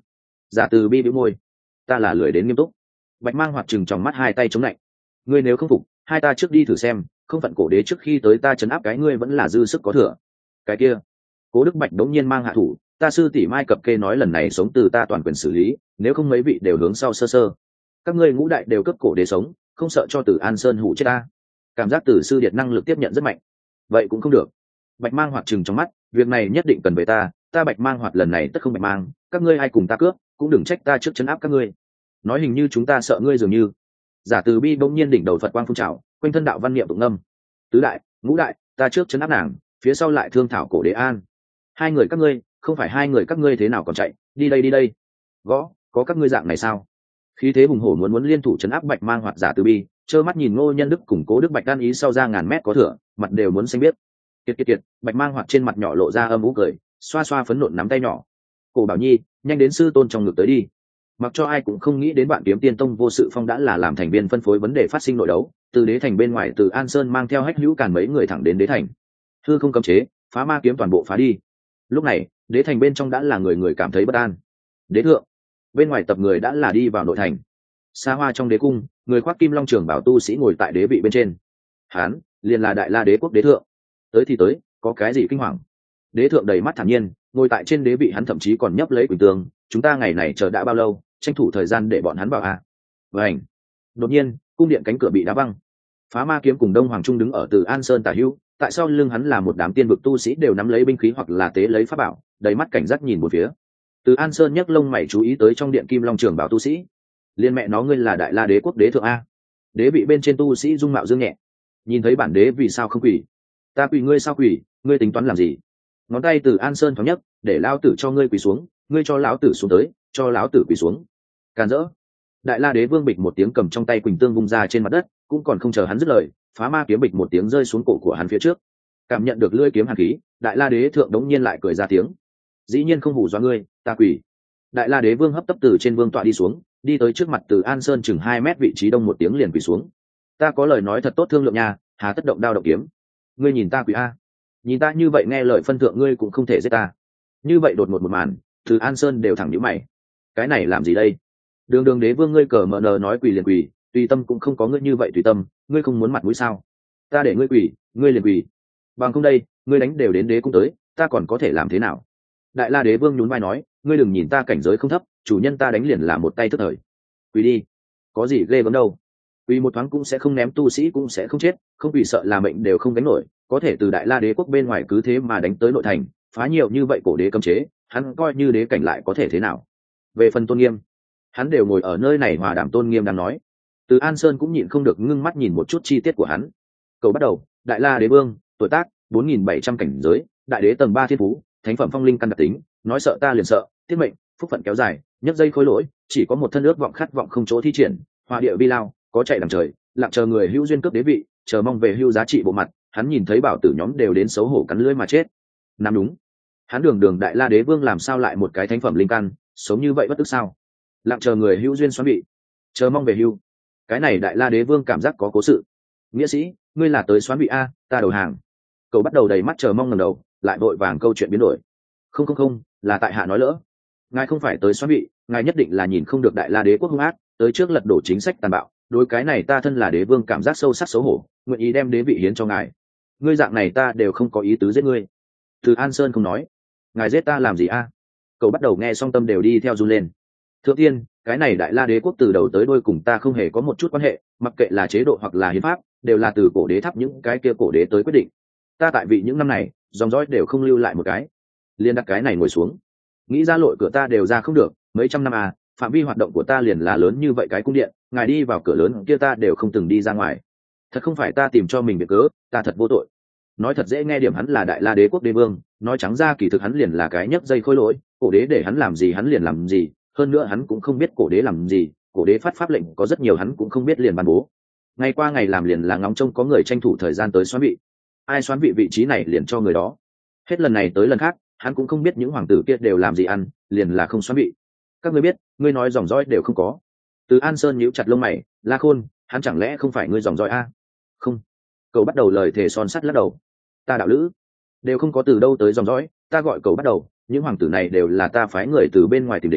Giả từ bi bĩu môi, ta là lười đến nghiêm túc. Bạch mang hoạt chừng trong mắt hai tay chống lạnh, ngươi nếu không phục hai ta trước đi thử xem, không phận cổ đế trước khi tới ta chấn áp cái ngươi vẫn là dư sức có thừa. Cái kia, Cố Đức Bạch đống nhiên mang hạ thủ, ta sư tỷ Mai Cập Kê nói lần này sống từ ta toàn quyền xử lý, nếu không mấy vị đều hướng sau sơ sơ. Các ngươi ngũ đại đều cấp cổ đế sống, không sợ cho Tử An Sơn hủ chết ta. Cảm giác Tử sư điệt năng lực tiếp nhận rất mạnh. Vậy cũng không được. Bạch mang hoạt chừng trong mắt, việc này nhất định cần về ta, ta Bạch mang hoạt lần này tất không bạch mang, các ngươi ai cùng ta cướp, cũng đừng trách ta trước chấn áp các ngươi. Nói hình như chúng ta sợ ngươi dường như. Giả từ bi bỗng nhiên đỉnh đầu Phật quang phun trào, quanh thân đạo văn niệm tụng ngâm. Tứ đại, ngũ đại, ta trước chấn áp nàng, phía sau lại thương thảo cổ đế an. Hai người các ngươi, không phải hai người các ngươi thế nào còn chạy, đi đây đi đây. Gõ, có các ngươi dạng này sao? Khí thế hùng hổ muốn muốn liên thủ chấn áp Bạch mang hoạt giả từ bi, trơ mắt nhìn Ngô Nhân Đức cùng Cố Đức Bạch đan ý sau ra ngàn mét có thừa, mặt đều muốn xanh biết. Kiệt kiệt kiệt, Bạch mang hoạt trên mặt nhỏ lộ ra âm u cười, xoa xoa phấn nộn nắm tay nhỏ. Cổ Bảo Nhi, nhanh đến sư tôn trong ngực tới đi. Mặc cho ai cũng không nghĩ đến bạn kiếm tiên tông vô sự phong đã là làm thành viên phân phối vấn đề phát sinh nội đấu, từ đế thành bên ngoài từ An Sơn mang theo hách hữu càn mấy người thẳng đến đế thành. Hư không cấm chế, phá ma kiếm toàn bộ phá đi. Lúc này, đế thành bên trong đã là người người cảm thấy bất an. Đế thượng, bên ngoài tập người đã là đi vào nội thành. Xa hoa trong đế cung, người khoác kim long trường bảo tu sĩ ngồi tại đế vị bên trên. Hán, liền là đại la đế quốc đế thượng. Tới thì tới, có cái gì kinh hoàng? Đế thượng đầy mắt thản nhiên, ngồi tại trên đế vị hắn thậm chí còn nhấp lấy quỳnh tường, chúng ta ngày này chờ đã bao lâu, tranh thủ thời gian để bọn hắn vào à. Vảnh. Đột nhiên, cung điện cánh cửa bị đá văng. Phá ma kiếm cùng Đông Hoàng Trung đứng ở Từ An Sơn tả hữu, tại sau lưng hắn là một đám tiên vực tu sĩ đều nắm lấy binh khí hoặc là tế lấy pháp bảo, đầy mắt cảnh giác nhìn một phía. Từ An Sơn nhấc lông mày chú ý tới trong điện kim long trường bảo tu sĩ. Liên mẹ nó ngươi là đại la đế quốc đế thượng a? Đế vị bên trên tu sĩ dung mạo dương nhẹ. Nhìn thấy bản đế vì sao không quỳ? Ta quỳ ngươi sao quỳ, ngươi tính toán làm gì? Ngón tay Từ An Sơn thoáng nhấc, để lão tử cho ngươi quỳ xuống, ngươi cho lão tử xuống tới, cho lão tử quỳ xuống. Càn rỡ. Đại la đế vương bịch một tiếng cầm trong tay quỳnh tương vung ra trên mặt đất, cũng còn không chờ hắn dứt lời, phá ma kiếm bịch một tiếng rơi xuống cổ của hắn phía trước. Cảm nhận được lưỡi kiếm hàn khí, đại la đế thượng đống nhiên lại cười ra tiếng. Dĩ nhiên không hù dọa ngươi, ta quỳ. Đại la đế vương hấp tấp từ trên vương tọa đi xuống, đi tới trước mặt Từ An Sơn chừng hai mét vị trí đông một tiếng liền quỳ xuống. Ta có lời nói thật tốt thương lượng nha, hà tất động đao động kiếm. Ngươi nhìn ta quỳ a, nhìn ta như vậy nghe lời phân thượng ngươi cũng không thể giết ta. Như vậy đột ngột một màn, Từ An Sơn đều thẳng nhíu mày. Cái này làm gì đây? Đường đường đế vương ngươi cờ mờ nờ nói quỳ liền quỳ, tùy tâm cũng không có ngươi như vậy tùy tâm, ngươi không muốn mặt mũi sao? Ta để ngươi quỳ, ngươi liền quỳ. Bằng không đây, ngươi đánh đều đến đế cũng tới, ta còn có thể làm thế nào? Đại la đế vương nhún vai nói, ngươi đừng nhìn ta cảnh giới không thấp, chủ nhân ta đánh liền là một tay thức thời. Quỳ đi, có gì ghê gớm đâu. Quỳ một thoáng cũng sẽ không ném, tu sĩ cũng sẽ không chết, không vì sợ là mệnh đều không đánh nổi, có thể từ đại la đế quốc bên ngoài cứ thế mà đánh tới nội thành, phá nhiều như vậy cổ đế cấm chế, hắn coi như đế cảnh lại có thể thế nào? Về phần tôn nghiêm, hắn đều ngồi ở nơi này hòa đàm tôn nghiêm đang nói. Từ An Sơn cũng nhịn không được ngưng mắt nhìn một chút chi tiết của hắn. Cầu bắt đầu, đại la đế vương, tuổi tác bốn nghìn bảy trăm cảnh giới, đại đế tầng ba thiên phú, thánh phẩm phong linh căn đặc tính, nói sợ ta liền sợ, tiết mệnh, phúc phận kéo dài, nhấc dây khối lỗi, chỉ có một thân ước vọng khát vọng không chỗ thi triển, hòa địa vi lao, có chạy đằng trời, lặng chờ người hữu duyên cướp đế vị, chờ mong về hưu giá trị bộ mặt, hắn nhìn thấy bảo tử nhóm đều đến xấu hổ cắn lưỡi mà chết. Nam đúng, hắn đường đường đại la đế vương làm sao lại một cái thánh phẩm linh căn, sống như vậy bất tức sao? Lặng chờ người hữu duyên xoắn bị, chờ mong về hưu. Cái này đại la đế vương cảm giác có cố sự. Nghĩa sĩ, ngươi là tới xoắn bị a, ta đầu hàng. Cậu bắt đầu đầy mắt chờ mong ngẩng đầu, lại vội vàng câu chuyện biến đổi. Không không không, là tại hạ nói lỡ. Ngài không phải tới xoắn bị, ngài nhất định là nhìn không được đại la đế quốc hung ác, tới trước lật đổ chính sách tàn bạo. Đối cái này ta thân là đế vương cảm giác sâu sắc xấu hổ, nguyện ý đem đế vị hiến cho ngài. Ngươi dạng này ta đều không có ý tứ giết ngươi. Từ An Sơn không nói, ngài giết ta làm gì a? Cậu bắt đầu nghe xong tâm đều đi theo run lên. Thượng tiên, cái này đại la đế quốc từ đầu tới đuôi cùng ta không hề có một chút quan hệ, mặc kệ là chế độ hoặc là hiến pháp, đều là từ cổ đế thắp những cái kia cổ đế tới quyết định. Ta tại vị những năm này, dòng dõi đều không lưu lại một cái. Liên đặt cái này ngồi xuống, nghĩ ra lội cửa ta đều ra không được, mấy trăm năm à, phạm vi hoạt động của ta liền là lớn như vậy cái cung điện, ngài đi vào cửa lớn kia ta đều không từng đi ra ngoài. Thật không phải ta tìm cho mình việc cớ, ta thật vô tội. Nói thật dễ nghe điểm hắn là đại la đế quốc đế vương, nói trắng ra kỳ thực hắn liền là cái nhấc dây khôi lỗi, cổ đế để hắn làm gì hắn liền làm gì, hơn nữa hắn cũng không biết cổ đế làm gì, cổ đế phát pháp lệnh có rất nhiều hắn cũng không biết liền ban bố. Ngày qua ngày làm liền là ngóng trông có người tranh thủ thời gian tới xoán vị, ai xoán vị vị trí này liền cho người đó. Hết lần này tới lần khác, hắn cũng không biết những hoàng tử kia đều làm gì ăn, liền là không xoán vị. Các ngươi biết, ngươi nói dòng dõi đều không có. Từ An Sơn nhíu chặt lông mày, La Khôn, hắn chẳng lẽ không phải ngươi dòng dõi a? Không. Cậu bắt đầu lời thề son sắt lắc đầu. Ta đạo lữ đều không có từ đâu tới dòng dõi, ta gọi cậu bắt đầu, những hoàng tử này đều là ta phái người từ bên ngoài tìm đến,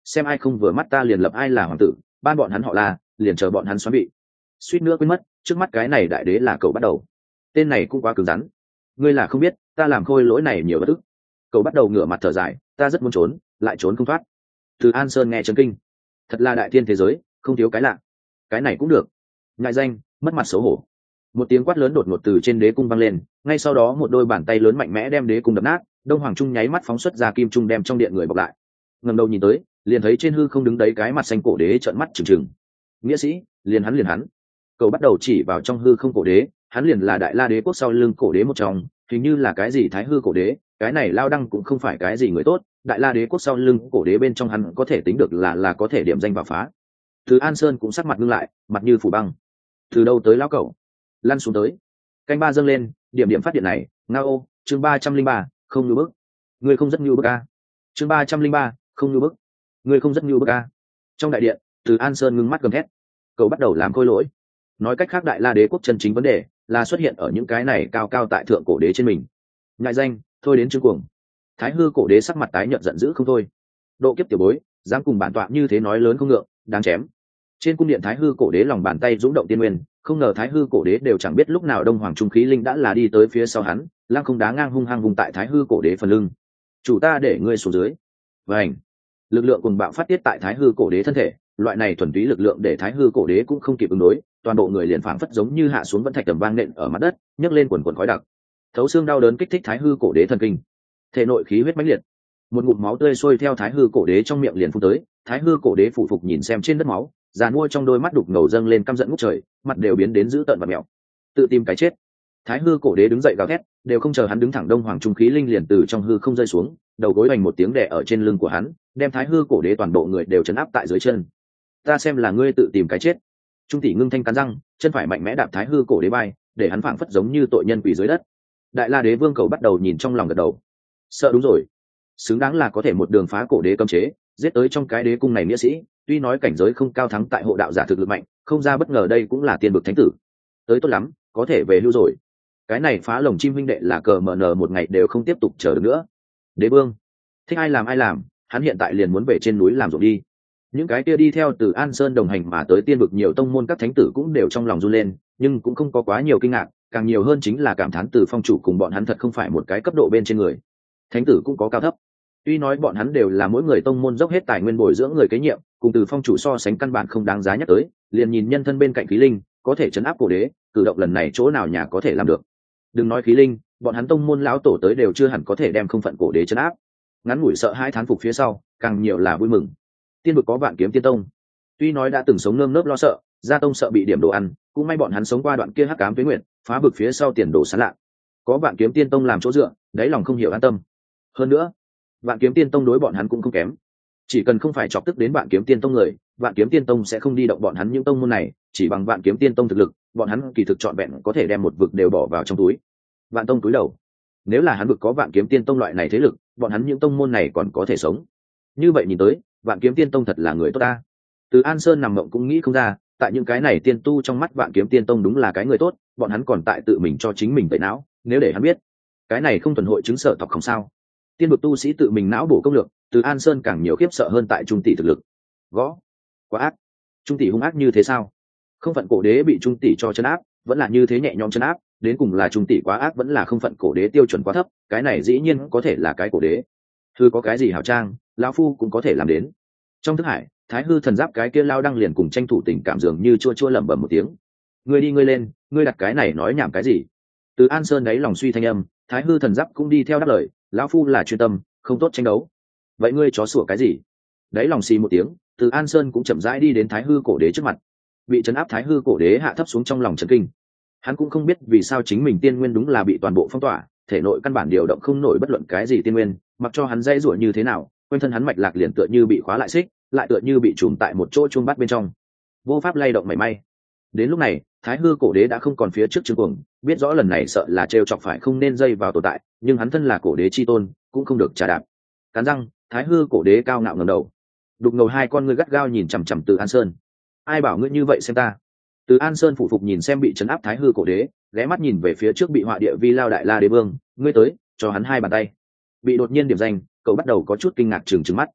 xem ai không vừa mắt ta liền lập ai là hoàng tử, ban bọn hắn họ là liền chờ bọn hắn xoắn bị. Suýt nữa quên mất, trước mắt cái này đại đế là cậu bắt đầu. Tên này cũng quá cứng rắn. Ngươi là không biết, ta làm khôi lỗi này nhiều bất ức. Cậu bắt đầu ngửa mặt thở dài, ta rất muốn trốn, lại trốn không thoát. Từ An Sơn nghe chấn kinh. Thật là đại thiên thế giới, không thiếu cái lạ. Cái này cũng được. Ngại danh, mất mặt xấu hổ. Một tiếng quát lớn đột ngột từ trên đế cung vang lên, ngay sau đó một đôi bàn tay lớn mạnh mẽ đem đế cung đập nát. Đông Hoàng Trung nháy mắt phóng xuất ra kim trung đem trong điện người bọc lại. Ngẩng đầu nhìn tới, liền thấy trên hư không đứng đấy cái mặt xanh cổ đế trợn mắt trừng trừng. Nghĩa sĩ, liền hắn liền hắn. Cậu bắt đầu chỉ vào trong hư không cổ đế, hắn liền là đại la đế quốc sau lưng cổ đế một trong, hình như là cái gì thái hư cổ đế, cái này lao đăng cũng không phải cái gì người tốt, đại la đế quốc sau lưng cổ đế bên trong hắn có thể tính được là là có thể điểm danh vào phá. Từ An Sơn cũng sắc mặt ngưng lại, mặt như phủ băng. Từ đâu tới lão cậu? Lăn xuống tới. Canh ba dâng lên, điểm điểm phát điện này, ngao, chương ba trăm linh ba, không như bức. Ngươi không rất như bức a. Chương ba trăm linh ba, không như bức. Ngươi không rất như bức a. Trong đại điện, Từ An Sơn ngưng mắt gầm thét. Cậu bắt đầu làm khôi lỗi. Nói cách khác đại la đế quốc chân chính vấn đề là xuất hiện ở những cái này cao cao tại thượng cổ đế trên mình. Ngại danh, thôi đến chương cuồng. Thái hư cổ đế sắc mặt tái nhợt giận dữ không thôi. Độ kiếp tiểu bối, dám cùng bản tọa như thế nói lớn không ngượng, đáng chém. Trên cung điện thái hư cổ đế lòng bàn tay dũng động tiên nguyên, không ngờ thái hư cổ đế đều chẳng biết lúc nào đông hoàng trung khí linh đã là đi tới phía sau hắn, lăng không đá ngang hung hăng vùng tại thái hư cổ đế phần lưng. Chủ ta để ngươi xuống dưới. Vành. Lực lượng cùng bạo phát tiết tại thái hư cổ đế thân thể, loại này thuần túy lực lượng để thái hư cổ đế cũng không kịp ứng đối, toàn bộ người liền phảng phất giống như hạ xuống vẫn thạch tầm vang nện ở mặt đất, nhấc lên quần quần khói đặc. Thấu xương đau đớn kích thích thái hư cổ đế thần kinh, thể nội khí huyết mãnh liệt, một ngụm máu tươi sôi theo thái hư cổ đế trong miệng liền phun tới. Thái hư cổ đế phụ phục nhìn xem trên đất máu, già mua trong đôi mắt đục ngầu dâng lên căm giận ngút trời, mặt đều biến đến dữ tợn và mèo, tự tìm cái chết. Thái hư cổ đế đứng dậy gào thét, đều không chờ hắn đứng thẳng đông hoàng trung khí linh liền từ trong hư không rơi xuống, đầu gối hoành một tiếng đè ở trên lưng của hắn, đem thái hư cổ đế toàn bộ người đều chấn áp tại dưới chân. Ta xem là ngươi tự tìm cái chết. Trung tỷ ngưng thanh cắn răng, chân phải mạnh mẽ đạp thái hư cổ đế bay, để hắn phảng phất giống như tội nhân quỳ dưới đất. Đại la đế vương cầu bắt đầu nhìn trong lòng gật đầu, sợ đúng rồi, xứng đáng là có thể một đường phá cổ đế cấm chế, giết tới trong cái đế cung này nghĩa sĩ. Tuy nói cảnh giới không cao thắng tại hộ đạo giả thực lực mạnh, không ra bất ngờ đây cũng là tiên bực thánh tử. Tới tốt lắm, có thể về hưu rồi. Cái này phá lồng chim huynh đệ là cờ mờ nờ một ngày đều không tiếp tục chờ được nữa. Đế vương thích ai làm ai làm, hắn hiện tại liền muốn về trên núi làm ruộng đi. Những cái kia đi theo từ An Sơn đồng hành mà tới tiên vực nhiều tông môn các thánh tử cũng đều trong lòng run lên, nhưng cũng không có quá nhiều kinh ngạc, càng nhiều hơn chính là cảm thán từ phong chủ cùng bọn hắn thật không phải một cái cấp độ bên trên người. Thánh tử cũng có cao thấp, tuy nói bọn hắn đều là mỗi người tông môn dốc hết tài nguyên bồi dưỡng người kế nhiệm, cùng từ phong chủ so sánh căn bản không đáng giá nhắc tới. Liền nhìn nhân thân bên cạnh khí linh có thể chấn áp cổ đế, cử động lần này chỗ nào nhà có thể làm được. Đừng nói khí linh, bọn hắn tông môn lão tổ tới đều chưa hẳn có thể đem không phận cổ đế chấn áp. Ngắn ngủi sợ hai thán phục phía sau, càng nhiều là vui mừng. Tiên vực có Vạn Kiếm Tiên Tông, tuy nói đã từng sống nơm nớp lo sợ, gia tông sợ bị điểm đồ ăn, cũng may bọn hắn sống qua đoạn kia hắc ám tuế nguyệt, phá vực phía sau tiền đồ sáng lạ. Có Vạn Kiếm Tiên Tông làm chỗ dựa, đáy lòng không hiểu an tâm. Hơn nữa, Vạn Kiếm Tiên Tông đối bọn hắn cũng không kém, chỉ cần không phải chọc tức đến Vạn Kiếm Tiên Tông người, Vạn Kiếm Tiên Tông sẽ không đi động bọn hắn những tông môn này. Chỉ bằng Vạn Kiếm Tiên Tông thực lực, bọn hắn kỳ thực trọn vẹn có thể đem một vực đều bỏ vào trong túi. Vạn Tông túi đầu, nếu là hắn vực có Vạn Kiếm Tiên Tông loại này thế lực, bọn hắn những tông môn này còn có thể sống. Như vậy nhìn tới, Vạn Kiếm Tiên Tông thật là người tốt ta. Từ An Sơn nằm mộng cũng nghĩ không ra, tại những cái này tiên tu trong mắt Vạn Kiếm Tiên Tông đúng là cái người tốt, bọn hắn còn tại tự mình cho chính mình tẩy não. Nếu để hắn biết, cái này không thuần hội chứng sợ tộc không sao. Tiên vực tu sĩ tự mình não bổ công lược, Từ An Sơn càng nhiều khiếp sợ hơn tại trung tỷ thực lực. Gõ, quá ác. Trung tỷ hung ác như thế sao? Không phận cổ đế bị trung tỷ cho chân áp, vẫn là như thế nhẹ nhõm chân áp, đến cùng là trung tỷ quá ác vẫn là không phận cổ đế tiêu chuẩn quá thấp, cái này dĩ nhiên có thể là cái cổ đế. Thư có cái gì hào trang, lão phu cũng có thể làm đến. Trong thức hải, Thái hư thần giáp cái kia lao đăng liền cùng tranh thủ tình cảm dường như chua chua lẩm bẩm một tiếng. Ngươi đi ngươi lên, ngươi đặt cái này nói nhảm cái gì? Từ An Sơn đáy lòng suy thanh âm, Thái hư thần giáp cũng đi theo đáp lời, lão phu là chuyên tâm, không tốt tranh đấu. Vậy ngươi chó sủa cái gì? Đáy lòng xì một tiếng, Từ An Sơn cũng chậm rãi đi đến Thái hư cổ đế trước mặt. Bị trấn áp Thái hư cổ đế hạ thấp xuống trong lòng chấn kinh. Hắn cũng không biết vì sao chính mình tiên nguyên đúng là bị toàn bộ phong tỏa, thể nội căn bản điều động không nổi bất luận cái gì tiên nguyên, mặc cho hắn dây rủa như thế nào, quanh thân hắn mạch lạc liền tựa như bị khóa lại xích, lại tựa như bị trùm tại một chỗ chuông bắt bên trong, vô pháp lay động mảy may. Đến lúc này, Thái hư cổ đế đã không còn phía trước trương cuồng, biết rõ lần này sợ là trêu chọc phải không nên dây vào tồn tại, nhưng hắn thân là cổ đế chi tôn, cũng không được trà đạp. Cắn răng, Thái hư cổ đế cao ngạo ngẩng đầu, đục ngầu hai con ngươi gắt gao nhìn chằm chằm Từ An Sơn. Ai bảo ngươi như vậy xem ta? Từ An Sơn phụ phục nhìn xem bị trấn áp Thái hư cổ đế, ghé mắt nhìn về phía trước bị họa địa vi lao đại la đế vương, ngươi tới, cho hắn hai bàn tay. Bị đột nhiên điểm danh, cậu bắt đầu có chút kinh ngạc trừng trừng mắt.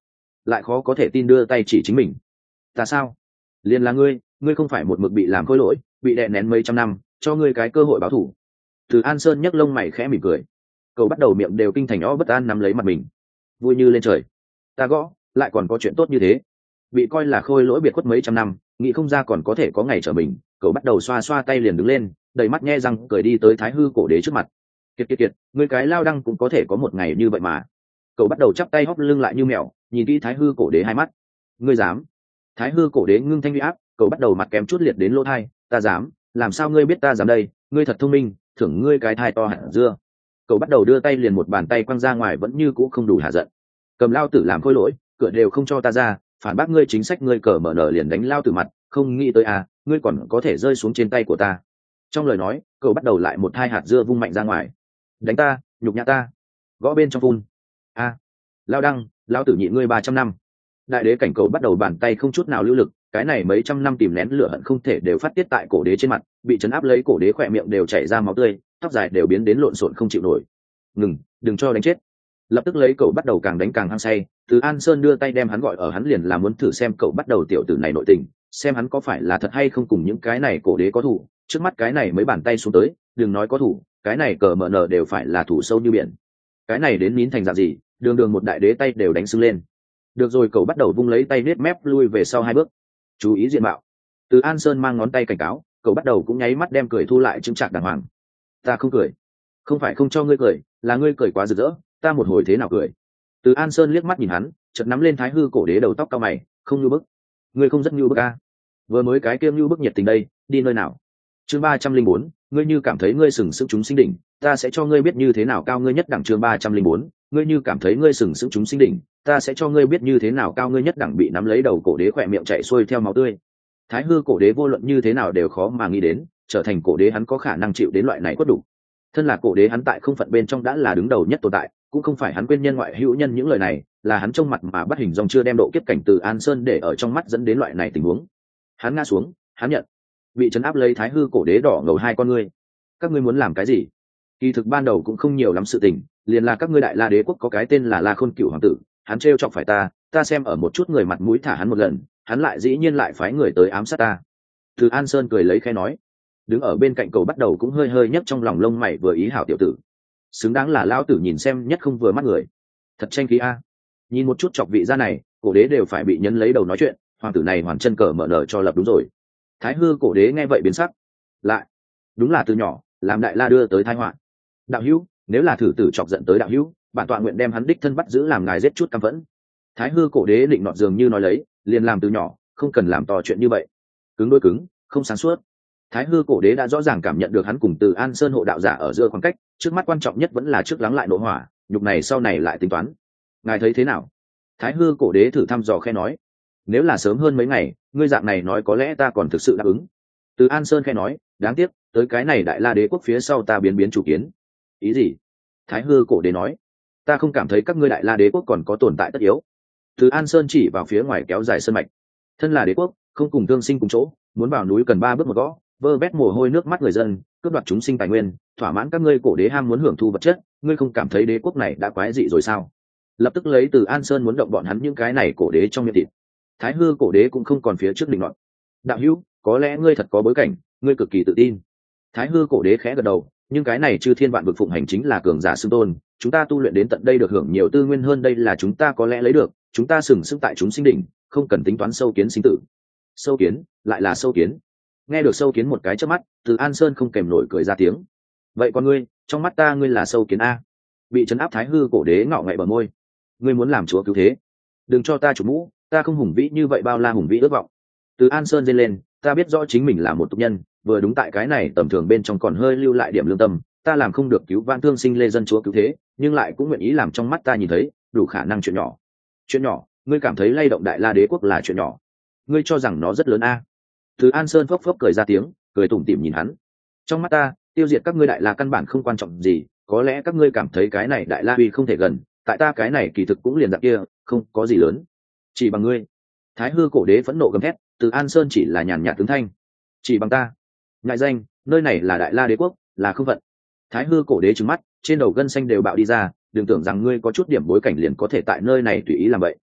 lại khó có thể tin đưa tay chỉ chính mình. Ta sao? Liền là ngươi, ngươi không phải một mực bị làm khôi lỗi, bị đè nén mấy trăm năm, cho ngươi cái cơ hội báo thù. Từ An Sơn nhấc lông mày khẽ mỉm cười. Cậu bắt đầu miệng đều kinh thành ó bất an nắm lấy mặt mình, vui như lên trời. Ta gõ, lại còn có chuyện tốt như thế. Bị coi là khôi lỗi biệt khuất mấy trăm năm, nghĩ không ra còn có thể có ngày trở mình. Cậu bắt đầu xoa xoa tay liền đứng lên, đầy mắt nhe răng cười đi tới Thái Hư cổ đế trước mặt. Kiệt kiệt kiệt, ngươi cái lao đăng cũng có thể có một ngày như vậy mà. Cậu bắt đầu chắp tay hóp lưng lại như mèo, nhìn kỹ Thái Hư cổ đế hai mắt. Ngươi dám? Thái Hư cổ đế ngưng thanh uy áp, cậu bắt đầu mặt kém chút liệt đến lỗ thai. Ta dám? Làm sao ngươi biết ta dám đây? Ngươi thật thông minh, thưởng ngươi cái thai to hẳn dưa. Cậu bắt đầu đưa tay liền một bàn tay quăng ra ngoài, vẫn như cũ không đủ hạ giận. Cầm lao tử làm khôi lỗi, cửa đều không cho ta ra, phản bác ngươi chính sách, ngươi cờ mở nở liền đánh lao tử mặt, không nghĩ tới à, ngươi còn có thể rơi xuống trên tay của ta. Trong lời nói, cậu bắt đầu lại một hai hạt dưa vung mạnh ra ngoài. Đánh ta, nhục nhã ta, gõ bên trong phun. A, à, lao đăng, lao tử nhịn ngươi ba trăm năm. Đại đế cảnh cậu bắt đầu bàn tay không chút nào lưu lực, cái này mấy trăm năm tìm nén lửa hận không thể đều phát tiết tại cổ đế trên mặt, bị chấn áp lấy cổ đế khỏe miệng đều chảy ra máu tươi, tóc dài đều biến đến lộn xộn không chịu nổi. Ngừng, đừng cho đánh chết. Lập tức lấy cậu bắt đầu càng đánh càng hăng say. Từ An Sơn đưa tay đem hắn gọi ở, hắn liền là muốn thử xem cậu bắt đầu tiểu tử này nội tình, xem hắn có phải là thật hay không cùng những cái này cổ đế có thủ. Trước mắt cái này mấy bàn tay xuống tới, đừng nói có thủ, cái này cờ mở nở đều phải là thủ sâu như biển. Cái này đến nín thành dạng gì, đường đường một đại đế tay đều đánh sưng lên. Được rồi, cậu bắt đầu vung lấy tay nết mép lui về sau hai bước. Chú ý diện mạo. Từ An Sơn mang ngón tay cảnh cáo, cậu bắt đầu cũng nháy mắt đem cười thu lại chứng trạng đàng hoàng. Ta không cười. Không phải không cho ngươi cười, là ngươi cười quá rực rỡ, ta một hồi thế nào cười. Từ An Sơn liếc mắt nhìn hắn, chợt nắm lên Thái Hư cổ đế đầu tóc cao mày, không như bức. Ngươi không rất như bức a? Vừa mới cái kiêm như bức nhiệt tình đây, đi nơi nào? Chương ba trăm linh bốn, ngươi như cảm thấy ngươi sừng sững chúng sinh đỉnh, ta sẽ cho ngươi biết như thế nào cao ngươi nhất đẳng. Chương ba trăm linh bốn, ngươi như cảm thấy ngươi sừng sững chúng sinh đỉnh, ta sẽ cho ngươi biết như thế nào cao ngươi nhất đẳng. Bị nắm lấy đầu cổ đế khỏe miệng chảy xuôi theo máu tươi. Thái Hư cổ đế vô luận như thế nào đều khó mà nghĩ đến, trở thành cổ đế hắn có khả năng chịu đến loại này quất đủ. Thân là cổ đế hắn tại không phận bên trong đã là đứng đầu nhất tồn tại, cũng không phải hắn quên nhân ngoại hữu nhân những lời này, là hắn trông mặt mà bắt hình dong chưa đem độ kiếp cảnh Từ An Sơn để ở trong mắt dẫn đến loại này tình huống. Hắn ngã xuống, hắn nhận bị trấn áp lấy Thái Hư cổ đế đỏ ngầu hai con ngươi. Các ngươi muốn làm cái gì? Kỳ thực ban đầu cũng không nhiều lắm sự tình, liền là các ngươi Đại La đế quốc có cái tên là La Khôn Cửu hoàng tử, hắn trêu chọc phải ta, ta xem ở một chút người mặt mũi thả hắn một lần, hắn lại dĩ nhiên lại phái người tới ám sát ta. Từ An Sơn cười lấy khẽ nói. Đứng ở bên cạnh cậu bắt đầu cũng hơi hơi nhấc trong lòng lông mày, vừa ý hảo tiểu tử, xứng đáng là lão tử nhìn xem nhất không vừa mắt người. Thật tranh khí a. Nhìn một chút chọc vị gia này, cổ đế đều phải bị nhấn lấy đầu nói chuyện, hoàng tử này hoàn chân cờ mở nở cho lập đúng rồi. Thái Hư cổ đế nghe vậy biến sắc, lại đúng là từ nhỏ làm Đại La đưa tới tai họa. Đạo hữu, nếu là thử tử chọc giận tới đạo hữu, bản tọa nguyện đem hắn đích thân bắt giữ làm ngài giết chút căm phẫn. Thái Hư cổ đế định nọt dường như nói lấy, liền làm từ nhỏ, không cần làm to chuyện như vậy. Cứng đôi cứng, không sáng suốt. Thái Hư cổ đế đã rõ ràng cảm nhận được hắn cùng Từ An Sơn hộ đạo giả ở giữa khoảng cách, trước mắt quan trọng nhất vẫn là trước lắng lại nộ hỏa, nhục này sau này lại tính toán. Ngài thấy thế nào? Thái Hư cổ đế thử thăm dò khe nói. Nếu là sớm hơn mấy ngày, ngươi dạng này nói có lẽ ta còn thực sự đáp ứng. Từ An Sơn khe nói, đáng tiếc, tới cái này Đại La đế quốc phía sau ta biến biến chủ kiến. Ý gì? Thái Hư cổ đế nói, ta không cảm thấy các ngươi Đại La đế quốc còn có tồn tại tất yếu. Từ An Sơn chỉ vào phía ngoài kéo dài sơn mạch. Thân là đế quốc, không cùng tương sinh cùng chỗ, muốn vào núi cần ba bước một gõ, vơ vét mồ hôi nước mắt người dân, cướp đoạt chúng sinh tài nguyên, thỏa mãn các ngươi cổ đế ham muốn hưởng thu vật chất, ngươi không cảm thấy đế quốc này đã quái dị rồi sao? Lập tức lấy Từ An Sơn muốn động bọn hắn những cái này cổ đế trong miệng thịt. Thái Hư cổ đế cũng không còn phía trước định luận. Đạo hữu, có lẽ ngươi thật có bối cảnh, ngươi cực kỳ tự tin. Thái Hư cổ đế khẽ gật đầu, nhưng cái này chư thiên vạn vực phụng hành chính là cường giả xưng tôn, chúng ta tu luyện đến tận đây được hưởng nhiều tư nguyên hơn, đây là chúng ta có lẽ lấy được, chúng ta sừng sững tại chúng sinh đỉnh, không cần tính toán sâu kiến sinh tử. Sâu kiến, lại là sâu kiến. Nghe được sâu kiến một cái chớp mắt, Từ An Sơn không kèm nổi cười ra tiếng. Vậy con ngươi, trong mắt ta ngươi là sâu kiến a? Bị trấn áp Thái Hư cổ đế ngạo nghễ bờ môi. Ngươi muốn làm chúa cứu thế? Đừng cho ta chủ mũ, ta không hùng vĩ như vậy, bao la hùng vĩ ước vọng. Từ An Sơn giơ lên, ta biết rõ chính mình là một tục nhân, vừa đúng tại cái này tầm thường bên trong còn hơi lưu lại điểm lương tâm, ta làm không được cứu vãn thương sinh lê dân chúa cứu thế, nhưng lại cũng nguyện ý làm trong mắt ta nhìn thấy, đủ khả năng chuyện nhỏ. Chuyện nhỏ, ngươi cảm thấy lay động Đại La đế quốc là chuyện nhỏ? Ngươi cho rằng nó rất lớn a? Từ An Sơn phốc phốc cười ra tiếng, cười tủm tỉm nhìn hắn. Trong mắt ta, tiêu diệt các ngươi Đại La căn bản không quan trọng gì, có lẽ các ngươi cảm thấy cái này Đại La uy không thể gần, tại ta cái này kỳ thực cũng liền dạng kia, không có gì lớn. Chỉ bằng ngươi. Thái Hư cổ đế phẫn nộ gầm thét, Từ An Sơn chỉ là nhàn nhạt tướng thanh. Chỉ bằng ta? Ngại danh, nơi này là Đại La đế quốc, là không vận. Thái Hư cổ đế trừng mắt, trên đầu gân xanh đều bạo đi ra, đừng tưởng rằng ngươi có chút điểm bối cảnh liền có thể tại nơi này tùy ý làm vậy.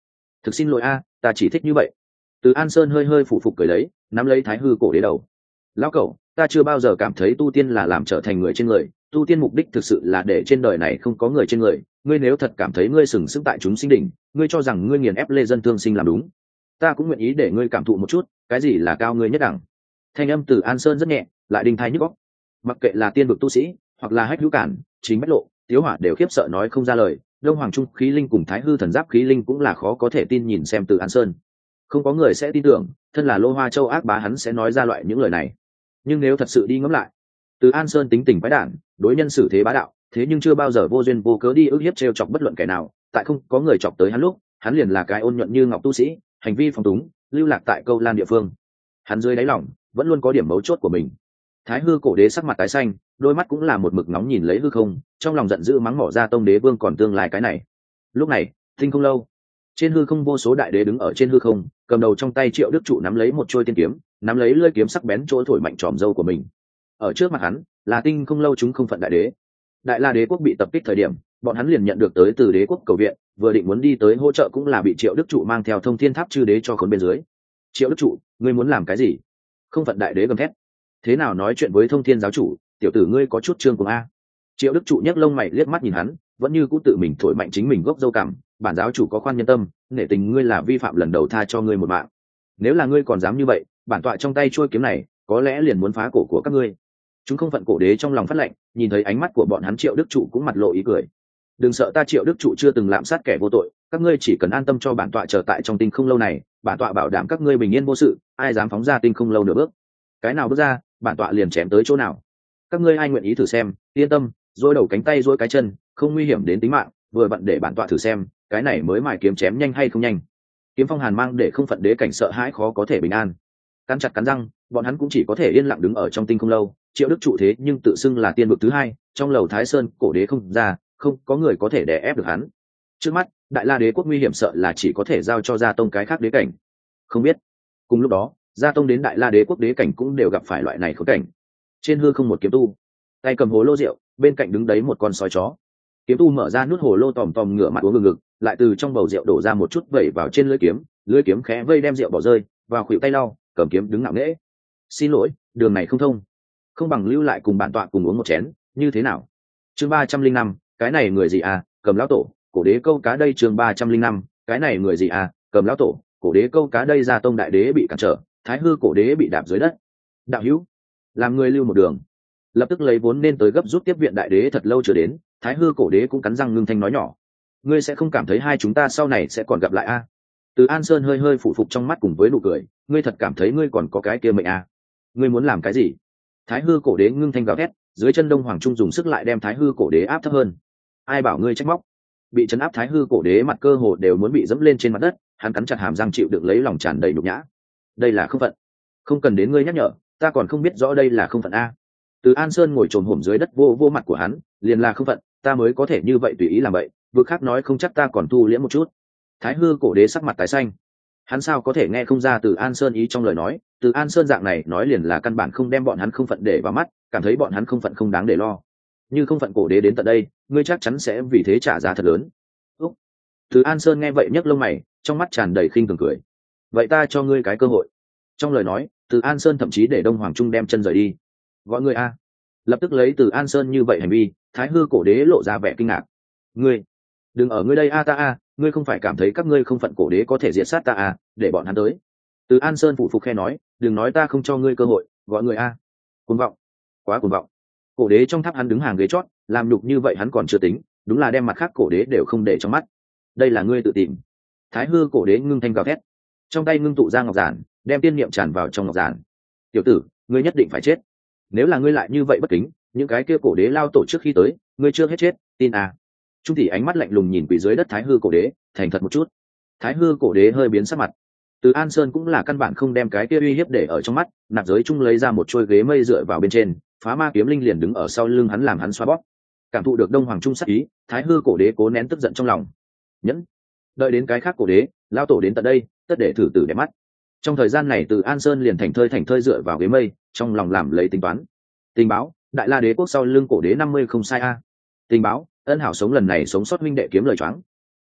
thực xin lỗi a, ta chỉ thích như vậy. Từ An Sơn hơi hơi phủ phục cười lấy, nắm lấy thái hư cổ đế đầu. Lão cẩu, ta chưa bao giờ cảm thấy tu tiên là làm trở thành người trên người, tu tiên mục đích thực sự là để trên đời này không có người trên người. Ngươi nếu thật cảm thấy ngươi sừng sững tại chúng sinh đỉnh, ngươi cho rằng ngươi nghiền ép lê dân thương sinh làm đúng, ta cũng nguyện ý để ngươi cảm thụ một chút cái gì là cao ngươi nhất đẳng. Thanh âm Từ An Sơn rất nhẹ, lại đinh thai nhức óc. Mặc kệ là tiên vực tu sĩ hoặc là hách hữu cản, chính bách lộ, tiếu hỏa đều khiếp sợ nói không ra lời. Đông Hoàng Trung khí linh cùng Thái Hư thần giáp khí linh cũng là khó có thể tin nhìn xem Từ An Sơn. Không có người sẽ tin tưởng thân là Lô Hoa Châu ác bá hắn sẽ nói ra loại những lời này. Nhưng nếu thật sự đi ngẫm lại, Từ An Sơn tính tình quái đản, đối nhân xử thế bá đạo, thế nhưng chưa bao giờ vô duyên vô cớ đi ức hiếp trêu chọc bất luận kẻ nào. Tại không có người chọc tới hắn lúc, hắn liền là cái ôn nhuận như ngọc tu sĩ, hành vi phóng túng, lưu lạc tại câu lan địa phương. Hắn dưới đáy lòng vẫn luôn có điểm mấu chốt của mình. Thái Hư cổ đế sắc mặt tái xanh, đôi mắt cũng là một mực nóng nhìn lấy hư không, trong lòng giận dữ mắng mỏ ra tông đế vương còn tương lai cái này. Lúc này, tinh không lâu, trên hư không vô số đại đế đứng ở trên hư không, cầm đầu trong tay Triệu Đức Trụ nắm lấy một trôi tiên kiếm, nắm lấy lưỡi kiếm sắc bén chỗ thổi mạnh tròm râu của mình. Ở trước mặt hắn là tinh không lâu chúng không phận đại đế. Đại La đế quốc bị tập kích thời điểm, bọn hắn liền nhận được tới từ đế quốc cầu viện, vừa định muốn đi tới hỗ trợ cũng là bị Triệu Đức Trụ mang theo Thông Thiên Tháp chư đế cho khốn bên dưới. Triệu Đức Trụ, ngươi muốn làm cái gì? Không phận đại đế gầm thét. Thế nào nói chuyện với Thông Thiên giáo chủ, tiểu tử ngươi có chút trương cuồng a. Triệu Đức Trụ nhấc lông mày liếc mắt nhìn hắn, vẫn như cũ tự mình thổi mạnh chính mình gốc dâu cảm, bản giáo chủ có khoan nhân tâm, nể tình ngươi là vi phạm lần đầu tha cho ngươi một mạng. Nếu là ngươi còn dám như vậy, bản tọa trong tay chuôi kiếm này, có lẽ liền muốn phá cổ của các ngươi. Chúng không phận cổ đế trong lòng phát lạnh, nhìn thấy ánh mắt của bọn hắn Triệu Đức Trụ cũng mặt lộ ý cười. Đừng sợ ta Triệu Đức Trụ chưa từng lạm sát kẻ vô tội, các ngươi chỉ cần an tâm cho bản tọa chờ tại trong tinh không lâu này, bản tọa bảo đảm các ngươi bình yên vô sự, ai dám phóng ra tinh không lâu nửa bước, cái nào bước ra, bản tọa liền chém tới chỗ nào. Các ngươi ai nguyện ý thử xem, yên tâm, dôi đầu cánh tay dôi cái chân, không nguy hiểm đến tính mạng, vừa vặn để bản tọa thử xem, cái này mới mài kiếm chém nhanh hay không nhanh. Kiếm phong hàn mang để không phận đế cảnh sợ hãi khó có thể bình an. Cắn chặt cắn răng, bọn hắn cũng chỉ có thể yên lặng đứng ở trong tinh không lâu. Triệu Đức Trụ thế nhưng tự xưng là tiên vực thứ hai, trong lầu Thái Sơn cổ đế không ra, không có người có thể đè ép được hắn. Trước mắt, Đại La đế quốc nguy hiểm sợ là chỉ có thể giao cho Gia Tông cái khác đế cảnh. Không biết. Cùng lúc đó, Gia Tông đến Đại La đế quốc đế cảnh cũng đều gặp phải loại này khốn cảnh. Trên hư không một kiếm tu, tay cầm hồ lô rượu, bên cạnh đứng đấy một con sói chó. Kiếm tu mở ra nút hồ lô tòm tòm ngửa mặt uống ngực ngực, lại từ trong bầu rượu đổ ra một chút vẩy vào trên lưỡi kiếm, lưỡi kiếm khẽ vây đem rượu bỏ rơi, vào khuỷu tay lau, cầm kiếm đứng ngạo nghễ. Xin lỗi, đường này không thông, không bằng lưu lại cùng bản tọa cùng uống một chén, như thế nào? Chương ba trăm linh năm, cái này người gì à? Cầm lão tổ, cổ đế câu cá đây. Chương ba trăm linh năm, cái này người gì à? Cầm lão tổ, cổ đế câu cá đây. Gia Tông đại đế bị cản trở, Thái Hư cổ đế bị đạp dưới đất. Đạo hữu, làm người lưu một đường. Lập tức lấy vốn nên tới gấp rút tiếp viện đại đế thật lâu chưa đến, Thái Hư cổ đế cũng cắn răng ngưng thanh nói nhỏ. Ngươi sẽ không cảm thấy hai chúng ta sau này sẽ còn gặp lại a? À? Từ An Sơn hơi hơi phụ phục trong mắt cùng với nụ cười, ngươi thật cảm thấy ngươi còn có cái kia mệnh à? Ngươi muốn làm cái gì? Thái Hư cổ đế ngưng thanh gào thét, dưới chân Đông Hoàng Trung dùng sức lại đem Thái Hư cổ đế áp thấp hơn. Ai bảo ngươi trách móc? Bị chấn áp Thái Hư cổ đế mặt cơ hồ đều muốn bị dẫm lên trên mặt đất, hắn cắn chặt hàm răng chịu đựng lấy lòng tràn đầy nhục nhã. Đây là không phận, không cần đến ngươi nhắc nhở, ta còn không biết rõ đây là không phận a. Từ An Sơn ngồi trồm hổm dưới đất vô vô mặt của hắn, liền là không phận, ta mới có thể như vậy tùy ý làm vậy, vực khác nói không chắc ta còn thu liễm một chút. Thái Hư cổ đế sắc mặt tái xanh, hắn sao có thể nghe không ra Từ An Sơn ý trong lời nói. Từ An Sơn dạng này nói liền là căn bản không đem bọn hắn không phận để vào mắt, cảm thấy bọn hắn không phận không đáng để lo. Như không phận cổ đế đến tận đây, ngươi chắc chắn sẽ vì thế trả giá thật lớn. Úc. Từ An Sơn nghe vậy nhấc lông mày, trong mắt tràn đầy khinh thường cười. Vậy ta cho ngươi cái cơ hội. Trong lời nói, Từ An Sơn thậm chí để Đông Hoàng Trung đem chân rời đi. Gọi ngươi a. Lập tức lấy Từ An Sơn như vậy hành vi, Thái Hư cổ đế lộ ra vẻ kinh ngạc. Ngươi, đừng ở ngươi đây a ta a, ngươi không phải cảm thấy các ngươi không phận cổ đế có thể diệt sát ta à, để bọn hắn tới. Từ An Sơn phủ phục khe nói, đừng nói ta không cho ngươi cơ hội, gọi người a. Cuồng vọng, quá cuồng vọng. Cổ đế trong tháp hắn đứng hàng ghế chót, làm nhục như vậy hắn còn chưa tính, đúng là đem mặt khác cổ đế đều không để trong mắt. Đây là ngươi tự tìm. Thái Hư cổ đế ngưng thanh gào thét, trong tay ngưng tụ ra ngọc giản, đem tiên niệm tràn vào trong ngọc giản. Tiểu tử, ngươi nhất định phải chết. Nếu là ngươi lại như vậy bất kính, những cái kia cổ đế lao tổ trước khi tới, ngươi chưa hết chết, tin à? Trung thị ánh mắt lạnh lùng nhìn quỷ dưới đất Thái Hư cổ đế, thành thật một chút. Thái Hư cổ đế hơi biến sắc mặt. Từ An Sơn cũng là căn bản không đem cái kia uy hiếp để ở trong mắt, nạp giới trung lấy ra một chuôi ghế mây dựa vào bên trên, phá ma kiếm linh liền đứng ở sau lưng hắn làm hắn xoa bóp. Cảm thụ được Đông Hoàng Trung sát ý, Thái Hư cổ đế cố nén tức giận trong lòng. Nhẫn, đợi đến cái khác cổ đế, lao tổ đến tận đây, tất để thử tử để mắt. Trong thời gian này Từ An Sơn liền thành thơi thành thơi dựa vào ghế mây, trong lòng làm lấy tính toán. Tình báo, Đại La đế quốc sau lưng cổ đế năm mươi không sai a. Tình báo, Ân Hảo sống lần này sống sót minh đệ kiếm lời choáng.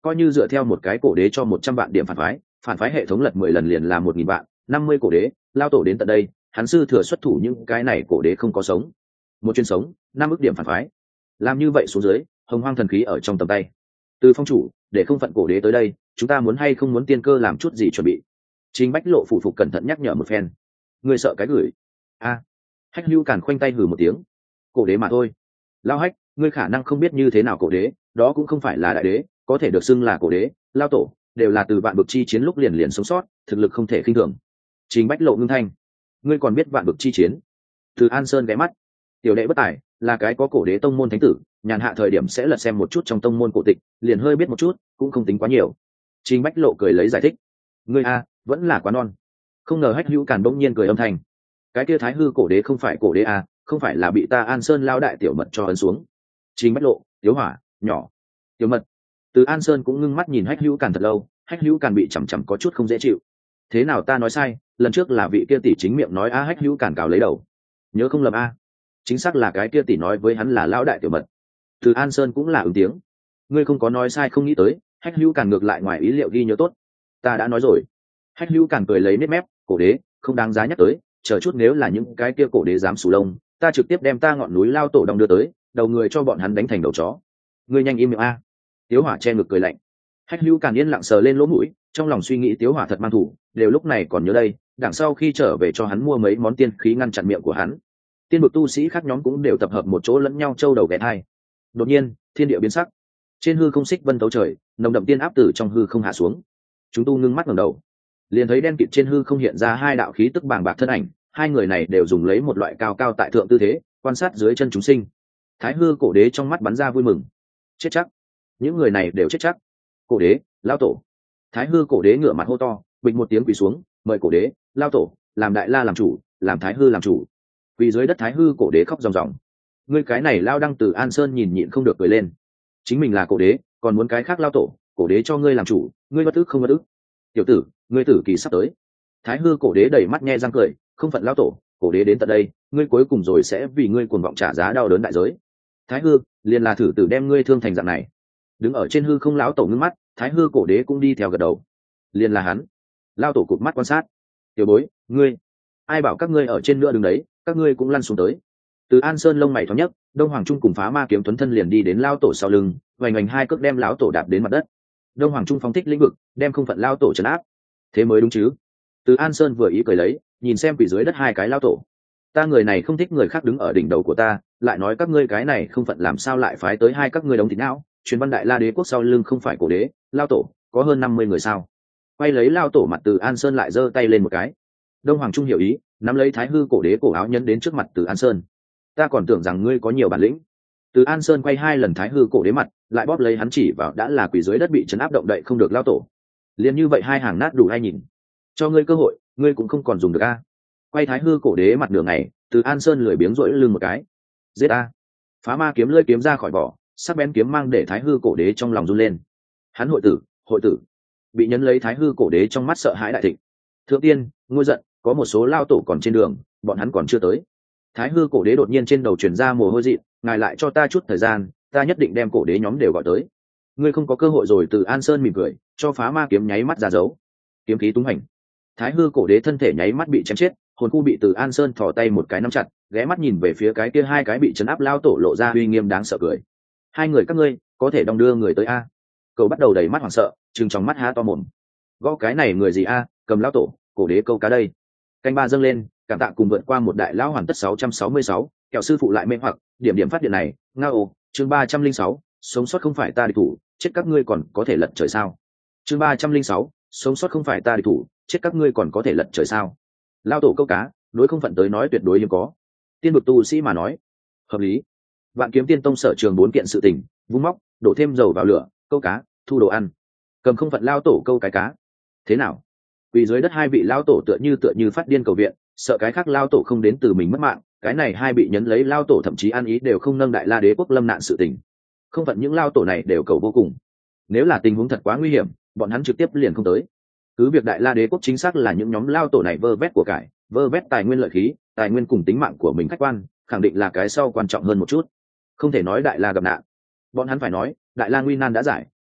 coi như dựa theo một cái cổ đế cho một trăm vạn điểm phản phái, phản phái hệ thống lật mười lần liền là một nghìn vạn, năm mươi cổ đế, lao tổ đến tận đây, hắn sư thừa xuất thủ những cái này cổ đế không có sống. Một chuyến sống, năm ức điểm phản phái. Làm như vậy xuống dưới, hồng hoang thần khí ở trong tầm tay. Từ phong chủ, để không phận cổ đế tới đây, chúng ta muốn hay không muốn tiên cơ làm chút gì chuẩn bị. Trình Bách Lộ phụ phục cẩn thận nhắc nhở một phen. Ngươi sợ cái gửi? A. Hách Hữu Càn khoanh tay hừ một tiếng. Cổ đế mà thôi. Lao Hách, ngươi khả năng không biết như thế nào cổ đế, đó cũng không phải là đại đế, có thể được xưng là cổ đế, lao tổ, đều là từ vạn bực chi chiến lúc liền liền sống sót, thực lực không thể khinh thường. Trình Bách Lộ ngưng thanh. Ngươi còn biết vạn bực chi chiến? Từ An Sơn ghé mắt. Tiểu đệ bất tài, là cái có cổ đế tông môn thánh tử, nhàn hạ thời điểm sẽ lật xem một chút trong tông môn cổ tịch, liền hơi biết một chút, cũng không tính quá nhiều. Trình Bách Lộ cười lấy giải thích. Ngươi a, vẫn là quá non. Không ngờ Hách Hữu Càn bỗng nhiên cười âm thanh. Cái kia Thái Hư cổ đế không phải cổ đế a, không phải là bị ta An Sơn lao đại tiểu mật cho ấn xuống. Trình Bách Lộ, Tiếu Hỏa, nhỏ, Tiểu Mật. Từ An Sơn cũng ngưng mắt nhìn Hách Hữu Càn thật lâu, Hách Hữu Càn bị chằm chằm có chút không dễ chịu. Thế nào ta nói sai, lần trước là vị kia tỷ chính miệng nói a Hách Hữu Càn cào lấy đầu. Nhớ không lầm a. Chính xác là cái kia tỷ nói với hắn là lão đại Tiểu Mật. Từ An Sơn cũng là ứng tiếng. Ngươi không có nói sai, không nghĩ tới, Hách Hữu Càn ngược lại ngoài ý liệu ghi nhớ tốt. Ta đã nói rồi. Hách Hữu Càn cười lấy nếp mép, cổ đế, không đáng giá nhắc tới, chờ chút nếu là những cái kia cổ đế dám sù lông, ta trực tiếp đem ta ngọn núi lao tổ đồng đưa tới, đầu người cho bọn hắn đánh thành đầu chó. Ngươi nhanh im miệng a. Tiếu Hỏa che ngực cười lạnh. Hách Hữu Càn yên lặng sờ lên lỗ mũi, trong lòng suy nghĩ Tiếu Hỏa thật mang thủ, đều lúc này còn nhớ đây, đằng sau khi trở về cho hắn mua mấy món tiên khí ngăn chặn miệng của hắn. Tiên vực tu sĩ khác nhóm cũng đều tập hợp một chỗ lẫn nhau châu đầu ghé hai. Đột nhiên, thiên địa biến sắc. Trên hư không xích vân tấu trời, nồng đậm tiên áp từ trong hư không hạ xuống. Chúng tu ngưng mắt ngẩng đầu, liền thấy đen kịt trên hư không hiện ra hai đạo khí tức bàng bạc thân ảnh, hai người này đều dùng lấy một loại cao cao tại thượng tư thế, quan sát dưới chân chúng sinh. Thái Hư cổ đế trong mắt bắn ra vui mừng. Chết chắc. Những người này đều chết chắc. Cổ đế, lao tổ. Thái Hư cổ đế ngửa mặt hô to, bịch một tiếng quỳ xuống, mời cổ đế, lao tổ, làm đại la làm chủ, làm Thái Hư làm chủ. Quỳ dưới đất Thái Hư cổ đế khóc ròng ròng. Ngươi cái này lao đăng từ An Sơn nhìn nhịn không được cười lên. Chính mình là cổ đế, còn muốn cái khác lao tổ, cổ đế cho ngươi làm chủ, ngươi bất ức không bất ức. Tiểu tử, ngươi tử kỳ sắp tới. Thái Hư cổ đế đầy mắt nhe răng cười, không phận lao tổ, cổ đế đến tận đây, ngươi cuối cùng rồi sẽ vì ngươi cuồng vọng trả giá đau đớn đại giới. Thái Hư, liền là thử tử đem ngươi thương thành dạng này. Đứng ở trên hư không lão tổ ngưng mắt, Thái Hư cổ đế cũng đi theo gật đầu. Liền là hắn. Lao tổ cụp mắt quan sát. Tiểu bối, ngươi, ai bảo các ngươi ở trên nữa đứng đấy, các ngươi cũng lăn xuống tới. Từ An Sơn lông mày thoáng nhấc, Đông Hoàng Trung cùng Phá Ma kiếm tuấn thân liền đi đến lao tổ sau lưng, vành vành hai cước đem lão tổ đạp đến mặt đất. Đông Hoàng Trung phóng thích lĩnh vực, đem không phận lao tổ trấn áp. Thế mới đúng chứ? Từ An Sơn vừa ý cười lấy, nhìn xem quỷ dưới đất hai cái lao tổ. Ta người này không thích người khác đứng ở đỉnh đầu của ta, lại nói các ngươi cái này không phận làm sao lại phái tới hai các ngươi đống thịt não. Truyền văn đại la đế quốc sau lưng không phải cổ đế, lao tổ, có hơn năm mươi người sao? Quay lấy lao tổ mặt Từ An Sơn lại giơ tay lên một cái. Đông Hoàng Trung hiểu ý, nắm lấy Thái Hư cổ đế cổ áo nhấn đến trước mặt Từ An Sơn. Ta còn tưởng rằng ngươi có nhiều bản lĩnh. Từ An Sơn quay hai lần Thái Hư cổ đế mặt, lại bóp lấy hắn chỉ vào đã là quỷ dưới đất bị chấn áp động đậy không được lao tổ. Liền như vậy hai hàng nát đủ hay nhìn. Cho ngươi cơ hội, ngươi cũng không còn dùng được a. Quay Thái Hư cổ đế mặt nửa ngày, Từ An Sơn lười biếng rỗi lưng một cái. Giết a. Phá Ma kiếm lưỡi kiếm ra khỏi vỏ, sắc bén kiếm mang để Thái Hư cổ đế trong lòng run lên. Hắn hội tử, hội tử. Bị nhấn lấy Thái Hư cổ đế trong mắt sợ hãi đại thịnh. Thượng tiên, ngôi giận, có một số lao tổ còn trên đường, bọn hắn còn chưa tới. Thái Hư cổ đế đột nhiên trên đầu truyền ra mồ hôi dị, ngài lại cho ta chút thời gian, ta nhất định đem cổ đế nhóm đều gọi tới. Ngươi không có cơ hội rồi. Từ An Sơn mỉm cười, cho Phá Ma kiếm nháy mắt ra dấu. Kiếm khí tung hành. Thái Hư cổ đế thân thể nháy mắt bị chém chết, hồn khu bị Từ An Sơn thò tay một cái nắm chặt, ghé mắt nhìn về phía cái kia hai cái bị chấn áp lao tổ lộ ra uy nghiêm đáng sợ cười. Hai người các ngươi, có thể đong đưa người tới a? Cậu bắt đầu đầy mắt hoảng sợ, trừng trong mắt há to mồm. Gõ cái này người gì a? Cầm lao tổ, cổ đế câu cá đây. Canh ba dâng lên, cảm tạ cùng vượt qua một đại lão hoàn tất sáu trăm sáu mươi sáu, kẹo sư phụ lại mê hoặc, điểm điểm phát điện này, ngao, chương ba trăm linh sáu, sống sót không phải ta địch thủ, chết các ngươi còn có thể lật trời sao? Chương ba trăm linh sáu, sống sót không phải ta địch thủ, chết các ngươi còn có thể lật trời sao? Lao tổ câu cá, đối không phận tới nói tuyệt đối hiếm có. Tiên vực tu sĩ mà nói, hợp lý. Vạn Kiếm Tiên Tông sở trường bốn kiện sự tình, vung móc, đổ thêm dầu vào lửa, câu cá, thu đồ ăn. Cầm không phận lao tổ câu cái cá. Thế nào? Vì dưới đất hai vị lao tổ tựa như tựa như phát điên cầu viện, sợ cái khác lao tổ không đến từ mình mất mạng, cái này hai bị nhấn lấy lao tổ thậm chí ăn ý đều không nâng đại la đế quốc lâm nạn sự tình. Không phận những lao tổ này đều cầu vô cùng. Nếu là tình huống thật quá nguy hiểm, bọn hắn trực tiếp liền không tới. Cứ việc đại la đế quốc chính xác là những nhóm lao tổ này vơ vét của cải, vơ vét tài nguyên lợi khí, tài nguyên cùng tính mạng của mình khách quan, khẳng định là cái sau quan trọng hơn một chút. Không thể nói đại la gặp nạn, bọn hắn phải nói đại la nguy nan đã giải,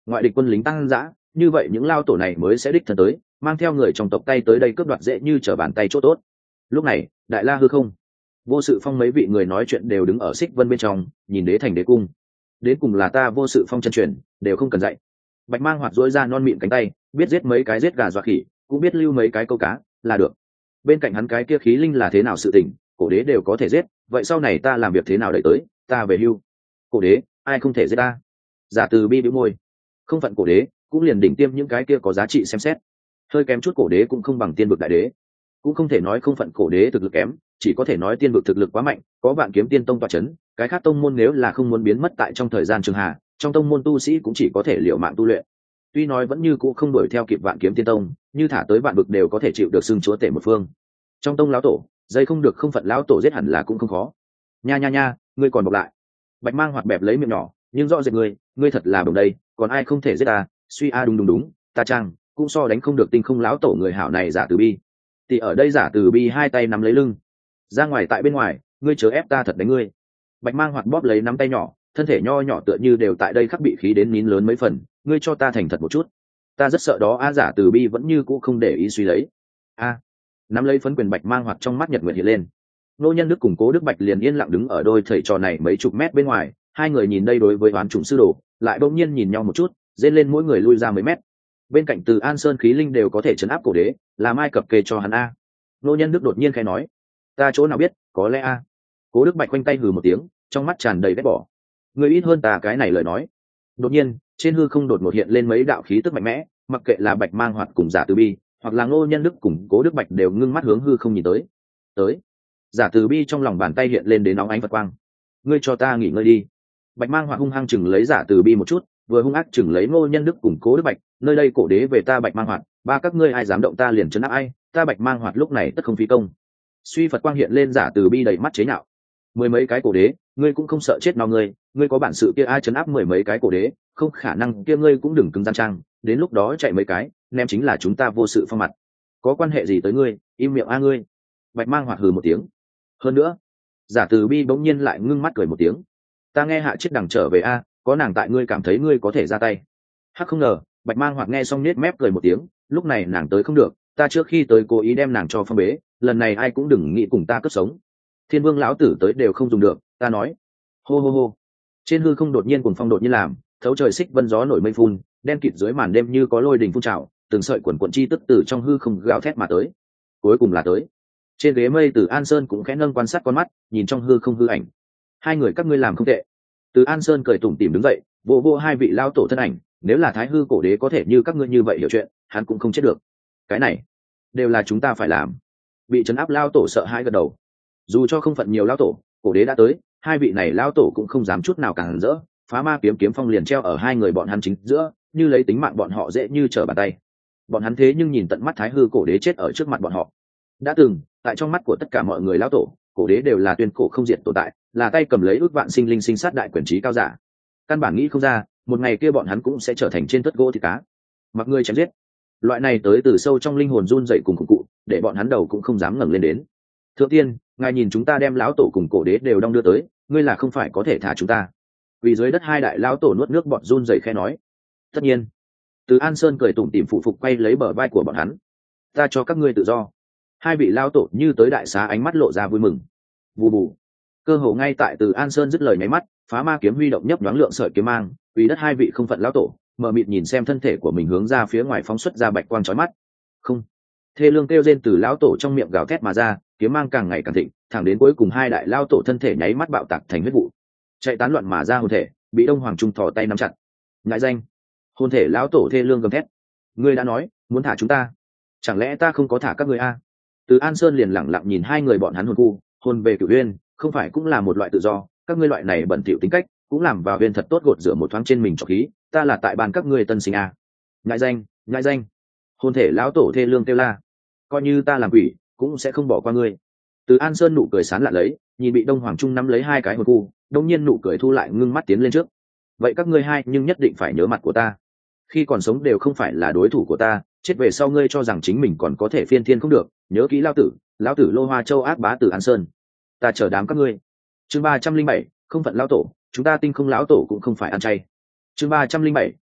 ngoại địch quân lính tăng dã, như vậy những lao tổ này mới sẽ đích thân tới, mang theo người trong tộc tay tới đây cướp đoạt dễ như trở bàn tay chỗ tốt. Lúc này đại la hư không, Vô Sự Phong mấy vị người nói chuyện đều đứng ở xích vân bên trong, nhìn đế thành đế cung. Đến cùng là ta Vô Sự Phong chân truyền, đều không cần dạy. Bạch Mang Hoạt dỗi ra non mịn cánh tay, biết giết mấy cái giết gà dọa khỉ, cũng biết lưu mấy cái câu cá là được. Bên cạnh hắn cái kia khí linh là thế nào sự tình, cổ đế đều có thể giết, vậy sau này ta làm việc thế nào đợi tới, ta về hưu. Cổ đế, ai không thể giết ta? Giả Từ Bi bĩu môi, không phận cổ đế, cũng liền đỉnh tiêm những cái kia có giá trị xem xét. Hơi kém chút cổ đế cũng không bằng tiên vực đại đế, cũng không thể nói không phận cổ đế thực lực kém, chỉ có thể nói tiên vực thực lực quá mạnh, có Vạn Kiếm Tiên Tông tọa chấn, cái khác tông môn nếu là không muốn biến mất tại trong thời gian trường hà, trong tông môn tu sĩ cũng chỉ có thể liều mạng tu luyện. Tuy nói vẫn như cũ không đuổi theo kịp Vạn Kiếm Tiên Tông, như thả tới vạn vực đều có thể chịu được xưng chúa tể một phương. Trong tông lão tổ, dây không được không phận lão tổ giết hẳn là cũng không khó. Nha nha nha, ngươi còn bọc lại. Bạch Mang Hoạt bẹp lấy miệng nhỏ, nhưng rõ rệt ngươi, ngươi thật là đồng đây, còn ai không thể giết ta? Suy a đúng đúng đúng, ta trang, cũng so đánh không được Tinh Không lão tổ người hảo này. Giả Từ Bi. Thì ở đây Giả Từ Bi hai tay nắm lấy lưng. Ra ngoài tại bên ngoài, ngươi chớ ép ta thật đánh ngươi. Bạch Mang Hoạt bóp lấy nắm tay nhỏ, thân thể nho nhỏ tựa như đều tại đây khắc bị khí đến nín lớn mấy phần, ngươi cho ta thành thật một chút. Ta rất sợ đó. A Giả Từ Bi vẫn như cũ không để ý suy lấy. A. Nắm lấy phấn quyền Bạch Mang Hoạt trong mắt nhật nguyệt hiện lên. Nô Nhân Đức cùng Cố Đức Bạch liền yên lặng đứng ở đôi thầy trò này mấy chục mét bên ngoài, hai người nhìn đây đối với oán trùng sư đồ, lại bỗng nhiên nhìn nhau một chút, dên lên mỗi người lui ra mấy mét. Bên cạnh Từ An Sơn khí linh đều có thể chấn áp cổ đế, làm ai cập kê cho hắn a? Nô Nhân Đức đột nhiên khẽ nói, ta chỗ nào biết, có lẽ a. Cố Đức Bạch quanh tay hừ một tiếng, trong mắt tràn đầy ghét bỏ. Người ít hơn ta cái này lời nói. Đột nhiên, trên hư không đột ngột hiện lên mấy đạo khí tức mạnh mẽ, mặc kệ là Bạch Mang Hoạt cùng Giả Từ Bi, hoặc là Nô Nhân Đức cùng Cố Đức Bạch đều ngưng mắt hướng hư không nhìn tới. Tới. Giả Từ Bi trong lòng bàn tay hiện lên đến nóng ánh Phật quang. Ngươi cho ta nghỉ ngơi đi. Bạch Mang Hoạt hung hăng chừng lấy Giả Từ Bi một chút, vừa hung ác chừng lấy Ngô Nhân Đức cùng Cố Đức Bạch, nơi đây cổ đế về ta Bạch Mang Hoạt, ba các ngươi ai dám động ta liền trấn áp ai, ta Bạch Mang Hoạt lúc này tất không phí công. Suy Phật quang hiện lên, Giả Từ Bi đầy mắt chế nhạo. Mười mấy cái cổ đế, ngươi cũng không sợ chết nào ngươi, ngươi có bản sự kia ai trấn áp mười mấy cái cổ đế, không khả năng kia ngươi cũng đừng cứng rắn trang, đến lúc đó chạy mấy cái, ném chính là chúng ta Vô Sự Phong mặt. Có quan hệ gì tới ngươi, im miệng a ngươi. Bạch Mang Hoạt hừ một tiếng. Hơn nữa, Giả Từ Bi bỗng nhiên lại ngưng mắt cười một tiếng. Ta nghe Hạ Chiết Đằng trở về a, có nàng tại ngươi cảm thấy ngươi có thể ra tay. Hắc không ngờ, Bạch Mang Hoạt nghe xong nết mép cười một tiếng, lúc này nàng tới không được, ta trước khi tới cố ý đem nàng cho phong bế, lần này ai cũng đừng nghĩ cùng ta cướp sống. Thiên Vương lão tử tới đều không dùng được, ta nói. Hô hô hô. Trên hư không đột nhiên cuồng phong đột nhiên làm, thấu trời xích vân gió nổi mây phun, đen kịt dưới màn đêm như có lôi đình phun trào, từng sợi quần quần chi tức từ trong hư không gào thét mà tới. Cuối cùng là tới. Trên ghế mây Từ An Sơn cũng khẽ nâng quan sát con mắt, nhìn trong hư không hư ảnh. Hai người các ngươi làm không tệ. Từ An Sơn cười tủm tỉm đứng dậy, vô vô hai vị lao tổ thân ảnh, nếu là Thái Hư cổ đế có thể như các ngươi như vậy hiểu chuyện, hắn cũng không chết được. Cái này đều là chúng ta phải làm. Bị trấn áp lao tổ sợ hãi gật đầu. Dù cho không phận nhiều lao tổ, cổ đế đã tới, hai vị này lao tổ cũng không dám chút nào càng rỡ, phá ma kiếm kiếm phong liền treo ở hai người bọn hắn chính giữa, như lấy tính mạng bọn họ dễ như trở bàn tay. Bọn hắn thế nhưng nhìn tận mắt Thái Hư cổ đế chết ở trước mặt bọn họ. Đã từng, tại trong mắt của tất cả mọi người lao tổ, cổ đế đều là tuyên cổ không diệt tồn tại, là tay cầm lấy ước vạn sinh linh sinh sát đại quyền trí cao giả. Căn bản nghĩ không ra, một ngày kia bọn hắn cũng sẽ trở thành trên tất gỗ thịt cá. Mặc người chém giết, loại này tới từ sâu trong linh hồn run dậy cùng khủng cụ, để bọn hắn đầu cũng không dám ngẩng lên đến. Thượng tiên, ngài nhìn chúng ta đem lão tổ cùng cổ đế đều đong đưa tới, ngươi là không phải có thể thả chúng ta? Vì dưới đất hai đại lão tổ nuốt nước bọn run dậy khe nói. Tất nhiên. Từ An Sơn cười tủm tỉm phụ phục quay lấy bờ vai của bọn hắn. Ta cho các ngươi tự do. Hai vị lão tổ như tới đại xá, ánh mắt lộ ra vui mừng. Vù vù. Cơ hồ ngay tại Từ An Sơn dứt lời nháy mắt, phá ma kiếm huy động nhấp nhoáng lượng sợi kiếm mang, vì đất hai vị không phận lão tổ, mờ mịt nhìn xem thân thể của mình hướng ra phía ngoài phóng xuất ra bạch quang chói mắt. Không. Thê lương kêu rên từ lão tổ trong miệng gào thét mà ra, kiếm mang càng ngày càng thịnh, thẳng đến cuối cùng hai đại lão tổ thân thể nháy mắt bạo tạc thành huyết vụ, chạy tán loạn mà ra hồn thể, bị Đông Hoàng Trung thò tay nắm chặt. Ngại danh. Hồn thể lão tổ thê lương gầm thét. Ngươi đã nói muốn thả chúng ta, chẳng lẽ ta không có thả các ngươi a? Từ An Sơn liền lẳng lặng nhìn hai người bọn hắn hồn khu, hồn về cửu uyên, không phải cũng là một loại tự do, các ngươi loại này bẩn thỉu tính cách, cũng làm vào uyên thật tốt gột rửa một thoáng trên mình trọc khí, ta là tại bàn các ngươi tân sinh a. Ngại danh, ngại danh. Hồn thể lão tổ thê lương kêu la. Coi như ta làm quỷ, cũng sẽ không bỏ qua ngươi. Từ An Sơn nụ cười sán lạ lấy, nhìn bị Đông Hoàng Trung nắm lấy hai cái hồn khu, đông nhiên nụ cười thu lại, ngưng mắt tiến lên trước. Vậy các ngươi hai nhưng nhất định phải nhớ mặt của ta. Khi còn sống đều không phải là đối thủ của ta, chết về sau ngươi cho rằng chính mình còn có thể phiên thiên không được, nhớ kỹ lão tử, lão tử Lô Hoa Châu ác bá Từ An Sơn. Ta chờ đám các ngươi. Chương ba trăm linh bảy, không phận lão tổ, chúng ta Tinh Không lão tổ cũng không phải ăn chay. Chương ba trăm linh bảy,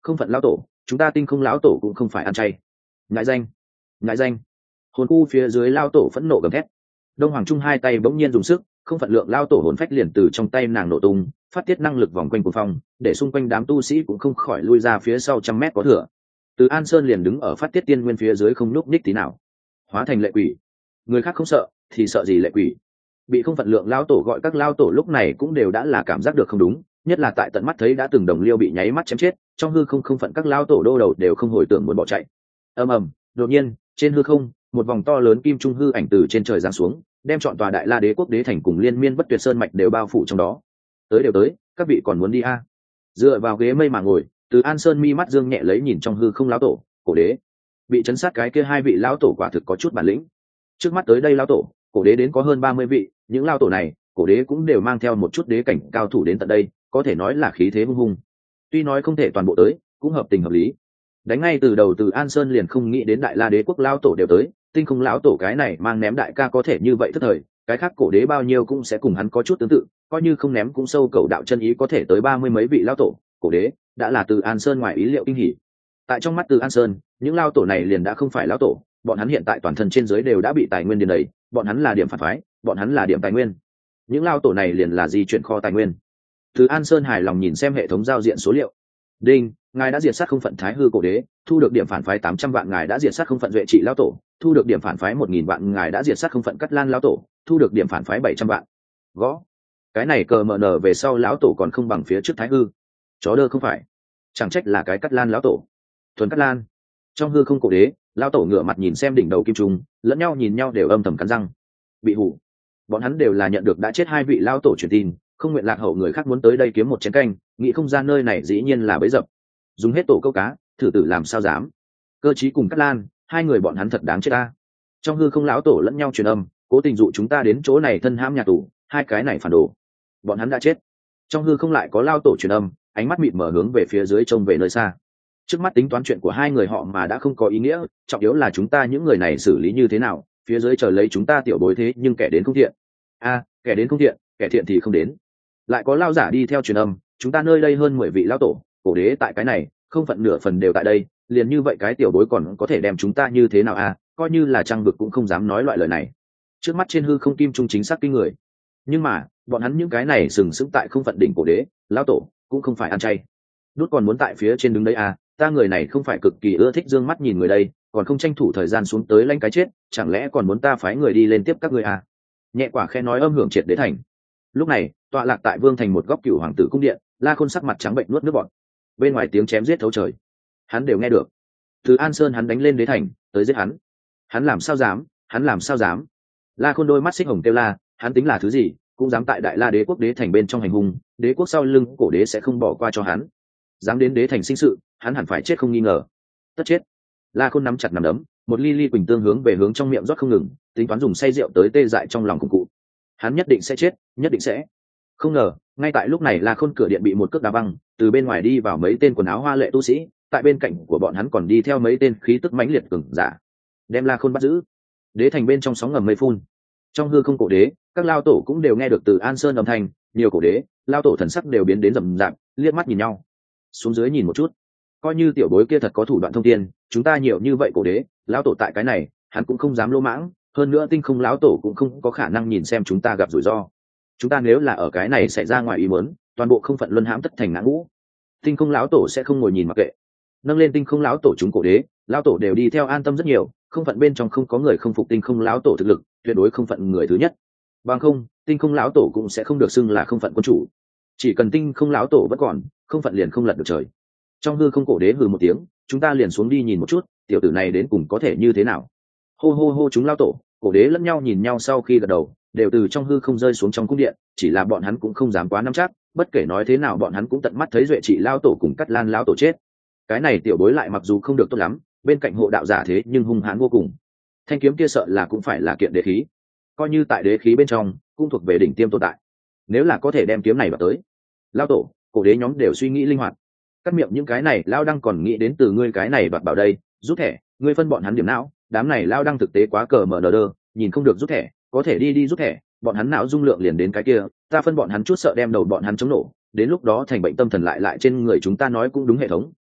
không phận lão tổ, chúng ta tinh không lão tổ cũng không phải ăn chay. Ngại danh, ngại danh. Hồn khu phía dưới lão tổ phẫn nộ gầm thét. Đông Hoàng Trung hai tay bỗng nhiên dùng sức, không phận lượng lão tổ hồn phách liền từ trong tay nàng nổ tung, phát tiết năng lực vòng quanh cuồng phong, để xung quanh đám tu sĩ cũng không khỏi lui ra phía sau trăm mét có thừa. Từ An Sơn liền đứng ở phát tiết tiên nguyên phía dưới không nhúc nhích tí nào, hóa thành lệ quỷ. Người khác không sợ thì sợ gì lệ quỷ. Bị không phận lượng lão tổ gọi các lão tổ lúc này cũng đều đã là cảm giác được không đúng, nhất là tại tận mắt thấy đã từng đồng liêu bị nháy mắt chém chết, trong hư không không phận các lão tổ đô đầu đều không hồi tưởng muốn bỏ chạy. Ầm ầm, đột nhiên, trên hư không, một vòng to lớn kim trung hư ảnh từ trên trời giáng xuống, đem trọn tòa Đại La Đế quốc đế thành cùng liên miên bất tuyệt sơn mạch đều bao phủ trong đó. Tới đều tới, các vị còn muốn đi a? À? Dựa vào ghế mây mà ngồi, Từ An Sơn mi mắt dương nhẹ lấy nhìn trong hư không lão tổ, cổ đế. Bị chấn sát cái kia hai vị lão tổ quả thực có chút bản lĩnh. Trước mắt tới đây lão tổ, cổ đế đến có hơn ba mươi vị, những lão tổ này, cổ đế cũng đều mang theo một chút đế cảnh cao thủ đến tận đây, có thể nói là khí thế hung hùng. Tuy nói không thể toàn bộ tới, cũng hợp tình hợp lý. Đánh ngay từ đầu Từ An Sơn liền không nghĩ đến Đại La Đế quốc lão tổ đều tới, tinh không lão tổ cái này mang ném đại ca có thể như vậy thất thời, cái khác cổ đế bao nhiêu cũng sẽ cùng hắn có chút tương tự, coi như không ném cũng sâu cầu đạo chân ý có thể tới ba mươi mấy vị lão tổ, cổ đế đã là Từ An Sơn ngoài ý liệu kinh hỉ. Tại trong mắt Từ An Sơn, những lão tổ này liền đã không phải lão tổ, bọn hắn hiện tại toàn thân trên dưới đều đã bị tài nguyên điền đầy, bọn hắn là điểm phản phái, bọn hắn là điểm tài nguyên. Những lão tổ này liền là di chuyển kho tài nguyên. Từ An Sơn hài lòng nhìn xem hệ thống giao diện số liệu. Đinh, ngài đã diệt sát không phận Thái Hư cổ đế, thu được điểm phản phái tám trăm vạn, ngài đã diệt sát không phận Duệ Trị lão tổ, thu được điểm phản phái một nghìn vạn, ngài đã diệt sát không phận Cắt Lan lão tổ, thu được điểm phản phái bảy trăm vạn. Gõ. Cái này cờ mờ nở về sau lão tổ còn không bằng phía trước Thái Hư. Chó đơ không phải. Chẳng trách là cái Cắt Lan lão tổ. Thuần Cắt Lan. Trong hư không cổ đế, lão tổ ngửa mặt nhìn xem đỉnh đầu kim trung, lẫn nhau nhìn nhau đều âm thầm cắn răng. Bị hủ. Bọn hắn đều là nhận được đã chết hai vị lão tổ truyền tin, không nguyện lạc hậu người khác muốn tới đây kiếm một chén canh, nghĩ không ra nơi này dĩ nhiên là bẫy dập. Dùng hết tổ câu cá, thử tử làm sao dám. Cơ chí cùng Cát Lan, hai người bọn hắn thật đáng chết ta. Trong hư không lão tổ lẫn nhau truyền âm, cố tình dụ chúng ta đến chỗ này thân hãm nhà tù, hai cái này phản đồ. Bọn hắn đã chết. Trong hư không lại có lão tổ truyền âm, ánh mắt mịt mở hướng về phía dưới trông về nơi xa. Trước mắt tính toán chuyện của hai người họ mà đã không có ý nghĩa, trọng yếu là chúng ta những người này xử lý như thế nào, phía dưới chờ lấy chúng ta tiểu bối thế nhưng kẻ đến không thiện. A, kẻ đến không thiện, kẻ thiện thì không đến. Lại có lão giả đi theo truyền âm, chúng ta nơi đây hơn mười vị lão tổ, cổ đế tại cái này, không phận nửa phần đều tại đây, liền như vậy cái tiểu bối còn có thể đem chúng ta như thế nào a? À, coi như là trăng vực cũng không dám nói loại lời này. Trước mắt trên hư không kim trung chính xác kinh người, nhưng mà bọn hắn những cái này sừng sững tại không phận đỉnh cổ đế, lão tổ cũng không phải ăn chay. Đút còn muốn tại phía trên đứng đấy à? Ta người này không phải cực kỳ ưa thích dương mắt nhìn người đây, còn không tranh thủ thời gian xuống tới lanh cái chết, chẳng lẽ còn muốn ta phái người đi lên tiếp các ngươi à? Nhẹ quả khe nói âm hưởng triệt đế thành. Lúc này tọa lạc tại vương thành một góc cửu hoàng tử cung điện, La Khôn sắc mặt trắng bệnh nuốt nước bọt. Bên ngoài tiếng chém giết thấu trời, hắn đều nghe được. Từ An Sơn hắn đánh lên đế thành tới giết hắn, hắn làm sao dám, hắn làm sao dám. La Khôn đôi mắt xích hồng kêu la, hắn tính là thứ gì cũng dám tại Đại La Đế quốc đế thành bên trong hành hung, đế quốc sau lưng cổ đế sẽ không bỏ qua cho hắn. Dám đến đế thành sinh sự, hắn hẳn phải chết không nghi ngờ. Tất chết. La Khôn nắm chặt nắm đấm, một ly ly quỳnh tương hướng về hướng trong miệng rót không ngừng, tính toán dùng say rượu tới tê dại trong lòng cùng cụ. Hắn nhất định sẽ chết, nhất định sẽ. Không ngờ ngay tại lúc này La Khôn cửa điện bị một cước đá văng, từ bên ngoài đi vào mấy tên quần áo hoa lệ tu sĩ, tại bên cạnh của bọn hắn còn đi theo mấy tên khí tức mãnh liệt cường giả, đem La Khôn bắt giữ. Đế thành bên trong sóng ngầm mây phun, trong hư không cổ đế, các lao tổ cũng đều nghe được Từ An Sơn âm thanh, nhiều cổ đế lao tổ thần sắc đều biến đến rầm rạp, liếc mắt nhìn nhau. Xuống dưới nhìn một chút, coi như tiểu bối kia thật có thủ đoạn thông thiên, chúng ta nhiều như vậy cổ đế lao tổ tại cái này, hắn cũng không dám lỗ mãng, hơn nữa tinh không lão tổ cũng không có khả năng nhìn xem chúng ta gặp rủi ro. Chúng ta nếu là ở cái này xảy ra ngoài ý muốn, toàn bộ không phận luân hãm tất thành ngã ngũ. Tinh không lão tổ sẽ không ngồi nhìn mặc kệ, nâng lên tinh không lão tổ chúng cổ đế, lão tổ đều đi theo an tâm rất nhiều, không phận bên trong không có người không phục tinh không lão tổ thực lực, tuyệt đối không phận người thứ nhất. Bằng không, tinh không lão tổ cũng sẽ không được xưng là không phận quân chủ. Chỉ cần tinh không lão tổ vẫn còn, không phận liền không lật được trời. Trong hư không cổ đế hừ một tiếng, chúng ta liền xuống đi nhìn một chút, tiểu tử này đến cùng có thể như thế nào. Hô hô hô chúng lão tổ, cổ đế lẫn nhau nhìn nhau sau khi gật đầu, đều từ trong hư không rơi xuống trong cung điện, chỉ là bọn hắn cũng không dám quá nắm chắc, bất kể nói thế nào bọn hắn cũng tận mắt thấy Duệ Trị lão tổ cùng Cắt Lan lão tổ chết. Cái này tiểu bối lại mặc dù không được tốt lắm, bên cạnh hộ đạo giả thế nhưng hung hãn vô cùng. Thanh kiếm kia sợ là cũng phải là kiện đế khí, coi như tại đế khí bên trong cũng thuộc về đỉnh tiêm tồn tại. Nếu là có thể đem kiếm này vào tới, lão tổ, cổ đế nhóm đều suy nghĩ linh hoạt. Cắt miệng những cái này lão đang còn nghĩ đến từ ngươi cái này đoạt bảo đây, rút thẻ, ngươi phân bọn hắn điểm não, đám này lão đang thực tế quá cờ mở nờ đơ, nhìn không được rút thẻ, có thể đi đi rút thẻ, bọn hắn não dung lượng liền đến cái kia, ta phân bọn hắn chút sợ đem đầu bọn hắn chống nổ, đến lúc đó thành bệnh tâm thần lại lại trên người chúng ta nói cũng đúng hệ thống,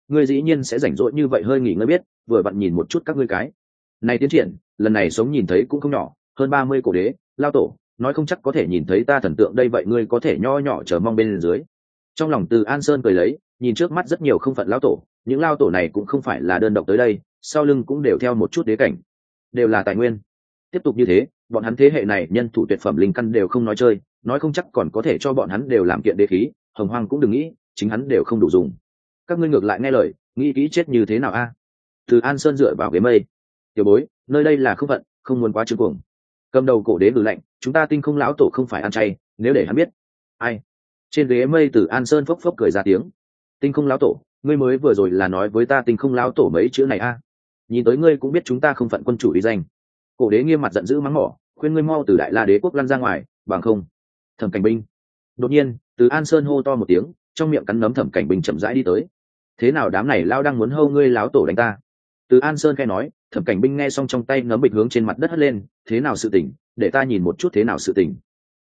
ngươi dĩ nhiên sẽ rảnh rỗi như vậy hơi nghỉ ngơi biết vừa vặn nhìn một chút các ngươi cái này tiến triển lần này sống nhìn thấy cũng không nhỏ hơn ba mươi cổ đế lao tổ nói không chắc có thể nhìn thấy ta thần tượng đây vậy ngươi có thể nho nhỏ chờ mong bên dưới trong lòng Từ An Sơn cười lấy nhìn trước mắt rất nhiều không phận lao tổ những lao tổ này cũng không phải là đơn độc tới đây sau lưng cũng đều theo một chút đế cảnh đều là tài nguyên tiếp tục như thế bọn hắn thế hệ này nhân thủ tuyệt phẩm linh căn đều không nói chơi nói không chắc còn có thể cho bọn hắn đều làm kiện đế khí hồng hoang cũng đừng nghĩ chính hắn đều không đủ dùng các ngươi ngược lại nghe lời nghĩ kỹ chết như thế nào a Từ An Sơn dựa vào ghế mây tiểu bối nơi đây là không phận không muốn quá trương cuồng cầm đầu cổ đế lử lạnh chúng ta tinh không lão tổ không phải ăn chay nếu để hắn biết ai trên ghế mây Từ An Sơn phốc phốc cười ra tiếng tinh không lão tổ ngươi mới vừa rồi là nói với ta tinh không lão tổ mấy chữ này a nhìn tới ngươi cũng biết chúng ta không phận quân chủ uy danh cổ đế nghiêm mặt giận dữ mắng mỏ khuyên ngươi mau từ đại la đế quốc lăn ra ngoài bằng không Thẩm Cảnh Binh đột nhiên Từ An Sơn hô to một tiếng trong miệng cắn nấm Thẩm Cảnh Binh chậm rãi đi tới thế nào đám này lao đang muốn hâu ngươi láo tổ đánh ta Từ An Sơn khai nói Thẩm Cảnh Binh nghe xong trong tay nấm bịch hướng trên mặt đất hất lên thế nào sự tình để ta nhìn một chút thế nào sự tình